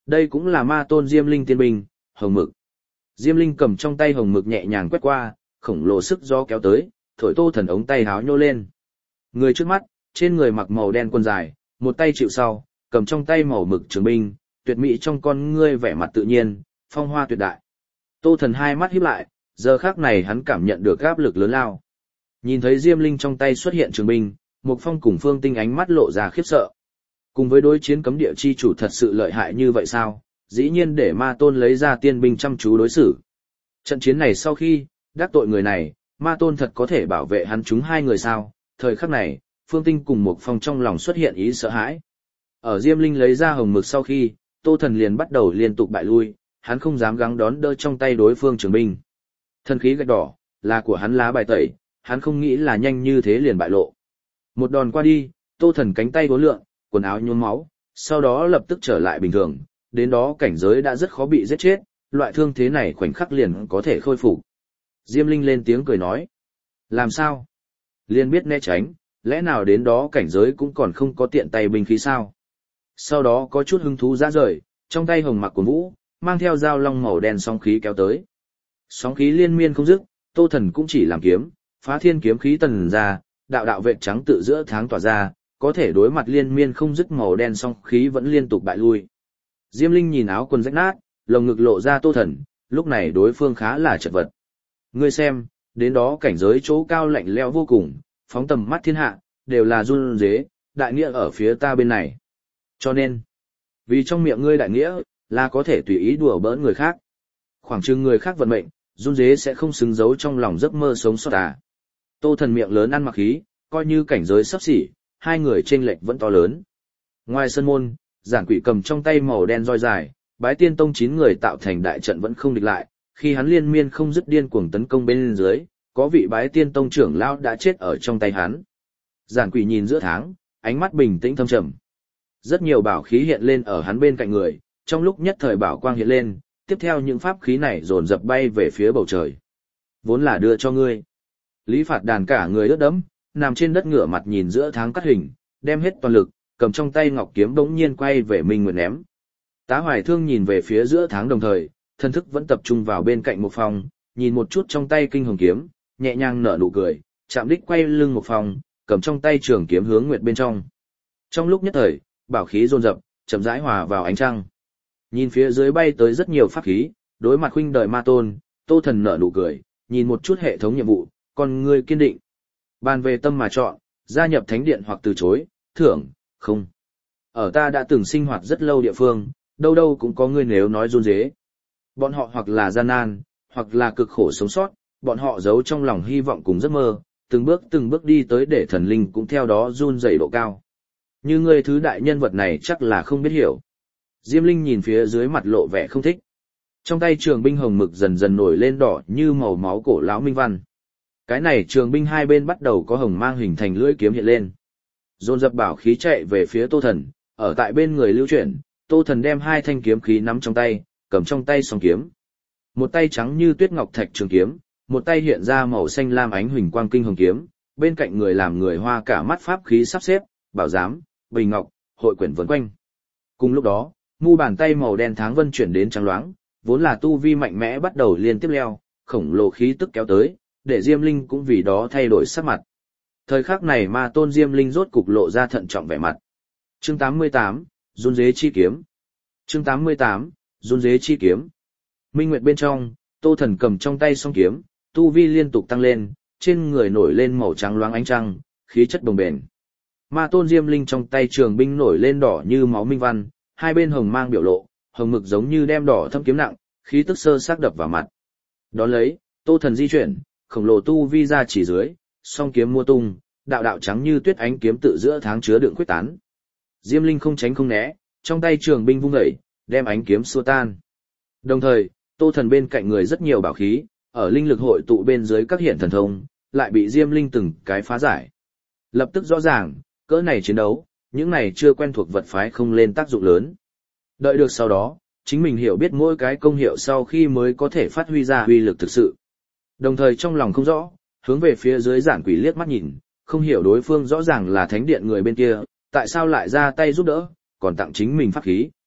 đây cũng là ma tôn Diêm Linh tiên binh, hồng mực. Diêm Linh cầm trong tay hồng mực nhẹ nhàng quét qua, khổng lồ sức gió kéo tới, thổi Tô Thần ống tay háo nhô lên. Người trước mắt, trên người mặc màu đen quần dài, một tay chịu sau, cầm trong tay màu mực trường binh, tuyệt mỹ trong con ngươi vẻ mặt tự nhiên, phong hoa tuyệt đại. Tô Thần hai mắt híp lại, giờ khắc này hắn cảm nhận được áp lực lớn lao. Nhìn thấy Diêm Linh trong tay xuất hiện trường binh, Mục Phong cùng Phương Tinh ánh mắt lộ ra khiếp sợ. Cùng với đối chiến cấm địa chi chủ thật sự lợi hại như vậy sao? Dĩ nhiên để ma tôn lấy ra tiên binh chăm chú đối xử. Trận chiến này sau khi đắc tội người này, ma tôn thật có thể bảo vệ hắn chúng hai người sao? Thời khắc này, Phương Tinh cùng Mục Phong trong lòng xuất hiện ý sợ hãi. Ở Diêm Linh lấy ra hồng mực sau khi, Tô Thần liền bắt đầu liên tục bại lui, hắn không dám gắng đón đỡ trong tay đối phương trường binh. Thần khí gạch đỏ, là của hắn lá bài tẩy, hắn không nghĩ là nhanh như thế liền bại lộ. Một đòn qua đi, Tô Thần cánh tay vốn lượn, quần áo nhuốm máu, sau đó lập tức trở lại bình thường, đến đó cảnh giới đã rất khó bị giết chết, loại thương thế này khoảnh khắc liền có thể khôi phục. Diêm Linh lên tiếng cười nói, làm sao? Liền biết né tránh, lẽ nào đến đó cảnh giới cũng còn không có tiện tay binh khí sao? Sau đó có chút hứng thú ra rời, trong tay hồng mặc của vũ, mang theo dao long màu đen sóng khí kéo tới. Sóng khí liên miên không dứt, Tô Thần cũng chỉ làm kiếm, phá thiên kiếm khí tần ra, đạo đạo vệt trắng tự giữa tháng tỏa ra, có thể đối mặt liên miên không dứt màu đen song khí vẫn liên tục bại lui. Diêm Linh nhìn áo quần rách nát, lồng ngực lộ ra Tô Thần, lúc này đối phương khá là chật vật. Ngươi xem, đến đó cảnh giới chỗ cao lạnh lẽo vô cùng, phóng tầm mắt thiên hạ, đều là run rế, đại nghĩa ở phía ta bên này. Cho nên, vì trong miệng ngươi đại nghĩa, là có thể tùy ý đùa bỡn người khác. Khoảng chừng người khác vận mệnh, run rế sẽ không xứng giấu trong lòng giấc mơ sống sót à. Tô Thần miệng lớn ăn mặc khí, coi như cảnh giới sắp xỉ, hai người chênh lệch vẫn to lớn. Ngoài sân môn, Giản Quỷ cầm trong tay màu đen roi dài, Bái Tiên Tông 9 người tạo thành đại trận vẫn không địch lại, khi hắn liên miên không dứt điên cuồng tấn công bên dưới, có vị Bái Tiên Tông trưởng lão đã chết ở trong tay hắn. Giản Quỷ nhìn giữa tháng, ánh mắt bình tĩnh thâm trầm. Rất nhiều bảo khí hiện lên ở hắn bên cạnh người, trong lúc nhất thời bảo quang hiện lên, tiếp theo những pháp khí này dồn dập bay về phía bầu trời. Vốn là đưa cho ngươi. Lý Phạt Đàn cả người ướt đẫm, nằm trên đất ngửa mặt nhìn giữa tháng cắt hình, đem hết toàn lực, cầm trong tay ngọc kiếm bỗng nhiên quay về Minh Nguyệt ném. Tá Hoài Thương nhìn về phía giữa tháng đồng thời, thân thức vẫn tập trung vào bên cạnh Mục Phong, nhìn một chút trong tay kinh hồng kiếm, nhẹ nhàng nở nụ cười, chạm đích quay lưng Mục Phong, cầm trong tay trường kiếm hướng nguyệt bên trong. Trong lúc nhất thời, bảo khí dồn dập, chậm rãi hòa vào ánh trăng. Nhìn phía dưới bay tới rất nhiều pháp khí, đối mặt huynh đời ma tôn, Tô Thần nở nụ cười, nhìn một chút hệ thống nhiệm vụ, con người kiên định. Bàn về tâm mà chọn, gia nhập thánh điện hoặc từ chối, thưởng, không. Ở ta đã từng sinh hoạt rất lâu địa phương, đâu đâu cũng có người nếu nói run rế. Bọn họ hoặc là gian nan, hoặc là cực khổ sống sót, bọn họ giấu trong lòng hy vọng cùng giấc mơ, từng bước đi tới để thần linh cũng theo đó run rẩy độ cao. Như ngươi thứ đại nhân vật này chắc là không biết hiểu. Diêm Linh nhìn phía dưới mặt lộ vẻ không thích. Trong tay trường binh hồng mực dần dần nổi lên đỏ như màu máu cổ lão minh văn. Cái này trường binh hai bên bắt đầu có hồng mang hình thành lưỡi kiếm hiện lên. Dồn dập bảo khí chạy về phía Tô Thần, ở tại bên người lưu chuyển, Tô Thần đem hai thanh kiếm khí nắm trong tay, cầm trong tay song kiếm. Một tay trắng như tuyết ngọc thạch trường kiếm, một tay hiện ra màu xanh lam ánh huỳnh quang kinh hồng kiếm, bên cạnh người làm người hoa cả mắt pháp khí sắp xếp, bảo giám, bình ngọc, hội quyển vần quanh. Cùng lúc đó, mu bàn tay màu đen tháng vân chuyển đến trắng loáng, vốn là tu vi mạnh mẽ bắt đầu liên tiếp leo, khổng lồ khí tức kéo tới, để Diêm Linh cũng vì đó thay đổi sắc mặt. Thời khắc này ma tôn Diêm Linh rốt cục lộ ra thận trọng vẻ mặt. Chương 88, run dế chi kiếm. Chương 88, run dế chi kiếm. Minh Nguyệt bên trong, Tô Thần cầm trong tay song kiếm, tu vi liên tục tăng lên, trên người nổi lên màu trắng loáng ánh trăng, khí chất bồng bềnh. Ma tôn Diêm Linh trong tay trường binh nổi lên đỏ như máu minh văn, hai bên hồng mang biểu lộ, hồng mực giống như đem đỏ thâm kiếm nặng, khí tức sơ sắc đập vào mặt. Đón lấy, Tô Thần di chuyển, khổng lồ tu vi ra chỉ dưới, song kiếm mua tung, đạo đạo trắng như tuyết ánh kiếm tự giữa tháng chứa đựng quyết tán. Diêm Linh không tránh không né, trong tay trường binh vung dậy, đem ánh kiếm xua tan. Đồng thời, Tô Thần bên cạnh người rất nhiều bảo khí, ở linh lực hội tụ bên dưới các hiện thần thông, lại bị Diêm Linh từng cái phá giải. Lập tức rõ ràng, cỡ này chiến đấu, những này chưa quen thuộc vật phái không lên tác dụng lớn. Đợi được sau đó, chính mình hiểu biết mỗi cái công hiệu sau khi mới có thể phát huy ra uy lực thực sự. Đồng thời trong lòng không rõ, hướng về phía dưới Giản Quỷ liếc mắt nhìn, không hiểu đối phương rõ ràng là thánh điện người bên kia, tại sao lại ra tay giúp đỡ, còn tặng chính mình pháp khí.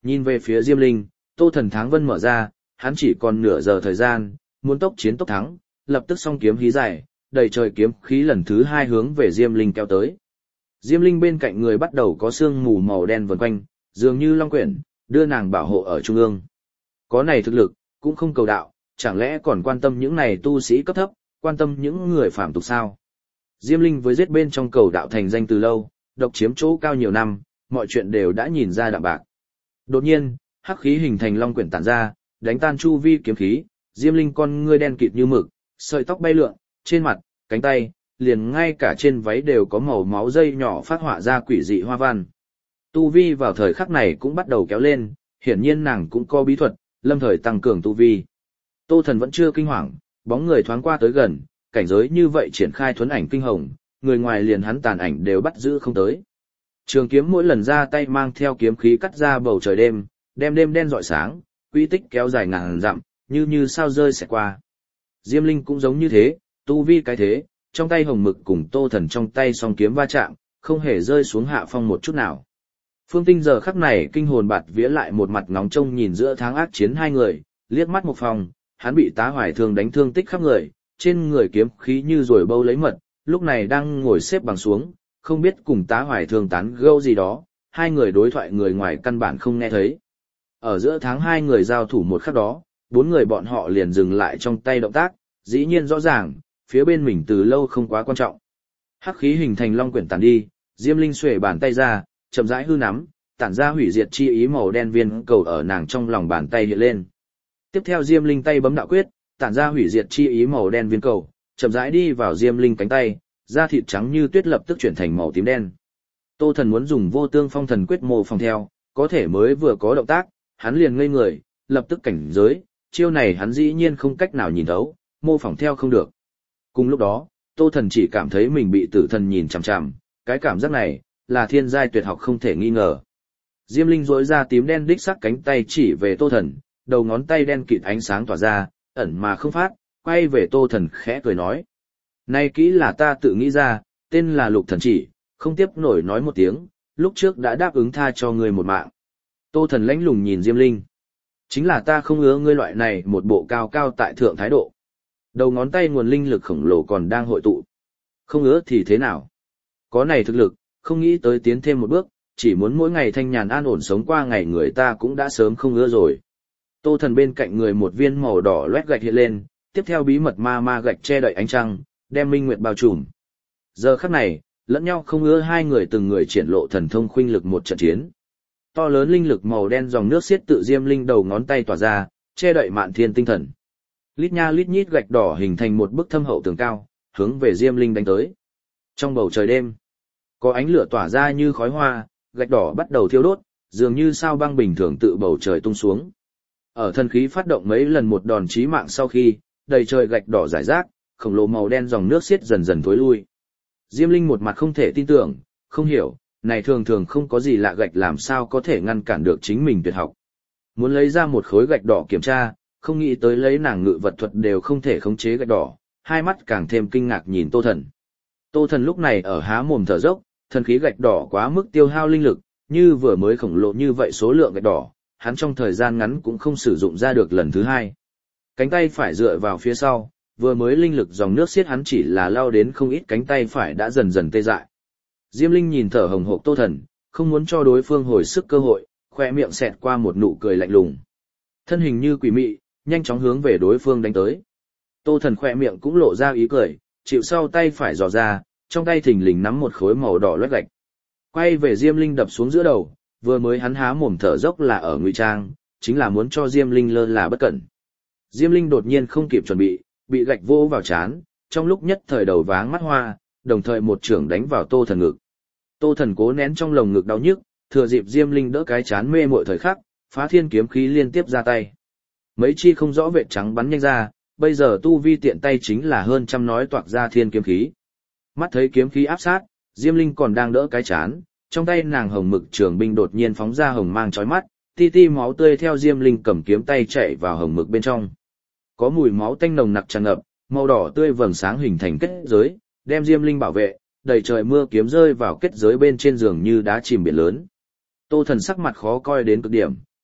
Nhìn về phía Diêm Linh, Tô Thần Tháng Vân mở ra, hắn chỉ còn nửa giờ thời gian, muốn tốc chiến tốc thắng, lập tức song kiếm hí dài, đầy trời kiếm khí lần thứ hai hướng về Diêm Linh kéo tới. Diêm Linh bên cạnh người bắt đầu có sương mù màu đen vần quanh, dường như long quyển, đưa nàng bảo hộ ở trung ương. Có này thực lực, cũng không cầu đạo, chẳng lẽ còn quan tâm những này tu sĩ cấp thấp, quan tâm những người phàm tục sao? Diêm Linh với giết bên trong cầu đạo thành danh từ lâu, độc chiếm chỗ cao nhiều năm, mọi chuyện đều đã nhìn ra đạm bạc. Đột nhiên, hắc khí hình thành long quyển tản ra, đánh tan chu vi kiếm khí, Diêm Linh con ngươi đen kịt như mực, sợi tóc bay lượn, trên mặt, cánh tay, liền ngay cả trên váy đều có màu máu dây nhỏ phát họa ra quỷ dị hoa văn. Tu vi vào thời khắc này cũng bắt đầu kéo lên, hiển nhiên nàng cũng có bí thuật, lâm thời tăng cường tu vi. Tô Thần vẫn chưa kinh hoàng, bóng người thoáng qua tới gần, cảnh giới như vậy triển khai thuấn ảnh kinh hồng, người ngoài liền hắn tàn ảnh đều bắt giữ không tới. Trường kiếm mỗi lần ra tay mang theo kiếm khí cắt ra bầu trời đêm, đem đêm đen rọi sáng, quy tích kéo dài ngàn dặm, như sao rơi xẹt qua. Diêm Linh cũng giống như thế, tu vi cái thế, trong tay hồng mực cùng Tô Thần trong tay song kiếm va chạm, không hề rơi xuống hạ phong một chút nào. Phương Tinh giờ khắc này kinh hồn bạt vía lại một mặt ngóng trông nhìn giữa tháng ác chiến hai người, liếc mắt một phòng, hắn bị Tá Hoài Thương đánh thương tích khắp người, trên người kiếm khí như rồi bâu lấy mật, lúc này đang ngồi xếp bằng xuống, không biết cùng Tá Hoài Thương tán gẫu gì đó, hai người đối thoại người ngoài căn bản không nghe thấy. Ở giữa tháng hai người giao thủ một khắc đó, bốn người bọn họ liền dừng lại trong tay động tác, dĩ nhiên rõ ràng, phía bên mình từ lâu không quá quan trọng. Hắc khí hình thành long quyển tản đi, Diêm Linh xuề bàn tay ra, chậm rãi hư nắm, tản ra hủy diệt chi ý màu đen viên cầu ở nàng trong lòng bàn tay hiện lên. Tiếp theo Diêm Linh tay bấm đạo quyết, tản ra hủy diệt chi ý màu đen viên cầu, chậm rãi đi vào Diêm Linh cánh tay, da thịt trắng như tuyết lập tức chuyển thành màu tím đen. Tô Thần muốn dùng Vô Tương Phong Thần Quyết mô phỏng theo, có thể mới vừa có động tác, hắn liền ngây người, lập tức cảnh giới, chiêu này hắn dĩ nhiên không cách nào nhìn thấu, mô phỏng theo không được. Cùng lúc đó, Tô Thần chỉ cảm thấy mình bị tử thần nhìn chằm chằm, cái cảm giác này là thiên giai tuyệt học không thể nghi ngờ. Diêm Linh rỗi ra tím đen đích sắc cánh tay chỉ về Tô Thần, đầu ngón tay đen kịt ánh sáng tỏa ra, ẩn mà không phát, quay về Tô Thần khẽ cười nói. Này kỹ là ta tự nghĩ ra, tên là Lục Thần Chỉ, không tiếp nổi nói một tiếng, lúc trước đã đáp ứng tha cho ngươi một mạng. Tô Thần lãnh lùng nhìn Diêm Linh. Chính là ta không ưa ngươi loại này một bộ cao cao tại thượng thái độ. Đầu ngón tay nguồn linh lực khổng lồ còn đang hội tụ. Không ưa thì thế nào? Có này thực lực, không nghĩ tới tiến thêm một bước, chỉ muốn mỗi ngày thanh nhàn an ổn sống qua ngày người ta cũng đã sớm không ưa rồi. Tô Thần bên cạnh người một viên màu đỏ loét gạch hiện lên, tiếp theo bí mật ma gạch che đậy ánh trăng, đem minh nguyệt bao trùm. Giờ khắc này, lẫn nhau không ưa hai người từng người triển lộ thần thông khuynh lực một trận chiến. To lớn linh lực màu đen dòng nước xiết tự Diêm Linh đầu ngón tay tỏa ra, che đậy mạn thiên tinh thần. Lít nha lít nhít gạch đỏ hình thành một bức thâm hậu tường cao, hướng về Diêm Linh đánh tới. Trong bầu trời đêm, có ánh lửa tỏa ra như khói hoa, gạch đỏ bắt đầu thiêu đốt, dường như sao băng bình thường tự bầu trời tung xuống. Ở thần khí phát động mấy lần một đòn chí mạng sau khi, đầy trời gạch đỏ rải rác, khổng lồ màu đen dòng nước xiết dần dần thối lui. Diêm Linh một mặt không thể tin tưởng, không hiểu, này thường thường không có gì lạ gạch làm sao có thể ngăn cản được chính mình tuyệt học. Muốn lấy ra một khối gạch đỏ kiểm tra, không nghĩ tới lấy nàng ngự vật thuật đều không thể khống chế gạch đỏ, hai mắt càng thêm kinh ngạc nhìn Tô Thần. Tô Thần lúc này ở há mồm thở dốc, thần khí gạch đỏ quá mức tiêu hao linh lực, như vừa mới khổng lồ như vậy số lượng gạch đỏ, hắn trong thời gian ngắn cũng không sử dụng ra được lần thứ hai. Cánh tay phải dựa vào phía sau, vừa mới linh lực dòng nước xiết hắn chỉ là lao đến không ít cánh tay phải đã dần dần tê dại. Diêm Linh nhìn thở hồng hộc Tô Thần, không muốn cho đối phương hồi sức cơ hội, khoe miệng xẹt qua một nụ cười lạnh lùng. Thân hình như quỷ mị, nhanh chóng hướng về đối phương đánh tới. Tô Thần khoe miệng cũng lộ ra ý cười, chịu sau tay phải dò ra, trong tay thình lình nắm một khối màu đỏ loét gạch. Quay về Diêm Linh đập xuống giữa đầu, vừa mới hắn há mồm thở dốc là ở ngụy trang, chính là muốn cho Diêm Linh lơ là bất cẩn. Diêm Linh đột nhiên không kịp chuẩn bị gạch vỗ vào trán, trong lúc nhất thời đầu váng mắt hoa, đồng thời một chưởng đánh vào Tô Thần ngực. Tô Thần cố nén trong lồng ngực đau nhức, thừa dịp Diêm Linh đỡ cái chán mê muội thời khắc, phá thiên kiếm khí liên tiếp ra tay. Mấy chi không rõ vệt trắng bắn nhanh ra, bây giờ tu vi tiện tay chính là hơn trăm nói toạc ra thiên kiếm khí. Mắt thấy kiếm khí áp sát, Diêm Linh còn đang đỡ cái chán, trong tay nàng hồng mực trường binh đột nhiên phóng ra hồng mang chói mắt, ti ti máu tươi theo Diêm Linh cầm kiếm tay chạy vào hồng mực bên trong. Có mùi máu tanh nồng nặc tràn ngập, màu đỏ tươi vầng sáng hình thành kết giới, đem Diêm Linh bảo vệ, đầy trời mưa kiếm rơi vào kết giới bên trên giường như đá chìm biển lớn. Tô Thần sắc mặt khó coi đến cực điểm,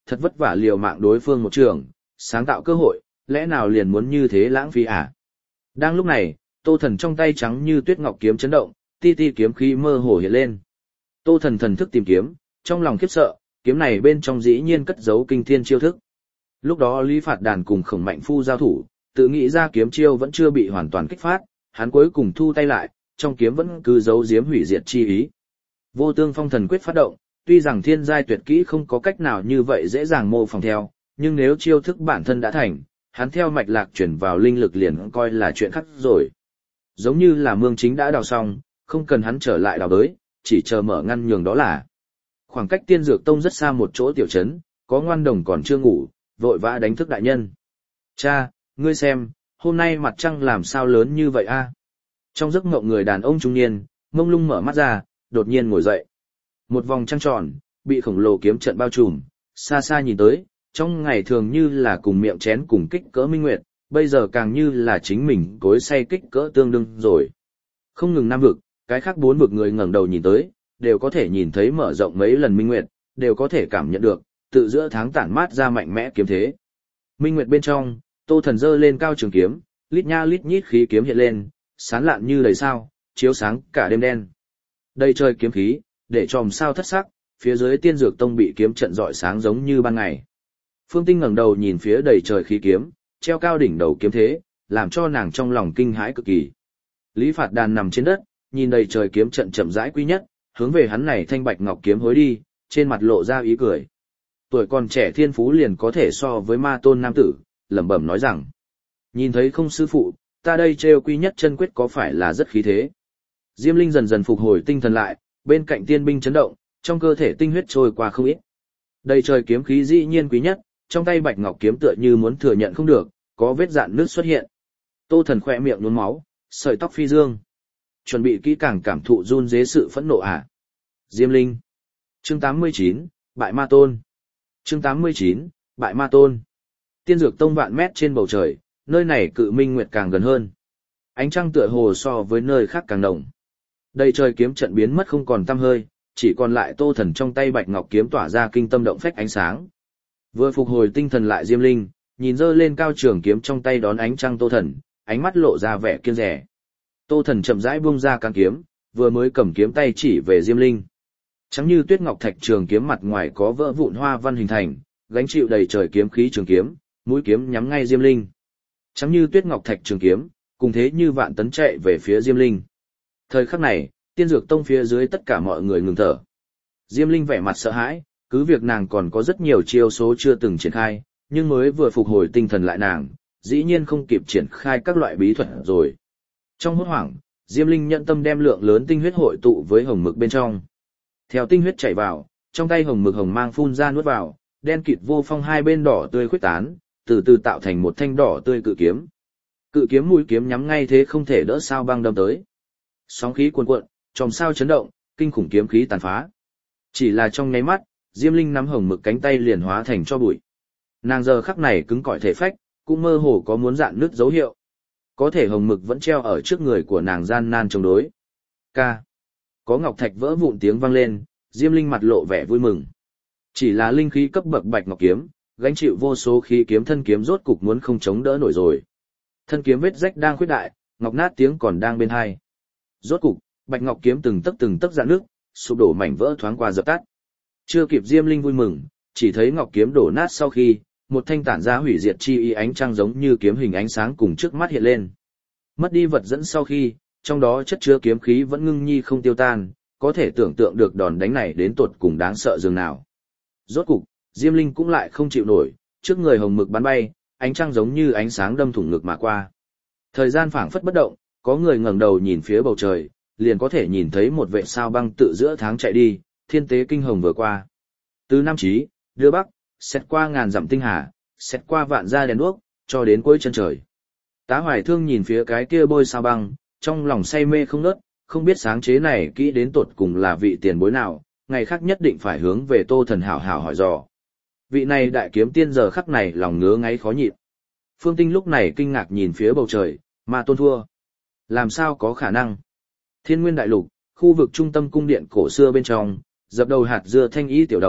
thật vất vả liều mạng đối phương một trường, sáng tạo cơ hội, lẽ nào liền muốn như thế lãng phí à? Đang lúc này, Tô Thần trong tay trắng như tuyết ngọc kiếm chấn động, ti ti kiếm khí mơ hồ hiện lên. Tô Thần thần thức tìm kiếm, trong lòng khiếp sợ, kiếm này bên trong dĩ nhiên cất giấu kinh thiên chiêu thức. Lúc đó Lý Phạt Đàn cùng Khổng Mạnh Phu giao thủ, tự nghĩ ra kiếm chiêu vẫn chưa bị hoàn toàn kích phát, hắn cuối cùng thu tay lại, trong kiếm vẫn cứ giấu giếm hủy diệt chi ý. Vô Tương Phong Thần Quyết phát động, tuy rằng thiên giai tuyệt kỹ không có cách nào như vậy dễ dàng mô phỏng theo, nhưng nếu chiêu thức bản thân đã thành, hắn theo mạch lạc chuyển vào linh lực liền coi là chuyện khác rồi. Giống như là mương chính đã đào xong, không cần hắn trở lại đào đới, chỉ chờ mở ngăn nhường đó là. Khoảng cách Tiên Dược Tông rất xa một chỗ tiểu trấn, có ngoan đồng còn chưa ngủ, vội vã đánh thức đại nhân. Cha, ngươi xem, hôm nay mặt trăng làm sao lớn như vậy a? Trong giấc mộng người đàn ông trung niên, mông lung mở mắt ra, đột nhiên ngồi dậy. Một vòng trăng tròn, bị khổng lồ kiếm trận bao trùm, xa xa nhìn tới, trong ngày thường như là cùng miệng chén cùng kích cỡ minh nguyệt, bây giờ càng như là chính mình cối say kích cỡ tương đương rồi. Không ngừng nam vực, cái khác 4 vực người ngẩng đầu nhìn tới, đều có thể nhìn thấy mở rộng mấy lần minh nguyệt, đều có thể cảm nhận được, tự giữa tháng tản mát ra mạnh mẽ kiếm thế. Minh nguyệt bên trong, Tô Thần giơ lên cao trường kiếm, lít nha lít nhít khí kiếm hiện lên, sáng lạn như đầy sao, chiếu sáng cả đêm đen. Đây trời kiếm khí, để chòm sao thất sắc, phía dưới Tiên Dược Tông bị kiếm trận rọi sáng giống như ban ngày. Phương Tinh ngẩng đầu nhìn phía đầy trời khí kiếm, treo cao đỉnh đầu kiếm thế, làm cho nàng trong lòng kinh hãi cực kỳ. Lý Phạt Đàn nằm trên đất, nhìn đầy trời kiếm trận chậm rãi quy nhất, hướng về hắn này thanh bạch ngọc kiếm hối đi, trên mặt lộ ra ý cười. Tuổi còn trẻ thiên phú liền có thể so với ma tôn nam tử, lẩm bẩm nói rằng: nhìn thấy không sư phụ, ta đây treo quy nhất chân quyết có phải là rất khí thế. Diêm Linh dần dần phục hồi tinh thần lại, bên cạnh tiên binh chấn động, trong cơ thể tinh huyết trôi qua không ít. Đầy trời kiếm khí dĩ nhiên quý nhất, trong tay bạch ngọc kiếm tựa như muốn thừa nhận không được, có vết dạn nước xuất hiện. Tô Thần khỏe miệng nhuốm máu, sợi tóc phi dương. Chuẩn bị kỹ càng cảm thụ run rế sự phẫn nộ à? Diêm Linh. Chương 89, Bại Ma Tôn. Chương 89, Bại Ma Tôn. Tiên Dược Tông vạn mét trên bầu trời, nơi này cự minh nguyệt càng gần hơn. Ánh trăng tựa hồ so với nơi khác càng đồng. Đầy trời kiếm trận biến mất không còn tăm hơi, chỉ còn lại Tô Thần trong tay bạch ngọc kiếm tỏa ra kinh tâm động phách ánh sáng. Vừa phục hồi tinh thần lại Diêm Linh, nhìn dơ lên cao trường kiếm trong tay đón ánh trăng Tô Thần, ánh mắt lộ ra vẻ kiêng dè. Tô Thần chậm rãi buông ra cán kiếm, vừa mới cầm kiếm tay chỉ về Diêm Linh. Trắng như tuyết ngọc thạch trường kiếm mặt ngoài có vỡ vụn hoa văn hình thành, gánh chịu đầy trời kiếm khí trường kiếm, mũi kiếm nhắm ngay Diêm Linh. Trắng như tuyết ngọc thạch trường kiếm, cùng thế như vạn tấn chạy về phía Diêm Linh. Thời khắc này, Tiên Dược Tông phía dưới tất cả mọi người ngừng thở. Diêm Linh vẻ mặt sợ hãi, cứ việc nàng còn có rất nhiều chiêu số chưa từng triển khai, nhưng mới vừa phục hồi tinh thần lại nàng, dĩ nhiên không kịp triển khai các loại bí thuật rồi. Trong hốt hoảng, Diêm Linh nhận tâm đem lượng lớn tinh huyết hội tụ với hồng mực bên trong. Theo tinh huyết chảy vào, trong tay hồng mực hồng mang phun ra nuốt vào, đen kịt vô phong hai bên đỏ tươi khuếch tán, từ từ tạo thành một thanh đỏ tươi cự kiếm. Cự kiếm mũi kiếm nhắm ngay thế không thể đỡ sao băng đâm tới. Sóng khí cuồn cuộn, chòm sao chấn động, kinh khủng kiếm khí tàn phá. Chỉ là trong nháy mắt, Diêm Linh nắm hồng mực cánh tay liền hóa thành cho bụi. Nàng giờ khắc này cứng cỏi thể phách, cũng mơ hồ có muốn dạn nứt dấu hiệu. Có thể hồng mực vẫn treo ở trước người của nàng gian nan chống đối. Ca. Có ngọc thạch vỡ vụn tiếng vang lên, Diêm Linh mặt lộ vẻ vui mừng. Chỉ là linh khí cấp bậc bạch ngọc kiếm, gánh chịu vô số khí kiếm thân kiếm rốt cục muốn không chống đỡ nổi rồi. Thân kiếm vết rách đang khuyết đại, ngọc nát tiếng còn đang bên hai. Rốt cục, bạch ngọc kiếm từng tấc rạn nước, sụp đổ mảnh vỡ thoáng qua dập tắt. Chưa kịp Diêm Linh vui mừng, chỉ thấy ngọc kiếm đổ nát sau khi, một thanh tản ra hủy diệt chi ý ánh trăng giống như kiếm hình ánh sáng cùng trước mắt hiện lên. Mất đi vật dẫn sau khi, trong đó chất chứa kiếm khí vẫn ngưng nhi không tiêu tan, có thể tưởng tượng được đòn đánh này đến tột cùng đáng sợ dường nào. Rốt cục, Diêm Linh cũng lại không chịu nổi, trước người hồng mực bắn bay, ánh trăng giống như ánh sáng đâm thủng ngực mà qua. Thời gian phảng phất bất động, có người ngẩng đầu nhìn phía bầu trời, liền có thể nhìn thấy một vệt sao băng tự giữa tháng chạy đi, thiên tế kinh hồng vừa qua. Từ Nam Chí, đưa Bắc, xét qua ngàn dặm tinh hà, xét qua vạn gia đèn đuốc, cho đến cuối chân trời. Tá Hoài Thương nhìn phía cái kia bôi sao băng, trong lòng say mê không ngớt, không biết sáng chế này kỹ đến tột cùng là vị tiền bối nào, ngày khác nhất định phải hướng về Tô Thần hảo hảo hỏi dò. Vị này đại kiếm tiên giờ khắc này lòng ngứa ngáy khó nhịn. Phương Tinh lúc này kinh ngạc nhìn phía bầu trời, Ma Tôn thua. Làm sao có khả năng? Thiên Nguyên Đại Lục, khu vực trung tâm cung điện cổ xưa bên trong, dập đầu hạt dưa thanh ý tiểu đồng,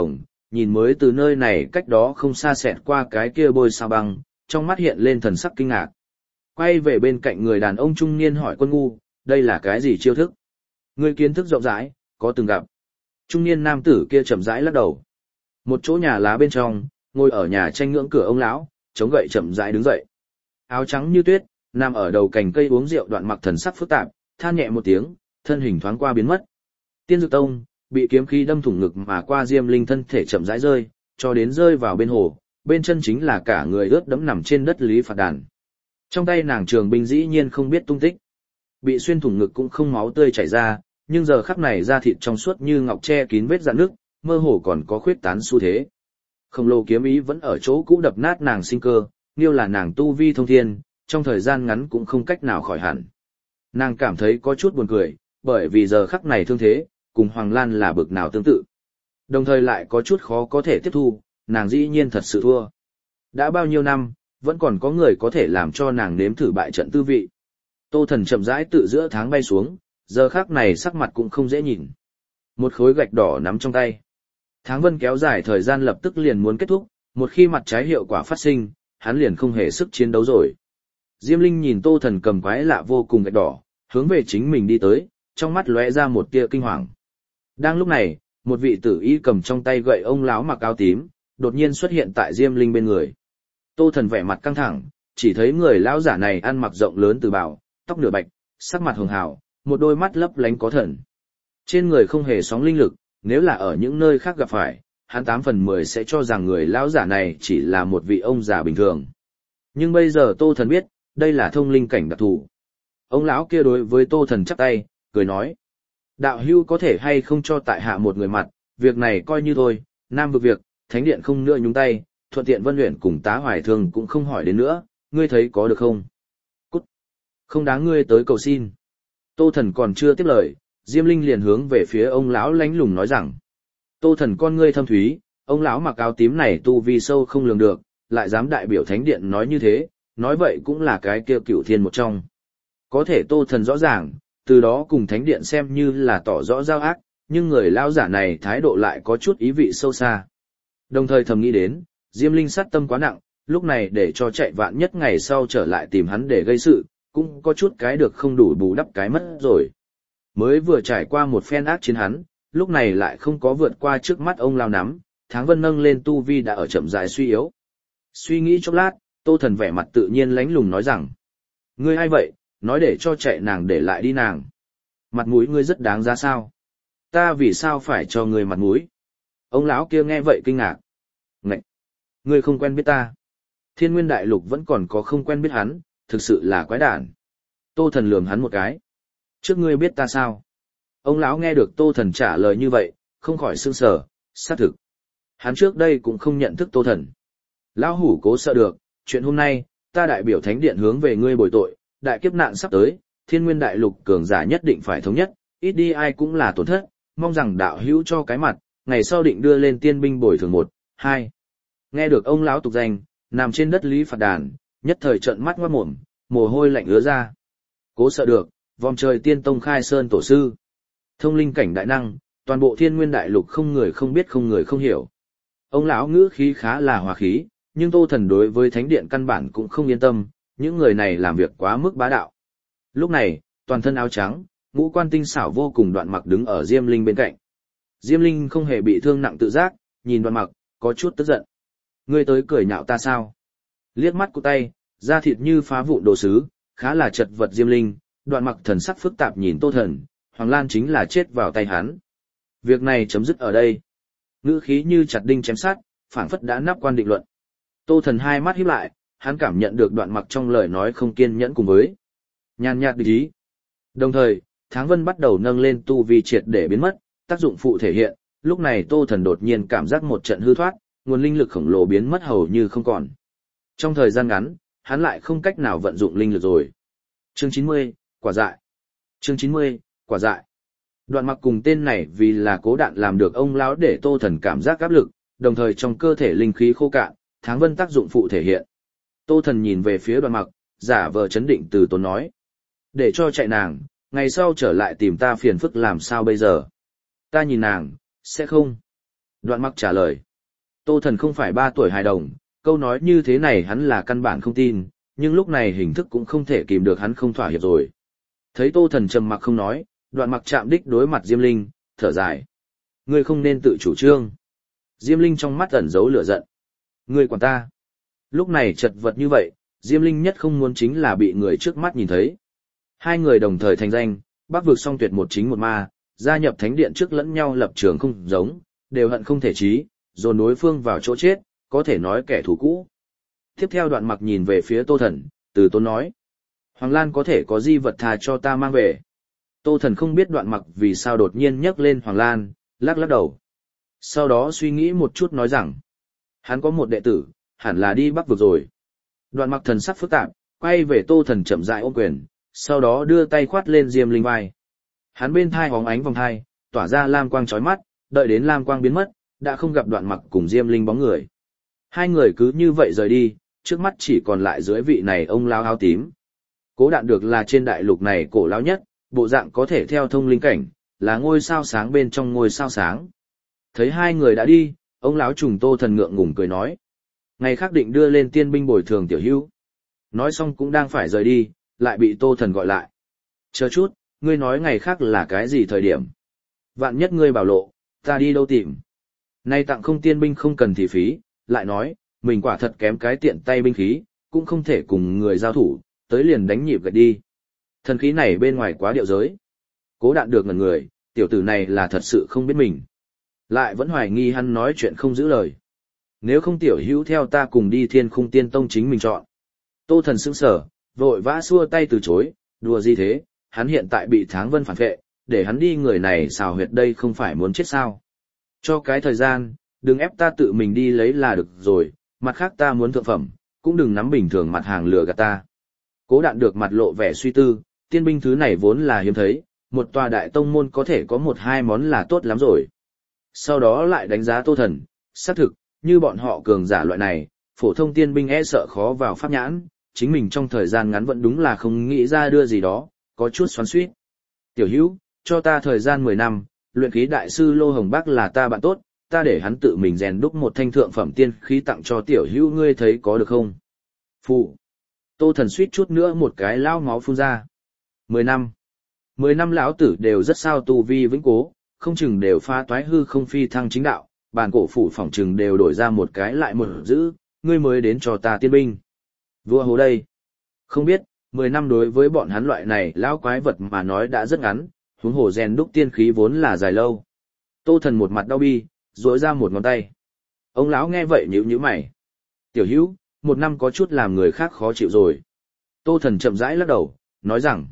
nhìn mới từ nơi này cách đó không xa xẹt qua cái kia bôi sao băng, trong mắt hiện lên thần sắc kinh ngạc. Quay về bên cạnh người đàn ông trung niên hỏi Quân Ngu, đây là cái gì chiêu thức? Người kiến thức rộng rãi, có từng gặp. Trung niên nam tử kia chậm rãi lắc đầu. Một chỗ nhà lá bên trong, ngồi ở nhà tranh ngưỡng cửa ông lão, chống gậy chậm rãi đứng dậy. Áo trắng như tuyết, nằm ở đầu cành cây uống rượu Đoạn Mặc thần sắc phức tạp, than nhẹ một tiếng, thân hình thoáng qua biến mất. Tiên Dược Tông, bị kiếm khí đâm thủng ngực mà qua Diêm Linh thân thể chậm rãi rơi, cho đến rơi vào bên hồ, bên chân chính là cả người ướt đẫm nằm trên đất Lý Phạt Đàn. Trong tay nàng trường binh dĩ nhiên không biết tung tích. Bị xuyên thủng ngực cũng không máu tươi chảy ra, nhưng giờ khắc này da thịt trong suốt như ngọc che kín vết rạn nước, mơ hồ còn có khuyết tán xu thế. Khổng lồ kiếm ý vẫn ở chỗ cũ đập nát nàng sinh cơ, nghiêu là nàng tu vi thông thiên, trong thời gian ngắn cũng không cách nào khỏi hẳn. Nàng cảm thấy có chút buồn cười, bởi vì giờ khắc này thương thế, cùng Hoàng Lan là bực nào tương tự. Đồng thời lại có chút khó có thể tiếp thu, nàng dĩ nhiên thật sự thua. Đã bao nhiêu năm, vẫn còn có người có thể làm cho nàng nếm thử bại trận tư vị. Tô Thần chậm rãi tự giữa tháng bay xuống, giờ khắc này sắc mặt cũng không dễ nhìn. Một khối gạch đỏ nắm trong tay. Tháng vân kéo dài thời gian lập tức liền muốn kết thúc, một khi mặt trái hiệu quả phát sinh, hắn liền không hề sức chiến đấu rồi. Diêm Linh nhìn Tô Thần cầm quái lạ vô cùng gạch đỏ, hướng về chính mình đi tới, trong mắt lóe ra một tia kinh hoàng. Đang lúc này, một vị tử y cầm trong tay gậy ông lão mặc áo tím, đột nhiên xuất hiện tại Diêm Linh bên người. Tô Thần vẻ mặt căng thẳng, chỉ thấy người lão giả này ăn mặc rộng lớn từ bảo, tóc nửa bạch, sắc mặt hường hào, một đôi mắt lấp lánh có thần. Trên người không hề sóng linh lực, nếu là ở những nơi khác gặp phải, hắn 8/10 sẽ cho rằng người lão giả này chỉ là một vị ông già bình thường. Nhưng bây giờ Tô Thần biết, đây là thông linh cảnh đặc thù. Ông lão kia đối với Tô Thần chắp tay, cười nói: đạo hưu có thể hay không cho tại hạ một người mặt, việc này coi như thôi, nam vực việc, thánh điện không nữa nhúng tay, thuận tiện Vân Uyển cùng Tá Hoài Thương cũng không hỏi đến nữa, ngươi thấy có được không? Cút! Không đáng ngươi tới cầu xin. Tô Thần còn chưa tiếp lời, Diêm Linh liền hướng về phía ông lão lánh lùng nói rằng: Tô Thần con ngươi thâm thúy, ông lão mặc áo tím này tu vi sâu không lường được, lại dám đại biểu thánh điện nói như thế, nói vậy cũng là cái kia cửu thiên một trong. Có thể Tô Thần rõ ràng, từ đó cùng thánh điện xem như là tỏ rõ giao ác, nhưng người lão giả này thái độ lại có chút ý vị sâu xa. Đồng thời thầm nghĩ đến, Diêm Linh sát tâm quá nặng, lúc này để cho chạy vạn nhất ngày sau trở lại tìm hắn để gây sự, cũng có chút cái được không đủ bù đắp cái mất rồi. Mới vừa trải qua một phen ác chiến hắn, lúc này lại không có vượt qua trước mắt ông lao nắm, Tháng Vân nâng lên tu vi đã ở chậm rãi suy yếu. Suy nghĩ chốc lát, Tô Thần vẻ mặt tự nhiên lánh lùng nói rằng: ngươi ai vậy, nói để cho chạy nàng để lại đi nàng. Mặt mũi ngươi rất đáng giá sao? Ta vì sao phải cho ngươi mặt mũi? Ông lão kia nghe vậy kinh ngạc. Ngậy! Ngươi không quen biết ta. Thiên Nguyên Đại Lục vẫn còn có không quen biết hắn, thực sự là quái đản. Tô Thần lườm hắn một cái. Trước ngươi biết ta sao? Ông lão nghe được Tô Thần trả lời như vậy, không khỏi sững sờ, xác thực. Hắn trước đây cũng không nhận thức Tô Thần. Lão hủ cố sợ được, chuyện hôm nay, ta đại biểu thánh điện hướng về ngươi bồi tội, đại kiếp nạn sắp tới, Thiên Nguyên Đại Lục cường giả nhất định phải thống nhất, ít đi ai cũng là tổn thất, mong rằng đạo hữu cho cái mặt, ngày sau định đưa lên tiên binh bồi thường 1, 2. Nghe được ông lão tục danh, nằm trên đất Lý Phạt Đàn, nhất thời trợn mắt ngoát mồm, mồ hôi lạnh ứa ra. Cố sợ được, vòng trời tiên tông khai sơn tổ sư, thông linh cảnh đại năng, toàn bộ Thiên Nguyên Đại Lục không người không biết không người không hiểu. Ông lão ngữ khí khá là hòa khí, nhưng Tô Thần đối với thánh điện căn bản cũng không yên tâm, những người này làm việc quá mức bá đạo. Lúc này, toàn thân áo trắng, ngũ quan tinh xảo vô cùng Đoạn Mặc đứng ở Diêm Linh bên cạnh. Diêm Linh không hề bị thương nặng tự giác, nhìn Đoạn Mặc, có chút tức giận. Ngươi tới cười nhạo ta sao? Liếc mắt của tay, da thịt như phá vụn đồ sứ, khá là chật vật Diêm Linh, Đoạn Mặc thần sắc phức tạp nhìn Tô Thần, Hoàng Lan chính là chết vào tay hắn. Việc này chấm dứt ở đây. Ngữ khí như chặt đinh chém sát, phảng phất đã nắp quan định luận. Tô Thần hai mắt híp lại, hắn cảm nhận được Đoạn Mặc trong lời nói không kiên nhẫn cùng với nhàn nhạt địch ý. Đồng thời, Tháng Vân bắt đầu nâng lên tu vi triệt để biến mất, tác dụng phụ thể hiện, lúc này Tô Thần đột nhiên cảm giác một trận hư thoát, nguồn linh lực khổng lồ biến mất hầu như không còn. Trong thời gian ngắn, hắn lại không cách nào vận dụng linh lực rồi. Chương 90, quả dại. Chương 90, quả dại. Đoạn Mặc cùng tên này vì là cố đạn làm được ông lão để Tô Thần cảm giác áp lực, đồng thời trong cơ thể linh khí khô cạn, Tháng Vân tác dụng phụ thể hiện. Tô Thần nhìn về phía Đoạn Mặc, giả vờ chấn định từ tốn nói: để cho chạy nàng, ngày sau trở lại tìm ta phiền phức làm sao bây giờ? Ta nhìn nàng, sẽ không. Đoạn Mặc trả lời: Tô Thần không phải 3 tuổi hài đồng, câu nói như thế này hắn là căn bản không tin, nhưng lúc này hình thức cũng không thể kìm được hắn không thỏa hiệp rồi. Thấy Tô Thần trầm mặc không nói, Đoạn Mặc chạm đích đối mặt Diêm Linh, thở dài. Ngươi không nên tự chủ trương. Diêm Linh trong mắt ẩn giấu lửa giận. Ngươi quản ta. Lúc này chật vật như vậy, Diêm Linh nhất không muốn chính là bị người trước mắt nhìn thấy. Hai người đồng thời thành danh, Bắc vực song tuyệt một chính một ma, gia nhập thánh điện trước lẫn nhau lập trường không giống, đều hận không thể chí, dồn đối phương vào chỗ chết, có thể nói kẻ thù cũ. Tiếp theo Đoạn Mặc nhìn về phía Tô Thần, từ tốn nói. Hoàng Lan có thể có di vật thà cho ta mang về. Tô Thần không biết Đoạn Mặc vì sao đột nhiên nhắc lên Hoàng Lan, lắc lắc đầu. Sau đó suy nghĩ một chút nói rằng, hắn có một đệ tử, hẳn là đi Bắc vực rồi. Đoạn Mặc thần sắc phức tạp, quay về Tô Thần chậm rãi ôm quyền, sau đó đưa tay khoát lên Diêm Linh vai. Hắn bên thai hóng ánh vòng thai, tỏa ra lam quang chói mắt, đợi đến lam quang biến mất, đã không gặp Đoạn Mặc cùng Diêm Linh bóng người. Hai người cứ như vậy rời đi, trước mắt chỉ còn lại dưới vị này ông lão áo tím. Cố Đạn được là trên đại lục này cổ lão nhất, bộ dạng có thể theo thông linh cảnh, là ngôi sao sáng bên trong ngôi sao sáng. Thấy hai người đã đi, ông lão trùng Tô Thần ngượng ngùng cười nói. Ngày khác định đưa lên tiên binh bồi thường tiểu hữu. Nói xong cũng đang phải rời đi, lại bị Tô Thần gọi lại. Chờ chút, ngươi nói ngày khác là cái gì thời điểm? Vạn nhất ngươi bảo lộ, ta đi đâu tìm? Nay tặng không tiên binh không cần thì phí, lại nói, mình quả thật kém cái tiện tay binh khí, cũng không thể cùng người giao thủ, tới liền đánh nhịp gạch đi. Thần khí này bên ngoài quá điệu giới. Cố Đạn được ngẩn người, tiểu tử này là thật sự không biết mình. Lại vẫn hoài nghi hắn nói chuyện không giữ lời. Nếu không tiểu hữu theo ta cùng đi Thiên Khung Tiên Tông chính mình chọn. Tô Thần sững sờ, vội vã xua tay từ chối, đùa gì thế, hắn hiện tại bị Tháng Vân phản vệ, để hắn đi người này xào huyệt đây không phải muốn chết sao. Cho cái thời gian, đừng ép ta tự mình đi lấy là được rồi, mặt khác ta muốn thượng phẩm, cũng đừng nắm bình thường mặt hàng lừa gạt ta. Cố Đạn được mặt lộ vẻ suy tư, tiên binh thứ này vốn là hiếm thấy, một tòa đại tông môn có thể có 1-2 món là tốt lắm rồi. Sau đó lại đánh giá Tô Thần, xác thực, như bọn họ cường giả loại này, phổ thông tiên binh e sợ khó vào pháp nhãn, chính mình trong thời gian ngắn vẫn đúng là không nghĩ ra đưa gì đó, có chút xoắn xuýt. Tiểu hữu, cho ta thời gian 10 năm, luyện khí đại sư Lô Hồng Bắc là ta bạn tốt, ta để hắn tự mình rèn đúc một thanh thượng phẩm tiên khí tặng cho tiểu hữu ngươi thấy có được không? Phụ. Tô Thần suýt chút nữa một cái lao máu phun ra. 10 năm. 10 năm lão tử đều rất sao tu vi vĩnh cố, không chừng đều phá toái hư không phi thăng chính đạo, bản cổ phủ phỏng chừng đều đổi ra một cái lại một giữ, ngươi mới đến cho ta tiên binh. Vua hồ đây. Không biết, 10 năm đối với bọn hắn loại này lão quái vật mà nói đã rất ngắn, huống hồ rèn đúc tiên khí vốn là dài lâu. Tô Thần một mặt đau bi, duỗi ra một ngón tay. Ông lão nghe vậy nhíu nhíu mày. Tiểu hữu, 1 năm có chút làm người khác khó chịu rồi. Tô Thần chậm rãi lắc đầu, nói rằng,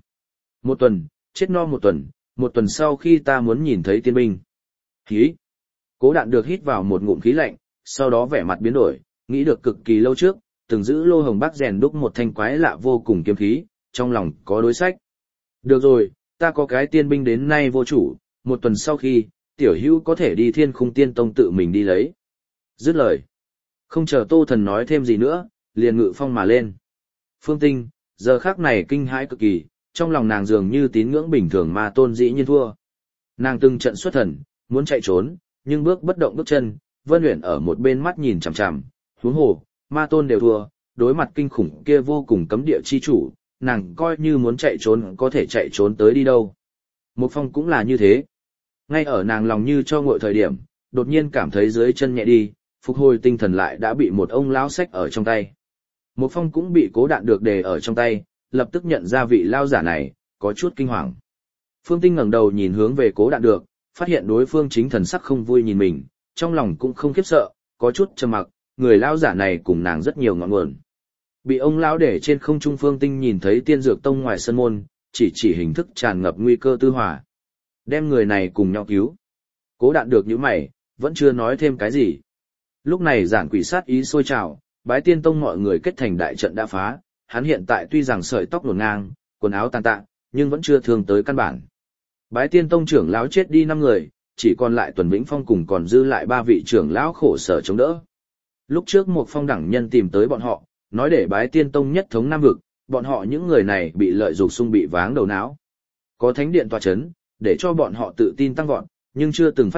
1 tuần, chết no 1 tuần, 1 tuần sau khi ta muốn nhìn thấy tiên binh. Khí. Cố Đạn được hít vào một ngụm khí lạnh, sau đó vẻ mặt biến đổi, nghĩ được cực kỳ lâu trước, từng giữ Lô Hồng Bắc rèn đúc một thanh quái lạ vô cùng kiếm khí, trong lòng có đối sách. Được rồi, ta có cái tiên binh đến nay vô chủ, 1 tuần sau khi, tiểu hữu có thể đi Thiên Khung Tiên Tông tự mình đi lấy. Dứt lời. Không chờ Tô Thần nói thêm gì nữa, liền ngự phong mà lên. Phương Tinh, giờ khắc này kinh hãi cực kỳ, trong lòng nàng dường như tín ngưỡng bình thường mà tôn dĩ nhiên thua. Nàng từng trận xuất thần, muốn chạy trốn, nhưng bước bất động bước chân, Vân Uyển ở một bên mắt nhìn chằm chằm, huống hồ, ma tôn đều thua, đối mặt kinh khủng kia vô cùng cấm địa chi chủ, nàng coi như muốn chạy trốn có thể chạy trốn tới đi đâu. Một Phong cũng là như thế. Ngay ở nàng lòng như cho nguội thời điểm, đột nhiên cảm thấy dưới chân nhẹ đi, phục hồi tinh thần lại đã bị một ông lão xách ở trong tay. Một Phong cũng bị Cố Đạn được đề ở trong tay, lập tức nhận ra vị lao giả này, có chút kinh hoàng. Phương Tinh ngẩng đầu nhìn hướng về Cố Đạn được, phát hiện đối phương chính thần sắc không vui nhìn mình, trong lòng cũng không khiếp sợ, có chút trầm mặc, người lao giả này cùng nàng rất nhiều ngọn nguồn. Bị ông lão để trên không trung Phương Tinh nhìn thấy Tiên Dược Tông ngoài sân môn, chỉ hình thức tràn ngập nguy cơ tư hỏa. Đem người này cùng nhau cứu. Cố Đạn được những mày, vẫn chưa nói thêm cái gì. Lúc này giản quỷ sát ý sôi trào, Bái Tiên Tông mọi người kết thành đại trận đã phá, hắn hiện tại tuy rằng sợi tóc nổn ngang, quần áo tàn tạ, nhưng vẫn chưa thương tới căn bản. Bái Tiên Tông trưởng lão chết đi 5 người, chỉ còn lại Tuần Vĩnh Phong cùng còn dư lại 3 vị trưởng lão khổ sở chống đỡ. Lúc trước một phong đẳng nhân tìm tới bọn họ, nói để Bái Tiên Tông nhất thống Nam vực, bọn họ những người này bị lợi dục xung bị váng đầu não. Có thánh điện tọa chấn, để cho bọn họ tự tin tăng vọt, nhưng chưa từng phát hiện,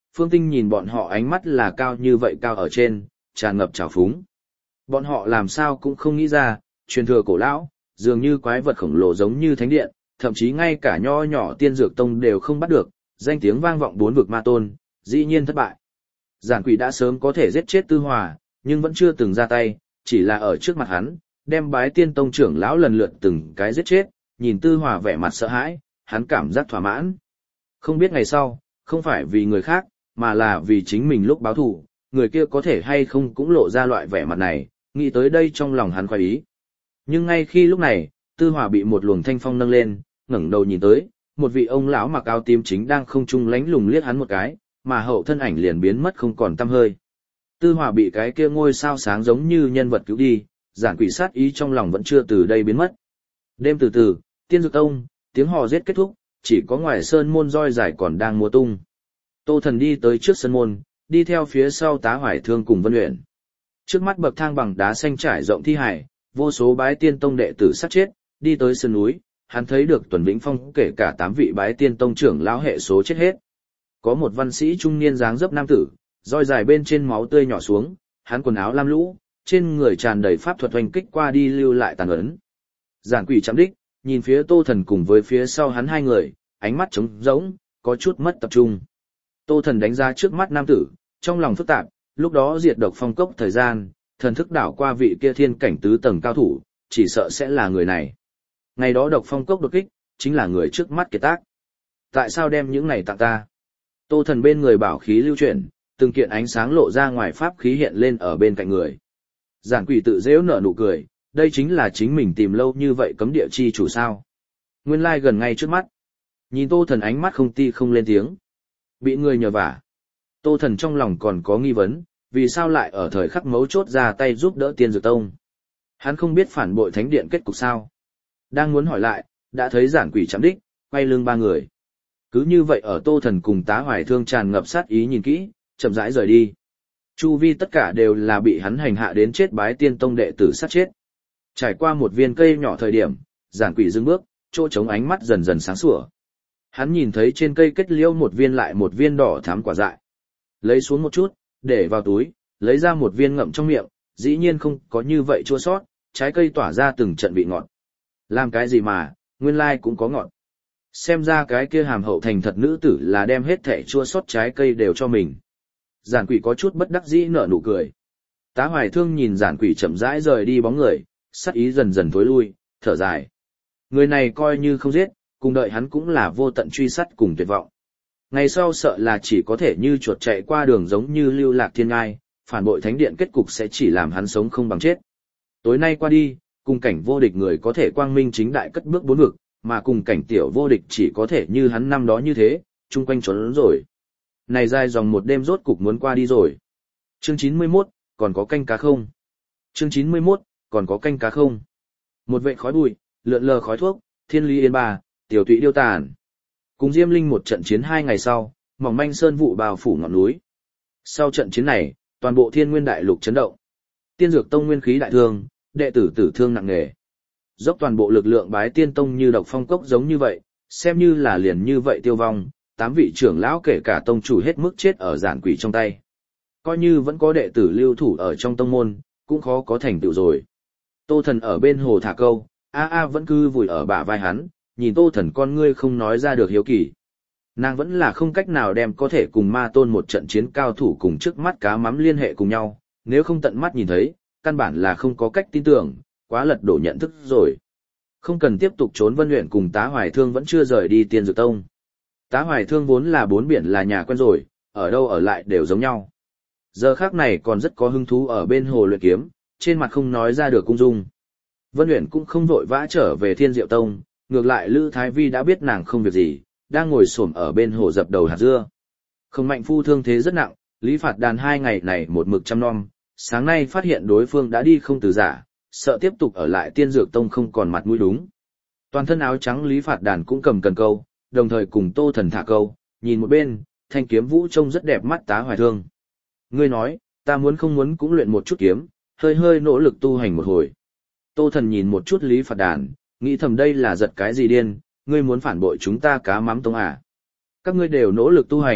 Phương Tinh nhìn bọn họ ánh mắt là cao như vậy cao ở trên, tràn ngập trào phúng. Bọn họ làm sao cũng không nghĩ ra, truyền thừa cổ lão, dường như quái vật khổng lồ giống như thánh điện, thậm chí ngay cả nho nhỏ tiên dược tông đều không bắt được, danh tiếng vang vọng bốn vực ma tôn, dĩ nhiên thất bại. Giản Quỷ đã sớm có thể giết chết Tư Hòa, nhưng vẫn chưa từng ra tay, chỉ là ở trước mặt hắn, đem Bái Tiên tông trưởng lão lần lượt từng cái giết chết, nhìn Tư Hòa vẻ mặt sợ hãi, hắn cảm giác thỏa mãn. Không biết ngày sau, không phải vì người khác, mà là vì chính mình lúc báo thù, người kia có thể hay không cũng lộ ra loại vẻ mặt này, nghĩ tới đây trong lòng hắn khoái ý. Nhưng ngay khi lúc này, Tư Hòa bị một luồng thanh phong nâng lên, ngẩng đầu nhìn tới, một vị ông lão mặc áo tím chính đang không trung lánh lùng liếc hắn một cái, mà hậu thân ảnh liền biến mất không còn tăm hơi. Tư Hòa bị cái kia ngôi sao sáng giống như nhân vật cứu đi, Giản Quỷ sát ý trong lòng vẫn chưa từ đây biến mất. Đêm từ từ, Tiên Dược Tông, tiếng hò giết kết thúc, chỉ có ngoài sơn môn roi dài còn đang múa tung. Tô Thần đi tới trước sân môn, đi theo phía sau Tá Hoài Thương cùng Vân Uyển. Trước mắt bậc thang bằng đá xanh trải rộng thi hải, vô số Bái Tiên tông đệ tử sát chết, đi tới sườn núi, hắn thấy được Tuần Vĩnh Phong kể cả 8 vị Bái Tiên tông trưởng lão hệ số chết hết. Có một văn sĩ trung niên dáng dấp nam tử, roi dài bên trên máu tươi nhỏ xuống, hắn quần áo lam lũ, trên người tràn đầy pháp thuật oanh kích qua đi lưu lại tàn ấn. Giản Quỷ chạm đích, nhìn phía Tô Thần cùng với phía sau hắn hai người, ánh mắt trống rỗng, có chút mất tập trung. Tô Thần đánh ra trước mắt nam tử, trong lòng phức tạp, lúc đó diệt độc phong cốc thời gian, thần thức đảo qua vị kia thiên cảnh tứ tầng cao thủ, chỉ sợ sẽ là người này. Ngày đó độc phong cốc đột kích, chính là người trước mắt kiệt tác. Tại sao đem những này tặng ta? Tô Thần bên người bảo khí lưu chuyển, từng kiện ánh sáng lộ ra ngoài pháp khí hiện lên ở bên cạnh người. Giản Quỷ tự giễu nở nụ cười, đây chính là chính mình tìm lâu như vậy cấm địa chi chủ sao. Nguyên lai gần ngay trước mắt. Nhìn Tô Thần ánh mắt không ti không lên tiếng. Bị người nhờ vả. Tô Thần trong lòng còn có nghi vấn, vì sao lại ở thời khắc mấu chốt ra tay giúp đỡ Tiên Dược Tông. Hắn không biết phản bội thánh điện kết cục sao. Đang muốn hỏi lại, đã thấy Giản Quỷ chạm đích, quay lưng ba người. Cứ như vậy ở Tô Thần cùng Tá Hoài Thương tràn ngập sát ý nhìn kỹ, chậm rãi rời đi. Chu vi tất cả đều là bị hắn hành hạ đến chết Bái Tiên tông đệ tử sát chết. Trải qua một viên cây nhỏ thời điểm, Giản Quỷ dừng bước, chỗ trống ánh mắt dần dần sáng sủa. Hắn nhìn thấy trên cây kết liễu một viên lại một viên đỏ thắm quả dại. Lấy xuống một chút, để vào túi, lấy ra một viên ngậm trong miệng, dĩ nhiên không có như vậy chua sót, trái cây tỏa ra từng trận vị ngọt. Làm cái gì mà, nguyên lai cũng có ngọt. Xem ra cái kia hàm hậu thành thật nữ tử là đem hết thẻ chua sót trái cây đều cho mình. Giản Quỷ có chút bất đắc dĩ nở nụ cười. Tá Hoài Thương nhìn Giản Quỷ chậm rãi rời đi bóng người, sắc ý dần dần thối lui, thở dài. Người này coi như không giết, cùng đợi hắn cũng là vô tận truy sát cùng tuyệt vọng. Ngày sau sợ là chỉ có thể như chuột chạy qua đường giống như lưu lạc thiên ngai, phản bội thánh điện kết cục sẽ chỉ làm hắn sống không bằng chết. Tối nay qua đi, cùng cảnh vô địch người có thể quang minh chính đại cất bước bốn vực, mà cùng cảnh tiểu vô địch chỉ có thể như hắn năm đó như thế, chung quanh trốn rồi. Này dài dòng một đêm rốt cục muốn qua đi rồi. Chương 91, còn có canh cá không? Chương 91, còn có canh cá không? Một vệ khói bụi, lượn lờ khói thuốc, thiên lý yên bà, tiểu tụy điêu tàn. Cùng Diêm Linh một trận chiến 2 ngày sau, mỏng manh sơn vụ bao phủ ngọn núi. Sau trận chiến này, toàn bộ Thiên Nguyên đại lục chấn động. Tiên Dược Tông nguyên khí đại thương, đệ tử tử thương nặng nề. Dốc toàn bộ lực lượng Bái Tiên Tông như độc phong cốc giống như vậy, xem như là liền như vậy tiêu vong, 8 vị trưởng lão kể cả tông chủ hết mức chết ở Giản Quỷ trong tay. Coi như vẫn có đệ tử lưu thủ ở trong tông môn, cũng khó có thành tựu rồi. Tô Thần ở bên hồ thả câu, vẫn cứ vùi ở bả vai hắn, nhìn Tô Thần con ngươi không nói ra được hiếu kỳ. Nàng vẫn là không cách nào đem có thể cùng ma tôn một trận chiến cao thủ cùng trước mắt cá mắm liên hệ cùng nhau, nếu không tận mắt nhìn thấy, căn bản là không có cách tin tưởng, quá lật đổ nhận thức rồi. Không cần tiếp tục trốn. Vân Uyển cùng Tá Hoài Thương vẫn chưa rời đi Tiên Dược Tông. Tá Hoài Thương vốn là bốn biển là nhà quen rồi, ở đâu ở lại đều giống nhau. Giờ khác này còn rất có hứng thú ở bên hồ luyện kiếm, trên mặt không nói ra được cung dung. Vân Uyển cũng không vội vã trở về Thiên Diệu Tông, ngược lại Lữ Thái Vi đã biết nàng không việc gì, đang ngồi xổm ở bên hồ dập đầu hạt dưa. Không Mạnh Phu thương thế rất nặng, Lý Phạt Đàn 2 ngày này một mực chăm nom, sáng nay phát hiện đối phương đã đi không từ giả, sợ tiếp tục ở lại Tiên Dược Tông không còn mặt mũi đúng. Toàn thân áo trắng Lý Phạt Đàn cũng cầm cần câu, đồng thời cùng Tô Thần thả câu, nhìn một bên, thanh kiếm vũ trông rất đẹp mắt Tá Hoài Thương. Ngươi nói, ta muốn không muốn cũng luyện một chút kiếm, hơi hơi nỗ lực tu hành một hồi. Tô Thần nhìn một chút Lý Phạt Đàn, nghĩ thầm đây là giật cái gì điên, ngươi muốn phản bội chúng ta cá mắm tông à. Các ngươi đều nỗ lực tu hành,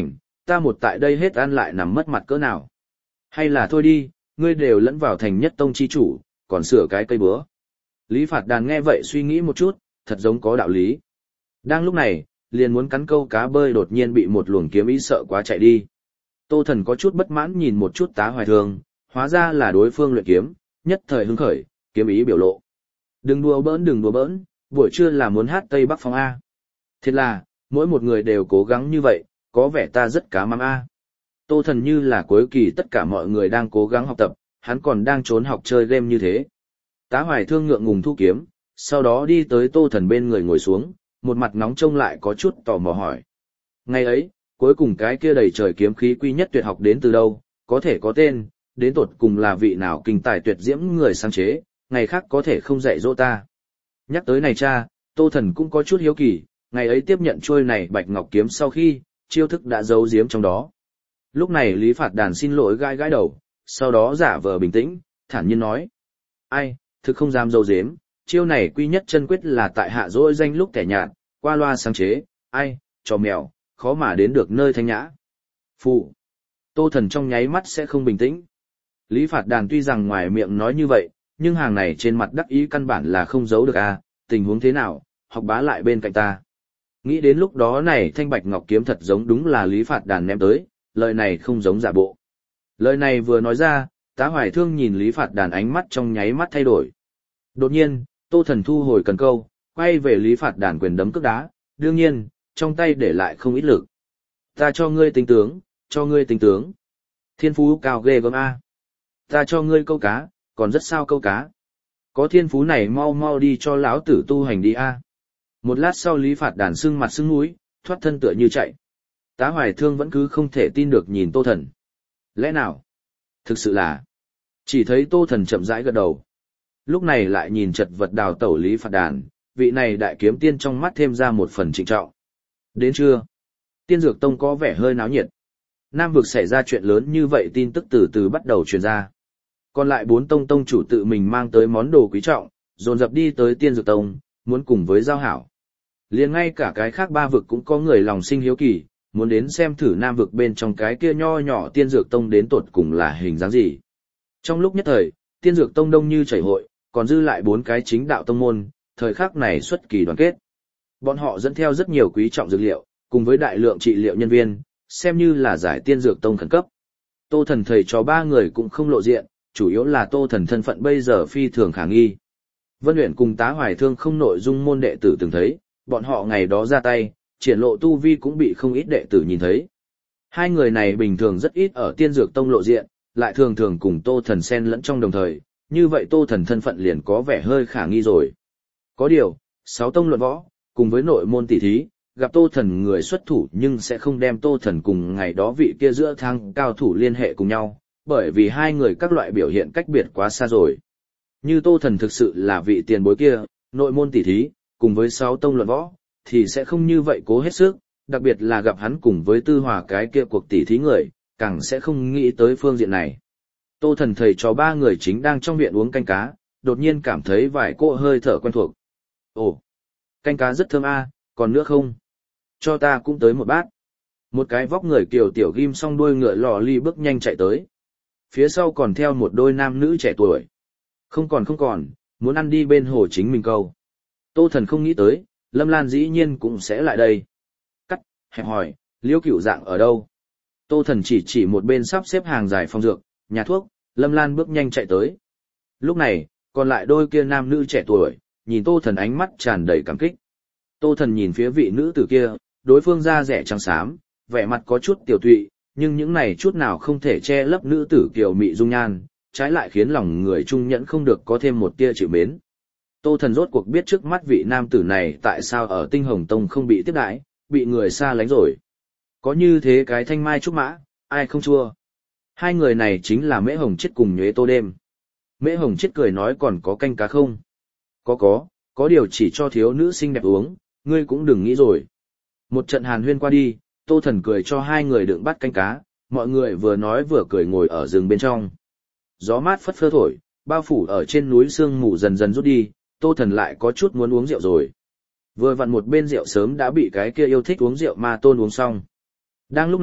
ta một tại đây hết ăn lại nằm mất mặt cỡ nào. Hay là thôi đi, ngươi đều lẫn vào thành nhất tông chi chủ, còn sửa cái cây búa. Lý Phạt Đàn nghe vậy suy nghĩ một chút, thật giống có đạo lý. Đang lúc này, liền muốn cắn câu cá bơi đột nhiên bị một luồng kiếm ý sợ quá chạy đi. Tô Thần có chút bất mãn nhìn một chút Tá Hoài Thương, hóa ra là đối phương luyện kiếm, nhất thời hứng khởi, kiếm ý biểu lộ. Đừng đùa bỡn, buổi trưa là muốn hát Tây Bắc Phong A. Thiệt là, mỗi một người đều cố gắng như vậy, có vẻ ta rất cá mắm A. Tô Thần như là cuối kỳ tất cả mọi người đang cố gắng học tập, hắn còn đang trốn học chơi game như thế. Tá Hoài Thương ngượng ngùng thu kiếm, sau đó đi tới Tô Thần bên người ngồi xuống, một mặt nóng trông lại có chút tò mò hỏi. Ngày ấy, cuối cùng cái kia đầy trời kiếm khí quy nhất tuyệt học đến từ đâu, có thể có tên, đến tột cùng là vị nào kinh tài tuyệt diễm người sáng chế, ngày khác có thể không dạy dỗ ta. Nhắc tới này cha, Tô Thần cũng có chút hiếu kỳ, ngày ấy tiếp nhận trôi này bạch ngọc kiếm sau khi, chiêu thức đã giấu giếm trong đó. Lúc này Lý Phạt Đàn xin lỗi gãi gãi đầu, sau đó giả vờ bình tĩnh, thản nhiên nói. Ai, thực không dám giấu giếm, chiêu này quy nhất chân quyết là tại hạ dỗi danh lúc kẻ nhạt, qua loa sáng chế, ai, trò mèo, khó mà đến được nơi thanh nhã. Phụ. Tô Thần trong nháy mắt sẽ không bình tĩnh. Lý Phạt Đàn tuy rằng ngoài miệng nói như vậy, nhưng hàng này trên mặt đắc ý căn bản là không giấu được à, tình huống thế nào, học bá lại bên cạnh ta. Nghĩ đến lúc đó này thanh bạch ngọc kiếm thật giống đúng là Lý Phạt Đàn ném tới, lời này không giống giả bộ. Lời này vừa nói ra, Tá Hoài Thương nhìn Lý Phạt Đàn ánh mắt trong nháy mắt thay đổi. Đột nhiên, Tô Thần thu hồi cần câu, quay về Lý Phạt Đàn quyền đấm cước đá, đương nhiên, trong tay để lại không ít lực. Ta cho ngươi tính tướng, cho ngươi tính tướng. Thiên phú cao ghê gớm A. Ta cho ngươi câu cá, còn rất sao câu cá. Có thiên phú này mau mau đi cho lão tử tu hành đi A. Một lát sau Lý Phạt Đàn sưng mặt sưng mũi, thoát thân tựa như chạy. Tá Hoài Thương vẫn cứ không thể tin được nhìn Tô Thần. Lẽ nào? Thực sự là... Chỉ thấy Tô Thần chậm rãi gật đầu. Lúc này lại nhìn chật vật đào tẩu Lý Phạt Đàn, vị này đại kiếm tiên trong mắt thêm ra một phần trịnh trọng. Đến trưa, Tiên Dược Tông có vẻ hơi náo nhiệt. Nam vực xảy ra chuyện lớn như vậy tin tức từ từ bắt đầu truyền ra. Còn lại 4 tông tông chủ tự mình mang tới món đồ quý trọng, dồn dập đi tới Tiên Dược Tông, muốn cùng với giao hảo. Liền ngay cả cái khác 3 vực cũng có người lòng sinh hiếu kỳ, muốn đến xem thử Nam vực bên trong cái kia nho nhỏ Tiên Dược Tông đến tột cùng là hình dáng gì. Trong lúc nhất thời, Tiên Dược Tông đông như chảy hội, còn dư lại 4 cái chính đạo tông môn, thời khắc này xuất kỳ đoàn kết. Bọn họ dẫn theo rất nhiều quý trọng dược liệu, cùng với đại lượng trị liệu nhân viên, xem như là giải Tiên Dược Tông khẩn cấp. Tô Thần thầy cho 3 người cũng không lộ diện, chủ yếu là Tô Thần thân phận bây giờ phi thường khả nghi. Vân Uyển cùng Tá Hoài Thương không nội dung môn đệ tử từng thấy, bọn họ ngày đó ra tay, triển lộ tu vi cũng bị không ít đệ tử nhìn thấy. Hai người này bình thường rất ít ở Tiên Dược Tông lộ diện, lại thường thường cùng Tô Thần xen lẫn trong đồng thời, như vậy Tô Thần thân phận liền có vẻ hơi khả nghi rồi. Có điều, 6 tông luận võ, cùng với nội môn tỷ thí, gặp Tô Thần người xuất thủ nhưng sẽ không đem Tô Thần cùng ngày đó vị kia giữa thang cao thủ liên hệ cùng nhau, bởi vì hai người các loại biểu hiện cách biệt quá xa rồi. Như Tô Thần thực sự là vị tiền bối kia, nội môn tỷ thí, cùng với 6 tông luận võ, thì sẽ không như vậy cố hết sức, đặc biệt là gặp hắn cùng với Tư Hòa cái kia cuộc tỷ thí người, càng sẽ không nghĩ tới phương diện này. Tô Thần thầy cho 3 người chính đang trong viện uống canh cá, đột nhiên cảm thấy vài cỗ hơi thở quen thuộc. Ồ, canh cá rất thơm a, còn nữa không? Cho ta cũng tới một bát. Một cái vóc người kiều tiểu ghim song đuôi ngựa lò ly bước nhanh chạy tới. Phía sau còn theo một đôi nam nữ trẻ tuổi. Không còn, muốn ăn đi bên hồ chính mình câu. Tô Thần không nghĩ tới, Lâm Lan dĩ nhiên cũng sẽ lại đây. Cắt, hẹp hỏi, Liễu Cửu Dạng ở đâu? Tô Thần chỉ một bên sắp xếp hàng dài phòng dược, nhà thuốc, Lâm Lan bước nhanh chạy tới. Lúc này, còn lại đôi kia nam nữ trẻ tuổi, nhìn Tô Thần ánh mắt tràn đầy cảm kích. Tô Thần nhìn phía vị nữ tử kia, đối phương da rẻ trắng xám, vẻ mặt có chút tiểu tụy, nhưng những này chút nào không thể che lấp nữ tử kiều mị dung nhan, trái lại khiến lòng người trung nhẫn không được có thêm một tia chịu mến. Tô Thần rốt cuộc biết trước mắt vị nam tử này tại sao ở Tinh Hồng Tông không bị tiếp đãi, bị người xa lánh rồi. Có như thế cái thanh mai trúc mã, ai không chua. Hai người này chính là Mễ Hồng Chiết cùng Nhuế Tô Đêm. Mễ Hồng Chiết cười nói còn có canh cá không? Có điều chỉ cho thiếu nữ xinh đẹp uống, ngươi cũng đừng nghĩ rồi. Một trận hàn huyên qua đi, Tô Thần cười cho hai người đựng bát canh cá, mọi người vừa nói vừa cười ngồi ở rừng bên trong. Gió mát phất phơ thổi, bao phủ ở trên núi sương mù dần dần rút đi, Tô Thần lại có chút muốn uống rượu rồi. Vừa vặn một bên rượu sớm đã bị cái kia yêu thích uống rượu ma tôn uống xong. Đang lúc này,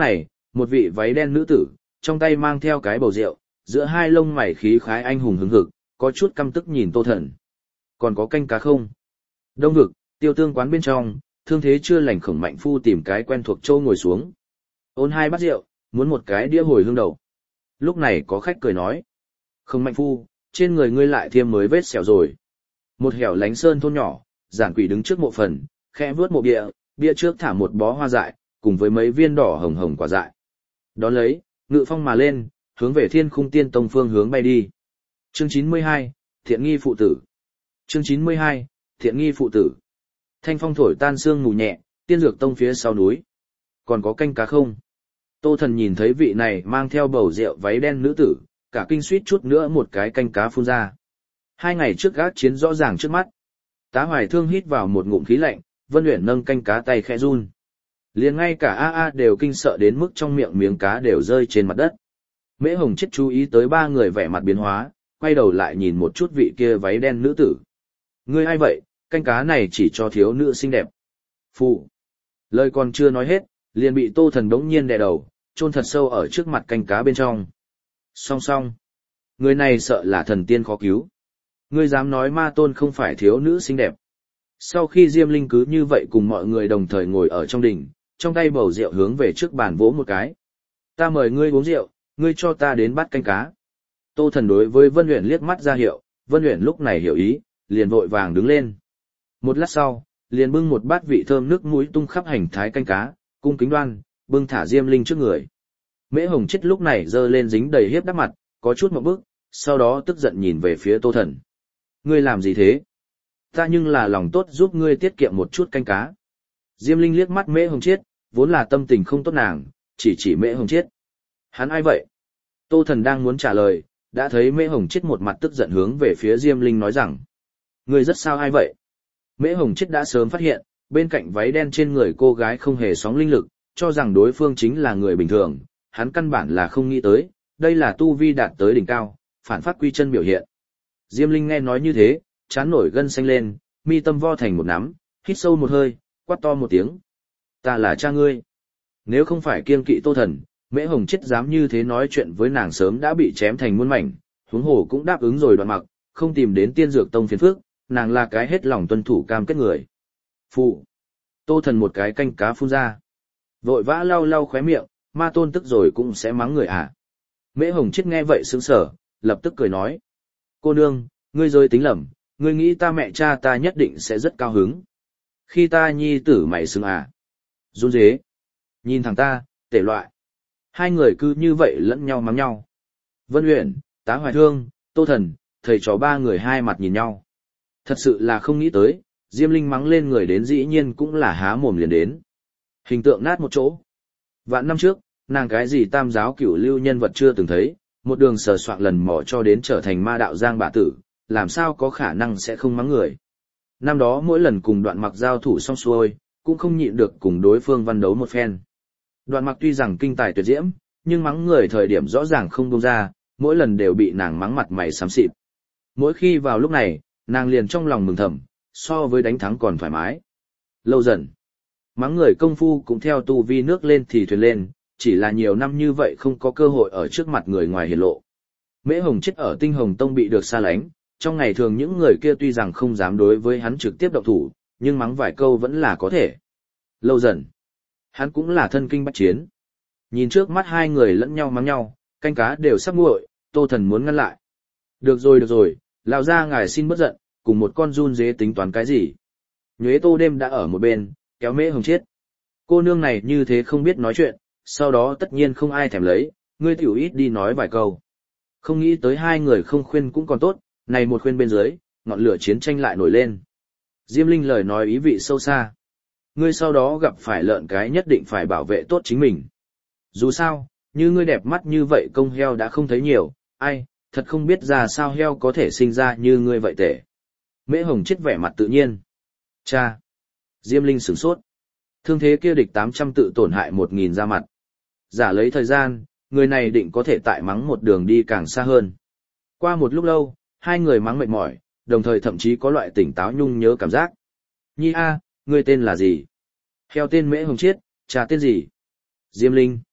một vị váy đen nữ tử, trong tay mang theo cái bầu rượu, giữa hai lông mày khí khái anh hùng hứng hực, có chút căm tức nhìn Tô Thần. Còn có canh cá không? Đông vực, tiêu tương quán bên trong, thương thế chưa lành Khổng Mạnh Phu tìm cái quen thuộc châu ngồi xuống. Ôn hai bát rượu, muốn một cái đĩa hồi hương đầu. Lúc này có khách cười nói. Khổng Mạnh Phu, trên người ngươi lại thêm mới vết sẹo rồi. Một hẻo lánh sơn thôn nhỏ, giản quỷ đứng trước mộ phần, khẽ vuốt mộ bia, bia trước thả một bó hoa dại, cùng với mấy viên đỏ hồng hồng quả dại. Đón lấy, ngự phong mà lên, hướng về Thiên Khung Tiên Tông phương hướng bay đi. Chương 92, Thiện nghi phụ tử. Chương 92, Thiện nghi phụ tử. Thanh phong thổi tan sương mù nhẹ, Tiên Dược Tông phía sau núi. Còn có canh cá không? Tô Thần nhìn thấy vị này mang theo bầu rượu váy đen nữ tử, cả kinh suýt chút nữa một cái canh cá phun ra. 2 ngày trước gác chiến rõ ràng trước mắt. Tá Hoài Thương hít vào một ngụm khí lạnh, Vân Uyển nâng canh cá tay khẽ run. Liền ngay cả A đều kinh sợ đến mức trong miệng miếng cá đều rơi trên mặt đất. Mễ Hồng Chết chú ý tới 3 người vẻ mặt biến hóa, quay đầu lại nhìn một chút vị kia váy đen nữ tử. Ngươi ai vậy, canh cá này chỉ cho thiếu nữ xinh đẹp. Phụ. Lời còn chưa nói hết, liền bị Tô Thần đống nhiên đè đầu, chôn thật sâu ở trước mặt canh cá bên trong. Song song. Người này sợ là thần tiên khó cứu. Ngươi dám nói ma tôn không phải thiếu nữ xinh đẹp. Sau khi Diêm Linh cứ như vậy cùng mọi người đồng thời ngồi ở trong đỉnh, trong tay bầu rượu hướng về trước bàn vỗ một cái. Ta mời ngươi uống rượu, ngươi cho ta đến bát canh cá. Tô Thần đối với Vân Uyển liếc mắt ra hiệu, Vân Uyển lúc này hiểu ý, liền vội vàng đứng lên. Một lát sau, liền bưng một bát vị thơm nước mũi tung khắp hành thái canh cá, cung kính đoan, bưng thả Diêm Linh trước người. Mễ Hồng Chết lúc này giơ lên dính đầy hiếp đắp mặt, có chút một bước, sau đó tức giận nhìn về phía Tô Thần. Ngươi làm gì thế? Ta nhưng là lòng tốt giúp ngươi tiết kiệm một chút canh cá. Diêm Linh liếc mắt Mễ Hồng Chết, vốn là tâm tình không tốt nàng, chỉ Mễ Hồng Chết. Hắn ai vậy? Tô Thần đang muốn trả lời, đã thấy Mễ Hồng Chết một mặt tức giận hướng về phía Diêm Linh nói rằng. Ngươi rất sao ai vậy? Mễ Hồng Chết đã sớm phát hiện, bên cạnh váy đen trên người cô gái không hề sóng linh lực, cho rằng đối phương chính là người bình thường, hắn căn bản là không nghĩ tới, đây là tu vi đạt tới đỉnh cao, phản phát quy chân biểu hiện. Diêm Linh nghe nói như thế, trán nổi gân xanh lên, mi tâm vo thành một nắm, hít sâu một hơi, quát to một tiếng. Ta là cha ngươi. Nếu không phải kiêng kỵ Tô Thần, Mễ Hồng Chết dám như thế nói chuyện với nàng sớm đã bị chém thành muôn mảnh, huống hồ cũng đáp ứng rồi Đoạn Mặc, không tìm đến Tiên Dược Tông phiền phức, nàng là cái hết lòng tuân thủ cam kết người. Phụ. Tô Thần một cái canh cá phun ra. Vội vã lau lau khóe miệng, ma tôn tức rồi cũng sẽ mắng người à. Mễ Hồng Chết nghe vậy sững sờ, lập tức cười nói. Cô nương, ngươi rơi tính lầm, ngươi nghĩ ta mẹ cha ta nhất định sẽ rất cao hứng. Khi ta nhi tử mày xứng à. Run rế. Nhìn thằng ta, tể loại. Hai người cứ như vậy lẫn nhau mắng nhau. Vân Uyển, Tá Hoài Thương, Tô Thần, thầy trò 3 người hai mặt nhìn nhau. Thật sự là không nghĩ tới, Diêm Linh mắng lên người đến dĩ nhiên cũng là há mồm liền đến. Hình tượng nát một chỗ. Vạn năm trước, nàng cái gì tam giáo cửu lưu nhân vật chưa từng thấy, một đường sờ soạn lần mò cho đến trở thành ma đạo giang bạ tử, làm sao có khả năng sẽ không mắng người. Năm đó mỗi lần cùng Đoạn Mặc giao thủ xong xuôi, cũng không nhịn được cùng đối phương văn đấu một phen. Đoạn Mặc tuy rằng kinh tài tuyệt diễm, nhưng mắng người thời điểm rõ ràng không buông ra, mỗi lần đều bị nàng mắng mặt mày xám xịt. Mỗi khi vào lúc này, nàng liền trong lòng mừng thầm, so với đánh thắng còn thoải mái. Lâu dần, mắng người công phu cũng theo tu vi nước lên thì thuyền lên, chỉ là nhiều năm như vậy không có cơ hội ở trước mặt người ngoài hiển lộ. Mễ Hồng Chết ở Tinh Hồng Tông bị được xa lánh, trong ngày thường những người kia tuy rằng không dám đối với hắn trực tiếp động thủ, nhưng mắng vài câu vẫn là có thể. Lâu dần, hắn cũng là thân kinh bách chiến. Nhìn trước mắt hai người lẫn nhau mắng nhau, canh cá đều sắp nguội, Tô Thần muốn ngăn lại. Được rồi, lão gia ngài xin bất giận, cùng một con run dế tính toán cái gì. Nhuế Tô đêm đã ở một bên, kéo Mễ Hồng Chết. Cô nương này như thế không biết nói chuyện, sau đó tất nhiên không ai thèm lấy, ngươi tiểu ít đi nói vài câu. Không nghĩ tới hai người không khuyên cũng còn tốt, này một khuyên bên dưới, ngọn lửa chiến tranh lại nổi lên. Diêm Linh lời nói ý vị sâu xa. Ngươi sau đó gặp phải lợn cái nhất định phải bảo vệ tốt chính mình. Dù sao, như ngươi đẹp mắt như vậy công heo đã không thấy nhiều, ai, thật không biết ra sao heo có thể sinh ra như ngươi vậy tệ. Mễ Hồng Chết vẻ mặt tự nhiên. Cha! Diêm Linh sửng sốt. Thương thế kia địch 800 tự tổn hại 1000 ra mặt. Giả lấy thời gian, người này định có thể tại mắng một đường đi càng xa hơn. Qua một lúc lâu, hai người mắng mệt mỏi, đồng thời thậm chí có loại tỉnh táo nhung nhớ cảm giác. Nhi a, ngươi tên là gì? Heo tên Mễ Hồng Chết, cha tên gì? Diêm Linh.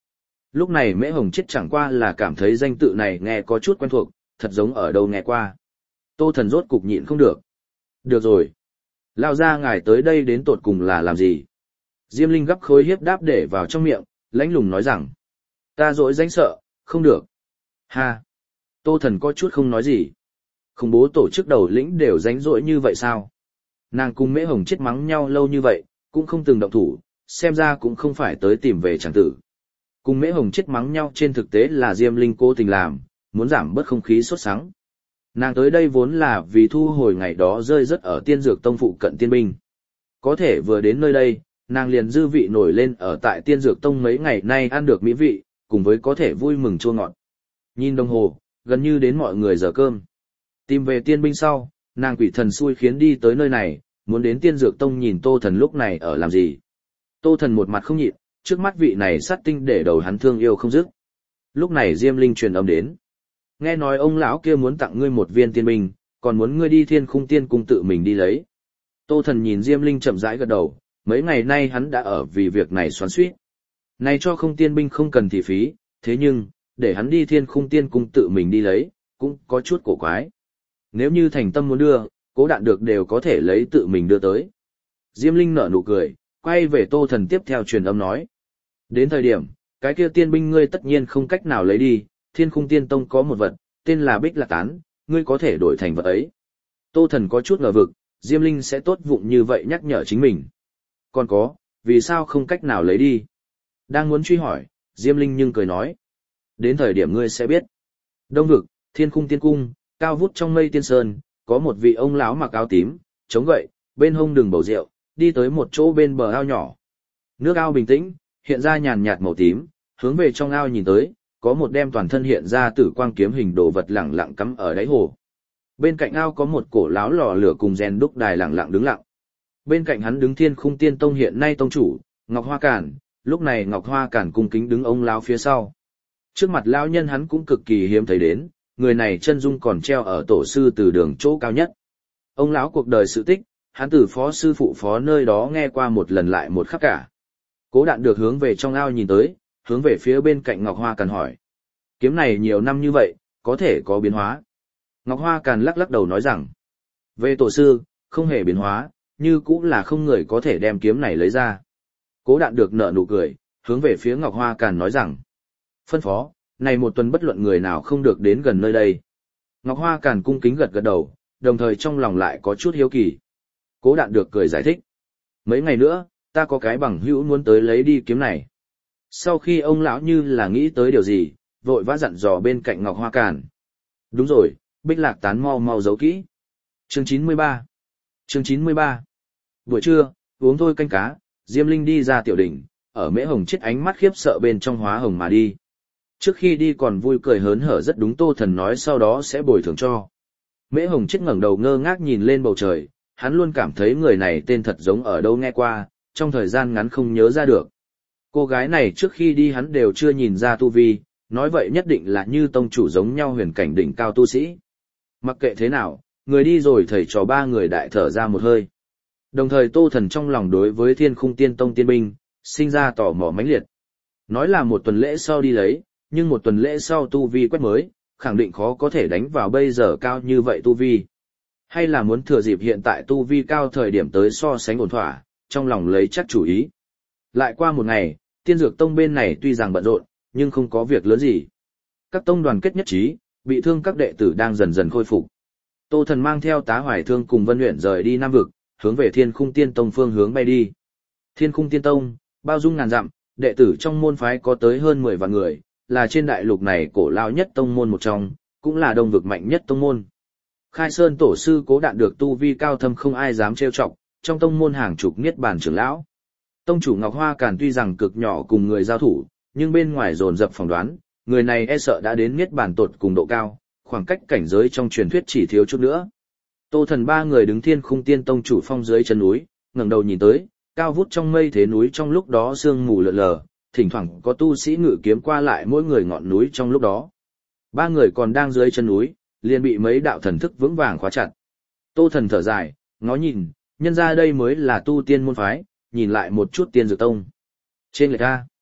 Lúc này Mễ Hồng Chiết chẳng qua là cảm thấy danh tự này nghe có chút quen thuộc, thật giống ở đâu nghe qua. Tô Thần rốt cục nhịn không được. Được rồi. Lao ra ngài tới đây đến tột cùng là làm gì? Diêm Linh gấp khối hiếp đáp để vào trong miệng, lãnh lùng nói rằng. Ta dỗi danh sợ, không được. Ha! Tô Thần có chút không nói gì. Khủng bố tổ chức đầu lĩnh đều ránh rỗi như vậy sao? Nàng cùng Mễ Hồng Chiết mắng nhau lâu như vậy, cũng không từng động thủ, xem ra cũng không phải tới tìm về chẳng tử. Cùng Mễ Hồng Chiết mắng nhau trên thực tế là Diêm Linh cố tình làm, muốn giảm bớt không khí sốt sắng. Nàng tới đây vốn là vì thu hồi ngày đó rơi rất ở Tiên Dược Tông phụ cận tiên binh. Có thể vừa đến nơi đây, nàng liền dư vị nổi lên ở tại Tiên Dược Tông mấy ngày nay ăn được mỹ vị, cùng với có thể vui mừng chua ngọt. Nhìn đồng hồ, gần như đến mọi người giờ cơm. Tìm về tiên binh sau, nàng quỷ thần xui khiến đi tới nơi này, muốn đến Tiên Dược Tông nhìn Tô Thần lúc này ở làm gì. Tô Thần một mặt không nhịn, trước mắt vị này sát tinh để đầu hắn thương yêu không dứt. Lúc này Diêm Linh truyền âm đến. Nghe nói ông lão kia muốn tặng ngươi một viên tiên binh, còn muốn ngươi đi Thiên Khung Tiên cung tự mình đi lấy. Tô Thần nhìn Diêm Linh chậm rãi gật đầu, mấy ngày nay hắn đã ở vì việc này xoắn xuýt. Này cho không tiên binh không cần thị phí, thế nhưng, để hắn đi Thiên Khung Tiên cung tự mình đi lấy, cũng có chút cổ quái. Nếu như thành tâm muốn đưa, Cố Đạn được đều có thể lấy tự mình đưa tới. Diêm Linh nở nụ cười, quay về Tô Thần tiếp theo truyền âm nói. Đến thời điểm, cái kia tiên binh ngươi tất nhiên không cách nào lấy đi, Thiên Khung Tiên Tông có một vật, tên là Bích Lạc Tán, ngươi có thể đổi thành vật ấy. Tô Thần có chút ngờ vực, Diêm Linh sẽ tốt vụng như vậy nhắc nhở chính mình. Còn có, vì sao không cách nào lấy đi? Đang muốn truy hỏi, Diêm Linh nhưng cười nói. Đến thời điểm ngươi sẽ biết. Đông vực, Thiên Khung Tiên Cung, cao vút trong mây tiên sơn, có một vị ông lão mặc áo tím, chống gậy, bên hông đường bầu rượu, đi tới một chỗ bên bờ ao nhỏ. Nước ao bình tĩnh, hiện ra nhàn nhạt màu tím, hướng về trong ao nhìn tới, có một đem toàn thân hiện ra tử quang kiếm hình đồ vật lẳng lặng cắm ở đáy hồ. Bên cạnh ao có một cổ láo lò lửa cùng rèn đúc đài lẳng lặng đứng lặng. Bên cạnh hắn đứng Thiên Khung Tiên Tông hiện nay tông chủ, Ngọc Hoa Cản, lúc này Ngọc Hoa Cản cung kính đứng ông lão phía sau. Trước mặt lão nhân hắn cũng cực kỳ hiếm thấy đến, người này chân dung còn treo ở tổ sư từ đường chỗ cao nhất. Ông lão cuộc đời sự tích, hắn từ phó sư phụ phó nơi đó nghe qua một lần lại một khắp cả. Cố Đạn được hướng về trong ao nhìn tới, hướng về phía bên cạnh Ngọc Hoa Càn hỏi. Kiếm này nhiều năm như vậy, có thể có biến hóa. Ngọc Hoa Càn lắc lắc đầu nói rằng, về tổ sư, không hề biến hóa, như cũng là không người có thể đem kiếm này lấy ra. Cố Đạn được nở nụ cười, hướng về phía Ngọc Hoa Càn nói rằng, phân phó, này một tuần bất luận người nào không được đến gần nơi đây. Ngọc Hoa Càn cung kính gật gật đầu, đồng thời trong lòng lại có chút hiếu kỳ. Cố Đạn được cười giải thích. Mấy ngày nữa, ta có cái bằng hữu muốn tới lấy đi kiếm này. Sau khi ông lão như là nghĩ tới điều gì, vội vã dặn dò bên cạnh Ngọc Hoa Càn. Đúng rồi, Bích Lạc Tán mau mau giấu kỹ. Chương 93 Chương 93 Buổi trưa, uống thôi canh cá, Diêm Linh đi ra tiểu đỉnh, ở Mễ Hồng Chiết ánh mắt khiếp sợ bên trong hóa hồng mà đi. Trước khi đi còn vui cười hớn hở rất đúng Tô Thần nói sau đó sẽ bồi thường cho. Mễ Hồng Chiết ngẩng đầu ngơ ngác nhìn lên bầu trời, hắn luôn cảm thấy người này tên thật giống ở đâu nghe qua, trong thời gian ngắn không nhớ ra được. Cô gái này trước khi đi hắn đều chưa nhìn ra tu vi, nói vậy nhất định là như tông chủ giống nhau huyền cảnh đỉnh cao tu sĩ. Mặc kệ thế nào, người đi rồi thầy trò ba người đại thở ra một hơi. Đồng thời Tô Thần trong lòng đối với Thiên Khung Tiên Tông tiên binh, sinh ra tò mò mãnh liệt. Nói là một tuần lễ sau đi lấy, nhưng một tuần lễ sau tu vi quét mới, khẳng định khó có thể đánh vào bây giờ cao như vậy tu vi. Hay là muốn thừa dịp hiện tại tu vi cao thời điểm tới so sánh ổn thỏa, trong lòng lấy chắc chủ ý. Lại qua một ngày, Tiên Dược Tông bên này tuy rằng bận rộn, nhưng không có việc lớn gì. Các tông đoàn kết nhất trí, bị thương các đệ tử đang dần dần khôi phục. Tô Thần mang theo Tá Hoài Thương cùng Vân Uyển rời đi Nam vực, hướng về Thiên Khung Tiên Tông phương hướng bay đi. Thiên Khung Tiên Tông, bao dung ngàn dặm, đệ tử trong môn phái có tới hơn 10 vạn người, là trên đại lục này cổ lao nhất tông môn một trong, cũng là đông vực mạnh nhất tông môn. Khai Sơn tổ sư Cố Đạn được tu vi cao thâm không ai dám trêu chọc, trong tông môn hàng chục niết bàn trưởng lão. Tông chủ Ngọc Hoa Càn tuy rằng cực nhỏ cùng người giao thủ, nhưng bên ngoài dồn dập phỏng đoán, người này e sợ đã đến niết bàn tột cùng độ cao, khoảng cách cảnh giới trong truyền thuyết chỉ thiếu chút nữa. Tô Thần ba người đứng Thiên Khung Tiên Tông chủ phong dưới chân núi, ngẩng đầu nhìn tới, cao vút trong mây thế núi trong lúc đó sương mù lờ lờ, thỉnh thoảng có tu sĩ ngự kiếm qua lại mỗi người ngọn núi trong lúc đó. Ba người còn đang dưới chân núi, liền bị mấy đạo thần thức vững vàng khóa chặt. Tô Thần thở dài, ngó nhìn, nhân ra đây mới là tu tiên môn phái, nhìn lại một chút Tiên Dược Tông. Trên lệch a.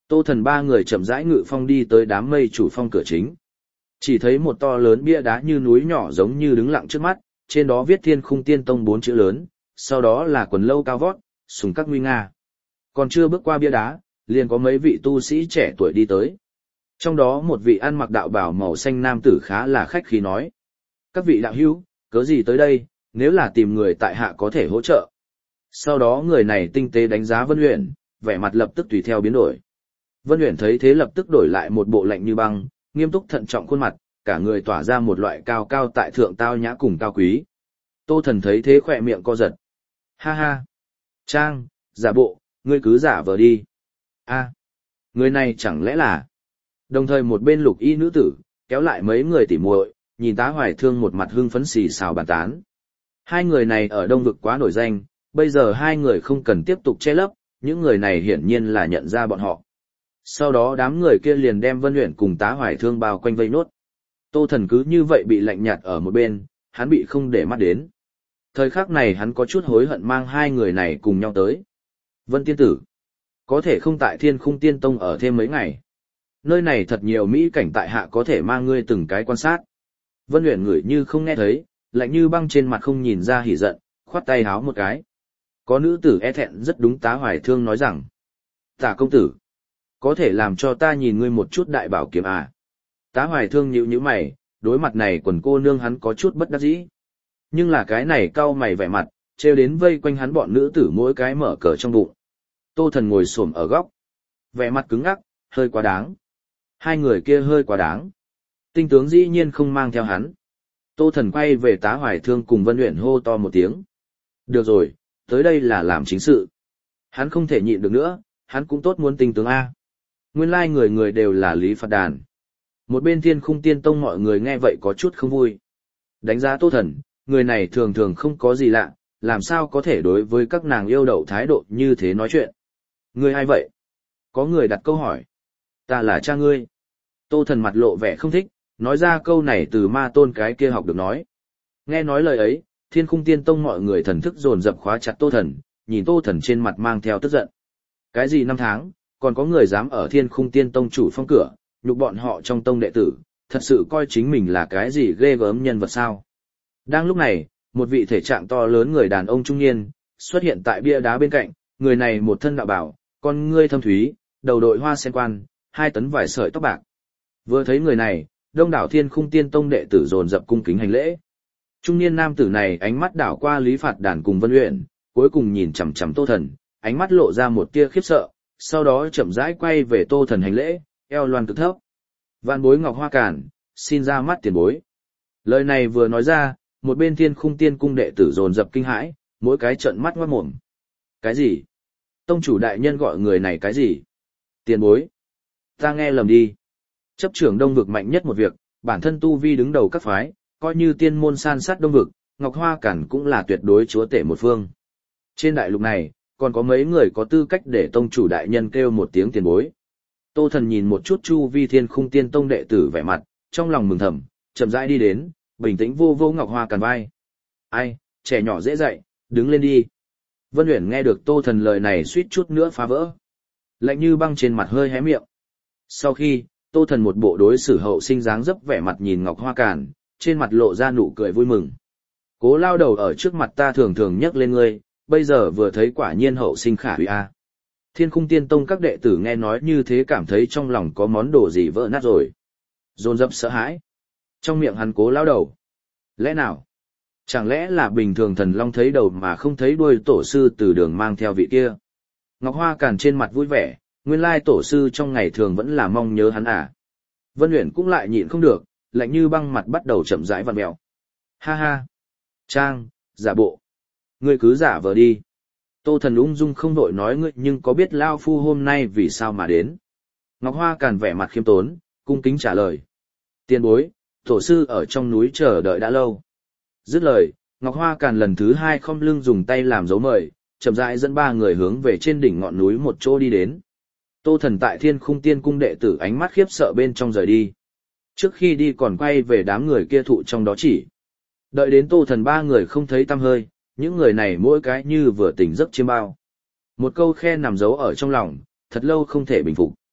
Tô Thần ba người chậm rãi ngự phong đi tới đám mây chủ phong cửa chính. Chỉ thấy một to lớn bia đá như núi nhỏ giống như đứng lặng trước mắt, trên đó viết Thiên Khung Tiên Tông 4 chữ lớn, sau đó là quần lâu cao vót, sùng các nguy nga. Còn chưa bước qua bia đá, liền có mấy vị tu sĩ trẻ tuổi đi tới. Trong đó một vị ăn mặc đạo bào màu xanh nam tử khá là khách khí nói: "Các vị đạo hữu, cớ gì tới đây, nếu là tìm người tại hạ có thể hỗ trợ." Sau đó người này tinh tế đánh giá Vân Uyển, vẻ mặt lập tức tùy theo biến đổi. Vân Uyển thấy thế lập tức đổi lại một bộ lạnh như băng, nghiêm túc thận trọng khuôn mặt, cả người tỏa ra một loại cao cao tại thượng tao nhã cùng cao quý. Tô Thần thấy thế khỏe miệng co giật. Ha ha! Trang, giả bộ, ngươi cứ giả vờ đi. A, người này chẳng lẽ là... Đồng thời một bên lục y nữ tử, kéo lại mấy người tỉ muội, nhìn Tá Hoài Thương một mặt hưng phấn xì xào bàn tán. Hai người này ở Đông Vực quá nổi danh, bây giờ hai người không cần tiếp tục che lấp, những người này hiển nhiên là nhận ra bọn họ. Sau đó đám người kia liền đem Vân Uyển cùng Tá Hoài Thương bao quanh vây nốt. Tô Thần cứ như vậy bị lạnh nhạt ở một bên, hắn bị không để mắt đến. Thời khắc này hắn có chút hối hận mang hai người này cùng nhau tới. Vân tiên tử, có thể không tại Thiên Khung Tiên Tông ở thêm mấy ngày. Nơi này thật nhiều mỹ cảnh tại hạ có thể mang ngươi từng cái quan sát. Vân Uyển ngửi như không nghe thấy, lạnh như băng trên mặt không nhìn ra hỉ giận, khoát tay háo một cái. Có nữ tử e thẹn rất đúng. Tá Hoài Thương nói rằng: Tả công tử, có thể làm cho ta nhìn ngươi một chút đại bảo kiếm à? Tá Hoài Thương nhíu nhíu mày, đối mặt này quần cô nương hắn có chút bất đắc dĩ. Nhưng là cái này cau mày vẻ mặt, trêu đến vây quanh hắn bọn nữ tử mỗi cái mở cờ trong bụng. Tô Thần ngồi xổm ở góc, vẻ mặt cứng ngắc, hơi quá đáng. Hai người kia hơi quá đáng. Tinh tướng dĩ nhiên không mang theo hắn. Tô Thần quay về Tá Hoài Thương cùng Vân Uyển hô to một tiếng. Được rồi, tới đây là làm chính sự. Hắn không thể nhịn được nữa, hắn cũng tốt muốn tinh tướng A. Nguyên lai người người đều là Lý Phạt Đàn. Một bên Thiên Khung Tiên Tông mọi người nghe vậy có chút không vui. Đánh giá Tô Thần, người này thường thường không có gì lạ, làm sao có thể đối với các nàng yêu đậu thái độ như thế nói chuyện. Ngươi ai vậy? Có người đặt câu hỏi. Ta là cha ngươi. Tô Thần mặt lộ vẻ không thích, nói ra câu này từ ma tôn cái kia học được nói. Nghe nói lời ấy, Thiên Khung Tiên Tông mọi người thần thức dồn dập khóa chặt Tô Thần, nhìn Tô Thần trên mặt mang theo tức giận. Cái gì 5 tháng, còn có người dám ở Thiên Khung Tiên Tông chủ phong cửa, nhục bọn họ trong tông đệ tử, thật sự coi chính mình là cái gì ghê gớm nhân vật sao. Đang lúc này, một vị thể trạng to lớn người đàn ông trung niên, xuất hiện tại bia đá bên cạnh, người này một thân đạo bào, con ngươi thâm thúy, đầu đội hoa sen quan, 2 tấn vải sợi tóc bạc. Vừa thấy người này, đông đảo Thiên Khung Tiên Tông đệ tử dồn dập cung kính hành lễ. Trung niên nam tử này ánh mắt đảo qua Lý Phạt Đàn cùng Vân Uyển, cuối cùng nhìn chằm chằm Tô Thần, ánh mắt lộ ra một tia khiếp sợ, sau đó chậm rãi quay về Tô Thần hành lễ, eo loan cực thấp. Vạn bối Ngọc Hoa Cản, xin ra mắt tiền bối. Lời này vừa nói ra, một bên Thiên Khung Tiên cung đệ tử dồn dập kinh hãi, mỗi cái trợn mắt ngoác mồm. Cái gì? Tông chủ đại nhân gọi người này cái gì? Tiền bối? Ta nghe lầm đi. Chấp trưởng Đông Vực mạnh nhất một việc, bản thân tu vi đứng đầu các phái, coi như tiên môn san sát Đông Vực, Ngọc Hoa Cản cũng là tuyệt đối chúa tể một phương. Trên đại lục này, còn có mấy người có tư cách để tông chủ đại nhân kêu một tiếng tiền bối. Tô Thần nhìn một chút chu vi Thiên Khung Tiên Tông đệ tử vẻ mặt, trong lòng mừng thầm, chậm rãi đi đến, bình tĩnh vô vô Ngọc Hoa Cản vai. Ai, trẻ nhỏ dễ dạy, đứng lên đi. Vân Uyển nghe được Tô Thần lời này suýt chút nữa phá vỡ. Lạnh như băng trên mặt hơi hé miệng. Sau khi, Tô Thần một bộ đối xử hậu sinh dáng dấp vẻ mặt nhìn Ngọc Hoa Cản, trên mặt lộ ra nụ cười vui mừng. Cố lao đầu ở trước mặt ta thường thường nhắc lên ngươi, bây giờ vừa thấy quả nhiên hậu sinh khả hủy a. Thiên Khung Tiên Tông các đệ tử nghe nói như thế cảm thấy trong lòng có món đồ gì vỡ nát rồi. Dồn dập sợ hãi. Trong miệng hắn Cố lao đầu. Lẽ nào? Chẳng lẽ là bình thường thần long thấy đầu mà không thấy đuôi tổ sư từ đường mang theo vị kia? Ngọc Hoa Cản trên mặt vui vẻ, nguyên lai tổ sư trong ngày thường vẫn là mong nhớ hắn à. Vân Uyển cũng lại nhịn không được, lạnh như băng mặt bắt đầu chậm rãi vặn mèo. Ha ha. Trang, giả bộ. Ngươi cứ giả vờ đi. Tô Thần ung dung không đội nói ngươi nhưng có biết Lao Phu hôm nay vì sao mà đến? Ngọc Hoa Cản vẻ mặt khiêm tốn, cung kính trả lời. Tiền bối, tổ sư ở trong núi chờ đợi đã lâu. Dứt lời, Ngọc Hoa Cản lần thứ 2 khom lưng dùng tay làm dấu mời, chậm rãi dẫn 3 người hướng về trên đỉnh ngọn núi một chỗ đi đến. Tô Thần tại Thiên Khung Tiên cung đệ tử ánh mắt khiếp sợ bên trong rời đi. Trước khi đi còn quay về đám người kia thụ trong đó chỉ. Đợi đến Tô Thần 3 người không thấy tăm hơi, những người này mỗi cái như vừa tỉnh giấc chiêm bao. Một câu khe nằm giấu ở trong lòng, thật lâu không thể bình phục.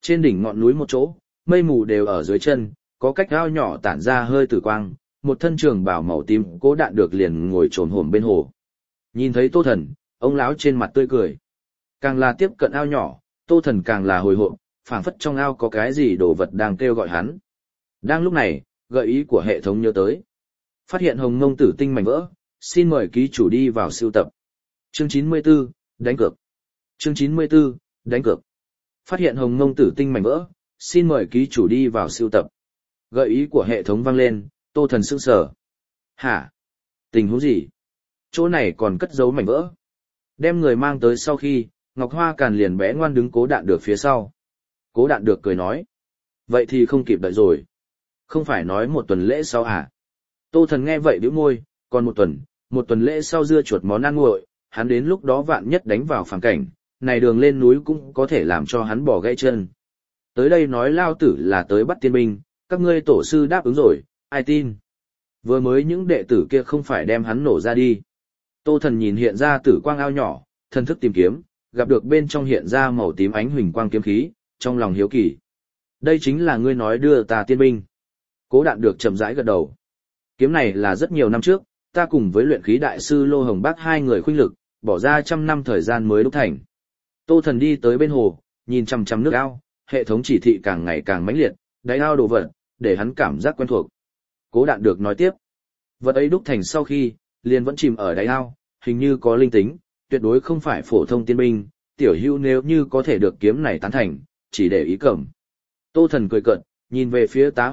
Trên đỉnh ngọn núi một chỗ, mây mù đều ở dưới chân, có cách ao nhỏ tản ra hơi tử quang, một thân trường bào màu tím Cố Đạn được liền ngồi trồm hổm bên hồ. Nhìn thấy Tô Thần, ông lão trên mặt tươi cười. Càng là tiếp cận ao nhỏ, Tô Thần càng là hồi hộp, phảng phất trong ao có cái gì đồ vật đang kêu gọi hắn. Đang lúc này, gợi ý của hệ thống nhớ tới. Phát hiện hồng mông tử tinh mảnh vỡ, xin mời ký chủ đi vào sưu tập. Chương 94, đánh cược. Chương 94, đánh cược. Phát hiện hồng mông tử tinh mảnh vỡ, xin mời ký chủ đi vào sưu tập. Gợi ý của hệ thống vang lên, Tô Thần sững sờ. Hả? Tình huống gì? Chỗ này còn cất giấu mảnh vỡ. Đem người mang tới sau khi, Ngọc Hoa Càn liền bé ngoan đứng Cố Đạn được phía sau. Cố Đạn được cười nói. Vậy thì không kịp đợi rồi. Không phải nói một tuần lễ sau hả? Tô Thần nghe vậy bĩu môi, còn một tuần lễ sau dưa chuột món ăn nguội, hắn đến lúc đó vạn nhất đánh vào phàm cảnh, này đường lên núi cũng có thể làm cho hắn bỏ gãy chân. Tới đây nói lao tử là tới bắt tiên binh, các ngươi tổ sư đáp ứng rồi, ai tin? Vừa mới những đệ tử kia không phải đem hắn nổ ra đi. Tô Thần nhìn hiện ra tử quang ao nhỏ, thần thức tìm kiếm, gặp được bên trong hiện ra màu tím ánh huỳnh quang kiếm khí, trong lòng hiếu kỳ. Đây chính là ngươi nói đưa ta tiên binh. Cố Đạn được chậm rãi gật đầu. Kiếm này là rất nhiều năm trước, ta cùng với luyện khí đại sư Lô Hồng Bác hai người khuynh lực, bỏ ra 100 năm thời gian mới đúc thành. Tô Thần đi tới bên hồ, nhìn chằm chằm nước ao, hệ thống chỉ thị càng ngày càng mãnh liệt, đáy ao đồ vật, để hắn cảm giác quen thuộc. Cố Đạn được nói tiếp. Vật ấy đúc thành sau khi, liền vẫn chìm ở đáy ao, hình như có linh tính, tuyệt đối không phải phổ thông tiên binh, tiểu hữu nếu như có thể được kiếm này tán thành, chỉ để ý cầm. Tô Thần cười cợt, nhìn về phía Tá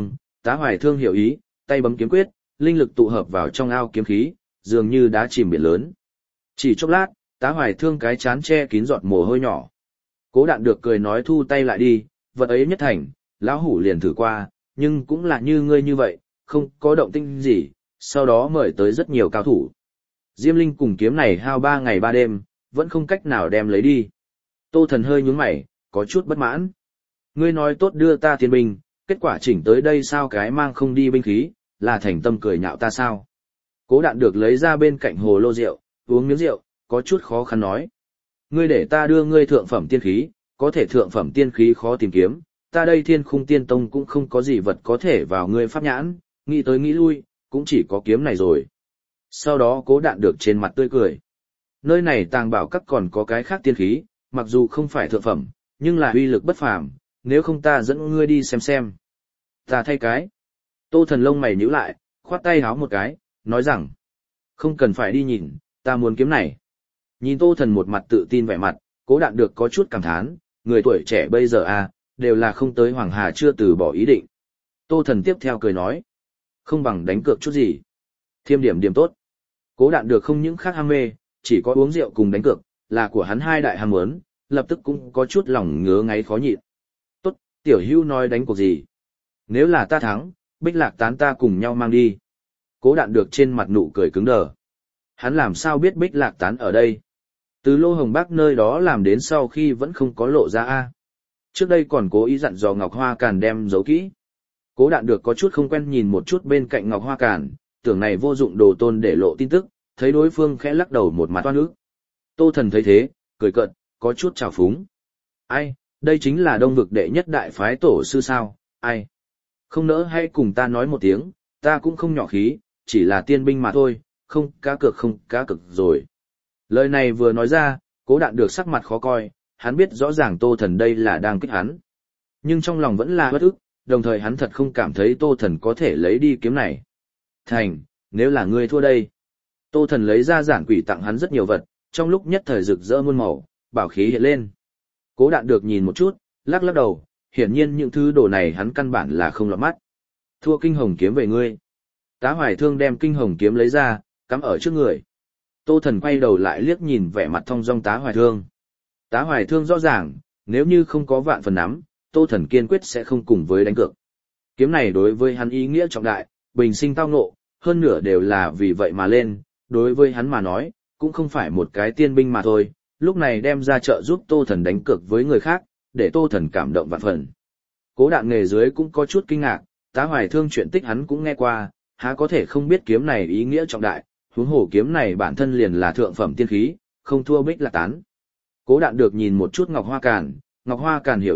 Hoài Thương hiểu ý, tay bấm kiếm quyết, linh lực tụ hợp vào trong ao kiếm khí, dường như đá chìm biển lớn. Chỉ chốc lát, Tá Hoài Thương cái chán che kín giọt mồ hôi nhỏ. Cố Đạn được cười nói thu tay lại đi, vật ấy nhất thành, lão hủ liền thử qua, nhưng cũng là như ngươi như vậy, không có động tĩnh gì, sau đó mời tới rất nhiều cao thủ. Diêm Linh cùng kiếm này hao 3 ngày 3 đêm, vẫn không cách nào đem lấy đi. Tô Thần hơi nhướng mày, có chút bất mãn. Ngươi nói tốt đưa ta tiên binh, kết quả chỉnh tới đây sao cái mang không đi binh khí, là thành tâm cười nhạo ta sao? Cố Đạn được lấy ra bên cạnh hồ lô rượu, uống miếng rượu, có chút khó khăn nói. Ngươi để ta đưa ngươi thượng phẩm tiên khí, có thể thượng phẩm tiên khí khó tìm kiếm, ta đây Thiên Khung Tiên Tông cũng không có gì vật có thể vào ngươi pháp nhãn, nghĩ tới nghĩ lui, cũng chỉ có kiếm này rồi. Sau đó Cố Đạn được trên mặt tươi cười. Nơi này tàng bảo các còn có cái khác tiên khí, mặc dù không phải thượng phẩm, nhưng là uy lực bất phàm, nếu không ta dẫn ngươi đi xem. Ta thay cái. Tô Thần lông mày nhíu lại, khoát tay háo một cái, nói rằng, không cần phải đi nhìn, ta muốn kiếm này. Nhìn Tô Thần một mặt tự tin vẻ mặt, Cố Đạn được có chút cảm thán, người tuổi trẻ bây giờ đều là không tới Hoàng Hà chưa từ bỏ ý định. Tô Thần tiếp theo cười nói, không bằng đánh cược chút gì. Thiêm điểm tốt. Cố Đạn được không những khác ham mê, chỉ có uống rượu cùng đánh cược, là của hắn hai đại ham muốn, lập tức cũng có chút lòng ngứa ngáy khó nhịn. Tốt, tiểu hưu nói đánh cuộc gì? Nếu là ta thắng, Bích Lạc Tán ta cùng nhau mang đi. Cố Đạn được trên mặt nụ cười cứng đờ. Hắn làm sao biết Bích Lạc Tán ở đây? Từ Lô Hồng Bác nơi đó làm đến sau khi vẫn không có lộ ra Trước đây còn cố ý dặn dò Ngọc Hoa Càn đem giấu kỹ. Cố Đạn được có chút không quen nhìn một chút bên cạnh Ngọc Hoa Càn, tưởng này vô dụng đồ tôn để lộ tin tức, thấy đối phương khẽ lắc đầu một mặt toan ức. Tô Thần thấy thế, cười cợt, có chút trào phúng. Ai, đây chính là Đông Vực đệ nhất đại phái tổ sư sao, ai? Không nỡ hay cùng ta nói một tiếng, ta cũng không nhỏ khí, chỉ là tiên binh mà thôi, không cá cược rồi. Lời này vừa nói ra, Cố Đạn được sắc mặt khó coi, hắn biết rõ ràng Tô Thần đây là đang kích hắn. Nhưng trong lòng vẫn là bất ức, đồng thời hắn thật không cảm thấy Tô Thần có thể lấy đi kiếm này. Thành, nếu là ngươi thua đây. Tô Thần lấy ra giản quỷ tặng hắn rất nhiều vật, trong lúc nhất thời rực rỡ muôn màu, bảo khí hiện lên. Cố Đạn được nhìn một chút, lắc lắc đầu, hiển nhiên những thứ đồ này hắn căn bản là không lọt mắt. Thua kinh hồng kiếm về ngươi. Tá Hoài Thương đem kinh hồng kiếm lấy ra, cắm ở trước người. Tô Thần quay đầu lại liếc nhìn vẻ mặt thong dong Tá Hoài Thương. Tá Hoài Thương rõ ràng, nếu như không có vạn phần nắm, Tô Thần kiên quyết sẽ không cùng với đánh cược. Kiếm này đối với hắn ý nghĩa trọng đại, bình sinh tao ngộ, hơn nửa đều là vì vậy mà lên, đối với hắn mà nói, cũng không phải một cái tiên binh mà thôi, lúc này đem ra trợ giúp Tô Thần đánh cược với người khác, để Tô Thần cảm động vạn phần. Cố Đạn nghề dưới cũng có chút kinh ngạc, Tá Hoài Thương chuyện tích hắn cũng nghe qua, há có thể không biết kiếm này ý nghĩa trọng đại, huống hồ kiếm này bản thân liền là thượng phẩm tiên khí, không thua Bích Lạc Tán. Cố Đạn được nhìn một chút Ngọc Hoa Càn hiểu ý,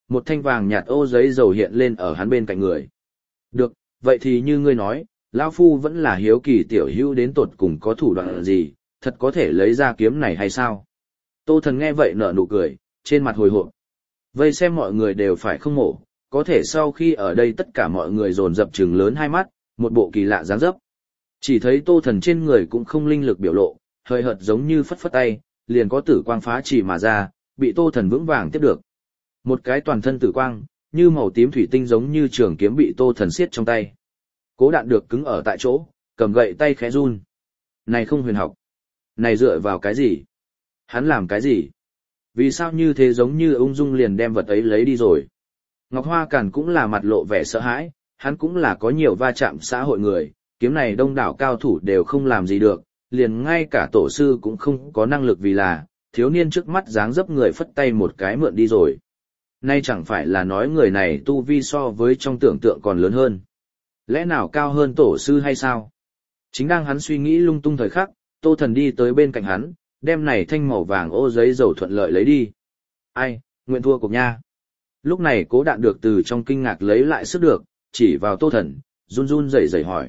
một thanh vàng nhạt ô giấy dầu hiện lên ở hắn bên cạnh người. Được, vậy thì như ngươi nói, lão phu vẫn là hiếu kỳ tiểu hữu đến tột cùng có thủ đoạn gì, thật có thể lấy ra kiếm này hay sao? Tô Thần nghe vậy nở nụ cười, trên mặt hồi hộp. Vây xem mọi người đều phải không mổ, có thể sau khi ở đây tất cả mọi người dồn dập trừng lớn hai mắt, một bộ kỳ lạ dáng dấp. Chỉ thấy Tô Thần trên người cũng không linh lực biểu lộ, hơi hợt giống như phất phất tay, liền có tử quang phá chỉ mà ra, bị Tô Thần vững vàng tiếp được. Một cái toàn thân tử quang, như màu tím thủy tinh giống như trường kiếm bị Tô Thần siết trong tay. Cố Đạn được cứng ở tại chỗ, cầm gậy tay khẽ run. Này không huyền học. Này dựa vào cái gì? Hắn làm cái gì? Vì sao như thế giống như ung dung liền đem vật ấy lấy đi rồi? Ngọc Hoa Càn cũng là mặt lộ vẻ sợ hãi, hắn cũng là có nhiều va chạm xã hội người, kiếm này đông đảo cao thủ đều không làm gì được, liền ngay cả tổ sư cũng không có năng lực vì là, thiếu niên trước mắt dáng dấp người phất tay một cái mượn đi rồi. Nay chẳng phải là nói người này tu vi so với trong tưởng tượng còn lớn hơn. Lẽ nào cao hơn tổ sư hay sao? Chính đang hắn suy nghĩ lung tung thời khắc, Tô Thần đi tới bên cạnh hắn, đem này thanh màu vàng ô giấy dầu thuận lợi lấy đi. Ai, nguyện thua cuộc nha. Lúc này Cố Đạn được từ trong kinh ngạc lấy lại sức được, chỉ vào Tô Thần, run run rẩy rẩy hỏi.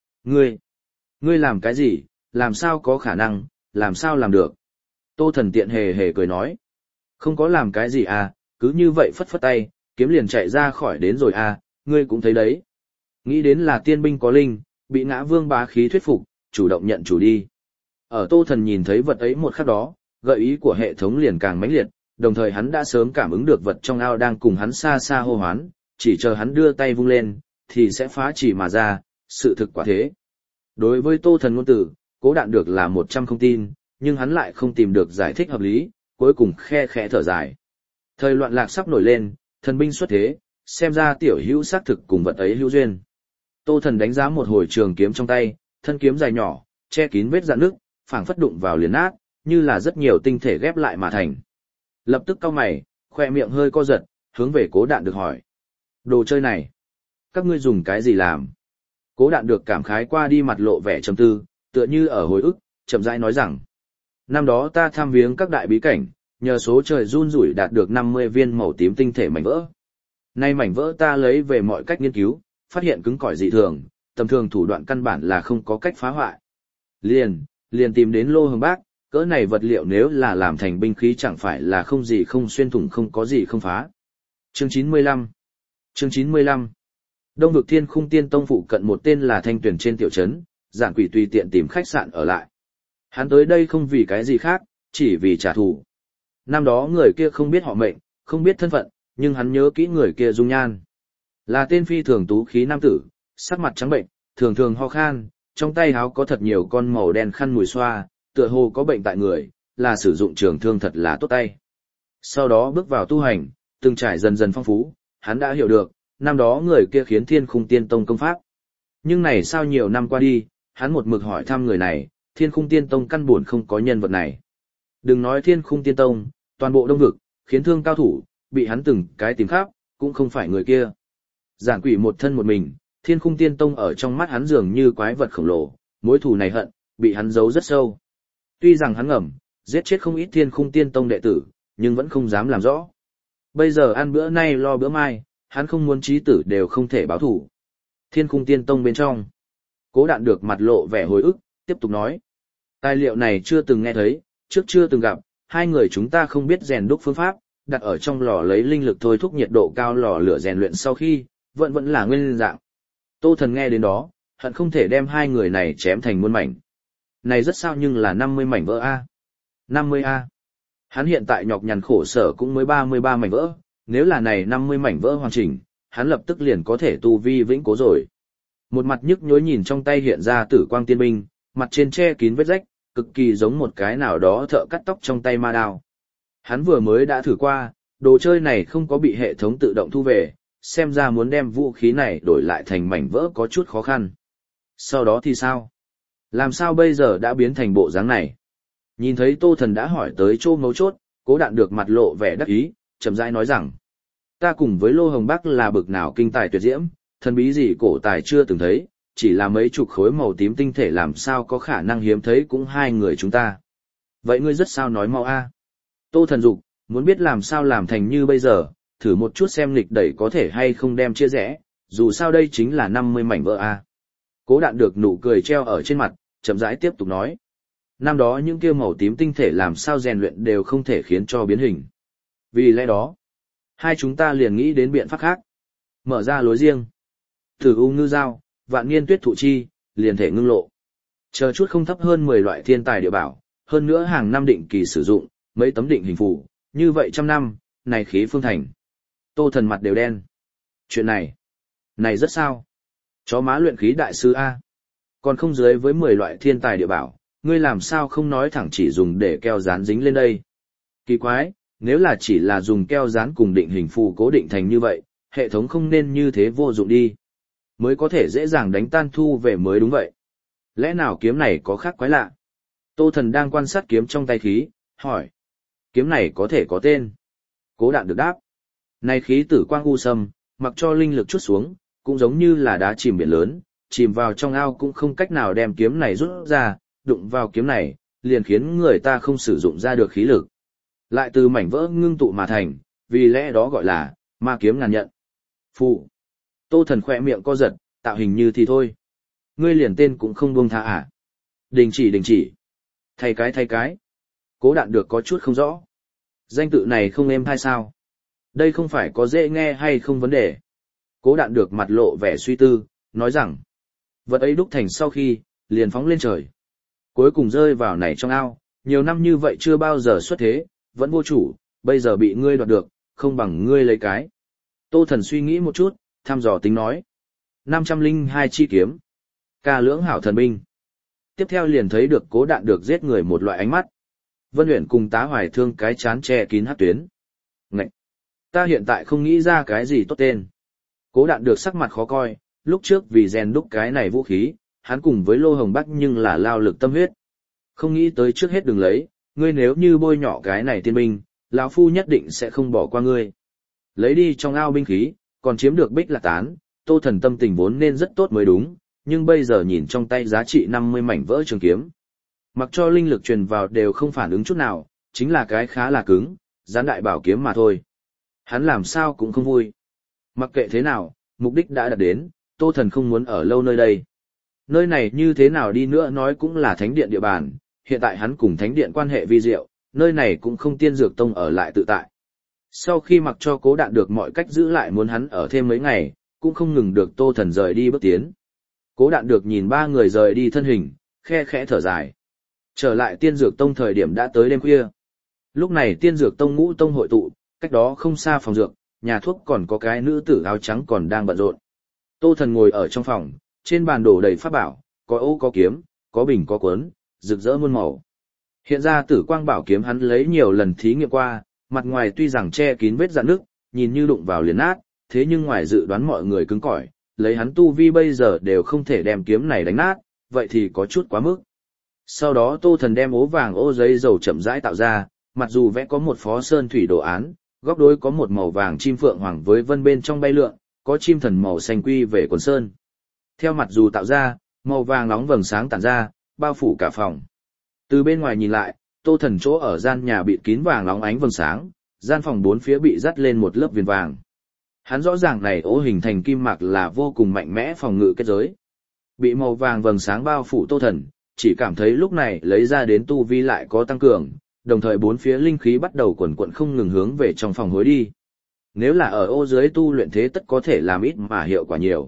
Ngươi làm cái gì, làm sao có khả năng, làm sao làm được? Tô Thần tiện hề hề cười nói. Không có làm cái gì à, cứ như vậy phất phất tay, kiếm liền chạy ra khỏi đến rồi à, ngươi cũng thấy đấy. Nghĩ đến là tiên binh có linh, bị Ngã Vương bá khí thuyết phục, chủ động nhận chủ đi. Ở Tô Thần nhìn thấy vật ấy một khắc đó, gợi ý của hệ thống liền càng mãnh liệt, đồng thời hắn đã sớm cảm ứng được vật trong ao đang cùng hắn xa xa hô hoán, chỉ chờ hắn đưa tay vung lên, thì sẽ phá chỉ mà ra, sự thực quả thế. Đối với Tô Thần ngôn tử, Cố Đạn được là 100 không tin, nhưng hắn lại không tìm được giải thích hợp lý, cuối cùng khe khẽ thở dài. Thời loạn lạc sắp nổi lên, thần binh xuất thế, xem ra tiểu hữu xác thực cùng vật ấy hữu duyên. Tô Thần đánh giá một hồi trường kiếm trong tay, thân kiếm dài nhỏ, che kín vết rạn nước, phảng phất đụng vào liền nát, như là rất nhiều tinh thể ghép lại mà thành. Lập tức cau mày, khoe miệng hơi co giật, hướng về Cố Đạn được hỏi. Đồ chơi này, các ngươi dùng cái gì làm? Cố Đạn được cảm khái qua đi mặt lộ vẻ trầm tư, tựa như ở hồi ức, chậm rãi nói rằng. Năm đó ta tham viếng các đại bí cảnh, nhờ số trời run rủi đạt được 50 viên màu tím tinh thể mảnh vỡ. Nay mảnh vỡ ta lấy về mọi cách nghiên cứu, phát hiện cứng cỏi dị thường, tầm thường thủ đoạn căn bản là không có cách phá hoại. Liền tìm đến Lô Hồng Bác, cỡ này vật liệu nếu là làm thành binh khí chẳng phải là không gì không xuyên thủng không có gì không phá. Chương 95 Đông vực Thiên Khung Tiên Tông phụ cận một tên là Thanh Tuyền trên tiểu trấn, Giản Quỷ tùy tiện tìm khách sạn ở lại. Hắn tới đây không vì cái gì khác, chỉ vì trả thù. Năm đó người kia không biết họ mệnh, không biết thân phận, nhưng hắn nhớ kỹ người kia dung nhan. Là tên phi thường tú khí nam tử, sắc mặt trắng bệnh, thường thường ho khan, trong tay áo có thật nhiều con màu đen khăn mùi xoa, tựa hồ có bệnh tại người, là sử dụng trường thương thật là tốt tay. Sau đó bước vào tu hành, từng trải dần dần phong phú, hắn đã hiểu được, năm đó người kia khiến Thiên Khung Tiên Tông công pháp. Nhưng này sao nhiều năm qua đi, hắn một mực hỏi thăm người này, Thiên Khung Tiên Tông căn buồn không có nhân vật này. Đừng nói Thiên Khung Tiên Tông, toàn bộ Đông vực, khiến thương cao thủ, bị hắn từng cái tìm khắp, cũng không phải người kia. Giản Quỷ một thân một mình, Thiên Khung Tiên Tông ở trong mắt hắn dường như quái vật khổng lồ, mối thù này hận, bị hắn giấu rất sâu. Tuy rằng hắn ngầm, giết chết không ít Thiên Khung Tiên Tông đệ tử, nhưng vẫn không dám làm rõ. Bây giờ ăn bữa nay lo bữa mai, hắn không muốn chí tử đều không thể báo thù. Thiên Khung Tiên Tông bên trong, Cố Đạn được mặt lộ vẻ hồi ức, tiếp tục nói. Tài liệu này chưa từng nghe thấy, trước chưa từng gặp, hai người chúng ta không biết rèn đúc phương pháp, đặt ở trong lò lấy linh lực thôi thúc nhiệt độ cao lò lửa rèn luyện sau khi, vẫn là nguyên dạng. Tô Thần nghe đến đó, hận không thể đem hai người này chém thành muôn mảnh. Này rất sao nhưng là 50 mảnh vỡ A. 50 A. Hắn hiện tại nhọc nhằn khổ sở cũng mới 33 mảnh vỡ, nếu là này 50 mảnh vỡ hoàn chỉnh, hắn lập tức liền có thể tu vi vĩnh cố rồi. Một mặt nhức nhối nhìn trong tay hiện ra tử quang tiên binh, mặt trên che kín vết rách, cực kỳ giống một cái nào đó thợ cắt tóc trong tay ma đao. Hắn vừa mới đã thử qua, đồ chơi này không có bị hệ thống tự động thu về, xem ra muốn đem vũ khí này đổi lại thành mảnh vỡ có chút khó khăn. Sau đó thì sao? Làm sao bây giờ đã biến thành bộ dáng này? Nhìn thấy Tô Thần đã hỏi tới chỗ mấu chốt, Cố Đạn được mặt lộ vẻ đắc ý, chậm rãi nói rằng: ta cùng với Lô Hồng Bắc là bực nào kinh tài tuyệt diễm, thần bí gì cổ tài chưa từng thấy, chỉ là mấy chục khối màu tím tinh thể làm sao có khả năng hiếm thấy cũng hai người chúng ta. Vậy ngươi rất sao nói mau a? Tô Thần dục, muốn biết làm sao làm thành như bây giờ, thử một chút xem nghịch đẩy có thể hay không đem chia rẽ, dù sao đây chính là 50 mảnh vỡ a. Cố Đạn được nụ cười treo ở trên mặt, chậm rãi tiếp tục nói. Năm đó những kia màu tím tinh thể làm sao rèn luyện đều không thể khiến cho biến hình. Vì lẽ đó, hai chúng ta liền nghĩ đến biện pháp khác. Mở ra lối riêng. Tử u ngư dao, vạn niên tuyết thụ chi, liền thể ngưng lộ. Chờ chút không thấp hơn 10 loại thiên tài địa bảo, hơn nữa hàng năm định kỳ sử dụng, mấy tấm định hình phù, như vậy trăm năm, này khí phương thành. Tô Thần mặt đều đen. Chuyện này rất sao? Chó má luyện khí đại sư A. Còn không dưới với 10 loại thiên tài địa bảo, ngươi làm sao không nói thẳng chỉ dùng để keo dán dính lên đây? Kỳ quái, nếu là chỉ là dùng keo dán cùng định hình phù cố định thành như vậy, hệ thống không nên như thế vô dụng đi. Mới có thể dễ dàng đánh tan thu về mới đúng vậy. Lẽ nào kiếm này có khác quái lạ? Tô Thần đang quan sát kiếm trong tay khí, hỏi. Kiếm này có thể có tên. Cố Đạn được đáp. Này khí tử quang u sâm, mặc cho linh lực chút xuống, cũng giống như là đá chìm biển lớn, chìm vào trong ao cũng không cách nào đem kiếm này rút ra, đụng vào kiếm này, liền khiến người ta không sử dụng ra được khí lực. Lại từ mảnh vỡ ngưng tụ mà thành, vì lẽ đó gọi là ma kiếm ngàn nhận. Phụ. Tô Thần khỏe miệng co giật, tạo hình như thì thôi. Ngươi liền tên cũng không buông tha à? Đình chỉ. Thay cái. Cố Đạn được có chút không rõ. Danh tự này không êm hay sao? Đây không phải có dễ nghe hay không vấn đề. Cố Đạn được mặt lộ vẻ suy tư, nói rằng, vật ấy đúc thành sau khi, liền phóng lên trời. Cuối cùng rơi vào này trong ao, nhiều năm như vậy chưa bao giờ xuất thế, vẫn vô chủ, bây giờ bị ngươi đoạt được, không bằng ngươi lấy cái. Tô Thần suy nghĩ một chút, thăm dò tính nói. 502 chi kiếm. Ca lưỡng hảo thần binh. Tiếp theo liền thấy được Cố Đạn được giết người một loại ánh mắt. Vân Uyển cùng Tá Hoài Thương cái chán che kín hắc tuyến. Ngậy! Ta hiện tại không nghĩ ra cái gì tốt tên. Cố Đạn được sắc mặt khó coi, lúc trước vì rèn đúc cái này vũ khí, hắn cùng với Lô Hồng Bắc nhưng là lao lực tâm huyết. Không nghĩ tới trước hết đừng lấy, ngươi nếu như bôi nhọ cái này tiên binh, lão phu nhất định sẽ không bỏ qua ngươi. Lấy đi trong ao binh khí, còn chiếm được Bích Lạc Tán, Tô Thần tâm tình vốn nên rất tốt mới đúng, nhưng bây giờ nhìn trong tay giá trị 50 mảnh vỡ trường kiếm. Mặc cho linh lực truyền vào đều không phản ứng chút nào, chính là cái khá là cứng, gián đại bảo kiếm mà thôi. Hắn làm sao cũng không vui. Mặc kệ thế nào, mục đích đã đạt đến, Tô Thần không muốn ở lâu nơi đây. Nơi này như thế nào đi nữa nói cũng là thánh điện địa bàn, hiện tại hắn cùng thánh điện quan hệ vi diệu, nơi này cũng không tiên dược tông ở lại tự tại. Sau khi mặc cho Cố Đạn được mọi cách giữ lại muốn hắn ở thêm mấy ngày, cũng không ngừng được Tô Thần rời đi bước tiến. Cố Đạn được nhìn ba người rời đi thân hình, khe khẽ thở dài. Trở lại tiên dược tông thời điểm đã tới đêm khuya. Lúc này tiên dược tông ngũ tông hội tụ, cách đó không xa phòng dược, nhà thuốc còn có cái nữ tử áo trắng còn đang bận rộn. Tô Thần ngồi ở trong phòng, trên bàn đổ đầy pháp bảo, có ô có kiếm, có bình có cuốn, rực rỡ muôn màu. Hiện ra tử quang bảo kiếm hắn lấy nhiều lần thí nghiệm qua, mặt ngoài tuy rằng che kín vết rạn nứt, nhìn như đụng vào liền nát, thế nhưng ngoài dự đoán mọi người cứng cỏi, lấy hắn tu vi bây giờ đều không thể đem kiếm này đánh nát, vậy thì có chút quá mức. Sau đó Tô Thần đem ố vàng ô giấy dầu chậm rãi tạo ra, mặc dù vẽ có một phó sơn thủy đồ án, góc đối có một màu vàng chim phượng hoàng với vân bên trong bay lượn, có chim thần màu xanh quy về quần sơn. Theo mặt dù tạo ra, màu vàng nóng vầng sáng tản ra, bao phủ cả phòng. Từ bên ngoài nhìn lại, Tô Thần chỗ ở gian nhà bị kín vàng nóng ánh vầng sáng, gian phòng bốn phía bị dắt lên một lớp viền vàng. Hắn rõ ràng này ố hình thành kim mạc là vô cùng mạnh mẽ phòng ngự kết giới. Bị màu vàng vầng sáng bao phủ Tô Thần, chỉ cảm thấy lúc này lấy ra đến tu vi lại có tăng cường, đồng thời bốn phía linh khí bắt đầu quần quận không ngừng hướng về trong phòng hối đi. Nếu là ở ô dưới tu luyện thế tất có thể làm ít mà hiệu quả nhiều.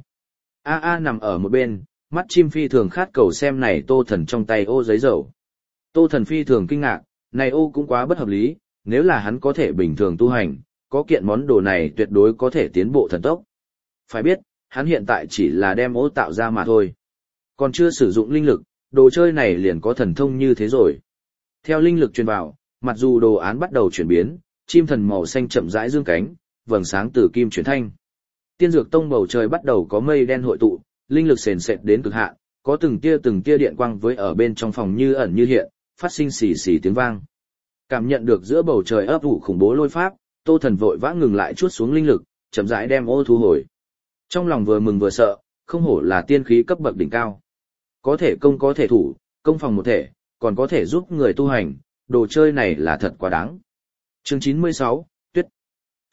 A nằm ở một bên, mắt chim phi thường khát cầu xem này Tô Thần trong tay ô giấy dầu. Tô Thần phi thường kinh ngạc, này ô cũng quá bất hợp lý, nếu là hắn có thể bình thường tu hành, có kiện món đồ này tuyệt đối có thể tiến bộ thần tốc. Phải biết, hắn hiện tại chỉ là đem ô tạo ra mà thôi. Còn chưa sử dụng linh lực, đồ chơi này liền có thần thông như thế rồi. Theo linh lực truyền vào, mặc dù đồ án bắt đầu chuyển biến, chim thần màu xanh chậm rãi dương cánh, vầng sáng từ kim chuyển thanh. Tiên dược tông bầu trời bắt đầu có mây đen hội tụ, linh lực sền sệt đến cực hạn, có từng tia điện quang với ở bên trong phòng như ẩn như hiện, phát sinh xì xì tiếng vang. Cảm nhận được giữa bầu trời ấp ủ khủng bố lôi pháp, Tô Thần vội vã ngừng lại chuốt xuống linh lực, chậm rãi đem ô thu hồi. Trong lòng vừa mừng vừa sợ, không hổ là tiên khí cấp bậc đỉnh cao. Có thể công có thể thủ, công phòng một thể, còn có thể giúp người tu hành, đồ chơi này là thật quá đáng. Chương 96, Tuyết.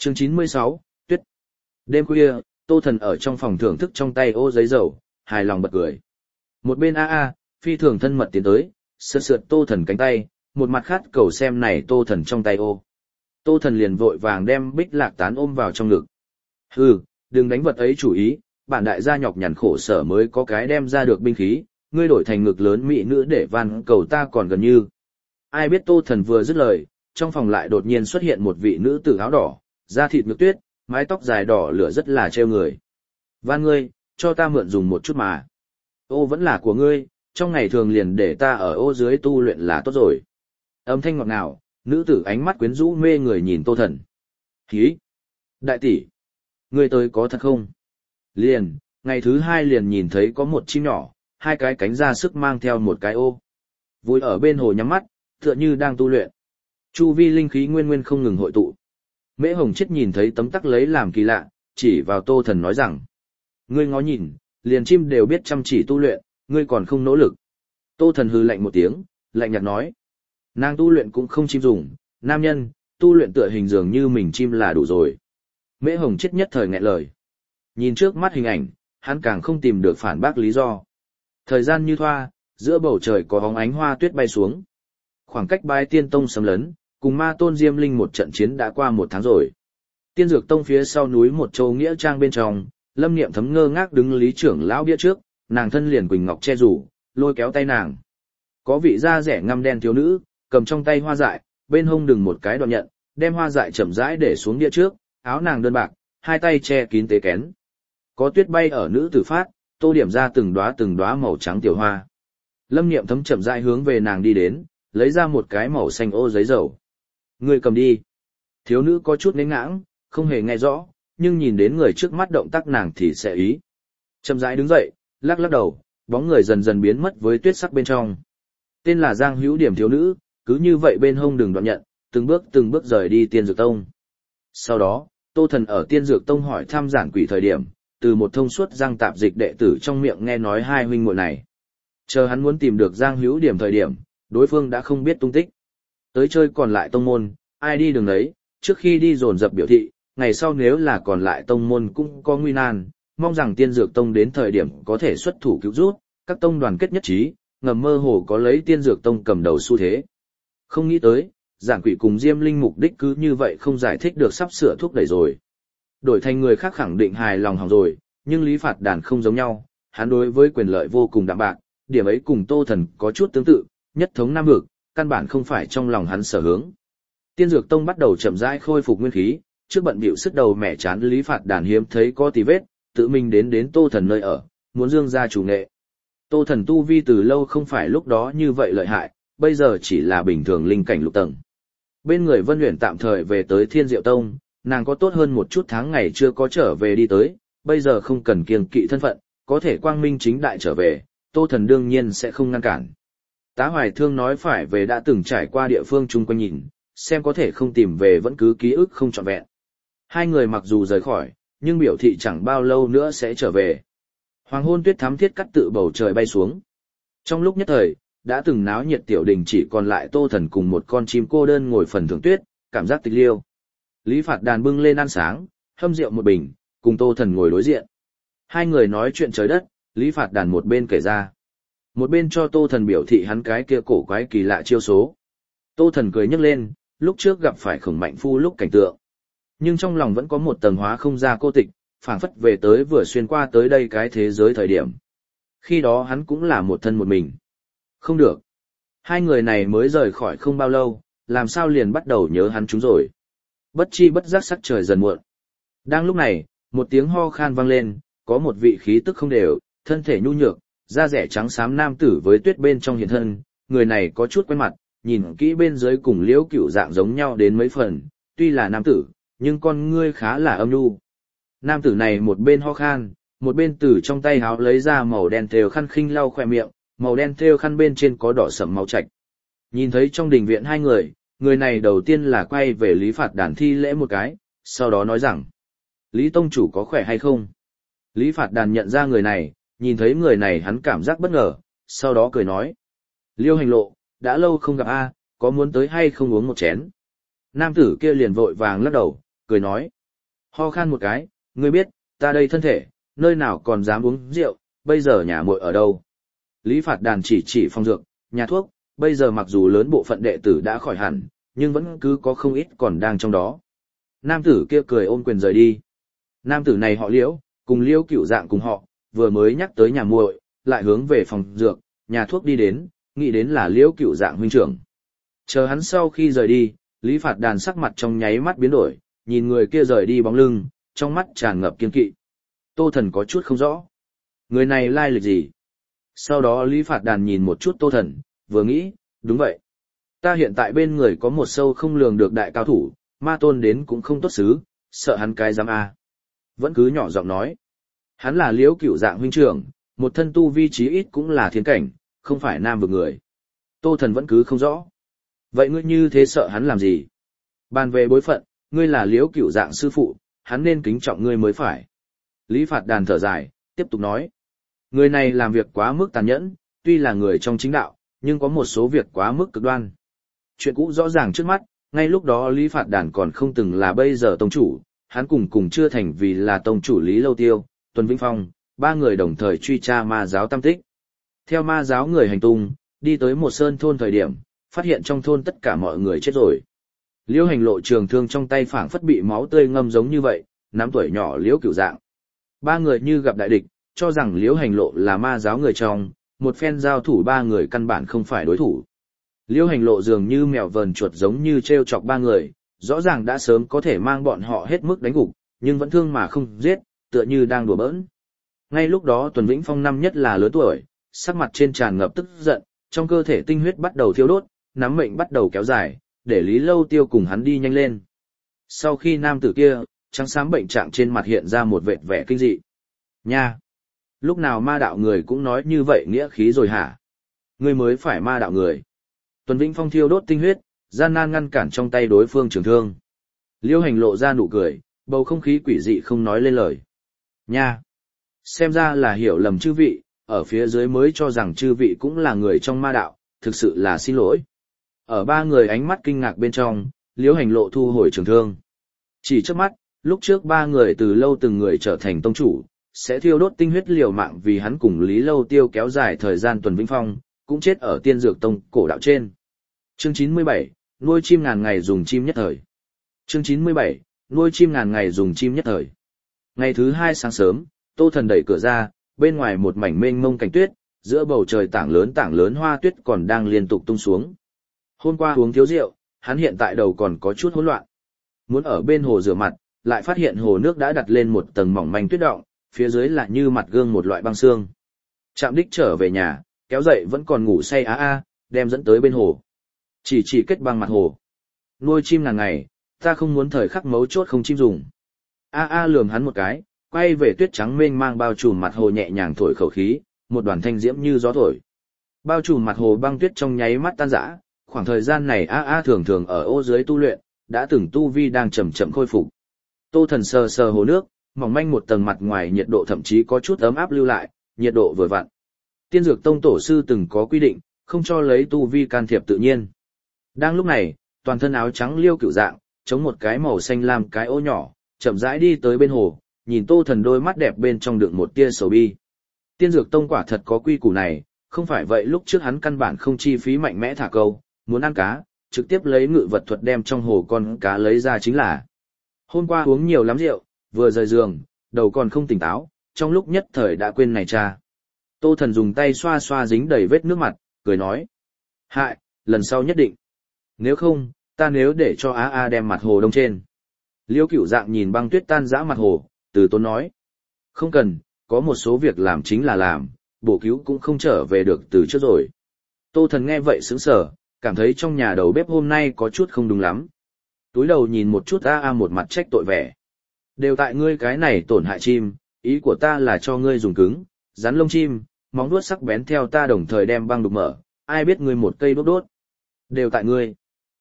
Chương 96, Tuyết. Đêm khuya, Tô Thần ở trong phòng thưởng thức trong tay ô giấy dầu, hài lòng bật cười. Một bên phi thường thân mật tiến tới, sượt sượt Tô Thần cánh tay, một mặt khát cầu xem này Tô Thần trong tay ô. Tô Thần liền vội vàng đem Bích Lạc Tán ôm vào trong ngực. Hừ, đừng đánh vật ấy chủ ý, bản đại gia nhọc nhằn khổ sở mới có cái đem ra được binh khí, ngươi đổi thành ngực lớn mỹ nữ để van cầu ta còn gần như. Ai biết Tô Thần vừa dứt lời, trong phòng lại đột nhiên xuất hiện một vị nữ tử áo đỏ, da thịt nhược tuyết, mái tóc dài đỏ lửa rất là trêu người. Van ngươi, cho ta mượn dùng một chút mà. Ô vẫn là của ngươi, trong ngày thường liền để ta ở ô dưới tu luyện là tốt rồi. Âm thanh ngọt ngào, nữ tử ánh mắt quyến rũ mê người nhìn Tô Thần. Hí! Đại tỷ! Ngươi tới có thật không? Liền, ngày thứ hai liền nhìn thấy có một chim nhỏ, hai cái cánh ra sức mang theo một cái ô. Vui ở bên hồ nhắm mắt, tựa như đang tu luyện. Chu vi linh khí nguyên nguyên không ngừng hội tụ. Mễ Hồng Chết nhìn thấy tấm tắc lấy làm kỳ lạ, chỉ vào Tô Thần nói rằng. Ngươi ngó nhìn, liền chim đều biết chăm chỉ tu luyện, ngươi còn không nỗ lực. Tô Thần hừ lạnh một tiếng, lạnh nhạt nói. Nàng tu luyện cũng không chim dùng, nam nhân, tu luyện tựa hình dường như mình chim là đủ rồi. Mễ Hồng Chết nhất thời nghẹn lời. Nhìn trước mắt hình ảnh, hắn càng không tìm được phản bác lý do. Thời gian như thoa, giữa bầu trời có bóng ánh hoa tuyết bay xuống. Khoảng cách Bái Tiên Tông xâm lấn, cùng Ma Tôn Diêm Linh một trận chiến đã qua 1 tháng rồi. Tiên Dược Tông phía sau núi một châu nghĩa trang bên trong, Lâm Niệm Thấm ngơ ngác đứng lý trưởng lão bia trước, nàng thân liền quỳnh ngọc che rủ, lôi kéo tay nàng. Có vị da rẻ ngăm đen thiếu nữ, cầm trong tay hoa dại, bên hông đừng một cái đoạn nhận, đem hoa dại chậm rãi để xuống bia trước, áo nàng đơn bạc, hai tay che kín tế kén. Có tuyết bay ở nữ tử phát, tô điểm ra từng đóa màu trắng tiểu hoa. Lâm Niệm Thấm chậm rãi hướng về nàng đi đến, lấy ra một cái màu xanh ô giấy dầu. Người cầm đi. Thiếu nữ có chút nến ngãng, không hề nghe rõ, nhưng nhìn đến người trước mắt động tác nàng thì sẽ ý. Chậm rãi đứng dậy, lắc lắc đầu, bóng người dần dần biến mất với tuyết sắc bên trong. Tên là Giang Hữu Điểm thiếu nữ, cứ như vậy bên hông đừng đoạn nhận, từng bước rời đi Tiên Dược Tông. Sau đó, Tô Thần ở Tiên Dược Tông hỏi thăm giản quỷ thời điểm, từ một thông suốt Giang tạp dịch đệ tử trong miệng nghe nói hai huynh muội này. Chờ hắn muốn tìm được Giang Hữu Điểm thời điểm, đối phương đã không biết tung tích. Tới chơi còn lại tông môn, ai đi đường đấy, trước khi đi dồn dập biểu thị, ngày sau nếu là còn lại tông môn cũng có nguy nan, mong rằng Tiên Dược Tông đến thời điểm có thể xuất thủ cứu giúp, các tông đoàn kết nhất trí, ngầm mơ hồ có lấy Tiên Dược Tông cầm đầu xu thế. Không nghĩ tới, giản quỷ cùng Diêm Linh mục đích cứ như vậy không giải thích được sắp sửa thúc đẩy rồi. Đổi thành người khác khẳng định hài lòng hỏng rồi, nhưng Lý Phạt Đàn không giống nhau, hắn đối với quyền lợi vô cùng đạm bạc, điểm ấy cùng Tô Thần có chút tương tự, nhất thống Nam vực, căn bản không phải trong lòng hắn sở hướng. Tiên Dược Tông bắt đầu chậm rãi khôi phục nguyên khí, trước bận bịu sức đầu mẻ chán Lý Phạt Đàn hiếm thấy có tì vết, tự mình đến Tô Thần nơi ở, muốn dương ra chủ nghệ. Tô Thần tu vi từ lâu không phải lúc đó như vậy lợi hại, bây giờ chỉ là bình thường linh cảnh lục tầng. Bên người Vân Uyển tạm thời về tới Thiên Diệu Tông, nàng có tốt hơn một chút tháng ngày chưa có trở về đi tới, bây giờ không cần kiêng kỵ thân phận, có thể quang minh chính đại trở về, Tô Thần đương nhiên sẽ không ngăn cản. Tá Hoài Thương nói phải về đã từng trải qua địa phương chung quanh nhìn, xem có thể không tìm về vẫn cứ ký ức không trọn vẹn. Hai người mặc dù rời khỏi, nhưng biểu thị chẳng bao lâu nữa sẽ trở về. Hoàng hôn tuyết thắm thiết cắt tự bầu trời bay xuống. Trong lúc nhất thời, đã từng náo nhiệt tiểu đình chỉ còn lại Tô Thần cùng một con chim cô đơn ngồi phần thưởng tuyết, cảm giác tịch liêu. Lý Phạt Đàn bưng lên ăn sáng, hâm rượu một bình, cùng Tô Thần ngồi đối diện. Hai người nói chuyện trời đất, Lý Phạt Đàn một bên kể ra. Một bên cho Tô Thần biểu thị hắn cái kia cổ quái kỳ lạ chiêu số. Tô Thần cười nhấc lên, lúc trước gặp phải Khổng Mạnh Phu lúc cảnh tượng. Nhưng trong lòng vẫn có một tầng hóa không ra cô tịch, phảng phất về tới vừa xuyên qua tới đây cái thế giới thời điểm. Khi đó hắn cũng là một thân một mình. Không được. Hai người này mới rời khỏi không bao lâu, làm sao liền bắt đầu nhớ hắn chúng rồi. Bất chi bất giác sắc trời dần muộn. Đang lúc này, một tiếng ho khan vang lên, có một vị khí tức không đều, thân thể nhu nhược, da rẻ trắng xám nam tử với tuyết bên trong hiện thân, người này có chút quen mặt, nhìn kỹ bên dưới cùng Liễu Cửu dạng giống nhau đến mấy phần, tuy là nam tử, nhưng con ngươi khá là âm nhu. Nam tử này một bên ho khan, một bên từ trong tay háo lấy ra màu đen thêu khăn khinh lau khóe miệng, màu đen thêu khăn bên trên có đỏ sẫm máu chạch. Nhìn thấy trong đình viện hai người này đầu tiên là quay về Lý Phạt Đàn thi lễ một cái, sau đó nói rằng: Lý Tông Chủ có khỏe hay không? Lý Phạt Đàn nhận ra người này, nhìn thấy người này hắn cảm giác bất ngờ, sau đó cười nói: Liêu Hành Lộ, đã lâu không gặp a, có muốn tới hay không uống một chén? Nam tử kia liền vội vàng lắc đầu, cười nói: Ho khan một cái, ngươi biết, ta đây thân thể, nơi nào còn dám uống rượu, bây giờ nhà muội ở đâu? Lý Phạt Đàn chỉ phòng dược, nhà thuốc, bây giờ mặc dù lớn bộ phận đệ tử đã khỏi hẳn, nhưng vẫn cứ có không ít còn đang trong đó. Nam tử kia cười ôm quyền rời đi. Nam tử này họ Liễu, cùng Liễu Cửu Dạng cùng họ, vừa mới nhắc tới nhà muội, lại hướng về phòng dược, nhà thuốc đi đến, nghĩ đến là Liễu Cửu Dạng huynh trưởng. Chờ hắn sau khi rời đi, Lý Phạt Đàn sắc mặt trong nháy mắt biến đổi, nhìn người kia rời đi bóng lưng, trong mắt tràn ngập kiên kỵ. Tô Thần có chút không rõ. Người này lai lịch gì? Sau đó Lý Phạt Đàn nhìn một chút Tô Thần, vừa nghĩ, đúng vậy. Ta hiện tại bên người có một sâu không lường được đại cao thủ, ma tôn đến cũng không tốt xứ, sợ hắn cái dám a. Vẫn cứ nhỏ giọng nói. Hắn là Liễu Cửu Dạng huynh trưởng, một thân tu vi trí ít cũng là thiên cảnh, không phải nam vực người. Tô Thần vẫn cứ không rõ. Vậy ngươi như thế sợ hắn làm gì? Bàn về bối phận, ngươi là Liễu Cửu Dạng sư phụ, hắn nên kính trọng ngươi mới phải. Lý Phạt Đàn thở dài, tiếp tục nói. Người này làm việc quá mức tàn nhẫn, tuy là người trong chính đạo, nhưng có một số việc quá mức cực đoan. Chuyện cũ rõ ràng trước mắt, ngay lúc đó Lý Phạt Đàn còn không từng là bây giờ tông chủ, hắn cùng chưa thành vì là tông chủ Lý Lâu Tiêu, Tuần Vĩnh Phong, ba người đồng thời truy tra ma giáo tam tích. Theo ma giáo người hành tung, đi tới một sơn thôn thời điểm, phát hiện trong thôn tất cả mọi người chết rồi. Liễu Hành Lộ trường thương trong tay phảng phất bị máu tươi ngâm giống như vậy, nắm tuổi nhỏ Liễu Cửu Dạng. Ba người như gặp đại địch, cho rằng Liễu Hành Lộ là ma giáo người trong, một phen giao thủ ba người căn bản không phải đối thủ. Liễu Hành Lộ dường như mèo vờn chuột giống như treo chọc ba người, rõ ràng đã sớm có thể mang bọn họ hết mức đánh gục, nhưng vẫn thương mà không giết, tựa như đang đùa bỡn. Ngay lúc đó Tuần Vĩnh Phong năm nhất là lớn tuổi, sắc mặt trên tràn ngập tức giận, trong cơ thể tinh huyết bắt đầu thiêu đốt, nắm mệnh bắt đầu kéo dài, để Lý Lâu Tiêu cùng hắn đi nhanh lên. Sau khi nam tử kia, trắng xám bệnh trạng trên mặt hiện ra một vệt vẻ kinh dị. Nha! Lúc nào ma đạo người cũng nói như vậy nghĩa khí rồi hả? Ngươi mới phải ma đạo người. Tuần Vĩnh Phong thiêu đốt tinh huyết, gian nan ngăn cản trong tay đối phương trường thương. Liễu Hành lộ ra nụ cười, bầu không khí quỷ dị không nói lên lời. Nha! Xem ra là hiểu lầm chư vị, ở phía dưới mới cho rằng chư vị cũng là người trong ma đạo, thực sự là xin lỗi. Ở ba người ánh mắt kinh ngạc bên trong, Liễu Hành lộ thu hồi trường thương. Chỉ trước mắt, lúc trước ba người từ lâu từng người trở thành tông chủ, sẽ thiêu đốt tinh huyết liều mạng vì hắn cùng Lý Lâu Tiêu kéo dài thời gian. Tuần Vĩnh Phong, cũng chết ở Tiên Dược Tông cổ đạo trên. Chương 97, nuôi chim ngàn ngày dùng chim nhất thời. Chương 97, nuôi chim ngàn ngày dùng chim nhất thời. Ngày thứ hai sáng sớm, Tô Thần đẩy cửa ra, bên ngoài một mảnh mênh mông cảnh tuyết, giữa bầu trời tảng lớn hoa tuyết còn đang liên tục tung xuống. Hôm qua uống thiếu rượu, hắn hiện tại đầu còn có chút hỗn loạn. Muốn ở bên hồ rửa mặt, lại phát hiện hồ nước đã đặt lên một tầng mỏng manh tuyết đọng, phía dưới là như mặt gương một loại băng xương. Trạm Đích trở về nhà, kéo dậy vẫn còn ngủ say đem dẫn tới bên hồ. Chỉ kết băng mặt hồ. Nuôi chim ngàn ngày, ta không muốn thời khắc mấu chốt không chim dùng. Lườm hắn một cái, quay về tuyết trắng mênh mang bao trùm mặt hồ nhẹ nhàng thổi khẩu khí, một đoàn thanh diễm như gió thổi. Bao trùm mặt hồ băng tuyết trong nháy mắt tan rã, khoảng thời gian này thường thường ở ô dưới tu luyện, đã từng tu vi đang chậm chậm khôi phục. Tô Thần sờ sờ hồ nước, mỏng manh một tầng mặt ngoài nhiệt độ thậm chí có chút ấm áp lưu lại, nhiệt độ vừa vặn. Tiên Dược Tông tổ sư từng có quy định, không cho lấy tu vi can thiệp tự nhiên. Đang lúc này, toàn thân áo trắng Liêu Cửu Dạng, chống một cái màu xanh lam cái ô nhỏ, chậm rãi đi tới bên hồ, nhìn Tô Thần đôi mắt đẹp bên trong đựng một tia sầu bi. Tiên Dược Tông quả thật có quy củ này, không phải vậy lúc trước hắn căn bản không chi phí mạnh mẽ thả câu, muốn ăn cá, trực tiếp lấy ngự vật thuật đem trong hồ con cá lấy ra chính là. Hôm qua uống nhiều lắm rượu, vừa rời giường, đầu còn không tỉnh táo, trong lúc nhất thời đã quên này cha. Tô Thần dùng tay xoa xoa dính đầy vết nước mặt, cười nói. Hại, lần sau nhất định. Nếu không, ta nếu để cho đem mặt hồ đông trên. Liêu Cửu Dạng nhìn băng tuyết tan rã mặt hồ, từ tốn nói. Không cần, có một số việc làm chính là làm, bổ cứu cũng không trở về được từ trước rồi. Tô Thần nghe vậy sững sờ, cảm thấy trong nhà đầu bếp hôm nay có chút không đúng lắm. Túi đầu nhìn một chút một mặt trách tội vẻ. Đều tại ngươi cái này tổn hại chim, ý của ta là cho ngươi dùng cứng, rắn lông chim, móng vuốt sắc bén theo ta đồng thời đem băng đục mở, ai biết ngươi một cây đốt đốt. Đều tại ngươi.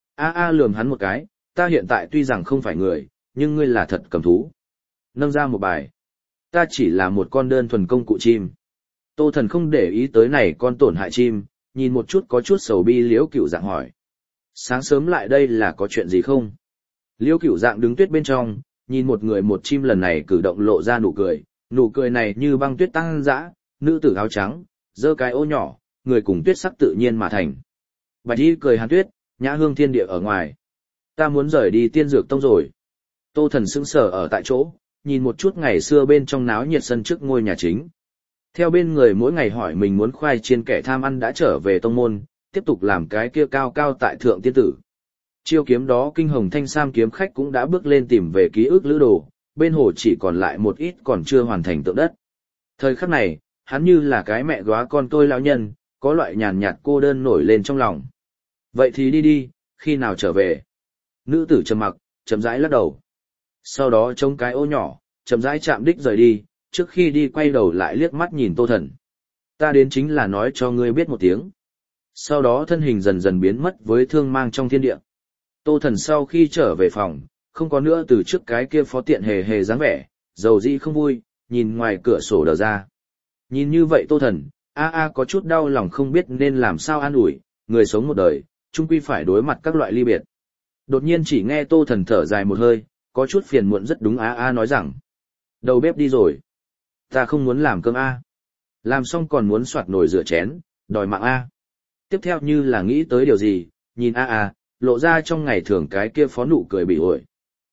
Lườm hắn một cái, ta hiện tại tuy rằng không phải người, nhưng ngươi là thật cầm thú. Nâng ra một bài. Ta chỉ là một con đơn thuần công cụ chim. Tô Thần không để ý tới này con tổn hại chim, nhìn một chút có chút sầu bi Liễu Cửu Dạng hỏi. Sáng sớm lại đây là có chuyện gì không? Liễu Cửu Dạng đứng tuyết bên trong, nhìn một người một chim lần này cử động lộ ra nụ cười này như băng tuyết tăng dã, nữ tử áo trắng, giơ cái ô nhỏ, người cùng tuyết sắc tự nhiên mà thành. Bạch y cười Hàn Tuyết, nhã hương thiên địa ở ngoài. Ta muốn rời đi Tiên Dược Tông rồi. Tô Thần sững sờ ở tại chỗ, nhìn một chút ngày xưa bên trong náo nhiệt sân trước ngôi nhà chính. Theo bên người mỗi ngày hỏi mình muốn khoai chiên kẻ tham ăn đã trở về tông môn, tiếp tục làm cái kia cao cao tại thượng tiên tử. Chiêu kiếm đó kinh hồng thanh sam kiếm khách cũng đã bước lên tìm về ký ức lữ đồ, bên hồ chỉ còn lại một ít còn chưa hoàn thành tượng đất. Thời khắc này, hắn như là cái mẹ góa con tôi lão nhân, có loại nhàn nhạt cô đơn nổi lên trong lòng. Vậy thì đi đi, khi nào trở về? Nữ tử trầm mặc, chậm rãi lắc đầu. Sau đó chống cái ô nhỏ, chậm rãi chạm đích rời đi, trước khi đi quay đầu lại liếc mắt nhìn Tô Thần. Ta đến chính là nói cho ngươi biết một tiếng. Sau đó thân hình dần dần biến mất với thương mang trong thiên địa. Tô Thần sau khi trở về phòng, không có nữa từ trước cái kia phó tiện hề hề dáng vẻ, dầu dĩ không vui, nhìn ngoài cửa sổ đờ ra. Nhìn như vậy Tô Thần, có chút đau lòng không biết nên làm sao an ủi, người sống một đời, chung quy phải đối mặt các loại ly biệt. Đột nhiên chỉ nghe Tô Thần thở dài một hơi, có chút phiền muộn rất đúng nói rằng. Đầu bếp đi rồi. Ta không muốn làm cơm Làm xong còn muốn soạt nồi rửa chén, đòi mạng Tiếp theo như là nghĩ tới điều gì, nhìn lộ ra trong ngày thường cái kia phó nụ cười bị ổi.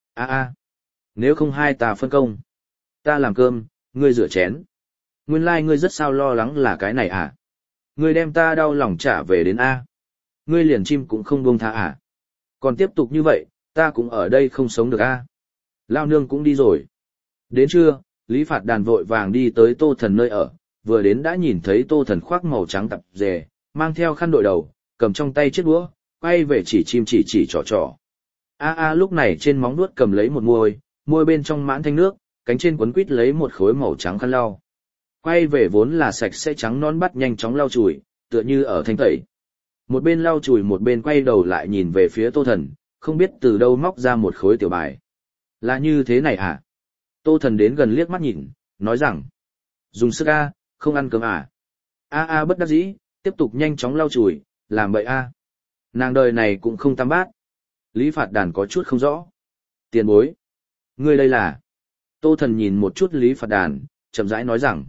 Nếu không hai ta phân công. Ta làm cơm, ngươi rửa chén. Nguyên lai ngươi rất sao lo lắng là cái này Ngươi đem ta đau lòng trả về đến Ngươi liền chim cũng không buông tha Còn tiếp tục như vậy, ta cũng ở đây không sống được Lao nương cũng đi rồi. Đến trưa, Lý Phạt Đàn vội vàng đi tới Tô Thần nơi ở, vừa đến đã nhìn thấy Tô Thần khoác màu trắng tạp dề, mang theo khăn đội đầu, cầm trong tay chiếc đũa, quay về chỉ chim chỉ trò. Lúc này trên móng đuốt cầm lấy một môi bên trong mãn thanh nước, cánh trên quấn quít lấy một khối màu trắng khăn lau. Quay về vốn là sạch sẽ trắng non bắt nhanh chóng lau chùi, tựa như ở thanh tẩy. Một bên lau chùi một bên quay đầu lại nhìn về phía Tô Thần, không biết từ đâu móc ra một khối tiểu bài. Là như thế này Tô Thần đến gần liếc mắt nhìn, nói rằng. Dùng sức không ăn cơm bất đắc dĩ, tiếp tục nhanh chóng lau chùi, làm bậy Nàng đời này cũng không tam bát. Lý Phạt Đàn có chút không rõ. Tiền bối. Ngươi đây là. Tô Thần nhìn một chút Lý Phạt Đàn, chậm rãi nói rằng.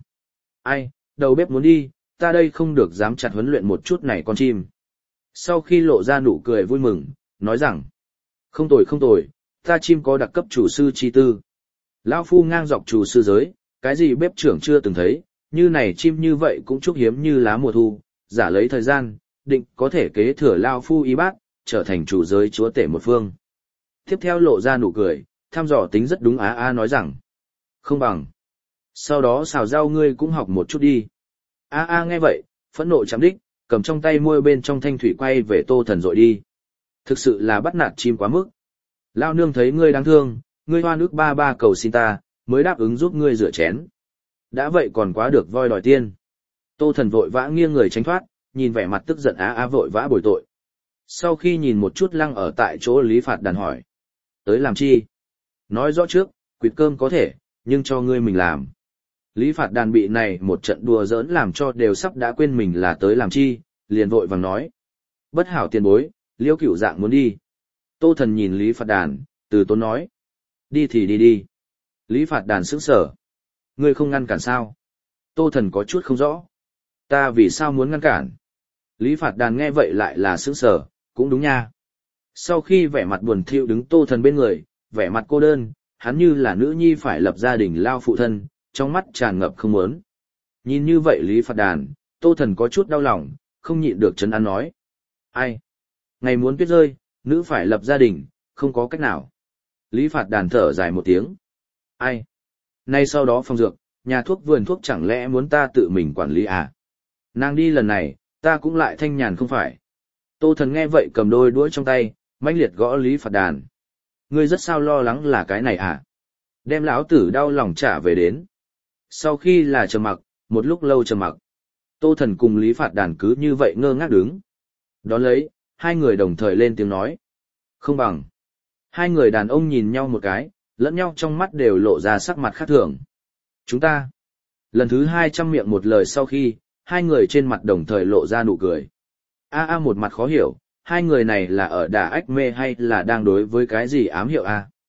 Đầu bếp muốn đi, ta đây không được dám chặt huấn luyện một chút này con chim. Sau khi lộ ra nụ cười vui mừng, nói rằng. Không tồi, ta chim có đặc cấp chủ sư chi tư. Lão phu ngang dọc chủ sư giới, cái gì bếp trưởng chưa từng thấy, như này chim như vậy cũng chúc hiếm như lá mùa thu, giả lấy thời gian, định có thể kế thừa Lão phu y bát, trở thành chủ giới chúa tể một phương. Tiếp theo lộ ra nụ cười, thăm dò tính rất đúng nói rằng. Không bằng. Sau đó xào rau ngươi cũng học một chút đi. Nghe vậy, phẫn nộ chạm đích, cầm trong tay môi bên trong thanh thủy quay về Tô Thần dội đi. Thực sự là bắt nạt chim quá mức. Lao nương thấy ngươi đáng thương, ngươi hoa nước ba cầu xin ta, mới đáp ứng giúp ngươi rửa chén. Đã vậy còn quá được voi đòi tiên. Tô Thần vội vã nghiêng người tránh thoát, nhìn vẻ mặt tức giận vội vã bồi tội. Sau khi nhìn một chút lăng ở tại chỗ Lý Phạt Đàn hỏi. Tới làm chi? Nói rõ trước, quỵt cơm có thể, nhưng cho ngươi mình làm. Lý Phạt Đàn bị này một trận đùa giỡn làm cho đều sắp đã quên mình là tới làm chi, liền vội vàng nói. Bất hảo tiền bối, Liễu Cửu Dạng muốn đi. Tô Thần nhìn Lý Phạt Đàn, từ tốn nói. Đi thì đi. Lý Phạt Đàn sững sờ. Ngươi không ngăn cản sao? Tô Thần có chút không rõ. Ta vì sao muốn ngăn cản? Lý Phạt Đàn nghe vậy lại là sững sờ, cũng đúng nha. Sau khi vẻ mặt buồn thiu đứng Tô Thần bên người, vẻ mặt cô đơn, hắn như là nữ nhi phải lập gia đình lao phụ thân, trong mắt tràn ngập không muốn. Nhìn như vậy Lý Phạt Đàn, Tô Thần có chút đau lòng, không nhịn được trấn an nói. Ngày muốn tuyết rơi, nữ phải lập gia đình, không có cách nào. Lý Phạt Đàn thở dài một tiếng. Nay sau đó phòng dược, nhà thuốc vườn thuốc chẳng lẽ muốn ta tự mình quản lý Nàng đi lần này, ta cũng lại thanh nhàn không phải. Tô Thần nghe vậy cầm đôi đũa trong tay, mãnh liệt gõ Lý Phạt Đàn. Ngươi rất sao lo lắng là cái này Đem lão tử đau lòng trả về đến. Sau khi là trầm mặc, một lúc lâu trầm mặc. Tô Thần cùng Lý Phạt Đàn cứ như vậy ngơ ngác đứng. Đón lấy, hai người đồng thời lên tiếng nói. Không bằng. Hai người đàn ông nhìn nhau một cái, lẫn nhau trong mắt đều lộ ra sắc mặt khác thường. Chúng ta. Lần thứ 200 miệng một lời sau khi, hai người trên mặt đồng thời lộ ra nụ cười. Một mặt khó hiểu, hai người này là ở đả ách mê hay là đang đối với cái gì ám hiệu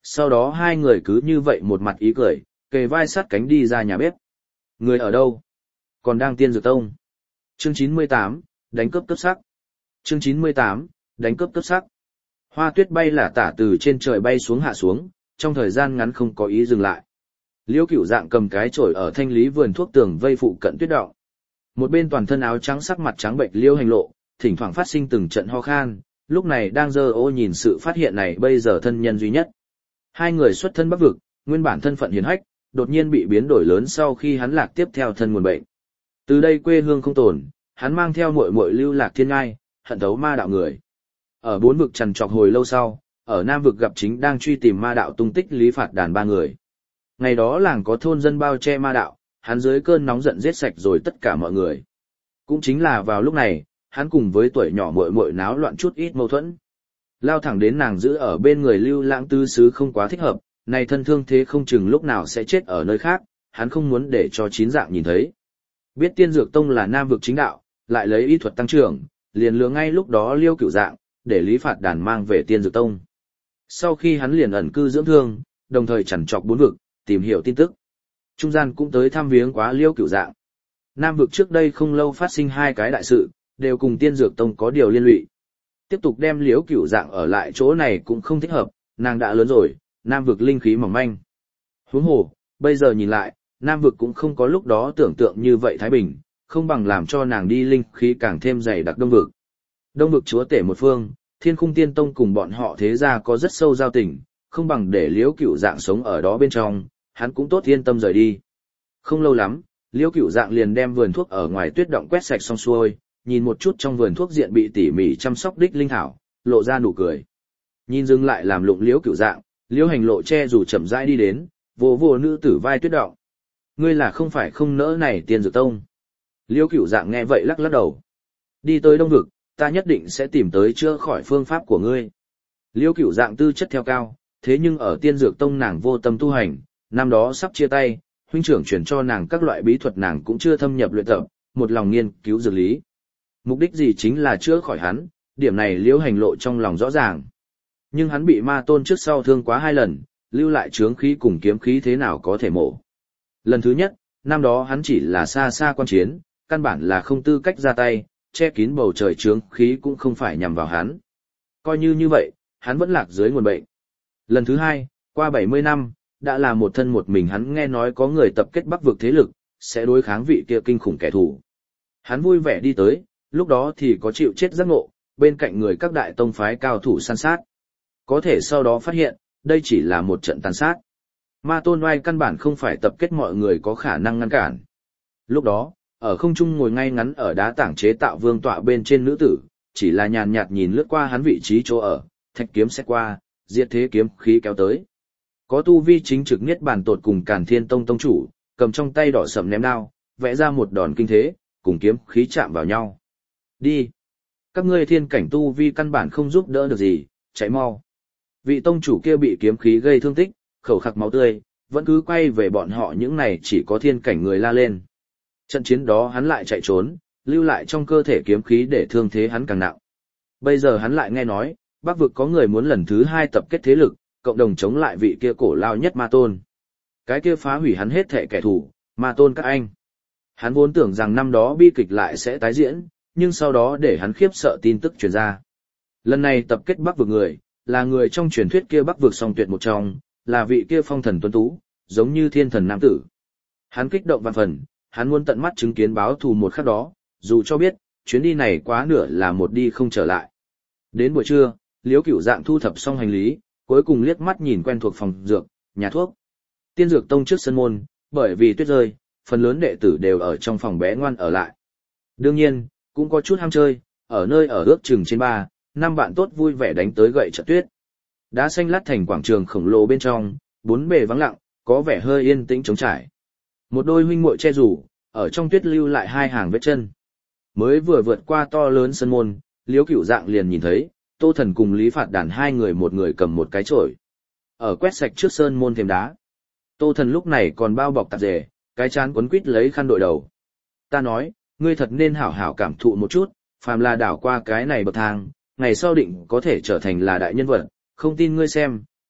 Sau đó hai người cứ như vậy một mặt ý cười, kề vai sát cánh đi ra nhà bếp. Người ở đâu? Còn đang Tiên Dược Tông. Chương 98, đánh cướp cấp sắc. Chương 98, đánh cướp cấp sắc. Hoa tuyết bay lả tả từ trên trời bay xuống hạ xuống, trong thời gian ngắn không có ý dừng lại. Liễu Cửu Dạng cầm cái chổi ở thanh lý vườn thuốc tường vây phụ cận tuyết động. Một bên toàn thân áo trắng sắc mặt trắng bệnh Liễu Hành Lộ, thỉnh thoảng phát sinh từng trận ho khan, lúc này đang giơ ô nhìn sự phát hiện này bây giờ thân nhân duy nhất. Hai người xuất thân Bắc vực, nguyên bản thân phận hiền hách, đột nhiên bị biến đổi lớn sau khi hắn lạc tiếp theo thân nguồn bệnh. Từ đây quê hương không tồn, hắn mang theo muội muội lưu lạc thiên ngai, hận thấu ma đạo người. Ở bốn vực trằn trọc hồi lâu sau, ở Nam vực gặp chính đang truy tìm ma đạo tung tích Lý Phạt Đàn ba người. Ngày đó làng có thôn dân bao che ma đạo, hắn dưới cơn nóng giận giết sạch rồi tất cả mọi người. Cũng chính là vào lúc này, hắn cùng với tuổi nhỏ muội muội náo loạn chút ít mâu thuẫn. Lao thẳng đến nàng giữ ở bên người Lưu Lãng tứ xứ không quá thích hợp, này thân thương thế không chừng lúc nào sẽ chết ở nơi khác, hắn không muốn để cho chín dạng nhìn thấy. Biết Tiên Dược Tông là Nam vực chính đạo, lại lấy y thuật tăng trưởng, liền lừa ngay lúc đó Liêu Cửu Dạng, để Lý Phạt Đàn mang về Tiên Dược Tông. Sau khi hắn liền ẩn cư dưỡng thương, đồng thời chằn trọc bốn vực, tìm hiểu tin tức. Trung gian cũng tới thăm viếng quá Liêu Cửu Dạng. Nam vực trước đây không lâu phát sinh hai cái đại sự, đều cùng Tiên Dược Tông có điều liên lụy. Tiếp tục đem Liễu Cửu Dạng ở lại chỗ này cũng không thích hợp, nàng đã lớn rồi, Nam vực linh khí mỏng manh. Huống hồ, bây giờ nhìn lại, Nam vực cũng không có lúc đó tưởng tượng như vậy thái bình, không bằng làm cho nàng đi linh khí càng thêm dày đặc Đông vực. Đông vực chúa tể một phương, Thiên Khung Tiên Tông cùng bọn họ thế gia có rất sâu giao tình, không bằng để Liễu Cửu Dạng sống ở đó bên trong, hắn cũng tốt yên tâm rời đi. Không lâu lắm, Liễu Cửu Dạng liền đem vườn thuốc ở ngoài tuyết động quét sạch xong xuôi, nhìn một chút trong vườn thuốc diện bị tỉ mỉ chăm sóc đích linh thảo, lộ ra nụ cười. Nhìn dừng lại làm lụng Liễu Cửu Dạng, Liễu Hành Lộ che dù chậm rãi đi đến, vỗ vỗ nữ tử vai tuyết động. Ngươi là không phải không nỡ này Tiên Dược Tông. Liễu Cửu Dạng nghe vậy lắc lắc đầu. Đi tới Đông vực, ta nhất định sẽ tìm tới chữa khỏi phương pháp của ngươi. Liễu Cửu Dạng tư chất theo cao, thế nhưng ở Tiên Dược Tông nàng vô tâm tu hành, năm đó sắp chia tay, huynh trưởng truyền cho nàng các loại bí thuật nàng cũng chưa thâm nhập luyện tập, một lòng nghiên cứu dược lý. Mục đích gì chính là chữa khỏi hắn, điểm này Liễu Hành Lộ trong lòng rõ ràng. Nhưng hắn bị ma tôn trước sau thương quá hai lần, lưu lại chướng khí cùng kiếm khí thế nào có thể mổ. Lần thứ nhất, năm đó hắn chỉ là xa xa quan chiến, căn bản là không tư cách ra tay, che kín bầu trời chướng khí cũng không phải nhằm vào hắn. Coi như vậy, hắn vẫn lạc dưới nguồn bệnh. Lần thứ hai, qua 70 năm, đã là một thân một mình hắn nghe nói có người tập kết Bắc vực thế lực, sẽ đối kháng vị kia kinh khủng kẻ thù. Hắn vui vẻ đi tới, lúc đó thì có chịu chết giác ngộ, bên cạnh người các đại tông phái cao thủ săn sát. Có thể sau đó phát hiện, đây chỉ là một trận tàn sát. Ma tôn oai căn bản không phải tập kết mọi người có khả năng ngăn cản. Lúc đó, ở không trung ngồi ngay ngắn ở đá tảng chế tạo vương tọa bên trên nữ tử, chỉ là nhàn nhạt nhìn lướt qua hắn vị trí chỗ ở, thạch kiếm xét qua, diệt thế kiếm khí kéo tới. Có tu vi chính trực niết bàn tột cùng Càn Thiên Tông tông chủ, cầm trong tay đỏ sẫm ném đao, vẽ ra một đòn kinh thế, cùng kiếm khí chạm vào nhau. Đi! Các ngươi thiên cảnh tu vi căn bản không giúp đỡ được gì, chạy mau. Vị tông chủ kia bị kiếm khí gây thương tích, khẩu khạc máu tươi, vẫn cứ quay về bọn họ những này chỉ có thiên cảnh người la lên. Trận chiến đó hắn lại chạy trốn, lưu lại trong cơ thể kiếm khí để thương thế hắn càng nặng. Bây giờ hắn lại nghe nói, Bắc vực có người muốn lần thứ hai tập kết thế lực, cộng đồng chống lại vị kia cổ lao nhất ma tôn. Cái kia phá hủy hắn hết thệ kẻ thù, ma tôn các anh. Hắn vốn tưởng rằng năm đó bi kịch lại sẽ tái diễn, nhưng sau đó để hắn khiếp sợ tin tức truyền ra. Lần này tập kết Bắc vực người, là người trong truyền thuyết kia Bắc vực song tuyệt một trong, là vị kia phong thần tuấn tú, giống như thiên thần nam tử. Hắn kích động vạn phần, hắn muốn tận mắt chứng kiến báo thù một khắc đó, dù cho biết, chuyến đi này quá nửa là một đi không trở lại. Đến buổi trưa, Liễu Cửu Dạng thu thập xong hành lý, cuối cùng liếc mắt nhìn quen thuộc phòng dược, nhà thuốc. Tiên Dược Tông trước sân môn, bởi vì tuyết rơi, phần lớn đệ tử đều ở trong phòng bé ngoan ở lại. Đương nhiên, cũng có chút ham chơi, ở nơi ở ước chừng trên 3-5 bạn tốt vui vẻ đánh tới gậy trận tuyết. Đá xanh lát thành quảng trường khổng lồ bên trong, bốn bề vắng lặng, có vẻ hơi yên tĩnh trống trải. Một đôi huynh muội che rủ, ở trong tuyết lưu lại hai hàng vết chân. Mới vừa vượt qua to lớn sân môn, Liễu Cửu Dạng liền nhìn thấy, Tô Thần cùng Lý Phạt Đàn hai người một người cầm một cái chổi. Ở quét sạch trước sơn môn thềm đá. Tô Thần lúc này còn bao bọc tạp dề, cái chán quấn quít lấy khăn đội đầu. Ta nói, ngươi thật nên hảo hảo cảm thụ một chút, phàm là đảo qua cái này bậc thang, ngày sau định có thể trở thành là đại nhân vật, không tin ngươi xem,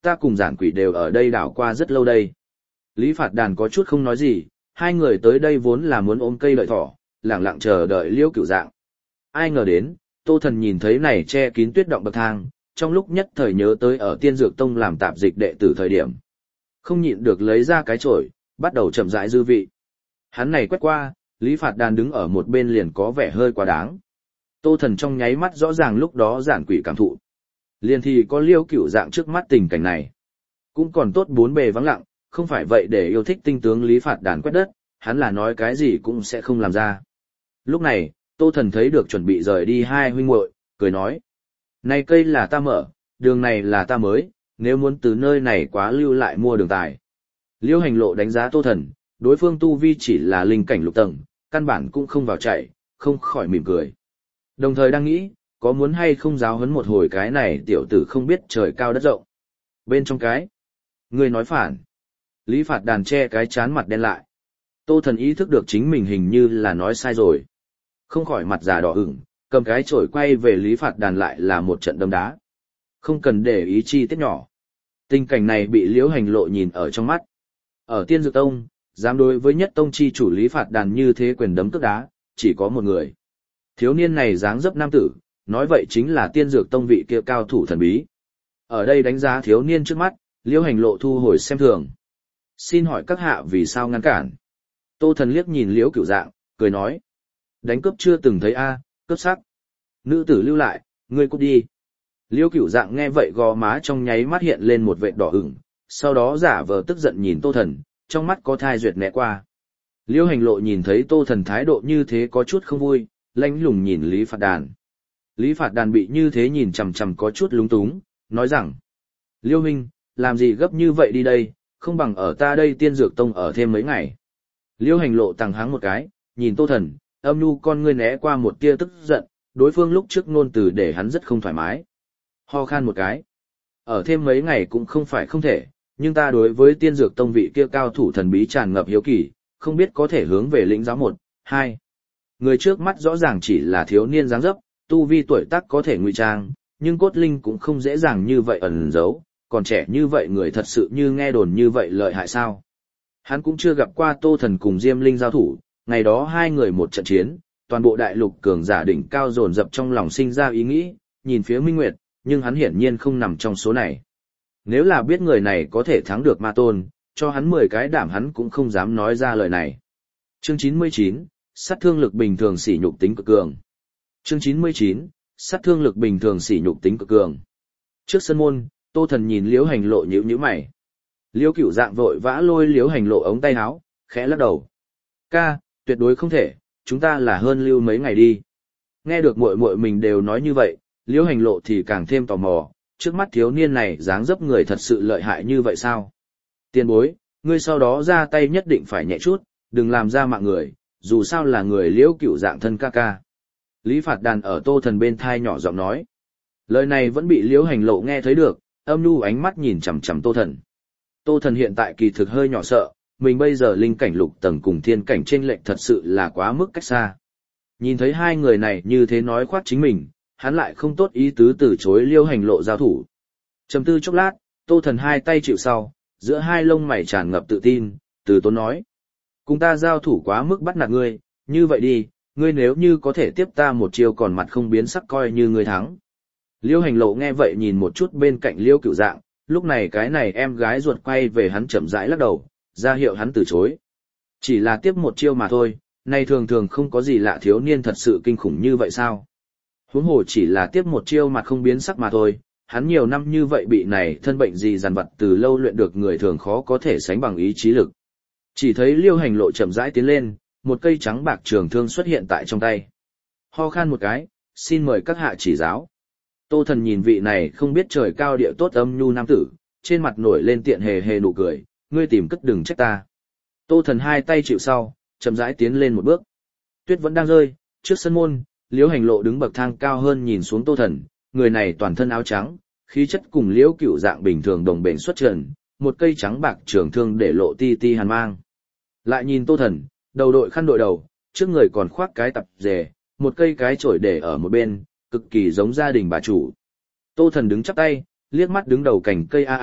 ta cùng giản quỷ đều ở đây đảo qua rất lâu đây. Lý Phạt Đàn có chút không nói gì, hai người tới đây vốn là muốn ôm cây đợi thỏ, lặng lặng chờ đợi Liễu Cửu Dạng. Ai ngờ đến, Tô Thần nhìn thấy này che kín tuyết động bậc thang, trong lúc nhất thời nhớ tới ở Tiên Dược Tông làm tạp dịch đệ tử thời điểm. Không nhịn được lấy ra cái chổi, bắt đầu chậm rãi dư vị. Hắn này quét qua, Lý Phạt Đàn đứng ở một bên liền có vẻ hơi quá đáng. Tô Thần trong nháy mắt rõ ràng lúc đó giản quỷ cảm thụ. Liền thì có Liễu Cửu Dạng trước mắt tình cảnh này. Cũng còn tốt bốn bề vắng lặng, không phải vậy để yêu thích tinh tướng Lý Phạt Đàn quét đất, hắn là nói cái gì cũng sẽ không làm ra. Lúc này, Tô Thần thấy được chuẩn bị rời đi hai huynh muội, cười nói. Này cây là ta mở, đường này là ta mới, nếu muốn từ nơi này quá lưu lại mua đường tài. Liễu Hành Lộ đánh giá Tô Thần, đối phương tu vi chỉ là linh cảnh lục tầng, căn bản cũng không vào chạy, không khỏi mỉm cười. Đồng thời đang nghĩ, có muốn hay không giáo huấn một hồi cái này tiểu tử không biết trời cao đất rộng. Bên trong cái, người nói phản. Lý Phạt Đàn che cái chán mặt đen lại. Tô Thần ý thức được chính mình hình như là nói sai rồi. Không khỏi mặt già đỏ ửng, cầm cái chổi quay về Lý Phạt Đàn lại là một trận đấm đá. Không cần để ý chi tiết nhỏ. Tình cảnh này bị Liễu Hành Lộ nhìn ở trong mắt. Ở Tiên Dược Tông, dám đối với nhất tông chi chủ Lý Phạt Đàn như thế quyền đấm tức đá, chỉ có một người. Thiếu niên này dáng dấp nam tử, nói vậy chính là Tiên Dược Tông vị kia cao thủ thần bí. Ở đây đánh giá thiếu niên trước mắt, Liễu Hành Lộ thu hồi xem thường. Xin hỏi các hạ vì sao ngăn cản? Tô Thần liếc nhìn Liễu Cửu Dạng, cười nói. Đánh cướp chưa từng thấy a, cướp sắc. Nữ tử lưu lại, ngươi cút đi. Liễu Cửu Dạng nghe vậy gò má trong nháy mắt hiện lên một vệt đỏ ửng, sau đó giả vờ tức giận nhìn Tô Thần, trong mắt có thai duyệt né qua. Liễu Hành Lộ nhìn thấy Tô Thần thái độ như thế có chút không vui, lạnh lùng nhìn Lý Phạt Đàn. Lý Phạt Đàn bị như thế nhìn chằm chằm có chút lúng túng, nói rằng: Liễu huynh, làm gì gấp như vậy đi đây, không bằng ở ta đây Tiên Dược Tông ở thêm mấy ngày. Liễu Hành Lộ tằng hắng một cái, nhìn Tô Thần, âm nhu con ngươi né qua một tia tức giận, đối phương lúc trước ngôn từ để hắn rất không thoải mái. Ho khan một cái. Ở thêm mấy ngày cũng không phải không thể, nhưng ta đối với Tiên Dược Tông vị kia cao thủ thần bí tràn ngập hiếu kỳ, không biết có thể hướng về lĩnh giáo 1, 2. Người trước mắt rõ ràng chỉ là thiếu niên dáng dấp, tu vi tuổi tác có thể ngụy trang, nhưng cốt linh cũng không dễ dàng như vậy ẩn giấu, còn trẻ như vậy người thật sự như nghe đồn như vậy lợi hại sao? Hắn cũng chưa gặp qua Tô Thần cùng Diêm Linh giao thủ, ngày đó hai người một trận chiến, toàn bộ đại lục cường giả đỉnh cao dồn dập trong lòng sinh ra ý nghĩ, nhìn phía Minh Nguyệt, nhưng hắn hiển nhiên không nằm trong số này. Nếu là biết người này có thể thắng được Ma Tôn, cho hắn 10 cái đảm hắn cũng không dám nói ra lời này. Chương 99, sát thương lực bình thường sỉ nhục tính cực cường. Chương 99, sát thương lực bình thường sỉ nhục tính cực cường. Trước sân môn, Tô Thần nhìn Liễu Hành Lộ nhíu nhíu mày. Liễu Cửu Dạng vội vã lôi Liễu Hành Lộ ống tay áo, khẽ lắc đầu. Ca, tuyệt đối không thể, chúng ta là hơn lưu mấy ngày đi. Nghe được muội muội mình đều nói như vậy, Liễu Hành Lộ thì càng thêm tò mò, trước mắt thiếu niên này dáng dấp người thật sự lợi hại như vậy sao? Tiền bối, ngươi sau đó ra tay nhất định phải nhẹ chút, đừng làm ra mạng người, dù sao là người Liễu Cửu Dạng thân ca ca. Lý Phạt Đàn ở Tô Thần bên thai nhỏ giọng nói. Lời này vẫn bị Liễu Hành Lộ nghe thấy được, âm nhu ánh mắt nhìn chằm chằm Tô Thần. Tô Thần hiện tại kỳ thực hơi nhỏ sợ, mình bây giờ linh cảnh lục tầng cùng thiên cảnh chênh lệch thật sự là quá mức cách xa. Nhìn thấy hai người này như thế nói khoác chính mình, hắn lại không tốt ý tứ từ chối Liễu Hành Lộ giao thủ. Trầm tư chốc lát, Tô Thần hai tay chịu sau, giữa hai lông mày tràn ngập tự tin, từ tốn nói. Cùng ta giao thủ quá mức bắt nạt ngươi, như vậy đi, ngươi nếu như có thể tiếp ta một chiêu còn mặt không biến sắc coi như ngươi thắng. Liễu Hành Lộ nghe vậy nhìn một chút bên cạnh Liễu Cửu Dạng, lúc này cái này em gái ruột quay về hắn chậm rãi lắc đầu, ra hiệu hắn từ chối. Chỉ là tiếp một chiêu mà thôi, này thường thường không có gì lạ, thiếu niên thật sự kinh khủng như vậy sao? Huống hồ chỉ là tiếp một chiêu mặt không biến sắc mà thôi, hắn nhiều năm như vậy bị này thân bệnh gì dằn vặt từ lâu luyện được người thường khó có thể sánh bằng ý chí lực. Chỉ thấy Liễu Hành Lộ chậm rãi tiến lên, một cây trắng bạc trường thương xuất hiện tại trong tay. Ho khan một cái, xin mời các hạ chỉ giáo. Tô Thần nhìn vị này không biết trời cao địa tốt âm nhu nam tử, trên mặt nổi lên tiện hề hề nụ cười, ngươi tìm cất đừng trách ta. Tô Thần hai tay chịu sau, chậm rãi tiến lên một bước. Tuyết vẫn đang rơi, trước sân môn, Liễu Hành Lộ đứng bậc thang cao hơn nhìn xuống Tô Thần, người này toàn thân áo trắng, khí chất cùng Liễu Cửu Dạng bình thường đồng bền xuất trần, một cây trắng bạc trường thương để lộ ti ti hàn mang. Lại nhìn Tô Thần, đầu đội khăn đội đầu, trước người còn khoác cái tập dề, một cây cái chổi để ở một bên, cực kỳ giống gia đình bà chủ. Tô Thần đứng chắp tay, liếc mắt đứng đầu cành cây a a,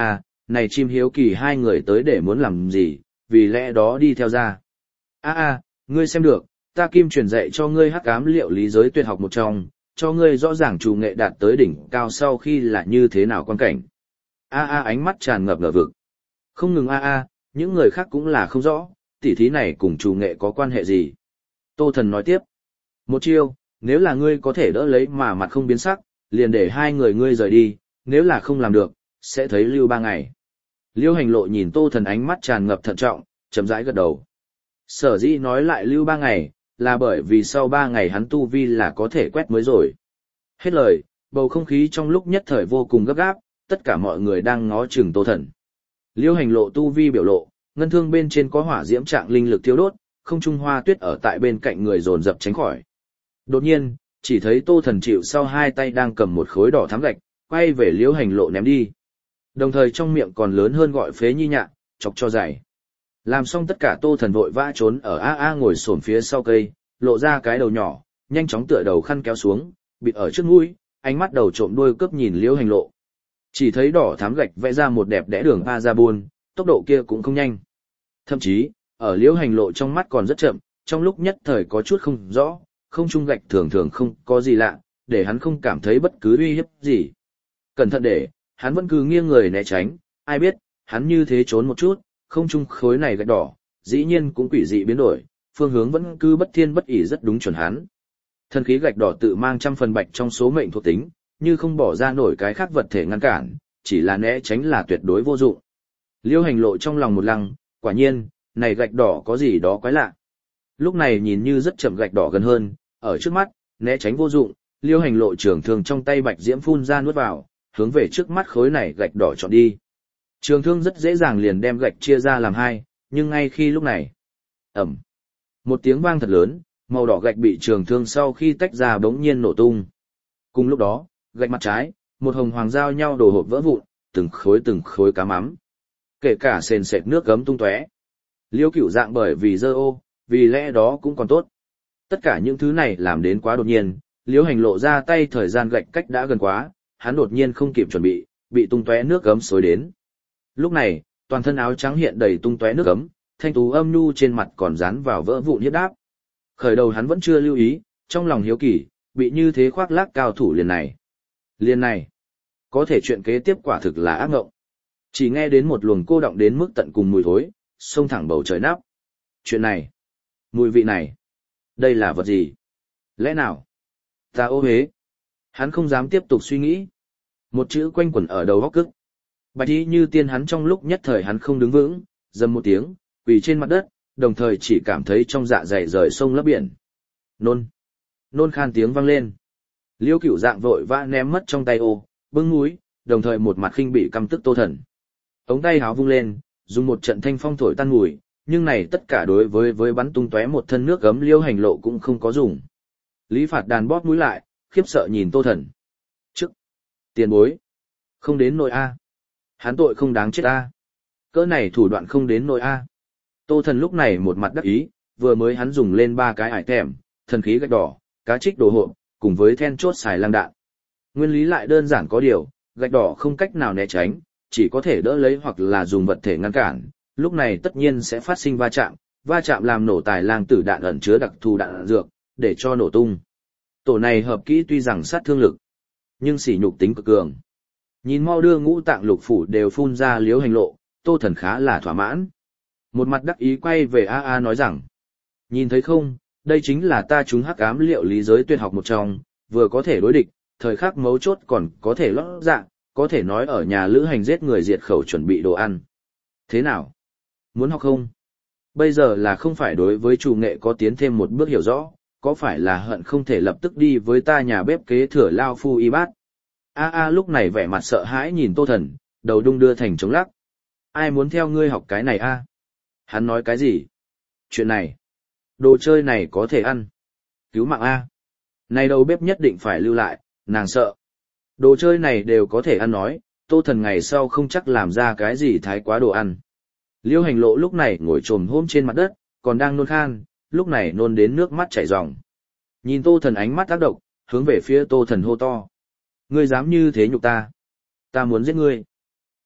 này chim hiếu kỳ hai người tới để muốn làm gì, vì lẽ đó đi theo ra. Ngươi xem được, ta kim truyền dạy cho ngươi hắc ám liệu lý giới tuyệt học một trong, cho ngươi rõ ràng chủ nghệ đạt tới đỉnh cao sau khi là như thế nào quan cảnh. Ánh mắt tràn ngập ngờ vực. Không ngừng những người khác cũng là không rõ, tỉ thí này cùng chủ nghệ có quan hệ gì. Tô Thần nói tiếp. Một chiêu, nếu là ngươi có thể đỡ lấy mà mặt không biến sắc, liền để hai người ngươi rời đi, nếu là không làm được, sẽ thấy lưu 3 ngày. Liêu Hành Lộ nhìn Tô Thần ánh mắt tràn ngập thận trọng, chậm rãi gật đầu. Sở dĩ nói lại lưu 3 ngày, là bởi vì sau 3 ngày hắn tu vi là có thể quét mới rồi. Hết lời, bầu không khí trong lúc nhất thời vô cùng gấp gáp, tất cả mọi người đang ngó chừng Tô Thần. Liêu Hành Lộ tu vi biểu lộ, ngân thương bên trên có hỏa diễm trạng linh lực thiêu đốt, không trung hoa tuyết ở tại bên cạnh người dồn dập tránh khỏi. Đột nhiên, chỉ thấy Tô Thần chịu sau hai tay đang cầm một khối đỏ thắm gạch, quay về Liêu Hành Lộ ném đi. Đồng thời trong miệng còn lớn hơn gọi phế nhi nhạ, chọc cho dày. Làm xong tất cả Tô Thần vội vã trốn ở ngồi xổm phía sau cây, lộ ra cái đầu nhỏ, nhanh chóng tựa đầu khăn kéo xuống, bịt ở trước mũi, ánh mắt đầu trộm đuôi cướp nhìn Liêu Hành Lộ. Chỉ thấy đỏ thám gạch vẽ ra một đẹp đẽ đường pa ra buôn, tốc độ kia cũng không nhanh. Thậm chí, ở Liêu Hành Lộ trong mắt còn rất chậm, trong lúc nhất thời có chút không rõ, không trung gạch thường thường không có gì lạ, để hắn không cảm thấy bất cứ uy hiếp gì. Cẩn thận để, hắn vẫn cứ nghiêng người né tránh, ai biết, hắn như thế trốn một chút, không trung khối này gạch đỏ, dĩ nhiên cũng quỷ dị biến đổi, phương hướng vẫn cứ bất thiên bất ỷ rất đúng chuẩn hắn. Thần khí gạch đỏ tự mang trăm phần bạch trong số mệnh thuộc tính, như không bỏ ra nổi cái khác vật thể ngăn cản, chỉ là né tránh là tuyệt đối vô dụng. Liêu Hành Lộ trong lòng một lăng, quả nhiên, này gạch đỏ có gì đó quái lạ. Lúc này nhìn như rất chậm gạch đỏ gần hơn, ở trước mắt, né tránh vô dụng, Liêu Hành Lộ trường thương trong tay bạch diễm phun ra nuốt vào, hướng về trước mắt khối này gạch đỏ chọn đi. Trường thương rất dễ dàng liền đem gạch chia ra làm hai, nhưng ngay khi lúc này, một tiếng vang thật lớn, màu đỏ gạch bị trường thương sau khi tách ra bỗng nhiên nổ tung. Cùng lúc đó, gạch mặt trái, một hồng hoàng giao nhau đổ hộp vỡ vụn, từng khối cá mắm. Kể cả sền sệt nước gấm tung tóe. Liêu Cửu Dạng bởi vì dơ ô, vì lẽ đó cũng còn tốt. Tất cả những thứ này làm đến quá đột nhiên, Liêu Hành Lộ ra tay thời gian gạch cách đã gần quá, hắn đột nhiên không kịp chuẩn bị tung tóe nước gấm xối đến. Lúc này, toàn thân áo trắng hiện đầy tung tóe nước gấm, thanh tú âm nhu trên mặt còn dán vào vỡ vụn hiếp đáp. Khởi đầu hắn vẫn chưa lưu ý, trong lòng hiếu kỳ, bị như thế khoác lác cao thủ liền này. Có thể chuyện kế tiếp quả thực là ác ngộng. Chỉ nghe đến một luồng cô động đến mức tận cùng mùi thối, xông thẳng bầu trời nắp. Chuyện này, mùi vị này, đây là vật gì? Lẽ nào? Ta ô hế. Hắn không dám tiếp tục suy nghĩ. Một chữ quanh quẩn ở đầu góc cức. Bạch y như tiên hắn trong lúc nhất thời hắn không đứng vững, dầm một tiếng, quỳ trên mặt đất, đồng thời chỉ cảm thấy trong dạ dày rời sông lấp biển. Nôn khan tiếng vang lên. Liêu Cửu Dạng vội vã ném mất trong tay ô, bưng mũi, đồng thời một mặt khinh bị căm tức Tô Thần. Ống tay háo vung lên, dùng một trận thanh phong thổi tan mùi, nhưng này tất cả đối với bắn tung tóe một thân nước gấm Liêu Hành Lộ cũng không có dùng. Lý Phạt Đàn bóp mũi lại, khiếp sợ nhìn Tô Thần. Tiền bối, không đến nỗi a. Hắn tội không đáng chết a. Cỡ này thủ đoạn không đến nỗi a. Tô Thần lúc này một mặt đắc ý, vừa mới hắn dùng lên 3 cái ải thèm, thần khí gạch đỏ, cá trích đồ hộp, cùng với then chốt xài lăng đạn. Nguyên lý lại đơn giản có điều, gạch đỏ không cách nào né tránh, chỉ có thể đỡ lấy hoặc là dùng vật thể ngăn cản, lúc này tất nhiên sẽ phát sinh va chạm làm nổ tài lang tử đạn ẩn chứa đặc thù đạn dược, để cho nổ tung. Tổ này hợp kỹ tuy rằng sát thương lực, nhưng sỉ nhục tính cực cường. Nhìn mau đưa ngũ tạng lục phủ đều phun ra Liêu Hành Lộ, Tô Thần khá là thỏa mãn. Một mặt đắc ý quay về nói rằng, nhìn thấy không, đây chính là ta chúng hắc ám liệu lý giới tuyệt học một trong, vừa có thể đối địch, thời khắc mấu chốt còn có thể lót dạ, có thể nói ở nhà lữ hành giết người diệt khẩu chuẩn bị đồ ăn. Thế nào? Muốn học không? Bây giờ là không phải đối với chủ nghệ có tiến thêm một bước hiểu rõ, có phải là hận không thể lập tức đi với ta nhà bếp kế thừa lao phu y bát. Lúc này vẻ mặt sợ hãi nhìn Tô Thần, đầu đung đưa thành trống lắc. Ai muốn theo ngươi học cái này a? Hắn nói cái gì? Chuyện này, đồ chơi này có thể ăn. Cứu mạng a. Này đầu bếp nhất định phải lưu lại, nàng sợ. Đồ chơi này đều có thể ăn nói, Tô Thần ngày sau không chắc làm ra cái gì thái quá đồ ăn. Liêu Hành Lộ lúc này ngồi trồm hôm trên mặt đất, còn đang nôn khan, lúc này nôn đến nước mắt chảy ròng. Nhìn Tô Thần ánh mắt tác động, hướng về phía Tô Thần hô to. Ngươi dám như thế nhục ta? Ta muốn giết ngươi.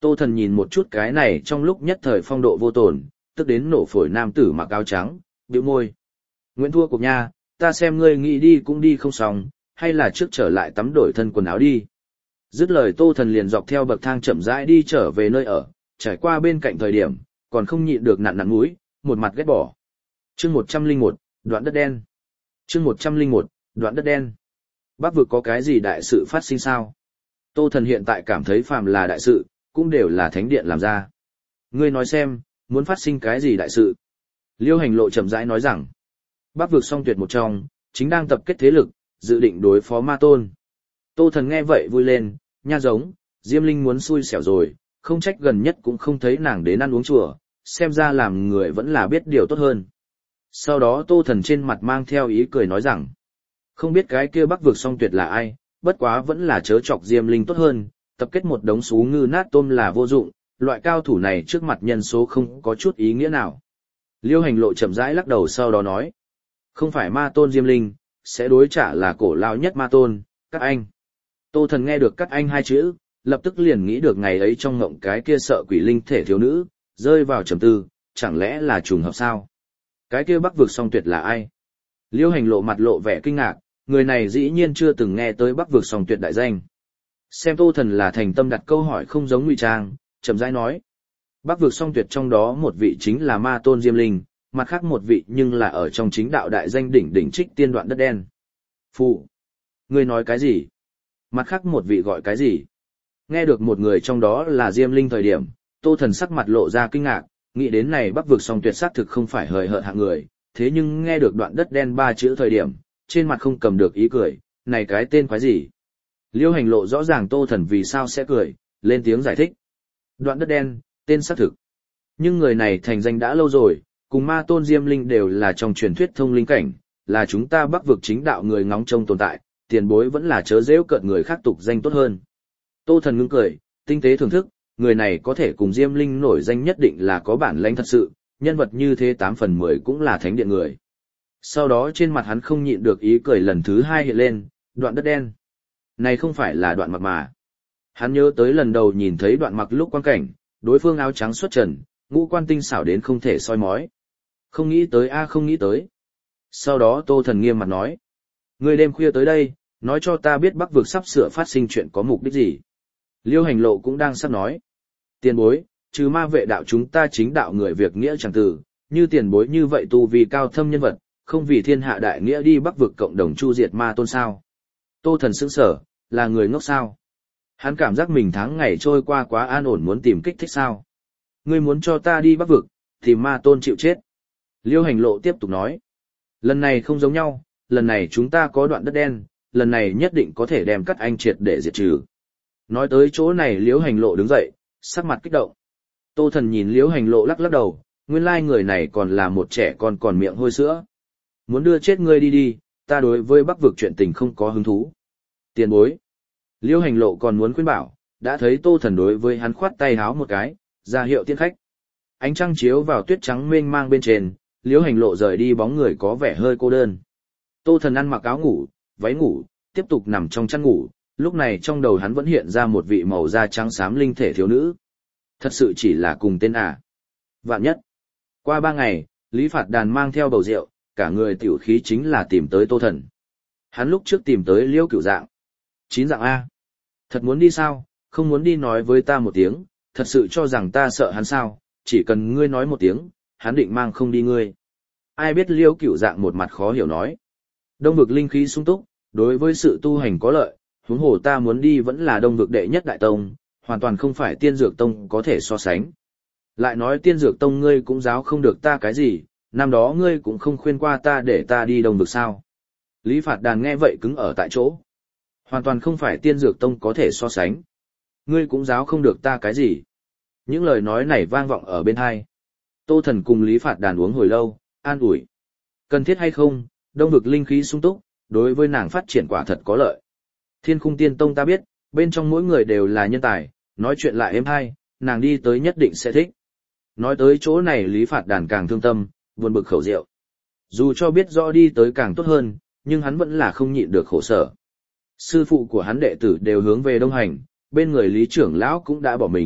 Tô Thần nhìn một chút cái này trong lúc nhất thời phong độ vô tổn, tức đến nổ phổi nam tử mặc áo trắng, bĩu môi. Nguyễn thua cuộc nha, ta xem ngươi nghĩ đi cũng đi không xong, hay là trước trở lại tắm đổi thân quần áo đi. Dứt lời Tô Thần liền dọc theo bậc thang chậm rãi đi trở về nơi ở, trải qua bên cạnh thời điểm, còn không nhịn được nặn mũi, một mặt ghét bỏ. Chương 101, đoạn đất đen. Chương 101, đoạn đất đen. Bắc vực có cái gì đại sự phát sinh sao? Tô Thần hiện tại cảm thấy phàm là đại sự, cũng đều là thánh điện làm ra. Ngươi nói xem, muốn phát sinh cái gì đại sự? Liêu Hành Lộ chậm rãi nói rằng, Bắc vực song tuyệt một trong, chính đang tập kết thế lực, dự định đối phó Ma Tôn. Tô Thần nghe vậy vui lên, nha giống, Diêm Linh muốn xui xẻo rồi, không trách gần nhất cũng không thấy nàng đến ăn uống chùa, xem ra làm người vẫn là biết điều tốt hơn. Sau đó Tô Thần trên mặt mang theo ý cười nói rằng, không biết cái kia Bắc vực song tuyệt là ai, bất quá vẫn là chớ chọc Diêm Linh tốt hơn, tập kết một đống xú ngư nát tôm là vô dụng, loại cao thủ này trước mặt nhân số không có chút ý nghĩa nào. Liêu Hành Lộ chậm rãi lắc đầu sau đó nói, không phải Ma Tôn Diêm Linh, sẽ đối trả là cổ lao nhất Ma Tôn, các anh. Tô Thần nghe được các anh hai chữ, lập tức liền nghĩ được ngày ấy trong ngộng cái kia sợ quỷ linh thể thiếu nữ, rơi vào trầm tư, chẳng lẽ là trùng hợp sao? Cái kia Bắc vực song tuyệt là ai? Liêu Hành Lộ mặt lộ vẻ kinh ngạc, người này dĩ nhiên chưa từng nghe tới Bắc vực song tuyệt đại danh. Xem Tô Thần là thành tâm đặt câu hỏi không giống ngụy trang, chậm rãi nói. Bắc vực song tuyệt trong đó một vị chính là Ma Tôn Diêm Linh, mặt khác một vị nhưng là ở trong chính đạo đại danh đỉnh đỉnh trích tiên đoạn đất đen. Phụ! Ngươi nói cái gì? Mặt khác một vị gọi cái gì? Nghe được một người trong đó là Diêm Linh thời điểm, Tô Thần sắc mặt lộ ra kinh ngạc, nghĩ đến này Bắc vực song tuyệt xác thực không phải hời hợt hạng người, thế nhưng nghe được đoạn đất đen ba chữ thời điểm, trên mặt không cầm được ý cười, này cái tên quái gì? Liêu Hành Lộ rõ ràng Tô Thần vì sao sẽ cười, lên tiếng giải thích. Đoạn đất đen, tên xác thực. Nhưng người này thành danh đã lâu rồi, cùng Ma Tôn Diêm Linh đều là trong truyền thuyết thông linh cảnh, là chúng ta Bắc vực chính đạo người ngóng trông tồn tại, tiền bối vẫn là chớ giễu cợt người khác tục danh tốt hơn. Tô Thần ngưng cười, tinh tế thưởng thức, người này có thể cùng Diêm Linh nổi danh nhất định là có bản lĩnh thật sự, nhân vật như thế 8 phần 10 cũng là thánh điện người. Sau đó trên mặt hắn không nhịn được ý cười lần thứ hai hiện lên, đoạn đất đen. Này không phải là đoạn mặc mà. Hắn nhớ tới lần đầu nhìn thấy đoạn mặc lúc quan cảnh, đối phương áo trắng xuất trần, ngũ quan tinh xảo đến không thể soi mói. Không nghĩ tới không nghĩ tới. Sau đó Tô Thần nghiêm mặt nói. Người đêm khuya tới đây, nói cho ta biết Bắc vực sắp sửa phát sinh chuyện có mục đích gì. Liêu Hành Lộ cũng đang sắp nói. Tiền bối, trừ ma vệ đạo chúng ta chính đạo người việc nghĩa chẳng từ, như tiền bối như vậy tu vì cao thâm nhân vật, không vì thiên hạ đại nghĩa đi Bắc vực cộng đồng chu diệt Ma Tôn sao. Tô Thần sững sờ, là người ngốc sao. Hắn cảm giác mình tháng ngày trôi qua quá an ổn muốn tìm kích thích sao. Ngươi muốn cho ta đi Bắc vực, thì Ma Tôn chịu chết. Liêu Hành Lộ tiếp tục nói. Lần này không giống nhau, lần này chúng ta có đoạn đất đen, lần này nhất định có thể đem các anh triệt để diệt trừ. Nói tới chỗ này Liêu Hành Lộ đứng dậy, sắc mặt kích động. Tô Thần nhìn Liêu Hành Lộ lắc lắc đầu, nguyên lai người này còn là một trẻ con còn miệng hôi sữa. Muốn đưa chết ngươi đi đi, ta đối với Bắc vực chuyện tình không có hứng thú. Tiền bối. Liêu Hành Lộ còn muốn khuyên bảo, đã thấy Tô Thần đối với hắn khoát tay háo một cái, ra hiệu tiên khách. Ánh trăng chiếu vào tuyết trắng mênh mang bên trên, Liêu Hành Lộ rời đi bóng người có vẻ hơi cô đơn. Tô Thần ăn mặc áo ngủ, váy ngủ, tiếp tục nằm trong chăn ngủ, lúc này trong đầu hắn vẫn hiện ra một vị màu da trắng xám linh thể thiếu nữ. Thật sự chỉ là cùng tên à. Vạn nhất. Qua 3 ngày, Lý Phạt Đàn mang theo bầu rượu, cả người tiểu khí chính là tìm tới Tô Thần. Hắn lúc trước tìm tới Liêu Cửu Dạng. 9 dạng A. Thật muốn đi sao, không muốn đi nói với ta một tiếng, thật sự cho rằng ta sợ hắn sao, chỉ cần ngươi nói một tiếng, hắn định mang không đi ngươi. Ai biết Liêu Cửu Dạng một mặt khó hiểu nói. Đông vực linh khí sung túc, đối với sự tu hành có lợi, huống hồ ta muốn đi vẫn là đông vực đệ nhất đại tông, hoàn toàn không phải tiên dược tông có thể so sánh. Lại nói tiên dược tông ngươi cũng giáo không được ta cái gì, năm đó ngươi cũng không khuyên qua ta để ta đi đông vực sao. Lý Phạt Đàn nghe vậy cứng ở tại chỗ. Hoàn toàn không phải tiên dược tông có thể so sánh. Ngươi cũng giáo không được ta cái gì. Những lời nói này vang vọng ở bên tai. Tô Thần cùng Lý Phạt Đàn uống hồi lâu, an ủi. Cần thiết hay không, đông vực linh khí sung túc, đối với nàng phát triển quả thật có lợi. Thiên Khung Tiên Tông ta biết, bên trong mỗi người đều là nhân tài, nói chuyện lại êm hay, nàng đi tới nhất định sẽ thích. Nói tới chỗ này Lý Phạt Đàn càng thương tâm, buồn bực khẩu rượu. Dù cho biết rõ đi tới càng tốt hơn, nhưng hắn vẫn là không nhịn được khổ sở. Sư phụ của hắn đệ tử đều hướng về đông hành, bên người Lý trưởng lão cũng đã bỏ mình,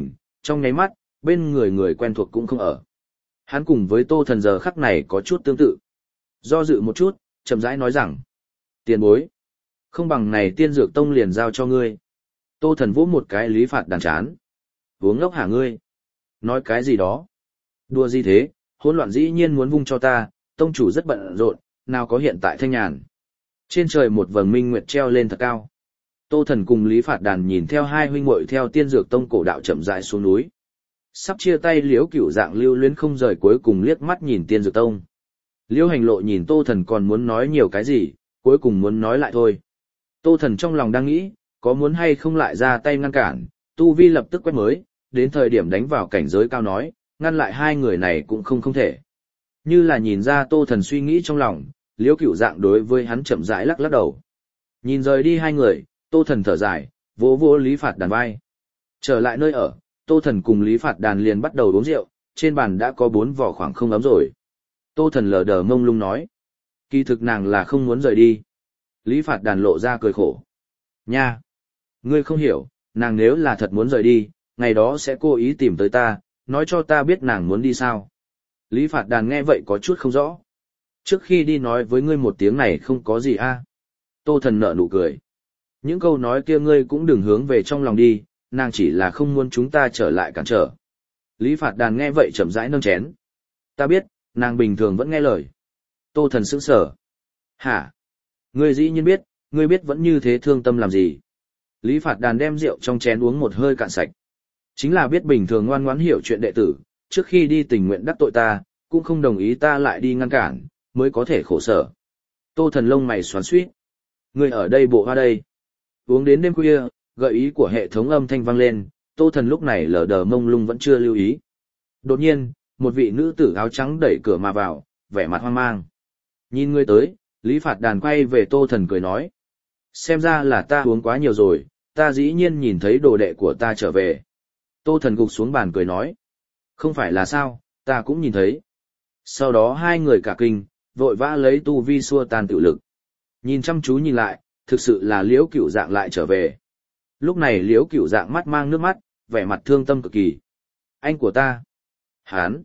Trong nháy mắt, bên người người quen thuộc cũng không ở. Hắn cùng với Tô Thần giờ khắc này có chút tương tự. Do dự một chút, chậm rãi nói rằng, tiền bối, không bằng này Tiên Dược Tông liền giao cho ngươi. Tô Thần vỗ một cái Lý Phạt Đàn chán. Uống ngốc hả ngươi? Nói cái gì đó? Đùa gì thế, hỗn loạn dĩ nhiên muốn vung cho ta, tông chủ rất bận rộn, nào có hiện tại thanh nhàn. Trên trời một vầng minh nguyệt treo lên thật cao. Tô Thần cùng Lý Phạt Đàn nhìn theo hai huynh muội theo Tiên Dược Tông cổ đạo chậm rãi xuống núi. Sắp chia tay Liễu Cửu Dạng lưu luyến không rời cuối cùng liếc mắt nhìn Tiên Dược Tông. Liễu Hành Lộ nhìn Tô Thần còn muốn nói nhiều cái gì, cuối cùng muốn nói lại thôi. Tô Thần trong lòng đang nghĩ, có muốn hay không lại ra tay ngăn cản, tu vi lập tức quét mới, đến thời điểm đánh vào cảnh giới cao nói, ngăn lại hai người này cũng không thể. Như là nhìn ra Tô Thần suy nghĩ trong lòng, Liễu Cửu Dạng đối với hắn chậm rãi lắc lắc đầu. Nhìn rời đi hai người, Tô Thần thở dài, vỗ vỗ Lý Phạt Đàn vai. Trở lại nơi ở, Tô Thần cùng Lý Phạt Đàn liền bắt đầu uống rượu, trên bàn đã có 4 vỏ khoảng không ấm rồi. Tô Thần lờ đờ mông lung nói. Kỳ thực nàng là không muốn rời đi. Lý Phạt Đàn lộ ra cười khổ. Nha! Ngươi không hiểu, nàng nếu là thật muốn rời đi, ngày đó sẽ cố ý tìm tới ta, nói cho ta biết nàng muốn đi sao. Lý Phạt Đàn nghe vậy có chút không rõ. Trước khi đi nói với ngươi một tiếng này không có gì a. Tô Thần nở nụ cười. Những câu nói kia ngươi cũng đừng hướng về trong lòng đi, nàng chỉ là không muốn chúng ta trở lại cản trở. Lý Phạt Đàn nghe vậy chậm rãi nâng chén. Ta biết, nàng bình thường vẫn nghe lời. Tô Thần sững sờ. Hả? Ngươi dĩ nhiên biết, ngươi biết vẫn như thế thương tâm làm gì? Lý Phạt Đàn đem rượu trong chén uống một hơi cạn sạch. Chính là biết bình thường ngoan ngoãn hiểu chuyện đệ tử, trước khi đi tình nguyện đắc tội ta, cũng không đồng ý ta lại đi ngăn cản, mới có thể khổ sở. Tô Thần lông mày xoắn xuýt. Ngươi ở đây bộ hoa đây. Uống đến đêm khuya, gợi ý của hệ thống âm thanh vang lên, Tô Thần lúc này lờ đờ mông lung vẫn chưa lưu ý. Đột nhiên, một vị nữ tử áo trắng đẩy cửa mà vào, vẻ mặt hoang mang. Nhìn ngươi tới, Lý Phạt Đàn quay về Tô Thần cười nói. Xem ra là ta uống quá nhiều rồi, ta dĩ nhiên nhìn thấy đồ đệ của ta trở về. Tô Thần gục xuống bàn cười nói. Không phải là sao, ta cũng nhìn thấy. Sau đó hai người cả kinh, vội vã lấy tu vi xua tan tự lực. Nhìn chăm chú nhìn lại, thực sự là Liễu Cửu Dạng lại trở về. Lúc này Liễu Cửu Dạng mắt mang nước mắt, vẻ mặt thương tâm cực kỳ. Anh của ta. Hắn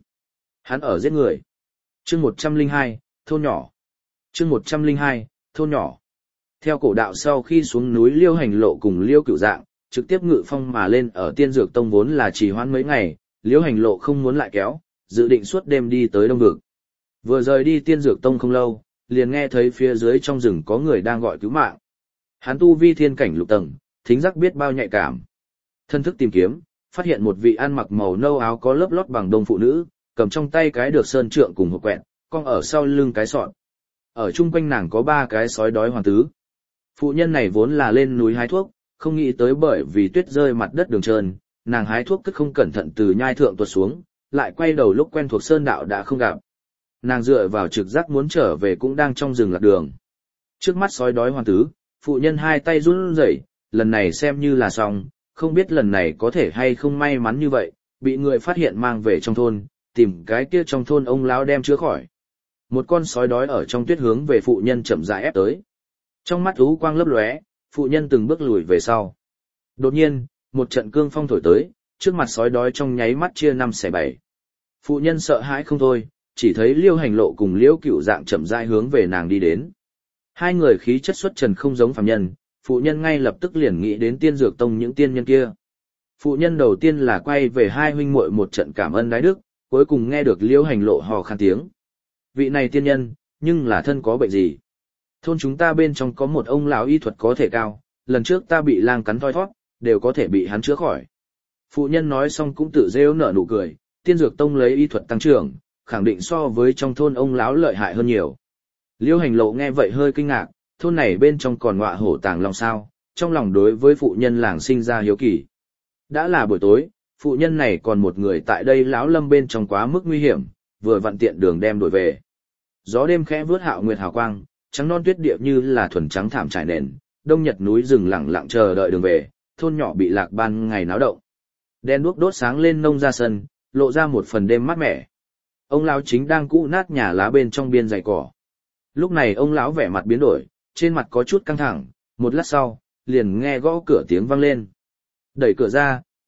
ở giết người. Chương 102, thôn nhỏ. Chương 102, thôn nhỏ. Theo cổ đạo sau khi xuống núi Liêu Hành Lộ cùng Liêu Cửu Dạng, trực tiếp ngự phong mà lên ở Tiên Dược Tông vốn là trì hoãn mấy ngày, Liêu Hành Lộ không muốn lại kéo, dự định suốt đêm đi tới Đông Vực. Vừa rời đi Tiên Dược Tông không lâu, liền nghe thấy phía dưới trong rừng có người đang gọi cứu mạng. Hắn tu vi thiên cảnh lục tầng, thính giác biết bao nhạy cảm. Thân thức tìm kiếm, phát hiện một vị ăn mặc màu nâu áo có lớp lót bằng đông phụ nữ, cầm trong tay cái được sơn trượng cùng hộp quẹt, cong ở sau lưng cái sọt. Ở chung quanh nàng có 3 cái sói đói hoàn tứ. Phụ nhân này vốn là lên núi hái thuốc, không nghĩ tới bởi vì tuyết rơi mặt đất đường trơn, nàng hái thuốc cất không cẩn thận từ nhai thượng tuột xuống, lại quay đầu lúc quen thuộc sơn đạo đã không gặp. Nàng dựa vào trực giác muốn trở về cũng đang trong rừng lạc đường. Trước mắt sói đói hoàn tứ, phụ nhân hai tay run rẩy, lần này xem như là xong, không biết lần này có thể hay không may mắn như vậy, bị người phát hiện mang về trong thôn, tìm cái kia trong thôn ông lão đem chữa khỏi. Một con sói đói ở trong tuyết hướng về phụ nhân chậm rãi ép tới. Trong mắt u quang lấp lóe, phụ nhân từng bước lùi về sau. Đột nhiên, một trận cương phong thổi tới, trước mặt sói đói trong nháy mắt chia 5 xẻ 7. Phụ nhân sợ hãi không thôi, chỉ thấy Liêu Hành Lộ cùng Liêu Cửu Dạng chậm rãi hướng về nàng đi đến. Hai người khí chất xuất trần không giống phàm nhân, phụ nhân ngay lập tức liền nghĩ đến Tiên Dược Tông những tiên nhân kia. Phụ nhân đầu tiên là quay về hai huynh muội một trận cảm ơn đái đức, cuối cùng nghe được Liêu Hành Lộ hò khan tiếng. Vị này tiên nhân, nhưng là thân có bệnh gì? Thôn chúng ta bên trong có một ông lão y thuật có thể cao, lần trước ta bị lang cắn thoi thoát, đều có thể bị hắn chữa khỏi. Phụ nhân nói xong cũng tự rêu nở nụ cười, Tiên Dược Tông lấy y thuật tăng trưởng, khẳng định so với trong thôn ông lão lợi hại hơn nhiều. Liêu Hành Lộ nghe vậy hơi kinh ngạc, thôn này bên trong còn ngọa hổ tàng long sao, trong lòng đối với phụ nhân làng sinh ra hiếu kỳ. Đã là buổi tối, phụ nhân này còn một người tại đây lão lâm bên trong quá mức nguy hiểm, vừa vặn tiện đường đem đổi về. Gió đêm khẽ vướt hạo nguyệt hào quang, trắng non tuyết địa như là thuần trắng thảm trải nền, đông nhật núi rừng lặng lặng chờ đợi đường về, thôn nhỏ bị lạc ban ngày náo động. Đèn đuốc đốt sáng lên nông ra sân, lộ ra một phần đêm mát mẻ. Ông lão chính đang cũ nát nhà lá bên trong biên dày cỏ. Lúc này ông lão vẻ mặt biến đổi, trên mặt có chút căng thẳng, một lát sau, liền nghe gõ cửa tiếng vang lên. Đẩy cửa ra,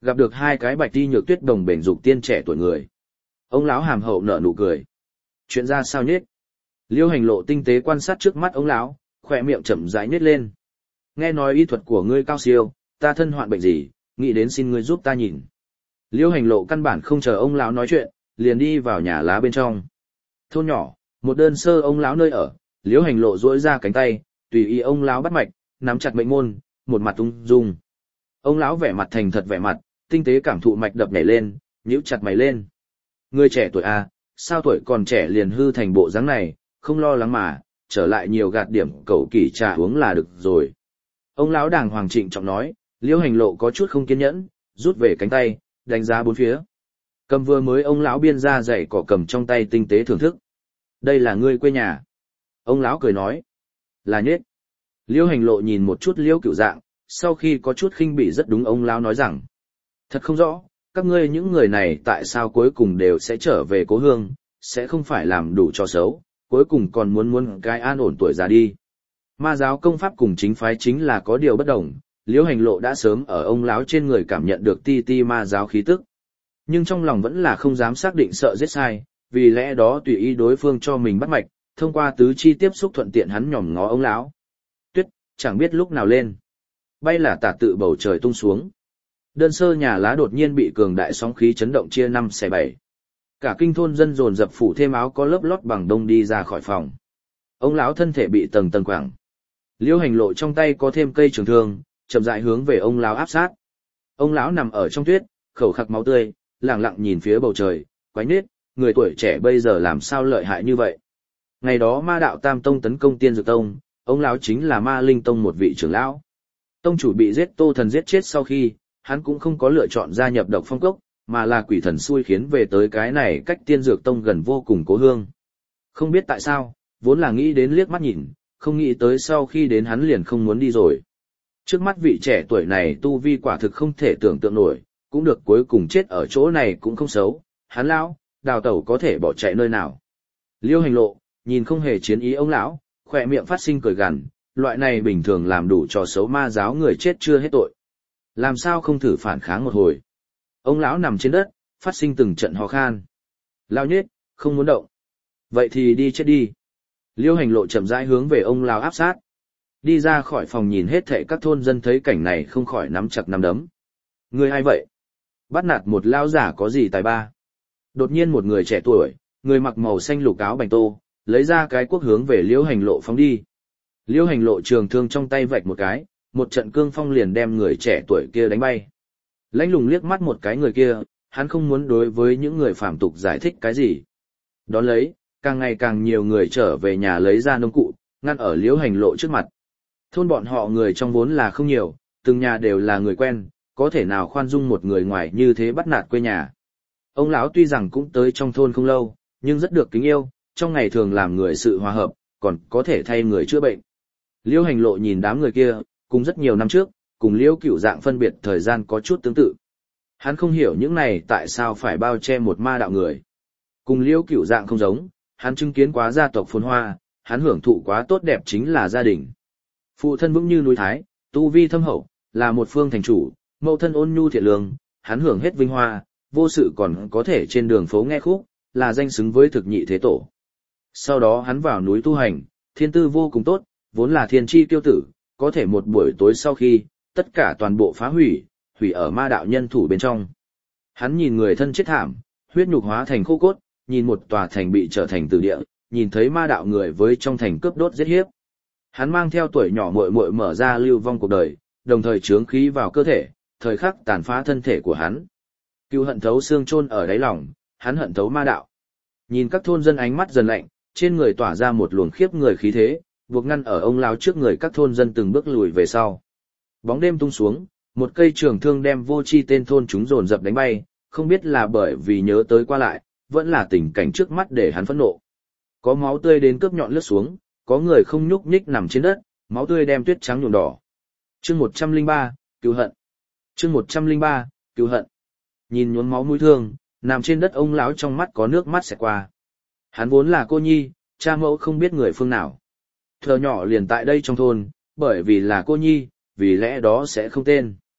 gặp được hai cái bạch đi nhược tuyết đồng bền dục tiên trẻ tuổi người. Ông lão hàm hậu nở nụ cười. Chuyện ra sao nhết? Liêu Hành Lộ tinh tế quan sát trước mắt ông lão, khỏe miệng chậm rãi nhếch lên. Nghe nói y thuật của ngươi cao siêu, ta thân hoạn bệnh gì, nghĩ đến xin ngươi giúp ta nhìn. Liêu Hành Lộ căn bản không chờ ông lão nói chuyện, liền đi vào nhà lá bên trong. Thôn nhỏ, một đơn sơ ông lão nơi ở, Liêu Hành Lộ duỗi ra cánh tay, tùy ý ông lão bắt mạch, nắm chặt mệnh môn, một mặt ung dung. Ông lão vẻ mặt thành thật vẻ mặt, tinh tế cảm thụ mạch đập nhảy lên, nhíu chặt mày lên. Ngươi trẻ tuổi à, sao tuổi còn trẻ liền hư thành bộ dáng này, không lo lắng mà, trở lại nhiều gạt điểm cậu kỳ trà uống là được rồi. Ông lão đàng hoàng trịnh trọng nói, Liêu Hành Lộ có chút không kiên nhẫn, rút về cánh tay, đánh giá bốn phía. Cầm vừa mới ông lão biên ra dạy cỏ cầm trong tay tinh tế thưởng thức. Đây là ngươi quê nhà. Ông lão cười nói. Là nhết. Liêu Hành Lộ nhìn một chút Liêu Cửu Dạng, sau khi có chút khinh bỉ rất đúng ông lão nói rằng. Thật không rõ, các ngươi những người này tại sao cuối cùng đều sẽ trở về cố hương, sẽ không phải làm đủ cho xấu, cuối cùng còn muốn cái an ổn tuổi già đi. Ma giáo công pháp cùng chính phái chính là có điều bất đồng, Liêu Hành Lộ đã sớm ở ông lão trên người cảm nhận được ti ti ma giáo khí tức. Nhưng trong lòng vẫn là không dám xác định sợ giết sai, vì lẽ đó tùy ý đối phương cho mình bắt mạch, thông qua tứ chi tiếp xúc thuận tiện hắn nhòm ngó ông lão. Tuyết, chẳng biết lúc nào lên. Bay là tả tự bầu trời tung xuống. Đơn sơ nhà lá đột nhiên bị cường đại sóng khí chấn động chia 5/7. Cả kinh thôn dân dồn dập phủ thêm áo có lớp lót bằng đông đi ra khỏi phòng. Ông lão thân thể bị tầng tầng quẳng. Liêu Hành Lộ trong tay có thêm cây trường thương, chậm rãi hướng về ông lão áp sát. Ông lão nằm ở trong tuyết, khẩu khạc máu tươi, lặng lặng nhìn phía bầu trời, quái nết, người tuổi trẻ bây giờ làm sao lợi hại như vậy. Ngày đó Ma Đạo Tam Tông tấn công Tiên Dược Tông, ông lão chính là Ma Linh Tông một vị trưởng lão. Tông chủ bị giết Tô Thần giết chết sau khi, hắn cũng không có lựa chọn gia nhập Độc Phong Cốc, mà là quỷ thần xui khiến về tới cái này cách Tiên Dược Tông gần vô cùng cố hương. Không biết tại sao, vốn là nghĩ đến liếc mắt nhìn, không nghĩ tới sau khi đến hắn liền không muốn đi rồi. Trước mắt vị trẻ tuổi này tu vi quả thực không thể tưởng tượng nổi, cũng được cuối cùng chết ở chỗ này cũng không xấu, hắn lão, đào tẩu có thể bỏ chạy nơi nào. Liêu Hành Lộ, nhìn không hề chiến ý ông lão, khỏe miệng phát sinh cười gằn, loại này bình thường làm đủ trò xấu ma giáo người chết chưa hết tội. Làm sao không thử phản kháng một hồi. Ông lão nằm trên đất, phát sinh từng trận ho khan. Lao nhết, không muốn động. Vậy thì đi chết đi. Liêu Hành Lộ chậm rãi hướng về ông lão áp sát. Đi ra khỏi phòng nhìn hết thảy các thôn dân thấy cảnh này không khỏi nắm chặt nắm đấm. Người ai vậy? Bắt nạt một lão giả có gì tài ba? Đột nhiên một người trẻ tuổi, người mặc màu xanh lục áo bành tô, lấy ra cái cuốc hướng về Liêu Hành Lộ phóng đi. Liêu Hành Lộ trường thương trong tay vạch một cái, một trận cương phong liền đem người trẻ tuổi kia đánh bay. Lãnh lùng liếc mắt một cái người kia, hắn không muốn đối với những người phàm tục giải thích cái gì. Đón lấy, càng ngày càng nhiều người trở về nhà lấy ra nông cụ, ngăn ở Liêu Hành Lộ trước mặt. Thôn bọn họ người trong vốn là không nhiều, từng nhà đều là người quen, có thể nào khoan dung một người ngoài như thế bắt nạt quê nhà. Ông lão tuy rằng cũng tới trong thôn không lâu, nhưng rất được kính yêu, trong ngày thường làm người sự hòa hợp, còn có thể thay người chữa bệnh. Liêu Hành Lộ nhìn đám người kia, cùng rất nhiều năm trước, cùng Liêu Cửu Dạng phân biệt thời gian có chút tương tự. Hắn không hiểu những này tại sao phải bao che một ma đạo người. Cùng Liêu Cửu Dạng không giống, hắn chứng kiến quá gia tộc phồn hoa, hắn hưởng thụ quá tốt đẹp chính là gia đình. Phụ thân vững như núi Thái, tu vi thâm hậu, là một phương thành chủ, mẫu thân ôn nhu thiện lương, hắn hưởng hết vinh hoa, vô sự còn có thể trên đường phố nghe khúc, là danh xứng với thực nhị thế tổ. Sau đó hắn vào núi tu hành, thiên tư vô cùng tốt, vốn là thiên chi tiêu tử, có thể một buổi tối sau khi, tất cả toàn bộ phá hủy, hủy ở ma đạo nhân thủ bên trong. Hắn nhìn người thân chết thảm, huyết nhục hóa thành khô cốt, nhìn một tòa thành bị trở thành tử địa, nhìn thấy ma đạo người với trong thành cướp đốt giết hiếp. Hắn mang theo tuổi nhỏ muội muội mở ra lưu vong cuộc đời, đồng thời chướng khí vào cơ thể, thời khắc tàn phá thân thể của hắn. Cừu hận thấu xương chôn ở đáy lòng, hắn hận thấu ma đạo. Nhìn các thôn dân ánh mắt dần lạnh, trên người tỏa ra một luồng khiếp người khí thế, buộc ngăn ở ông lão trước người các thôn dân từng bước lùi về sau. Bóng đêm tung xuống, một cây trường thương đem vô chi tên thôn chúng dồn dập đánh bay, không biết là bởi vì nhớ tới qua lại, vẫn là tình cảnh trước mắt để hắn phẫn nộ. Có máu tươi đến cướp nhọn lướt xuống, có người không nhúc nhích nằm trên đất, máu tươi đem tuyết trắng nhuộm đỏ. Chương 103, cứu hận. Chương 103, cứu hận. Nhìn nhuốm máu mũi thương, nằm trên đất ông lão trong mắt có nước mắt xẹt qua. Hắn vốn là cô nhi, cha mẫu không biết người phương nào. Thờ nhỏ liền tại đây trong thôn, bởi vì là cô nhi, vì lẽ đó sẽ không tên.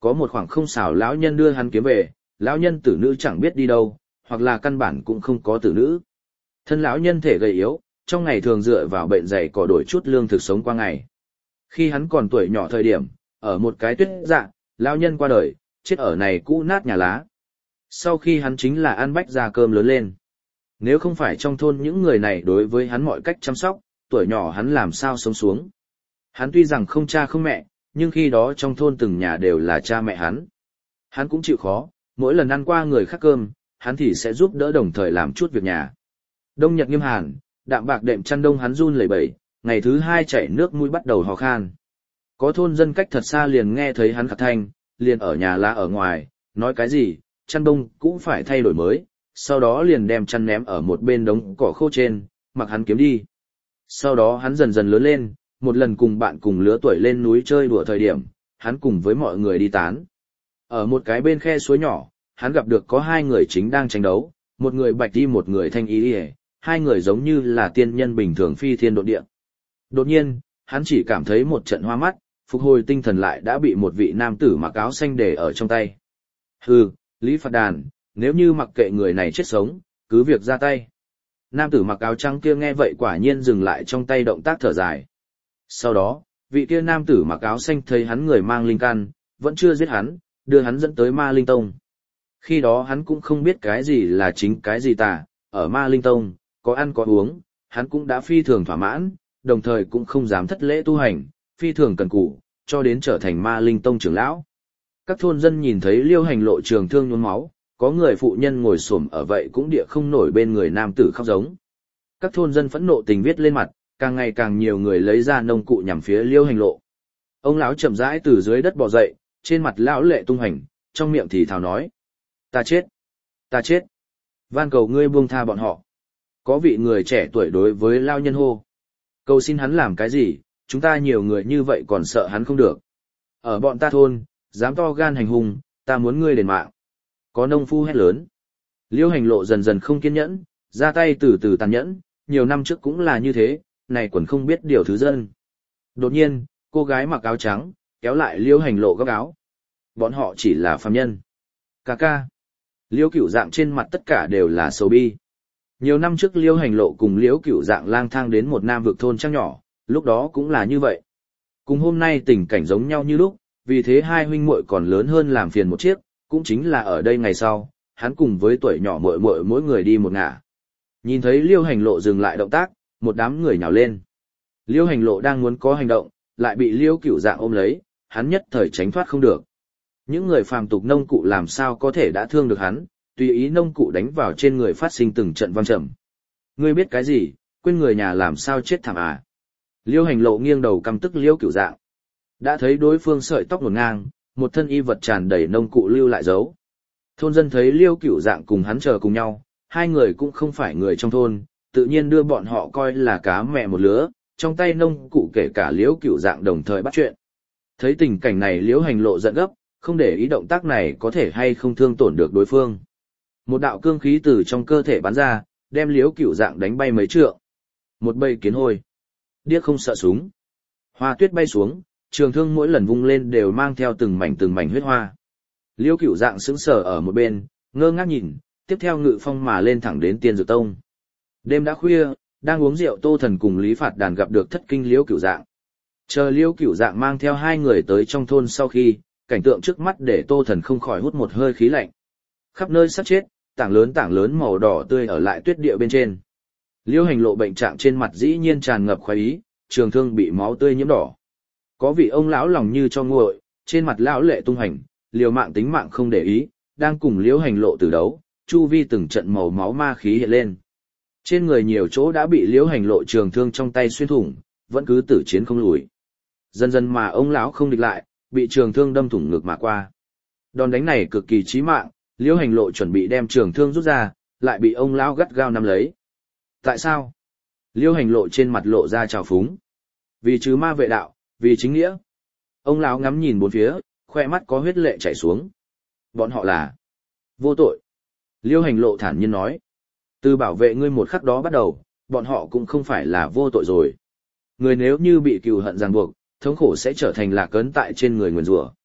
Có một khoảng không xảo lão nhân đưa hắn kiếm về, lão nhân tử nữ chẳng biết đi đâu, hoặc là căn bản cũng không có tử nữ. Thân lão nhân thể gầy yếu, trong ngày thường dựa vào bệnh dày cỏ đổi chút lương thực sống qua ngày. Khi hắn còn tuổi nhỏ thời điểm, ở một cái tuyết dạ, lão nhân qua đời, chết ở này cũ nát nhà lá. Sau khi hắn chính là ăn bách ra cơm lớn lên. Nếu không phải trong thôn những người này đối với hắn mọi cách chăm sóc, tuổi nhỏ hắn làm sao sống xuống. Hắn tuy rằng không cha không mẹ, nhưng khi đó trong thôn từng nhà đều là cha mẹ hắn. Hắn cũng chịu khó, mỗi lần ăn qua người khác cơm, hắn thì sẽ giúp đỡ đồng thời làm chút việc nhà. Đông nhật nghiêm hàn, đạm bạc đệm chăn đông hắn run lẩy bẩy, ngày thứ hai chảy nước mũi bắt đầu ho khan. Có thôn dân cách thật xa liền nghe thấy hắn khạc thanh, liền ở nhà lá ở ngoài, nói cái gì, chăn đông cũng phải thay đổi mới, sau đó liền đem chăn ném ở một bên đống cỏ khô trên, mặc hắn kiếm đi. Sau đó hắn dần dần lớn lên, một lần cùng bạn cùng lứa tuổi lên núi chơi đùa thời điểm, hắn cùng với mọi người đi tán. Ở một cái bên khe suối nhỏ, hắn gặp được có hai người chính đang tranh đấu, một người bạch y một người thanh y, hai người giống như là tiên nhân bình thường phi thiên độ địa. Đột nhiên, hắn chỉ cảm thấy một trận hoa mắt, phục hồi tinh thần lại đã bị một vị nam tử mặc áo xanh để ở trong tay. Hừ, Lý Phạt Đàn, nếu như mặc kệ người này chết sống, cứ việc ra tay. Nam tử mặc áo trắng kia nghe vậy quả nhiên dừng lại trong tay động tác thở dài. Sau đó, vị kia nam tử mặc áo xanh thấy hắn người mang linh căn, vẫn chưa giết hắn, đưa hắn dẫn tới Ma Linh Tông. Khi đó hắn cũng không biết cái gì là chính cái gì tà, ở Ma Linh Tông, có ăn có uống, hắn cũng đã phi thường thỏa mãn, đồng thời cũng không dám thất lễ tu hành, phi thường cần cù, cho đến trở thành Ma Linh Tông trưởng lão. Các thôn dân nhìn thấy Liêu Hành Lộ trường thương nhuốm máu, có người phụ nhân ngồi xổm ở vậy cũng địa không nổi bên người nam tử khóc giống. Các thôn dân phẫn nộ tình viết lên mặt, càng ngày càng nhiều người lấy ra nông cụ nhằm phía Liêu Hành Lộ. Ông lão chậm rãi từ dưới đất bò dậy, trên mặt lão lệ tung hành, trong miệng thì thào nói: "Ta chết, ta chết, van cầu ngươi buông tha bọn họ." Có vị người trẻ tuổi đối với lao nhân hô: "Cầu xin hắn làm cái gì, chúng ta nhiều người như vậy còn sợ hắn không được. Ở bọn ta thôn, dám to gan hành hung, ta muốn ngươi đền mạng." Có nông phu hét lớn. Liêu Hành Lộ dần dần không kiên nhẫn, ra tay từ từ tàn nhẫn, nhiều năm trước cũng là như thế, này quần không biết điều thứ dân. Đột nhiên, cô gái mặc áo trắng, kéo lại Liêu Hành Lộ góc áo. Bọn họ chỉ là phàm nhân. Ca ca. Liêu Cửu Dạng trên mặt tất cả đều là sầu bi. Nhiều năm trước Liêu Hành Lộ cùng Liêu Cửu Dạng lang thang đến một nam vực thôn trăng nhỏ, lúc đó cũng là như vậy. Cùng hôm nay tình cảnh giống nhau như lúc, vì thế hai huynh muội còn lớn hơn làm phiền một chiếc, cũng chính là ở đây ngày sau, hắn cùng với tuổi nhỏ muội muội mỗi người đi một ngả. Nhìn thấy Liêu Hành Lộ dừng lại động tác, một đám người nhào lên. Liêu Hành Lộ đang muốn có hành động, lại bị Liêu Cửu Dạng ôm lấy, hắn nhất thời tránh thoát không được. Những người phàm tục nông cụ làm sao có thể đã thương được hắn, tùy ý nông cụ đánh vào trên người phát sinh từng trận vang trầm. Ngươi biết cái gì, quên người nhà làm sao chết thảm à? Liêu Hành Lộ nghiêng đầu căm tức Liêu Cửu Dạng. Đã thấy đối phương sợi tóc ngổn ngang, một thân y vật tràn đầy nông cụ lưu lại dấu. Thôn dân thấy Liêu Cửu Dạng cùng hắn chờ cùng nhau, hai người cũng không phải người trong thôn, tự nhiên đưa bọn họ coi là cá mẹ một lứa, trong tay nông cụ kể cả Liêu Cửu Dạng đồng thời bắt chuyện. Thấy tình cảnh này Liêu Hành Lộ giận gấp, không để ý động tác này có thể hay không thương tổn được đối phương. Một đạo cương khí từ trong cơ thể bắn ra, đem Liêu Cửu Dạng đánh bay mấy trượng. Một bầy kiến hôi. Điếc không sợ súng. Hoa tuyết bay xuống, trường thương mỗi lần vung lên đều mang theo từng mảnh huyết hoa. Liêu Cửu Dạng sững sờ ở một bên, ngơ ngác nhìn, tiếp theo ngự phong mà lên thẳng đến Tiên Dược Tông. Đêm đã khuya, đang uống rượu Tô Thần cùng Lý Phạt Đàn gặp được thất kinh Liêu Cửu Dạng. Chờ Liêu Cửu Dạng mang theo hai người tới trong thôn sau khi, cảnh tượng trước mắt để Tô Thần không khỏi hút một hơi khí lạnh. Khắp nơi sát chết, tảng lớn màu đỏ tươi ở lại tuyết địa bên trên. Liêu Hành Lộ bệnh trạng trên mặt dĩ nhiên tràn ngập khoái ý, trường thương bị máu tươi nhiễm đỏ. Có vị ông lão lòng như cho nguội, trên mặt lão lệ tung hành, liều mạng tính mạng không để ý, đang cùng Liêu Hành Lộ tử đấu, chu vi từng trận màu máu ma khí hiện lên. Trên người nhiều chỗ đã bị Liêu Hành Lộ trường thương trong tay xuyên thủng, vẫn cứ tử chiến không lùi. Dần dần mà ông lão không địch lại, bị trường thương đâm thủng ngực mà qua. Đòn đánh này cực kỳ chí mạng, Liêu Hành Lộ chuẩn bị đem trường thương rút ra, lại bị ông lão gắt gao nắm lấy. Tại sao? Liêu Hành Lộ trên mặt lộ ra trào phúng. Vì trừ ma vệ đạo, vì chính nghĩa. Ông lão ngắm nhìn bốn phía, khoe mắt có huyết lệ chảy xuống. Bọn họ là vô tội. Liêu Hành Lộ thản nhiên nói. Từ bảo vệ ngươi một khắc đó bắt đầu, bọn họ cũng không phải là vô tội rồi. Người nếu như bị cừu hận ràng buộc, thống khổ sẽ trở thành lạc ấn tại trên người nguyền rủa.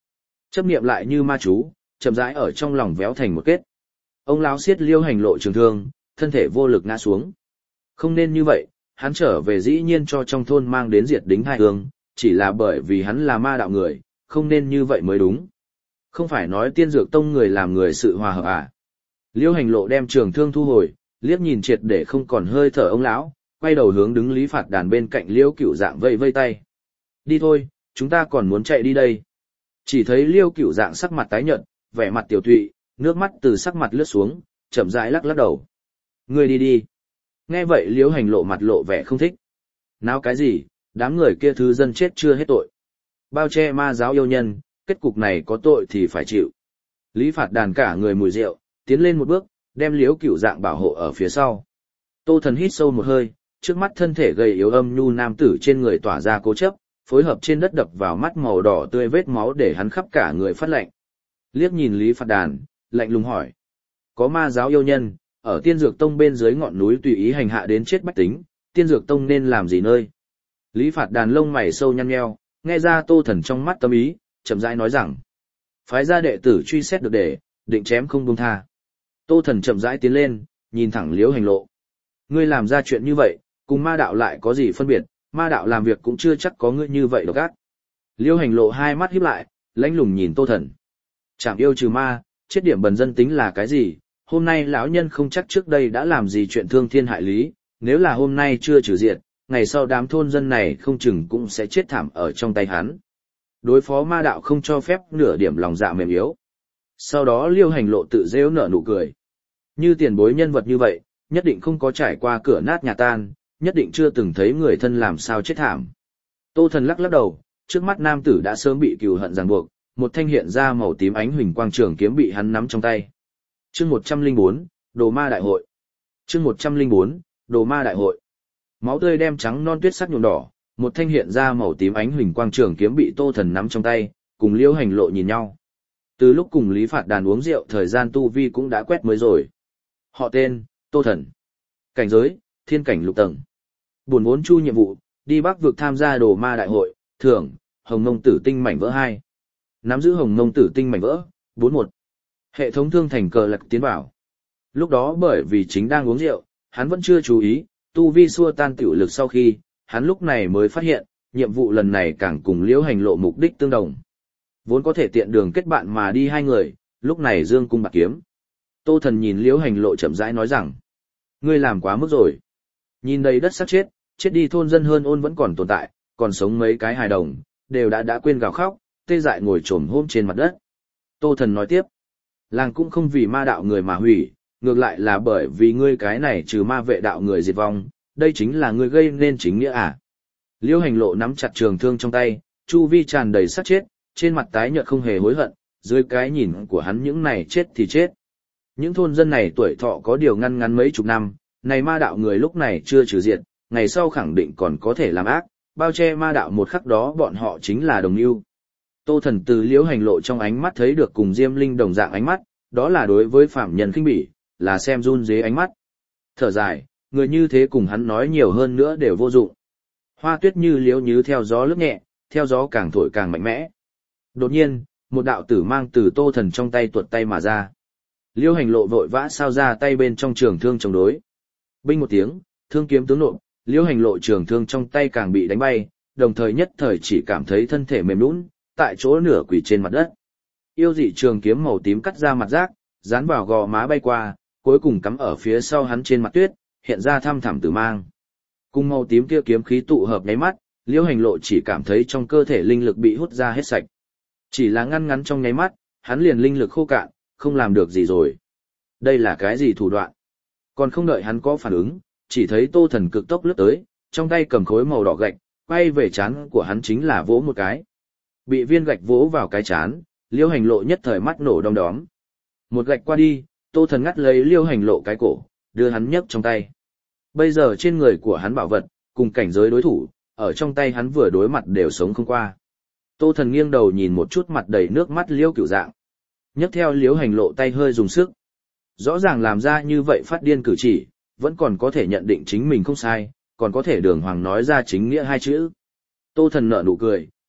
Chấp niệm lại như ma chú, chậm rãi ở trong lòng véo thành một kết. Ông lão siết Liêu Hành Lộ trường thương, thân thể vô lực ngã xuống. Không nên như vậy, hắn trở về dĩ nhiên cho trong thôn mang đến diệt đính hai hương, chỉ là bởi vì hắn là ma đạo người, không nên như vậy mới đúng. Không phải nói Tiên Dược Tông người làm người sự hòa hợp à? Liêu Hành Lộ đem trường thương thu hồi, liếc nhìn triệt để không còn hơi thở ông lão, quay đầu hướng đứng Lý Phạt Đàn bên cạnh Liêu Cửu Dạng vây vây tay. Đi thôi, chúng ta còn muốn chạy đi đây. Chỉ thấy Liêu Cửu Dạng sắc mặt tái nhợt, vẻ mặt tiểu tụy, nước mắt từ sắc mặt lướt xuống, chậm rãi lắc lắc đầu. Ngươi đi đi. Nghe vậy Liêu Hành Lộ mặt lộ vẻ không thích. Náo cái gì, đám người kia thứ dân chết chưa hết tội. Bao che ma giáo yêu nhân, kết cục này có tội thì phải chịu. Lý Phạt Đàn cả người mùi rượu, tiến lên một bước, đem Liêu Cửu Dạng bảo hộ ở phía sau. Tô Thần hít sâu một hơi, trước mắt thân thể gầy yếu âm nhu nam tử trên người tỏa ra cố chấp, phối hợp trên đất đập vào mắt màu đỏ tươi vết máu để hắn khắp cả người phát lạnh. Liếc nhìn Lý Phạt Đàn, lạnh lùng hỏi. Có ma giáo yêu nhân, ở Tiên Dược Tông bên dưới ngọn núi tùy ý hành hạ đến chết bách tính, Tiên Dược Tông nên làm gì nơi? Lý Phạt Đàn lông mày sâu nhăn nheo, nghe ra Tô Thần trong mắt tâm ý, chậm rãi nói rằng. Phái ra đệ tử truy xét được để, định chém không buông tha. Tô Thần chậm rãi tiến lên, nhìn thẳng Liêu Hành Lộ. Ngươi làm ra chuyện như vậy, cùng ma đạo lại có gì phân biệt, ma đạo làm việc cũng chưa chắc có ngươi như vậy độc ác. Liêu Hành Lộ hai mắt híp lại, lãnh lùng nhìn Tô Thần. Chảm yêu trừ ma, chết điểm bần dân tính là cái gì? Hôm nay lão nhân không chắc trước đây đã làm gì chuyện thương thiên hại lý, nếu là hôm nay chưa trừ diệt, ngày sau đám thôn dân này không chừng cũng sẽ chết thảm ở trong tay hắn. Đối phó ma đạo không cho phép nửa điểm lòng dạ mềm yếu. Sau đó Liêu Hành Lộ tự rêu nở nụ cười. Như tiền bối nhân vật như vậy, nhất định không có trải qua cửa nát nhà tan, nhất định chưa từng thấy người thân làm sao chết thảm. Tô Thần lắc lắc đầu, trước mắt nam tử đã sớm bị cừu hận ràng buộc, một thanh hiện ra màu tím ánh huỳnh quang trường kiếm bị hắn nắm trong tay. Chương 104, Đồ Ma Đại Hội. Chương 104, Đồ Ma Đại Hội. Máu tươi đem trắng non tuyết sắc nhuộm đỏ, một thanh hiện ra màu tím ánh huỳnh quang trường kiếm bị Tô Thần nắm trong tay, cùng Liêu Hành Lộ nhìn nhau. Từ lúc cùng Lý Phạt Đàn uống rượu, thời gian tu vi cũng đã quét mới rồi. Họ tên, Tô Thần. Cảnh giới, thiên cảnh lục tầng. Buồn vốn chu nhiệm vụ, đi Bắc vực tham gia Đồ Ma Đại Hội, thưởng, Hồng Mông Tử Tinh mảnh vỡ 2. Nắm giữ Hồng Mông Tử Tinh mảnh vỡ, 41. Hệ thống thương thành cờ lạc tiến vào. Lúc đó bởi vì chính đang uống rượu, hắn vẫn chưa chú ý, tu vi xua tan tiểu lực sau khi, hắn lúc này mới phát hiện, nhiệm vụ lần này càng cùng Liễu Hành Lộ mục đích tương đồng. Vốn có thể tiện đường kết bạn mà đi hai người, lúc này dương cung bạc kiếm. Tô Thần nhìn Liễu Hành Lộ chậm rãi nói rằng, ngươi làm quá mức rồi. Nhìn đầy đất xác chết, chết đi thôn dân hơn ôn vẫn còn tồn tại, còn sống mấy cái hài đồng, đều đã quên gào khóc, tê dại ngồi trồm hôm trên mặt đất. Tô Thần nói tiếp, làng cũng không vì ma đạo người mà hủy, ngược lại là bởi vì ngươi cái này trừ ma vệ đạo người diệt vong, đây chính là ngươi gây nên chính nghĩa à. Liễu Hành Lộ nắm chặt trường thương trong tay, chu vi tràn đầy sát chết, trên mặt tái nhợt không hề hối hận, dưới cái nhìn của hắn những này chết thì chết. Những thôn dân này tuổi thọ có điều ngăn ngắn mấy chục năm, này ma đạo người lúc này chưa trừ diệt, ngày sau khẳng định còn có thể làm ác, bao che ma đạo một khắc đó bọn họ chính là đồng ưu. Tô Thần từ Liễu Hành Lộ trong ánh mắt thấy được cùng Diêm Linh đồng dạng ánh mắt, đó là đối với phạm nhân khinh bỉ, là xem run rế ánh mắt. Thở dài, người như thế cùng hắn nói nhiều hơn nữa đều vô dụng. Hoa tuyết như liễu nhứ theo gió lướt nhẹ, theo gió càng thổi càng mạnh mẽ. Đột nhiên, một đạo tử mang từ Tô Thần trong tay tuột tay mà ra. Liễu Hành Lộ vội vã sao ra tay bên trong trường thương chống đối. Binh một tiếng, thương kiếm tướng nộp, Liễu Hành Lộ trường thương trong tay càng bị đánh bay, đồng thời nhất thời chỉ cảm thấy thân thể mềm nhũn, tại chỗ nửa quỳ trên mặt đất. Yêu dị trường kiếm màu tím cắt ra mặt rác, dán vào gò má bay qua, cuối cùng cắm ở phía sau hắn trên mặt tuyết, hiện ra thăm thẳm tử mang. Cùng màu tím kia kiếm khí tụ hợp nháy mắt, Liễu Hành Lộ chỉ cảm thấy trong cơ thể linh lực bị hút ra hết sạch. Chỉ là ngăn ngắn trong nháy mắt, hắn liền linh lực khô cạn, không làm được gì rồi. Đây là cái gì thủ đoạn? Còn không đợi hắn có phản ứng, chỉ thấy Tô Thần cực tốc lướt tới, trong tay cầm khối màu đỏ gạch, quay về trán của hắn chính là vỗ một cái. Bị viên gạch vỗ vào cái trán, Liễu Hành Lộ nhất thời mắt nổ đom đóm. Một gạch qua đi, Tô Thần ngắt lấy Liễu Hành Lộ cái cổ, đưa hắn nhấc trong tay. Bây giờ trên người của hắn bảo vật, cùng cảnh giới đối thủ, ở trong tay hắn vừa đối mặt đều sống không qua. Tô Thần nghiêng đầu nhìn một chút mặt đầy nước mắt Liễu Cửu Dạng. Nhấc theo Liễu Hành Lộ tay hơi dùng sức. Rõ ràng làm ra như vậy phát điên cử chỉ, vẫn còn có thể nhận định chính mình không sai, còn có thể đường hoàng nói ra chính nghĩa hai chữ. Tô Thần nở nụ cười,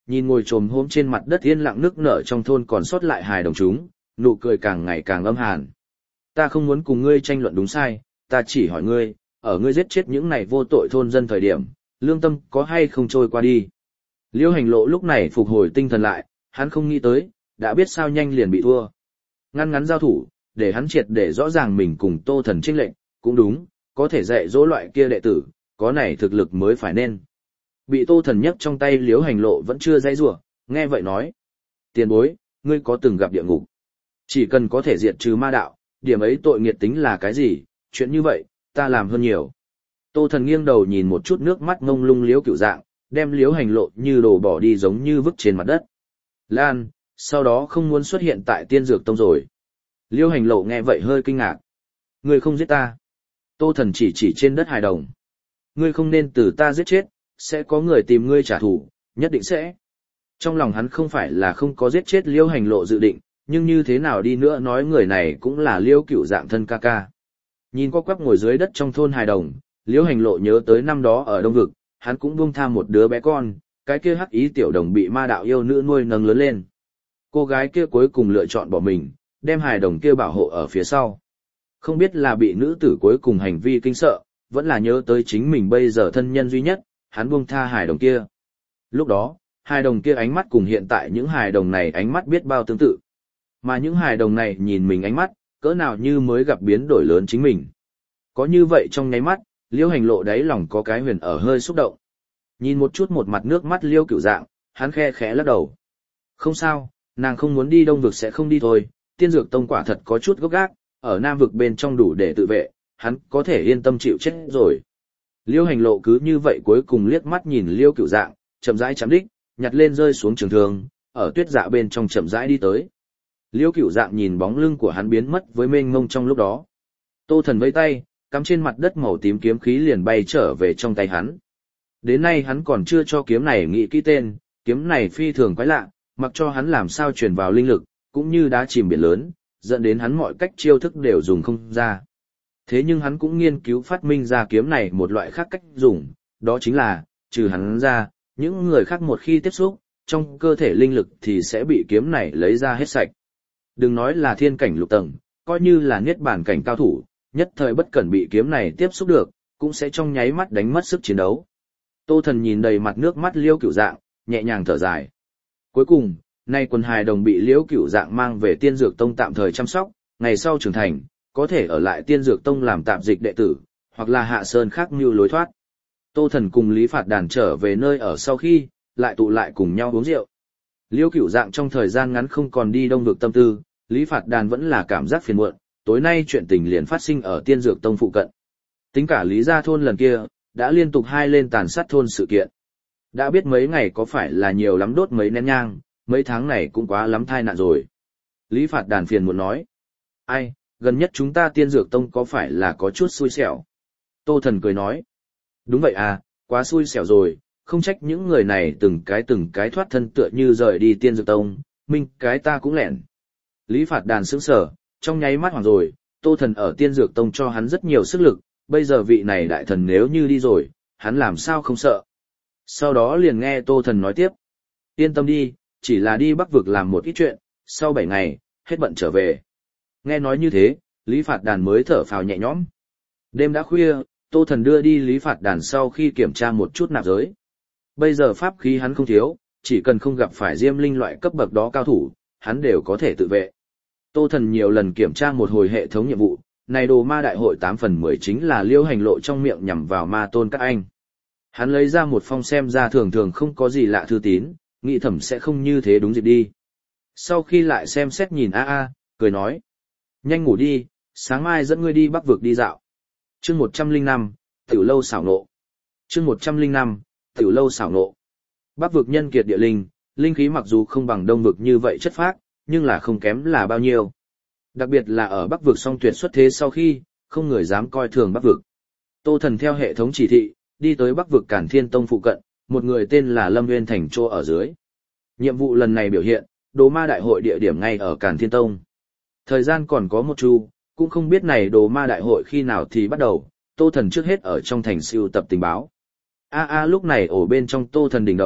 Nhìn ngồi trồm hôm trên mặt đất yên lặng nước nở trong thôn còn sót lại hài đồng chúng, nụ cười càng ngày càng âm hàn. Ta không muốn cùng ngươi tranh luận đúng sai, ta chỉ hỏi ngươi, ở ngươi giết chết những này vô tội thôn dân thời điểm, lương tâm có hay không trôi qua đi. Liêu Hành Lộ lúc này phục hồi tinh thần lại, hắn không nghĩ tới, đã biết sao nhanh liền bị thua. Ngăn ngắn giao thủ, để hắn triệt để rõ ràng mình cùng Tô Thần chênh lệnh, cũng đúng, có thể dạy dỗ loại kia đệ tử, có này thực lực mới phải nên. Bị Tô Thần nhấc trong tay Liêu Hành Lộ vẫn chưa dãy rủa, nghe vậy nói: "Tiền bối, ngươi có từng gặp địa ngục? Chỉ cần có thể diệt trừ ma đạo, điểm ấy tội nghiệt tính là cái gì, chuyện như vậy, ta làm hơn nhiều." Tô Thần nghiêng đầu nhìn một chút nước mắt ngông lung Liêu Cửu Dạng, đem Liêu Hành Lộ như đồ bỏ đi giống như vứt trên mặt đất. Lan, sau đó không muốn xuất hiện tại Tiên Dược Tông rồi. Liêu Hành Lộ nghe vậy hơi kinh ngạc. Ngươi không giết ta. Tô Thần chỉ trên đất hài đồng. Ngươi không nên từ ta giết chết, sẽ có người tìm ngươi trả thù, nhất định sẽ. Trong lòng hắn không phải là không có giết chết Liêu Hành Lộ dự định, nhưng như thế nào đi nữa nói người này cũng là Liêu Cửu Dạng thân ca ca. Nhìn qua quắc ngồi dưới đất trong thôn hài đồng, Liêu Hành Lộ nhớ tới năm đó ở Đông Vực, hắn cũng buông tha một đứa bé con, cái kia hắc ý tiểu đồng bị ma đạo yêu nữ nuôi nấng lớn lên. Cô gái kia cuối cùng lựa chọn bỏ mình, đem hài đồng kia bảo hộ ở phía sau. Không biết là bị nữ tử cuối cùng hành vi kinh sợ, vẫn là nhớ tới chính mình bây giờ thân nhân duy nhất, hắn buông tha hài đồng kia. Lúc đó, hài đồng kia ánh mắt cùng hiện tại những hài đồng này ánh mắt biết bao tương tự. Mà những hài đồng này nhìn mình ánh mắt, cỡ nào như mới gặp biến đổi lớn chính mình. Có như vậy trong nháy mắt, Liêu Hành Lộ đáy lòng có cái huyền ở hơi xúc động. Nhìn một chút một mặt nước mắt Liêu Cửu Dạng, hắn khe khẽ lắc đầu. Không sao, nàng không muốn đi Đông Vực sẽ không đi thôi, Tiên Dược Tông quả thật có chút gốc gác, ở Nam Vực bên trong đủ để tự vệ, hắn có thể yên tâm chịu chết rồi. Liêu Hành Lộ cứ như vậy cuối cùng liếc mắt nhìn Liêu Cửu Dạng, chậm rãi chạm đích, nhặt lên rơi xuống trường thương, ở tuyết dạ bên trong chậm rãi đi tới. Liêu Cửu Dạng nhìn bóng lưng của hắn biến mất với mênh mông trong lúc đó. Tô Thần vẫy tay, cắm trên mặt đất màu tím kiếm khí liền bay trở về trong tay hắn. Đến nay hắn còn chưa cho kiếm này nghĩ kỹ tên, kiếm này phi thường quái lạ, mặc cho hắn làm sao truyền vào linh lực, cũng như đá chìm biển lớn, dẫn đến hắn mọi cách chiêu thức đều dùng không ra. Thế nhưng hắn cũng nghiên cứu phát minh ra kiếm này một loại khác cách dùng, đó chính là, trừ hắn ra, những người khác một khi tiếp xúc, trong cơ thể linh lực thì sẽ bị kiếm này lấy ra hết sạch. Đừng nói là thiên cảnh lục tầng, coi như là niết bàn cảnh cao thủ, nhất thời bất cẩn bị kiếm này tiếp xúc được, cũng sẽ trong nháy mắt đánh mất sức chiến đấu. Tô Thần nhìn đầy mặt nước mắt Liêu Cửu Dạng, nhẹ nhàng thở dài. Cuối cùng, nay quần hài đồng bị Liêu Cửu Dạng mang về Tiên Dược Tông tạm thời chăm sóc, ngày sau trưởng thành, có thể ở lại Tiên Dược Tông làm tạm dịch đệ tử, hoặc là hạ sơn khác mưu lối thoát. Tô Thần cùng Lý Phạt Đàn trở về nơi ở sau khi, lại tụ lại cùng nhau uống rượu. Liêu Cửu Dạng trong thời gian ngắn không còn đi Đông Vực tâm tư, Lý Phạt Đàn vẫn là cảm giác phiền muộn, tối nay chuyện tình liền phát sinh ở Tiên Dược Tông phụ cận. Tính cả Lý Gia Thôn lần kia, đã liên tục hai lên tàn sát thôn sự kiện. Đã biết mấy ngày có phải là nhiều lắm đốt mấy nén nhang, mấy tháng này cũng quá lắm tai nạn rồi. Lý Phạt Đàn phiền muộn nói. Ai, gần nhất chúng ta Tiên Dược Tông có phải là có chút xui xẻo? Tô Thần cười nói. Đúng vậy à, quá xui xẻo rồi, không trách những người này từng cái thoát thân tựa như rời đi Tiên Dược Tông, minh cái ta cũng lẻn. Lý Phạt Đàn sững sờ, trong nháy mắt hoảng rồi, Tô Thần ở Tiên Dược Tông cho hắn rất nhiều sức lực, bây giờ vị này đại thần nếu như đi rồi, hắn làm sao không sợ. Sau đó liền nghe Tô Thần nói tiếp. Yên tâm đi, chỉ là đi Bắc Vực làm một ít chuyện, sau 7 ngày, hết bận trở về. Nghe nói như thế, Lý Phạt Đàn mới thở phào nhẹ nhõm. Đêm đã khuya, Tô Thần đưa đi Lý Phạt Đàn sau khi kiểm tra một chút nạp giới. Bây giờ pháp khí hắn không thiếu, chỉ cần không gặp phải Diêm Linh loại cấp bậc đó cao thủ, hắn đều có thể tự vệ. Tô Thần nhiều lần kiểm tra một hồi hệ thống nhiệm vụ, này đồ ma đại hội 8 phần 10 chính là Liêu Hành Lộ trong miệng nhằm vào ma tôn các anh. Hắn lấy ra một phong xem ra thường thường không có gì lạ thư tín, nghĩ thẩm sẽ không như thế đúng dịp đi. Sau khi lại xem xét nhìn cười nói. Nhanh ngủ đi, sáng mai dẫn ngươi đi Bắc Vực đi dạo. Chương 105, Tiểu lâu xảo nộ. Chương 105, Tiểu lâu xảo nộ. Bắc Vực nhân kiệt địa linh, linh khí mặc dù không bằng Đông Vực như vậy chất phác, nhưng là không kém là bao nhiêu. Đặc biệt là ở Bắc Vực song tuyệt xuất thế sau khi, không người dám coi thường Bắc Vực. Tô Thần theo hệ thống chỉ thị, đi tới Bắc Vực Cản Thiên Tông phụ cận, một người tên là Lâm Nguyên Thành chỗ ở dưới. Nhiệm vụ lần này biểu hiện, đồ ma đại hội địa điểm ngay ở Cản Thiên Tông. Thời gian còn có một chu, cũng không biết này đồ ma đại hội khi nào thì bắt đầu, Tô Thần trước hết ở trong thành siêu tập tình báo. Lúc này ở bên trong Tô Thần đỉnh đầu,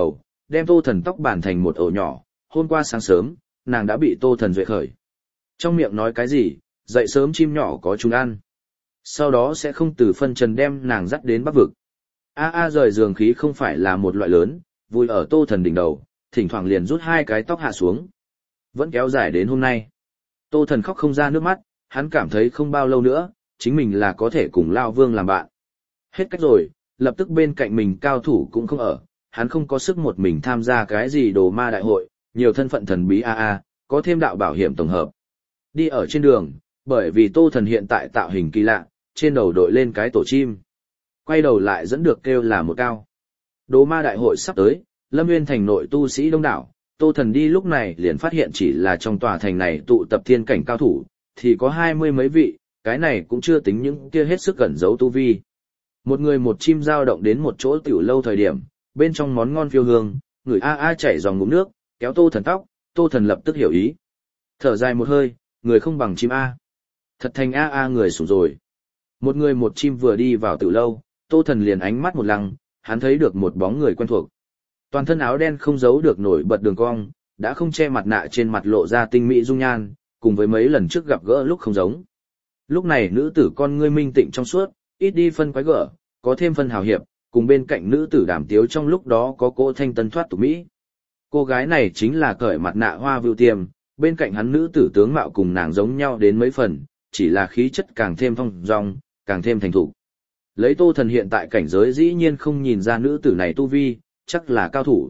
đem Tô Thần tóc bàn thành một ổ nhỏ, hôm qua sáng sớm, nàng đã bị Tô Thần duệ khởi. Trong miệng nói cái gì, dậy sớm chim nhỏ có chúng ăn. Sau đó sẽ không từ phân trần đem nàng dắt đến Bắc vực. Rời giường khí không phải là một loại lớn, vui ở Tô Thần đỉnh đầu, thỉnh thoảng liền rút hai cái tóc hạ xuống. Vẫn kéo dài đến hôm nay. Tô Thần khóc không ra nước mắt, hắn cảm thấy không bao lâu nữa, chính mình là có thể cùng Lao Vương làm bạn. Hết cách rồi, lập tức bên cạnh mình cao thủ cũng không ở, hắn không có sức một mình tham gia cái gì đồ ma đại hội, nhiều thân phận thần bí có thêm đạo bảo hiểm tổng hợp. Đi ở trên đường, bởi vì Tô Thần hiện tại tạo hình kỳ lạ, trên đầu đội lên cái tổ chim. Quay đầu lại dẫn được kêu là một cao. Đồ ma đại hội sắp tới, Lâm Nguyên thành nội tu sĩ đông đảo, Tô Thần đi lúc này liền phát hiện chỉ là trong tòa thành này tụ tập thiên cảnh cao thủ, thì có 20 mấy vị, cái này cũng chưa tính những kia hết sức cẩn giấu tu vi. Một người một chim dao động đến một chỗ tiểu lâu thời điểm, bên trong món ngon phiêu hương, người chảy dòng ngụm nước, kéo Tô Thần tóc, Tô Thần lập tức hiểu ý. Thở dài một hơi, người không bằng chim Thật thành người sủng rồi. Một người một chim vừa đi vào tiểu lâu, Tô Thần liền ánh mắt một lăng, hắn thấy được một bóng người quen thuộc. Toàn thân áo đen không giấu được nổi bật đường cong, đã không che mặt nạ trên mặt lộ ra tinh mỹ dung nhan, cùng với mấy lần trước gặp gỡ lúc không giống. Lúc này nữ tử con ngươi minh tịnh trong suốt, ít đi phân quái gở, có thêm phân hào hiệp, cùng bên cạnh nữ tử Đàm Tiếu trong lúc đó có cô thanh tân thoát tục mỹ. Cô gái này chính là cởi mặt nạ Hoa Vưu Tiềm, bên cạnh hắn nữ tử tướng mạo cùng nàng giống nhau đến mấy phần, chỉ là khí chất càng thêm phong dong, càng thêm thành thục. Lấy Tô Thần hiện tại cảnh giới dĩ nhiên không nhìn ra nữ tử này tu vi, chắc là cao thủ.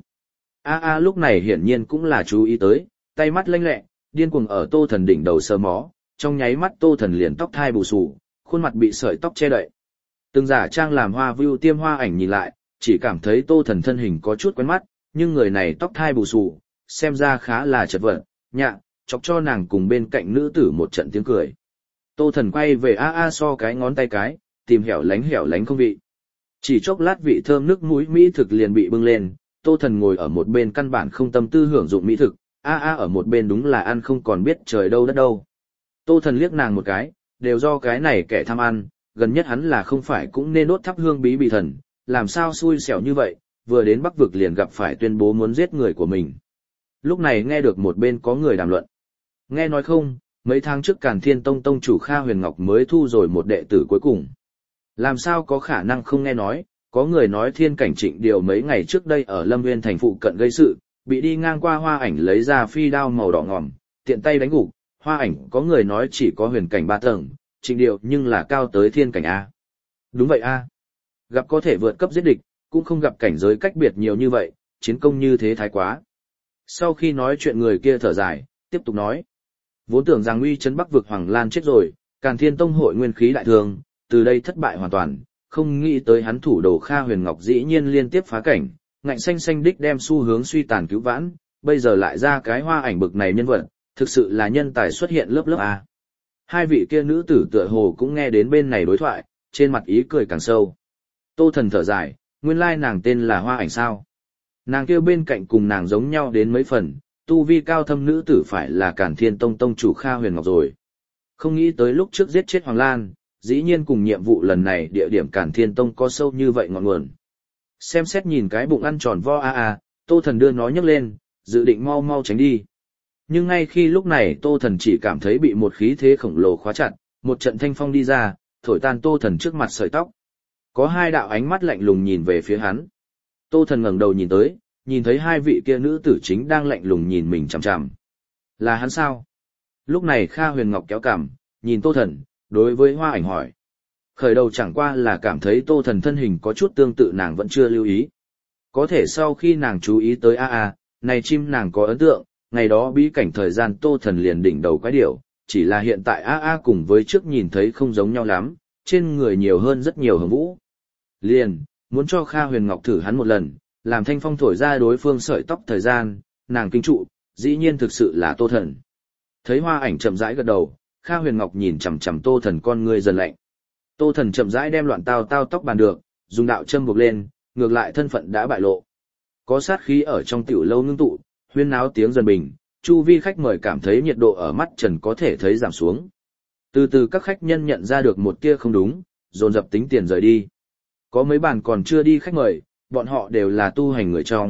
Lúc này hiển nhiên cũng là chú ý tới, tay mắt lanh lẹ, điên cuồng ở Tô Thần đỉnh đầu sờ mó, trong nháy mắt Tô Thần liền tóc thai bù xù, khuôn mặt bị sợi tóc che đậy. Từng giả trang làm Hoa Vưu Tiêm Hoa Ảnh nhìn lại, chỉ cảm thấy Tô Thần thân hình có chút quen mắt, nhưng người này tóc thai bù xù, xem ra khá là chật vật, nhạ, chọc cho nàng cùng bên cạnh nữ tử một trận tiếng cười. Tô Thần quay về so cái ngón tay cái, tìm hẻo lánh không vị. Chỉ chốc lát vị thơm nước mũi mỹ thực liền bị bưng lên, Tô Thần ngồi ở một bên căn bản không tâm tư hưởng dụng mỹ thực, ở một bên đúng là ăn không còn biết trời đâu đất đâu. Tô Thần liếc nàng một cái, đều do cái này kẻ tham ăn, gần nhất hắn là không phải cũng nên đốt thắp hương bí bị thần, làm sao xui xẻo như vậy, vừa đến Bắc vực liền gặp phải tuyên bố muốn giết người của mình. Lúc này nghe được một bên có người đàm luận. Nghe nói không, mấy tháng trước Càn Thiên Tông tông chủ Kha Huyền Ngọc mới thu rồi một đệ tử cuối cùng. Làm sao có khả năng không nghe nói, có người nói Thiên Cảnh Trịnh Điều mấy ngày trước đây ở Lâm Nguyên thành phụ cận gây sự, bị đi ngang qua Hoa Ảnh lấy ra phi đao màu đỏ ngòm, tiện tay đánh gục. Hoa Ảnh có người nói chỉ có huyền cảnh 3 tầng, Trịnh Điều nhưng là cao tới thiên cảnh A. Đúng vậy A. Gặp có thể vượt cấp giết địch, cũng không gặp cảnh giới cách biệt nhiều như vậy, chiến công như thế thái quá. Sau khi nói chuyện người kia thở dài, tiếp tục nói. Vốn tưởng rằng uy chấn Bắc vực Hoàng Lan chết rồi, Càn Thiên Tông hội nguyên khí đại thường, từ đây thất bại hoàn toàn, không nghĩ tới hắn thủ đồ Kha Huyền Ngọc dĩ nhiên liên tiếp phá cảnh, ngạnh xanh xanh đích đem xu hướng suy tàn cứu vãn, bây giờ lại ra cái Hoa Ảnh bực này nhân vật, thực sự là nhân tài xuất hiện lớp lớp A. Hai vị kia nữ tử tựa hồ cũng nghe đến bên này đối thoại, trên mặt ý cười càng sâu. Tô Thần thở dài, nguyên lai nàng tên là Hoa Ảnh sao. Nàng kia bên cạnh cùng nàng giống nhau đến mấy phần, tu vi cao thâm nữ tử phải là Càn Thiên Tông tông chủ Kha Huyền Ngọc rồi. Không nghĩ tới lúc trước giết chết Hoàng Lan, dĩ nhiên cùng nhiệm vụ lần này địa điểm Càn Thiên Tông có sâu như vậy ngọn nguồn. Xem xét nhìn cái bụng ăn tròn vo Tô Thần đưa nó nhấc lên, dự định mau mau tránh đi. Nhưng ngay khi lúc này Tô Thần chỉ cảm thấy bị một khí thế khổng lồ khóa chặt, một trận thanh phong đi ra, thổi tan Tô Thần trước mặt sợi tóc. Có hai đạo ánh mắt lạnh lùng nhìn về phía hắn. Tô Thần ngẩng đầu nhìn tới, nhìn thấy hai vị kia nữ tử chính đang lạnh lùng nhìn mình chằm chằm. Là hắn sao? Lúc này Kha Huyền Ngọc kéo cằm, nhìn Tô Thần, đối với Hoa Ảnh hỏi. Khởi đầu chẳng qua là cảm thấy Tô Thần thân hình có chút tương tự nàng vẫn chưa lưu ý. Có thể sau khi nàng chú ý tới này chim nàng có ấn tượng, ngày đó bí cảnh thời gian Tô Thần liền đỉnh đầu quái điểu, chỉ là hiện tại cùng với trước nhìn thấy không giống nhau lắm, trên người nhiều hơn rất nhiều hồng vũ. Liền, muốn cho Kha Huyền Ngọc thử hắn một lần, làm thanh phong thổi ra đối phương sợi tóc thời gian, nàng kinh trụ, dĩ nhiên thực sự là Tô Thần. Thấy Hoa Ảnh chậm rãi gật đầu, Kha Huyền Ngọc nhìn chằm chằm Tô Thần con người dần lạnh. Tô Thần chậm rãi đem loạn tao tóc bàn được, dùng đạo châm buộc lên, ngược lại thân phận đã bại lộ. Có sát khí ở trong tiểu lâu ngưng tụ, huyên náo tiếng dần bình, chu vi khách mời cảm thấy nhiệt độ ở mắt trần có thể thấy giảm xuống. Từ từ các khách nhân nhận ra được một tia không đúng, dồn dập tính tiền rời đi. Có mấy bàn còn chưa đi khách mời, bọn họ đều là tu hành người trong,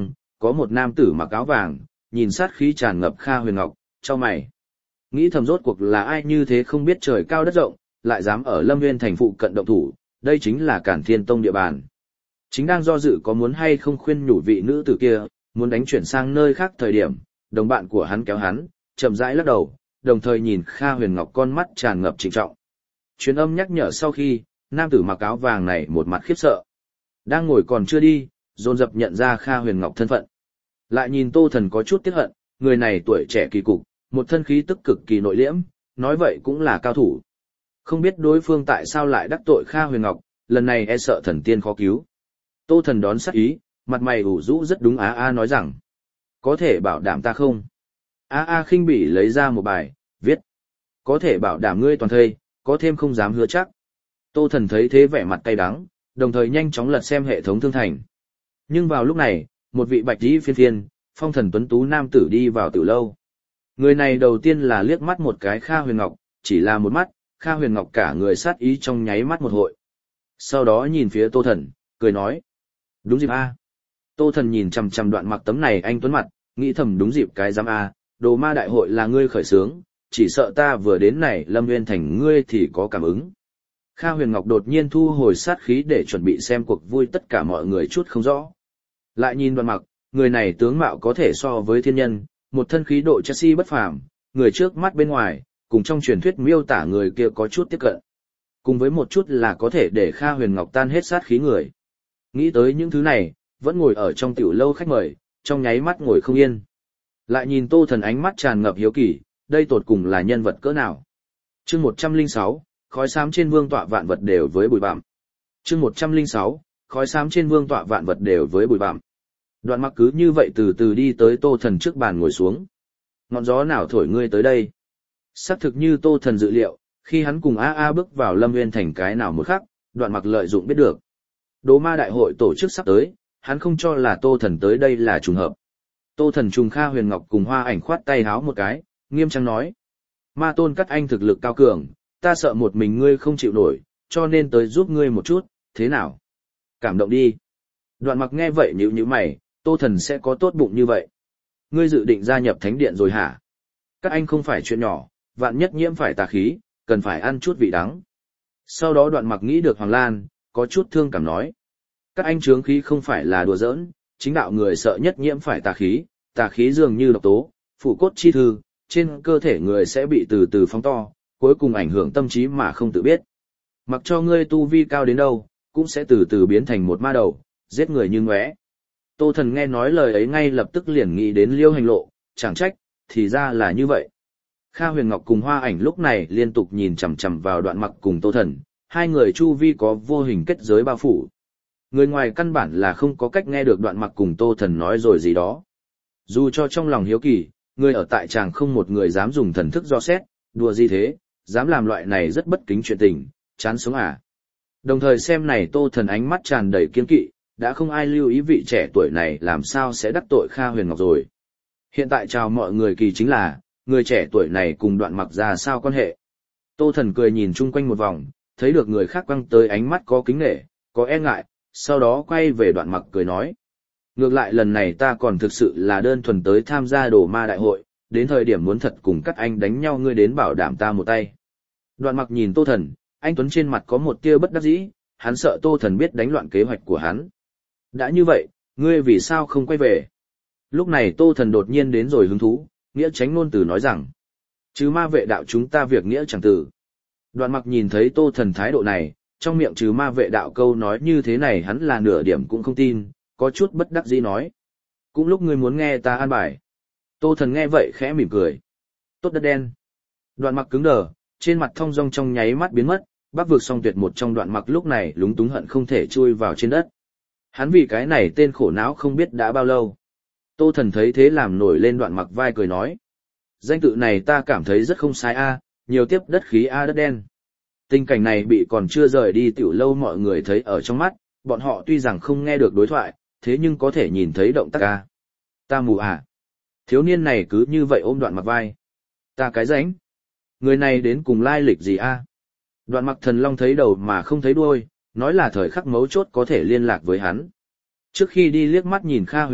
có một nam tử mặc áo vàng, nhìn sát khí tràn ngập Kha Huyền Ngọc, chau mày. Nghĩ thầm rốt cuộc là ai như thế không biết trời cao đất rộng, lại dám ở Lâm Nguyên thành phụ cận động thủ, đây chính là Cản Thiên Tông địa bàn. Chính đang do dự có muốn hay không khuyên nhủ vị nữ tử kia, muốn đánh chuyển sang nơi khác thời điểm, đồng bạn của hắn kéo hắn, chậm rãi lắc đầu, đồng thời nhìn Kha Huyền Ngọc con mắt tràn ngập trịnh trọng. Truyền âm nhắc nhở sau khi, nam tử mặc áo vàng này một mặt khiếp sợ. Đang ngồi còn chưa đi, dồn dập nhận ra Kha Huyền Ngọc thân phận. Lại nhìn Tô Thần có chút tiếc hận, người này tuổi trẻ kỳ cục, một thân khí tức cực kỳ nội liễm, nói vậy cũng là cao thủ. Không biết đối phương tại sao lại đắc tội Kha Huyền Ngọc, lần này e sợ thần tiên khó cứu. Tô Thần đón sát ý, mặt mày ủ rũ rất đúng nói rằng. Có thể bảo đảm ta không? Khinh bỉ lấy ra một bài, viết. Có thể bảo đảm ngươi toàn thây, có thêm không dám hứa chắc. Tô Thần thấy thế vẻ mặt cay đắng, đồng thời nhanh chóng lật xem hệ thống thương thành. Nhưng vào lúc này, một vị bạch y phiên phiên, phong thần tuấn tú nam tử đi vào tiểu lâu. Người này đầu tiên là liếc mắt một cái Kha Huyền Ngọc, chỉ là một mắt, Kha Huyền Ngọc cả người sát ý trong nháy mắt một hội. Sau đó nhìn phía Tô Thần, cười nói. Đúng dịp a. Tô Thần nhìn chằm chằm Đoạn Mặc tấm này anh tuấn mặt, nghĩ thầm đúng dịp cái giám a, đồ ma đại hội là ngươi khởi xướng, chỉ sợ ta vừa đến này Lâm Nguyên thành ngươi thì có cảm ứng. Kha Huyền Ngọc đột nhiên thu hồi sát khí để chuẩn bị xem cuộc vui tất cả mọi người chút không rõ. Lại nhìn Đoạn Mặc, người này tướng mạo có thể so với thiên nhân, một thân khí độ Chelsea bất phàm, người trước mắt bên ngoài, cùng trong truyền thuyết miêu tả người kia có chút tiếp cận. Cùng với một chút là có thể để Kha Huyền Ngọc tan hết sát khí người. Nghĩ tới những thứ này, vẫn ngồi ở trong tiểu lâu khách mời, trong nháy mắt ngồi không yên. Lại nhìn Tô Thần ánh mắt tràn ngập hiếu kỳ, đây tột cùng là nhân vật cỡ nào. Chương 106, khói xám trên vương tọa vạn vật đều với bụi bặm. Chương 106, khói xám trên vương tọa vạn vật đều với bụi bặm. Đoạn Mặc cứ như vậy từ từ đi tới Tô Thần trước bàn ngồi xuống. Ngọn gió nào thổi ngươi tới đây? Xác thực như Tô Thần dự liệu, khi hắn cùng bước vào Lâm Nguyên thành cái nào một khắc, Đoạn Mặc lợi dụng biết được. Đố ma đại hội tổ chức sắp tới, hắn không cho là Tô Thần tới đây là trùng hợp. Tô Thần trùng Kha Huyền Ngọc cùng Hoa Ảnh khoát tay háo một cái, nghiêm trang nói. Ma tôn các anh thực lực cao cường, ta sợ một mình ngươi không chịu nổi, cho nên tới giúp ngươi một chút, thế nào? Cảm động đi. Đoạn Mặc nghe vậy nhíu nhíu mày, Tô Thần sẽ có tốt bụng như vậy. Ngươi dự định gia nhập thánh điện rồi hả? Các anh không phải chuyện nhỏ, vạn nhất nhiễm phải tà khí, cần phải ăn chút vị đắng. Sau đó Đoạn Mặc nghĩ được Hoàng Lan, có chút thương cảm nói. Các anh chướng khí không phải là đùa giỡn, chính đạo người sợ nhất nhiễm phải tà khí dường như độc tố, phụ cốt chi thư, trên cơ thể người sẽ bị từ từ phóng to, cuối cùng ảnh hưởng tâm trí mà không tự biết. Mặc cho ngươi tu vi cao đến đâu, cũng sẽ từ từ biến thành một ma đầu, giết người như ngóe. Tô Thần nghe nói lời ấy ngay lập tức liền nghĩ đến Liêu Hành Lộ, chẳng trách, thì ra là như vậy. Kha Huyền Ngọc cùng Hoa Ảnh lúc này liên tục nhìn chằm chằm vào Đoạn Mặc cùng Tô Thần, hai người chu vi có vô hình kết giới bao phủ. Người ngoài căn bản là không có cách nghe được Đoạn Mặc cùng Tô Thần nói rồi gì đó. Dù cho trong lòng hiếu kỳ, người ở tại tràng không một người dám dùng thần thức dò xét, đùa gì thế, dám làm loại này rất bất kính chuyện tình, chán sống à. Đồng thời xem này Tô Thần ánh mắt tràn đầy kiên kỵ, đã không ai lưu ý vị trẻ tuổi này làm sao sẽ đắc tội Kha Huyền Ngọc rồi. Hiện tại chào mọi người kỳ chính là, người trẻ tuổi này cùng Đoạn Mặc ra sao quan hệ. Tô Thần cười nhìn chung quanh một vòng, thấy được người khác quăng tới ánh mắt có kính nể, có e ngại, sau đó quay về Đoạn Mặc cười nói. Ngược lại lần này ta còn thực sự là đơn thuần tới tham gia đồ ma đại hội, đến thời điểm muốn thật cùng các anh đánh nhau ngươi đến bảo đảm ta một tay. Đoạn Mặc nhìn Tô Thần, anh Tuấn trên mặt có một tia bất đắc dĩ, hắn sợ Tô Thần biết đánh loạn kế hoạch của hắn. Đã như vậy, ngươi vì sao không quay về? Lúc này Tô Thần đột nhiên đến rồi hứng thú, nghĩa tránh ngôn từ nói rằng. Chứ ma vệ đạo chúng ta việc nghĩa chẳng từ. Đoạn Mặc nhìn thấy Tô Thần thái độ này, trong miệng trừ ma vệ đạo câu nói như thế này hắn là nửa điểm cũng không tin, có chút bất đắc dĩ nói. Cũng lúc ngươi muốn nghe ta an bài. Tô Thần nghe vậy khẽ mỉm cười. Tốt đất đen. Đoạn Mặc cứng đờ, trên mặt thong dong trong nháy mắt biến mất, Bắc vực song tuyệt một trong Đoạn Mặc lúc này lúng túng hận không thể chui vào trên đất. Hắn vì cái này tên khổ não không biết đã bao lâu. Tô Thần thấy thế làm nổi lên Đoạn Mặc vai cười nói. Danh tự này ta cảm thấy rất không sai a, nhiều tiếp đất khí a đất đen. Tình cảnh này bị còn chưa rời đi tiểu lâu mọi người thấy ở trong mắt, bọn họ tuy rằng không nghe được đối thoại, thế nhưng có thể nhìn thấy động tác a. Ta mù à? Thiếu niên này cứ như vậy ôm Đoạn Mặc vai. Ta cái ránh. Người này đến cùng lai lịch gì a? Đoạn Mặc thần long thấy đầu mà không thấy đuôi, nói là thời khắc mấu chốt có thể liên lạc với hắn. Trước khi đi liếc mắt nhìn Kha Huyền Ngọc,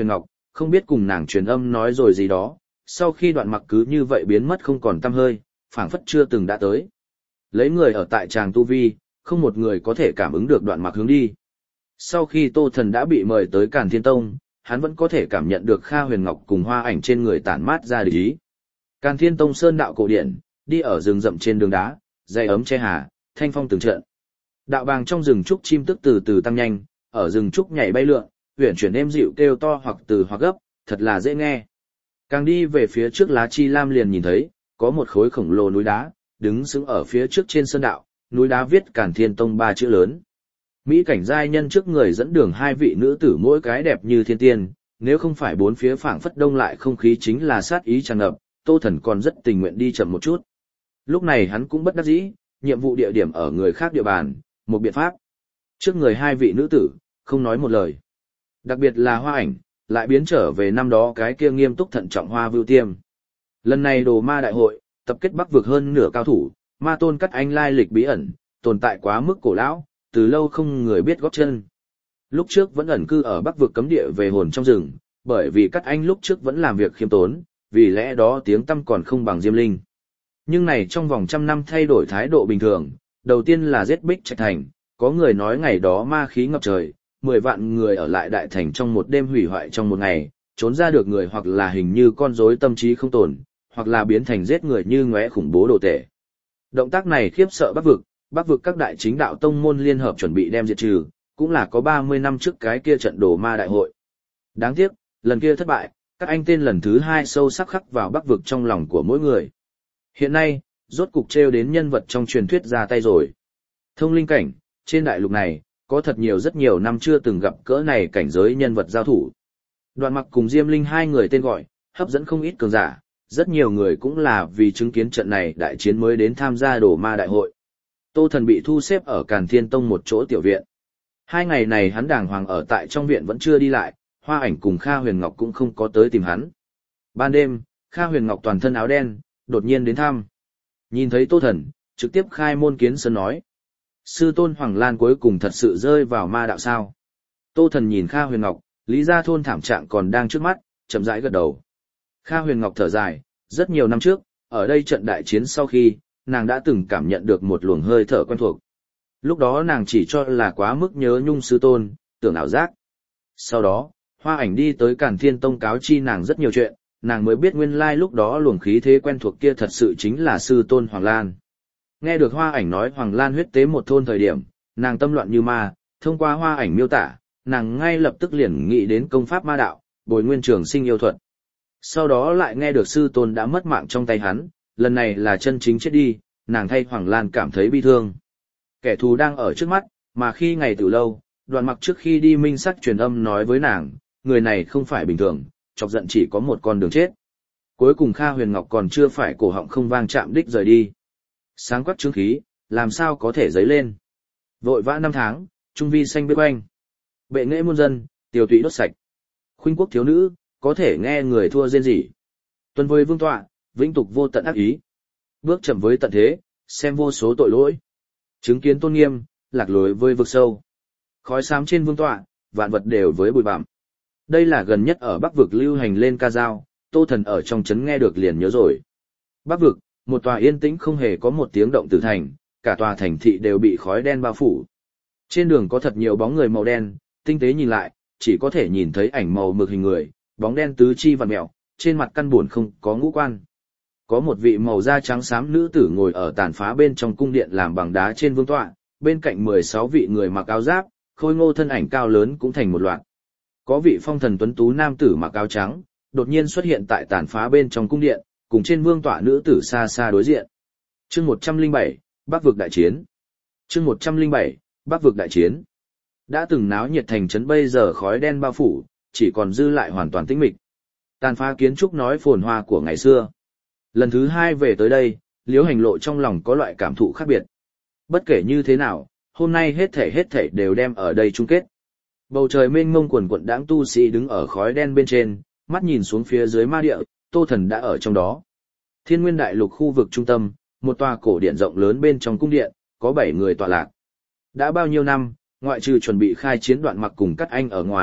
không biết cùng nàng truyền âm nói rồi gì đó, sau khi Đoạn Mặc cứ như vậy biến mất không còn tăm hơi, phảng phất chưa từng đã tới. Lấy người ở tại tràng tu vi, không một người có thể cảm ứng được Đoạn Mặc hướng đi. Sau khi Tô Thần đã bị mời tới Càn Thiên Tông, hắn vẫn có thể cảm nhận được Kha Huyền Ngọc cùng Hoa Ảnh trên người tản mát ra địch ý. Càn Thiên Tông sơn đạo cổ điển, đi ở rừng rậm trên đường đá, dày ấm che hà, thanh phong từng trận. Đạo bàng trong rừng trúc chim tức từ từ tăng nhanh, ở rừng trúc nhảy bay lượn, uyển chuyển êm dịu kêu to hoặc từ hoặc gấp, thật là dễ nghe. Càng đi về phía trước Lá Chi Lam liền nhìn thấy, có một khối khổng lồ núi đá, đứng sững ở phía trước trên sơn đạo, núi đá viết Càn Thiên Tông 3 chữ lớn. Mỹ cảnh giai nhân trước người dẫn đường 2 vị nữ tử mỗi cái đẹp như thiên tiên, nếu không phải bốn phía phảng phất đông lại không khí chính là sát ý tràn ngập, Tô Thần còn rất tình nguyện đi chậm một chút. Lúc này hắn cũng bất đắc dĩ, nhiệm vụ địa điểm ở người khác địa bàn, một biện pháp. Trước người 2 vị nữ tử, không nói một lời. Đặc biệt là Hoa Ảnh, lại biến trở về năm đó cái kia nghiêm túc thận trọng Hoa Vưu Tiêm. Lần này Đồ Ma đại hội, tập kết Bắc vực hơn nửa cao thủ, Ma Tôn Cắt Anh lai lịch bí ẩn, tồn tại quá mức cổ lão, từ lâu không người biết gót chân. Lúc trước vẫn ẩn cư ở Bắc vực cấm địa về hồn trong rừng, bởi vì Cắt Anh lúc trước vẫn làm việc khiêm tốn, vì lẽ đó tiếng tăm còn không bằng Diêm Linh. Nhưng này trong vòng 100 năm thay đổi thái độ bình thường, đầu tiên là giết Bích Trạch Thành, có người nói ngày đó ma khí ngập trời, 10 vạn người ở lại đại thành trong một đêm hủy hoại trong một ngày, trốn ra được người hoặc là hình như con rối tâm trí không tồn, hoặc là biến thành giết người như ngóe khủng bố đồ tể. Động tác này khiếp sợ Bắc vực các đại chính đạo tông môn liên hợp chuẩn bị đem diệt trừ, cũng là có 30 năm trước cái kia trận Đồ Ma đại hội. Đáng tiếc, lần kia thất bại, các anh tên lần thứ 2 sâu sắc khắc vào Bắc vực trong lòng của mỗi người. Hiện nay, rốt cục trêu đến nhân vật trong truyền thuyết ra tay rồi. Thông linh cảnh, trên đại lục này, có thật nhiều rất nhiều năm chưa từng gặp cỡ này cảnh giới nhân vật giao thủ. Đoạn Mặc cùng Diêm Linh 2 người tên gọi, hấp dẫn không ít cường giả, rất nhiều người cũng là vì chứng kiến trận này đại chiến mới đến tham gia Đồ Ma đại hội. Tô Thần bị thu xếp ở Càn Thiên Tông một chỗ tiểu viện. 2 ngày này hắn đàng hoàng ở tại trong viện vẫn chưa đi lại, Hoa Ảnh cùng Kha Huyền Ngọc cũng không có tới tìm hắn. Ban đêm, Kha Huyền Ngọc toàn thân áo đen, đột nhiên đến thăm. Nhìn thấy Tô Thần, trực tiếp khai môn kiến sơn nói. Sư tôn Hoàng Lan cuối cùng thật sự rơi vào ma đạo sao? Tô Thần nhìn Kha Huyền Ngọc, Lý Gia thôn thảm trạng còn đang trước mắt, chậm rãi gật đầu. Kha Huyền Ngọc thở dài, rất nhiều năm trước, ở đây trận đại chiến sau khi, nàng đã từng cảm nhận được một luồng hơi thở quen thuộc. Lúc đó nàng chỉ cho là quá mức nhớ nhung sư tôn, tưởng ảo giác. Sau đó, Hoa Ảnh đi tới Càn Thiên Tông cáo chi nàng rất nhiều chuyện, nàng mới biết nguyên lai lúc đó luồng khí thế quen thuộc kia thật sự chính là sư tôn Hoàng Lan. Nghe được Hoa Ảnh nói Hoàng Lan huyết tế một thôn thời điểm, nàng tâm loạn như ma, thông qua Hoa Ảnh miêu tả, nàng ngay lập tức liền nghĩ đến công pháp ma đạo, Bồi Nguyên Trường Sinh yêu thuật. Sau đó lại nghe được sư tôn đã mất mạng trong tay hắn, lần này là chân chính chết đi, nàng thay Hoàng Lan cảm thấy bi thương. Kẻ thù đang ở trước mắt, mà khi ngày từ lâu, Đoạn Mặc trước khi đi minh sắc truyền âm nói với nàng, người này không phải bình thường, chọc giận chỉ có một con đường chết. Cuối cùng Kha Huyền Ngọc còn chưa phải cổ họng không vang chạm đích rời đi. Sáng quắc trướng khí, làm sao có thể dấy lên. Vội vã 5 tháng, trung vi xanh biết quanh. Bệ nghệ muôn dân, tiểu tụy đốt sạch. Khuynh quốc thiếu nữ, có thể nghe người thua rên rỉ. Tuân với vương tọa, vĩnh tục vô tận ác ý. Bước chậm với tận thế, xem vô số tội lỗi. Chứng kiến tôn nghiêm, lạc lối với vực sâu. Khói xám trên vương tọa, vạn vật đều với bụi bặm. Đây là gần nhất ở Bắc vực lưu hành lên ca dao, Tô Thần ở trong trấn nghe được liền nhớ rồi. Bắc vực, một tòa yên tĩnh không hề có một tiếng động từ thành, cả tòa thành thị đều bị khói đen bao phủ. Trên đường có thật nhiều bóng người màu đen, tinh tế nhìn lại, chỉ có thể nhìn thấy ảnh màu mực hình người, bóng đen tứ chi vặn mèo, trên mặt căn buồn không có ngũ quan. Có một vị màu da trắng xám nữ tử ngồi ở tàn phá bên trong cung điện làm bằng đá trên vương tọa, bên cạnh 16 vị người mặc áo giáp, khôi ngô thân ảnh cao lớn cũng thành một loạt. Có vị phong thần tuấn tú nam tử mặc áo trắng, đột nhiên xuất hiện tại tàn phá bên trong cung điện, cùng trên vương tọa nữ tử xa xa đối diện. Chương 107, Bắc vực đại chiến. Chương 107, Bắc vực đại chiến. Đã từng náo nhiệt thành trấn bây giờ khói đen bao phủ, chỉ còn dư lại hoàn toàn tĩnh mịch. Tàn phá kiến trúc nói phồn hoa của ngày xưa. Lần thứ 2 về tới đây, Liễu Hành Lộ trong lòng có loại cảm thụ khác biệt. Bất kể như thế nào, hôm nay hết thảy đều đem ở đây chung kết. Bầu trời mênh mông quần quận đãng tu sĩ đứng ở khói đen bên trên, mắt nhìn xuống phía dưới ma địa, Tô Thần đã ở trong đó. Thiên Nguyên Đại Lục khu vực trung tâm, một tòa cổ điện rộng lớn bên trong cung điện, có 7 người tọa lạc. Đã bao nhiêu năm, ngoại trừ chuẩn bị khai chiến Đoạn Mặc cùng Cắt Anh ở ngoài,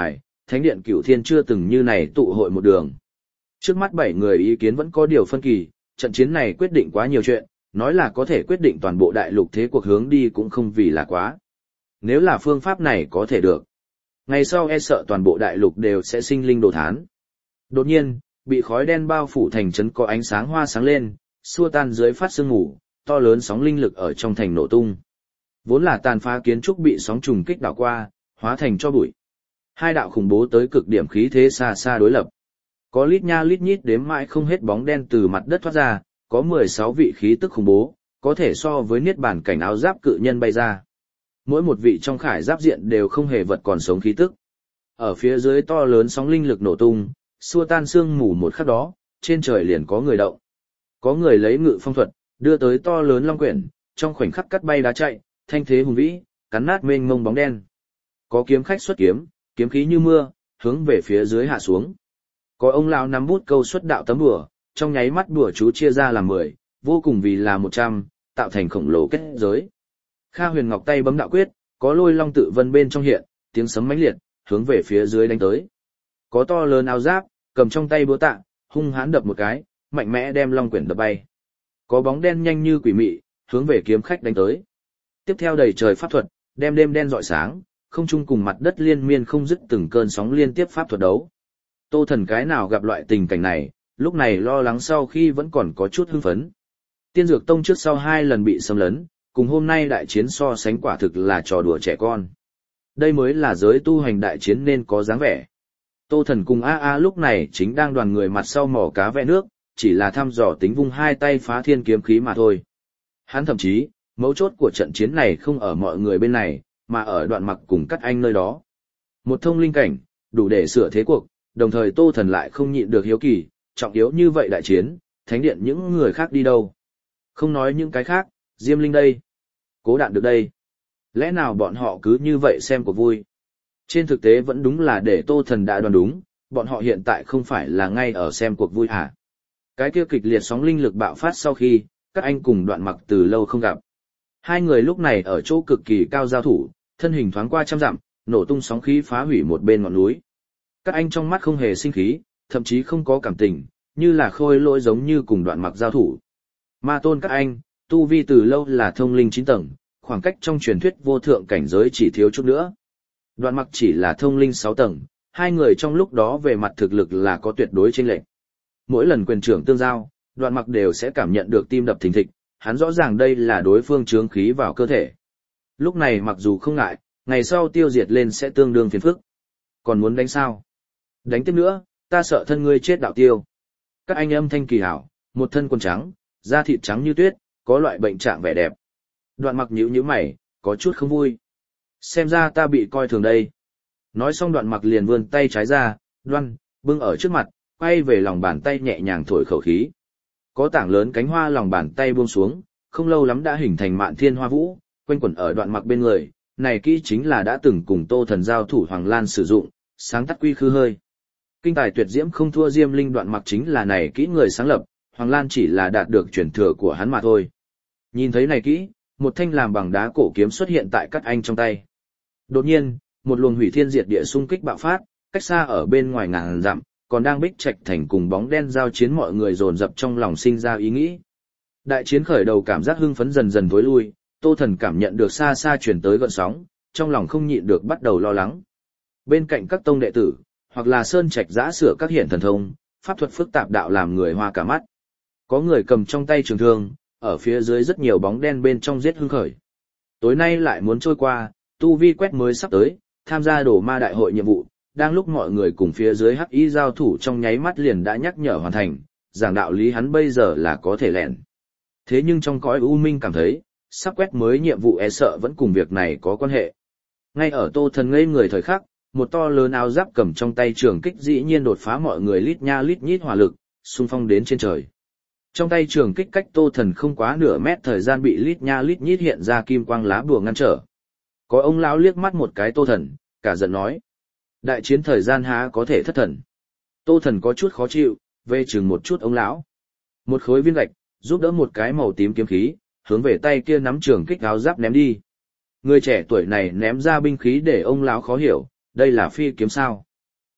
thánh điện Cửu Thiên chưa từng như này tụ hội một đường. Trước mắt 7 người ý kiến vẫn có điều phân kỳ, trận chiến này quyết định quá nhiều chuyện, nói là có thể quyết định toàn bộ đại lục thế cuộc hướng đi cũng không vì là quá. Nếu là phương pháp này có thể được, ngày sau e sợ toàn bộ đại lục đều sẽ sinh linh đồ thán. Đột nhiên, bị khói đen bao phủ thành trấn có ánh sáng hoa sáng lên, xua tan dưới phát sương mù, to lớn sóng linh lực ở trong thành nổ tung. Vốn là tàn phá kiến trúc bị sóng trùng kích đảo qua, hóa thành cho bụi. Hai đạo khủng bố tới cực điểm khí thế xa xa đối lập. Có lít nha lít nhít đếm mãi không hết bóng đen từ mặt đất thoát ra, có 16 vị khí tức khủng bố, có thể so với niết bàn cảnh áo giáp cự nhân bay ra. Mỗi một vị trong khải giáp diện đều không hề vật còn sống khí tức. Ở phía dưới to lớn sóng linh lực nổ tung, xua tan sương mù một khắc đó, trên trời liền có người động. Có người lấy ngự phong thuật, đưa tới to lớn long quyển, trong khoảnh khắc cắt bay đá chạy, thanh thế hùng vĩ, cắn nát mênh mông bóng đen. Có kiếm khách xuất kiếm, kiếm khí như mưa, hướng về phía dưới hạ xuống. Có ông lão nắm bút câu xuất đạo tấm đùa, trong nháy mắt đùa chú chia ra làm 10, vô cùng vì là 100, tạo thành khổng lồ kết giới. Kha Huyền Ngọc tay bấm đạo quyết, có lôi long tự vân bên trong hiện, tiếng sấm mãnh liệt, hướng về phía dưới đánh tới. Có to lớn áo giáp, cầm trong tay búa tạ, hung hãn đập một cái, mạnh mẽ đem long quyển đập bay. Có bóng đen nhanh như quỷ mị, hướng về kiếm khách đánh tới. Tiếp theo đầy trời pháp thuật, đem đêm đen rọi sáng, không trung cùng mặt đất liên miên không dứt từng cơn sóng liên tiếp pháp thuật đấu. Tô Thần cái nào gặp loại tình cảnh này, lúc này lo lắng sau khi vẫn còn có chút hưng phấn. Tiên Dược Tông trước sau 2 lần bị xâm lấn, cùng hôm nay đại chiến so sánh quả thực là trò đùa trẻ con. Đây mới là giới tu hành đại chiến nên có dáng vẻ. Tô Thần cùng A lúc này chính đang đoàn người mặt sau mỏ cá vẽ nước, chỉ là thăm dò tính vung hai tay phá thiên kiếm khí mà thôi. Hắn thậm chí, mấu chốt của trận chiến này không ở mọi người bên này, mà ở Đoạn Mặc cùng Cắt Anh nơi đó. Một thông linh cảnh, đủ để sửa thế cuộc, đồng thời Tô Thần lại không nhịn được hiếu kỳ, trọng yếu như vậy đại chiến, thánh điện những người khác đi đâu? Không nói những cái khác, Diêm Linh đây, Cố Đạn được đây. Lẽ nào bọn họ cứ như vậy xem cuộc vui? Trên thực tế vẫn đúng là để Tô Thần đã đoán đúng, bọn họ hiện tại không phải là ngay ở xem cuộc vui hả? Cái kia kịch liệt sóng linh lực bạo phát sau khi, các anh cùng Đoạn Mặc từ lâu không gặp. Hai người lúc này ở chỗ cực kỳ cao giao thủ, thân hình thoáng qua trăm dặm, nổ tung sóng khí phá hủy một bên ngọn núi. Các anh trong mắt không hề sinh khí, thậm chí không có cảm tình, như là khôi lỗi giống như cùng Đoạn Mặc giao thủ. Ma tôn các anh, tu vi từ lâu là thông linh 9 tầng, khoảng cách trong truyền thuyết vô thượng cảnh giới chỉ thiếu chút nữa. Đoạn Mặc chỉ là thông linh 6 tầng, hai người trong lúc đó về mặt thực lực là có tuyệt đối chênh lệch. Mỗi lần quyền trưởng tương giao, Đoạn Mặc đều sẽ cảm nhận được tim đập thình thịch, hắn rõ ràng đây là đối phương chướng khí vào cơ thể. Lúc này mặc dù không ngại, ngày sau tiêu diệt lên sẽ tương đương phiền phức. Còn muốn đánh sao? Đánh tiếp nữa, ta sợ thân ngươi chết đạo tiêu. Các anh âm thanh kỳ hảo, một thân quần trắng, da thịt trắng như tuyết, có loại bệnh trạng vẻ đẹp. Đoạn Mặc nhíu nhíu mày, có chút không vui. Xem ra ta bị coi thường đây. Nói xong Đoạn Mặc liền vươn tay trái ra, bưng ở trước mặt, quay về lòng bàn tay nhẹ nhàng thổi khẩu khí. Có tảng lớn cánh hoa lòng bàn tay buông xuống, không lâu lắm đã hình thành mạn thiên hoa vũ, quanh quẩn ở Đoạn Mặc bên người. Này kỹ chính là đã từng cùng Tô Thần giao thủ Hoàng Lan sử dụng, sáng tắt quy khư hơi. Kinh tài tuyệt diễm không thua Diêm Linh. Đoạn Mặc chính là này kỹ người sáng lập, Hoàng Lan chỉ là đạt được truyền thừa của hắn mà thôi. Nhìn thấy này kỹ, một thanh làm bằng đá cổ kiếm xuất hiện tại các anh trong tay. Đột nhiên, một luồng hủy thiên diệt địa xung kích bạo phát, cách xa ở bên ngoài ngàn dặm, còn đang Bích Trạch thành cùng bóng đen giao chiến, mọi người dồn dập trong lòng sinh ra ý nghĩ. Đại chiến khởi đầu cảm giác hưng phấn dần dần tối lui, Tô Thần cảm nhận được xa xa truyền tới gợn sóng, trong lòng không nhịn được bắt đầu lo lắng. Bên cạnh các tông đệ tử, hoặc là sơn trạch giã sửa các hiện thần thông, pháp thuật phức tạp đạo làm người hoa cả mắt. Có người cầm trong tay trường thương, ở phía dưới rất nhiều bóng đen bên trong giết hưng khởi. Tối nay lại muốn trôi qua, tu vi quét mới sắp tới, tham gia đổ ma đại hội nhiệm vụ, đang lúc mọi người cùng phía dưới hắc y giao thủ trong nháy mắt liền đã nhắc nhở hoàn thành, giảng đạo lý hắn bây giờ là có thể lẻn. Thế nhưng trong cõi u minh cảm thấy, sắp quét mới nhiệm vụ e sợ vẫn cùng việc này có quan hệ. Ngay ở Tô Thần ngây người thời khắc, một to lớn áo giáp cầm trong tay trường kích dĩ nhiên đột phá mọi người lít nha lít nhít hỏa lực, xung phong đến trên trời. Trong tay trường kích cách Tô Thần không quá nửa mét thời gian bị lít nha lít nhít hiện ra kim quang lá bùa ngăn trở. Có ông lão liếc mắt một cái Tô Thần, cả giận nói: đại chiến thời gian há có thể thất thần. Tô Thần có chút khó chịu, về chừng một chút ông lão. Một khối viên gạch, giúp đỡ một cái màu tím kiếm khí, hướng về tay kia nắm trường kích áo giáp ném đi. Người trẻ tuổi này ném ra binh khí để ông lão khó hiểu, đây là phi kiếm sao?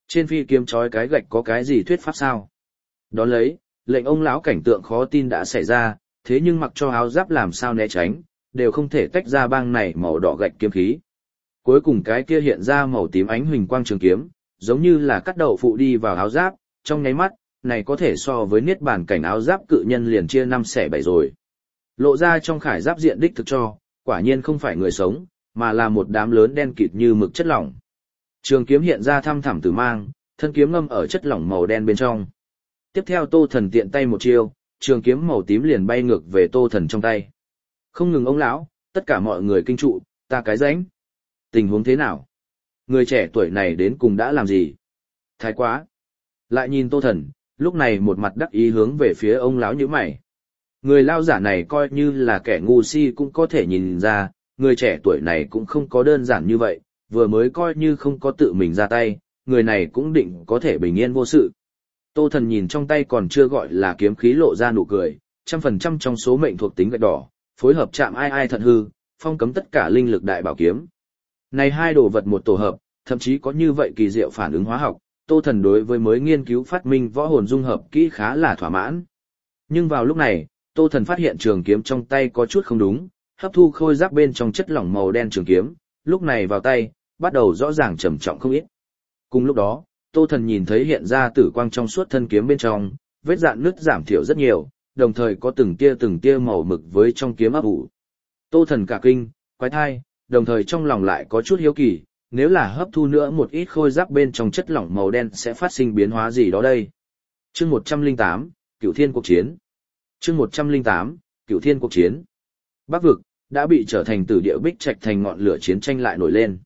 Trên phi kiếm trói cái gạch có cái gì thuyết pháp sao? Đón lấy, lệnh ông lão cảnh tượng khó tin đã xảy ra, thế nhưng mặc cho áo giáp làm sao né tránh, đều không thể tách ra băng này màu đỏ gạch kiếm khí. Cuối cùng cái kia hiện ra màu tím ánh huỳnh quang trường kiếm, giống như là cắt đậu phụ đi vào áo giáp, trong nháy mắt, này có thể so với niết bàn cảnh áo giáp cự nhân liền chia 5/7 rồi. Lộ ra trong khải giáp diện đích thực cho, quả nhiên không phải người sống, mà là một đám lớn đen kịt như mực chất lỏng. Trường kiếm hiện ra thăm thẳm tử mang, thân kiếm ngâm ở chất lỏng màu đen bên trong. Tiếp theo Tô Thần tiện tay một chiêu, trường kiếm màu tím liền bay ngược về Tô Thần trong tay. Không ngừng ông lão, tất cả mọi người kinh trụ, ta cái rãnh. Tình huống thế nào? Người trẻ tuổi này đến cùng đã làm gì? Thái quá. Lại nhìn Tô Thần, lúc này một mặt đắc ý hướng về phía ông lão nhíu mày. Người lao giả này coi như là kẻ ngu si cũng có thể nhìn ra, người trẻ tuổi này cũng không có đơn giản như vậy, vừa mới coi như không có tự mình ra tay, người này cũng định có thể bình yên vô sự. Tô Thần nhìn trong tay còn chưa gọi là kiếm khí lộ ra nụ cười, 100% trong số mệnh thuộc tính gạch đỏ, phối hợp chạm ai ai thận hư, phong cấm tất cả linh lực đại bảo kiếm. Này hai đồ vật một tổ hợp, thậm chí có như vậy kỳ diệu phản ứng hóa học, Tô Thần đối với mới nghiên cứu phát minh võ hồn dung hợp kỹ khá là thỏa mãn. Nhưng vào lúc này, Tô Thần phát hiện trường kiếm trong tay có chút không đúng, hấp thu khôi giáp bên trong chất lỏng màu đen trường kiếm, lúc này vào tay, bắt đầu rõ ràng trầm trọng không ít. Cùng lúc đó, Tô Thần nhìn thấy hiện ra tử quang trong suốt thân kiếm bên trong, vết rạn nứt giảm thiểu rất nhiều, đồng thời có từng tia màu mực với trong kiếm ấp ủ. Tô Thần cả kinh, quái thai, đồng thời trong lòng lại có chút hiếu kỳ, nếu là hấp thu nữa một ít khôi giáp bên trong chất lỏng màu đen sẽ phát sinh biến hóa gì đó đây. Chương 108, Cửu Thiên cuộc chiến. Chương 108, Cửu Thiên cuộc chiến. Bắc vực đã bị trở thành tử địa bích trạch thành ngọn lửa chiến tranh lại nổi lên.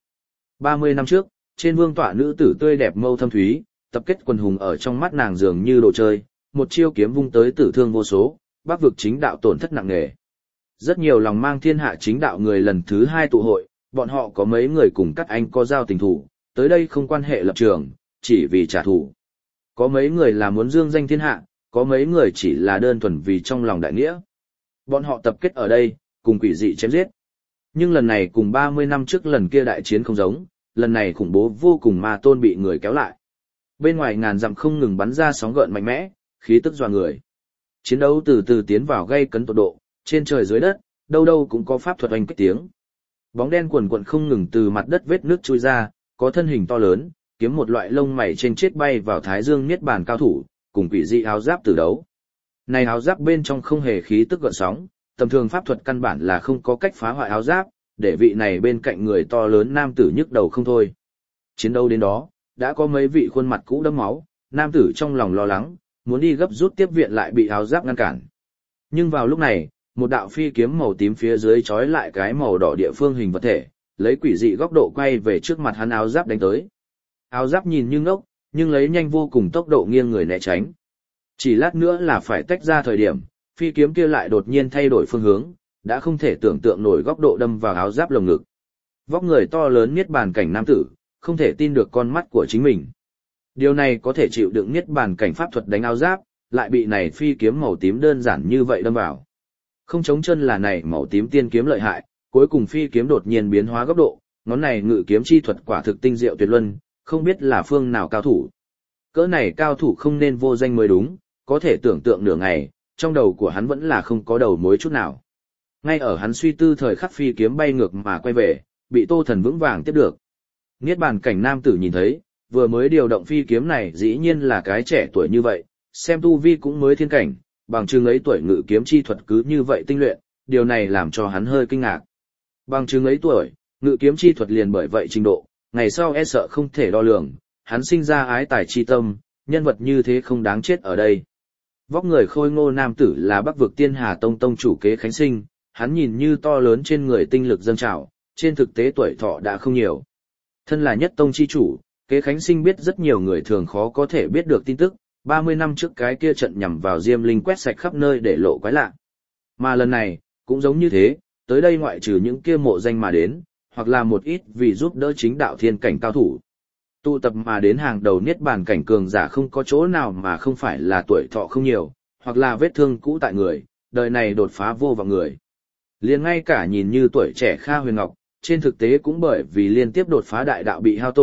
30 năm trước, trên vương tọa nữ tử tươi đẹp mâu thâm thúy, tập kết quần hùng ở trong mắt nàng dường như đồ chơi, một chiêu kiếm vung tới tử thương vô số, Bắc vực chính đạo tổn thất nặng nề. Rất nhiều lòng mang thiên hạ chính đạo người lần thứ 2 tụ hội, bọn họ có mấy người cùng các anh có giao tình thủ, tới đây không quan hệ lập trường, chỉ vì trả thù. Có mấy người là muốn dương danh thiên hạ, có mấy người chỉ là đơn thuần vì trong lòng đại nghĩa. Bọn họ tập kết ở đây, cùng quỷ dị chém giết. Nhưng lần này cùng 30 năm trước lần kia đại chiến không giống, lần này khủng bố vô cùng ma tôn bị người kéo lại. Bên ngoài ngàn dặm không ngừng bắn ra sóng gợn mạnh mẽ, khí tức dọa người. Chiến đấu từ từ tiến vào gay cấn tột độ, trên trời dưới đất, đâu đâu cũng có pháp thuật oanh kích tiếng. Bóng đen quần quần không ngừng từ mặt đất vết nước chui ra, có thân hình to lớn, kiếm một loại lông mày trên chết bay vào thái dương niết bàn cao thủ, cùng quỷ dị áo giáp tử đấu. Này áo giáp bên trong không hề khí tức gợn sóng, tầm thường pháp thuật căn bản là không có cách phá hoại áo giáp, để vị này bên cạnh người to lớn nam tử nhức đầu không thôi. Chiến đấu đến đó, đã có mấy vị khuôn mặt cũ đẫm máu, nam tử trong lòng lo lắng, muốn đi gấp rút tiếp viện lại bị áo giáp ngăn cản. Nhưng vào lúc này, một đạo phi kiếm màu tím phía dưới trói lại cái màu đỏ địa phương hình vật thể, lấy quỷ dị góc độ quay về trước mặt hắn áo giáp đánh tới. Áo giáp nhìn như ngốc, nhưng lấy nhanh vô cùng tốc độ nghiêng người né tránh. Chỉ lát nữa là phải tách ra thời điểm, phi kiếm kia lại đột nhiên thay đổi phương hướng, đã không thể tưởng tượng nổi góc độ đâm vào áo giáp lồng ngực. Vóc người to lớn niết bàn cảnh nam tử, không thể tin được con mắt của chính mình. Điều này có thể chịu đựng niết bàn cảnh pháp thuật đánh áo giáp, lại bị này phi kiếm màu tím đơn giản như vậy đâm vào. Không chống chân là này màu tím tiên kiếm lợi hại, cuối cùng phi kiếm đột nhiên biến hóa góc độ, ngón này ngự kiếm chi thuật quả thực tinh diệu tuyệt luân, không biết là phương nào cao thủ. Cỡ này cao thủ không nên vô danh mới đúng, có thể tưởng tượng nửa ngày, trong đầu của hắn vẫn là không có đầu mối chút nào. Ngay ở hắn suy tư thời khắc phi kiếm bay ngược mà quay về, bị Tô Thần vững vàng tiếp được. Niết bàn cảnh nam tử nhìn thấy, vừa mới điều động phi kiếm này dĩ nhiên là cái trẻ tuổi như vậy, xem tu vi cũng mới thiên cảnh, bằng chứng ấy tuổi ngự kiếm chi thuật cứ như vậy tinh luyện, điều này làm cho hắn hơi kinh ngạc. Bằng chứng ấy tuổi, ngự kiếm chi thuật liền bởi vậy trình độ, ngày sau e sợ không thể đo lường, hắn sinh ra ái tài chi tâm, nhân vật như thế không đáng chết ở đây. Vóc người khôi ngô nam tử là Bắc vực Tiên Hà Tông tông chủ Kế Khánh Sinh, hắn nhìn như to lớn trên người tinh lực dâng trào, trên thực tế tuổi thọ đã không nhiều. Thân là nhất tông chi chủ, Kế Khánh Sinh biết rất nhiều người thường khó có thể biết được tin tức, 30 năm trước cái kia trận nhằm vào Diêm Linh quét sạch khắp nơi để lộ quái lạ. Mà lần này, cũng giống như thế, tới đây ngoại trừ những kia mộ danh mà đến, hoặc là một ít vì giúp đỡ chính đạo thiên cảnh cao thủ. Tụ tập mà đến hàng đầu niết bàn cảnh cường giả không có chỗ nào mà không phải là tuổi thọ không nhiều, hoặc là vết thương cũ tại người, đời này đột phá vô vọng người. Liền ngay cả nhìn như tuổi trẻ Kha Huyền Ngọc, trên thực tế cũng bởi vì liên tiếp đột phá đại đạo bị hao tổn,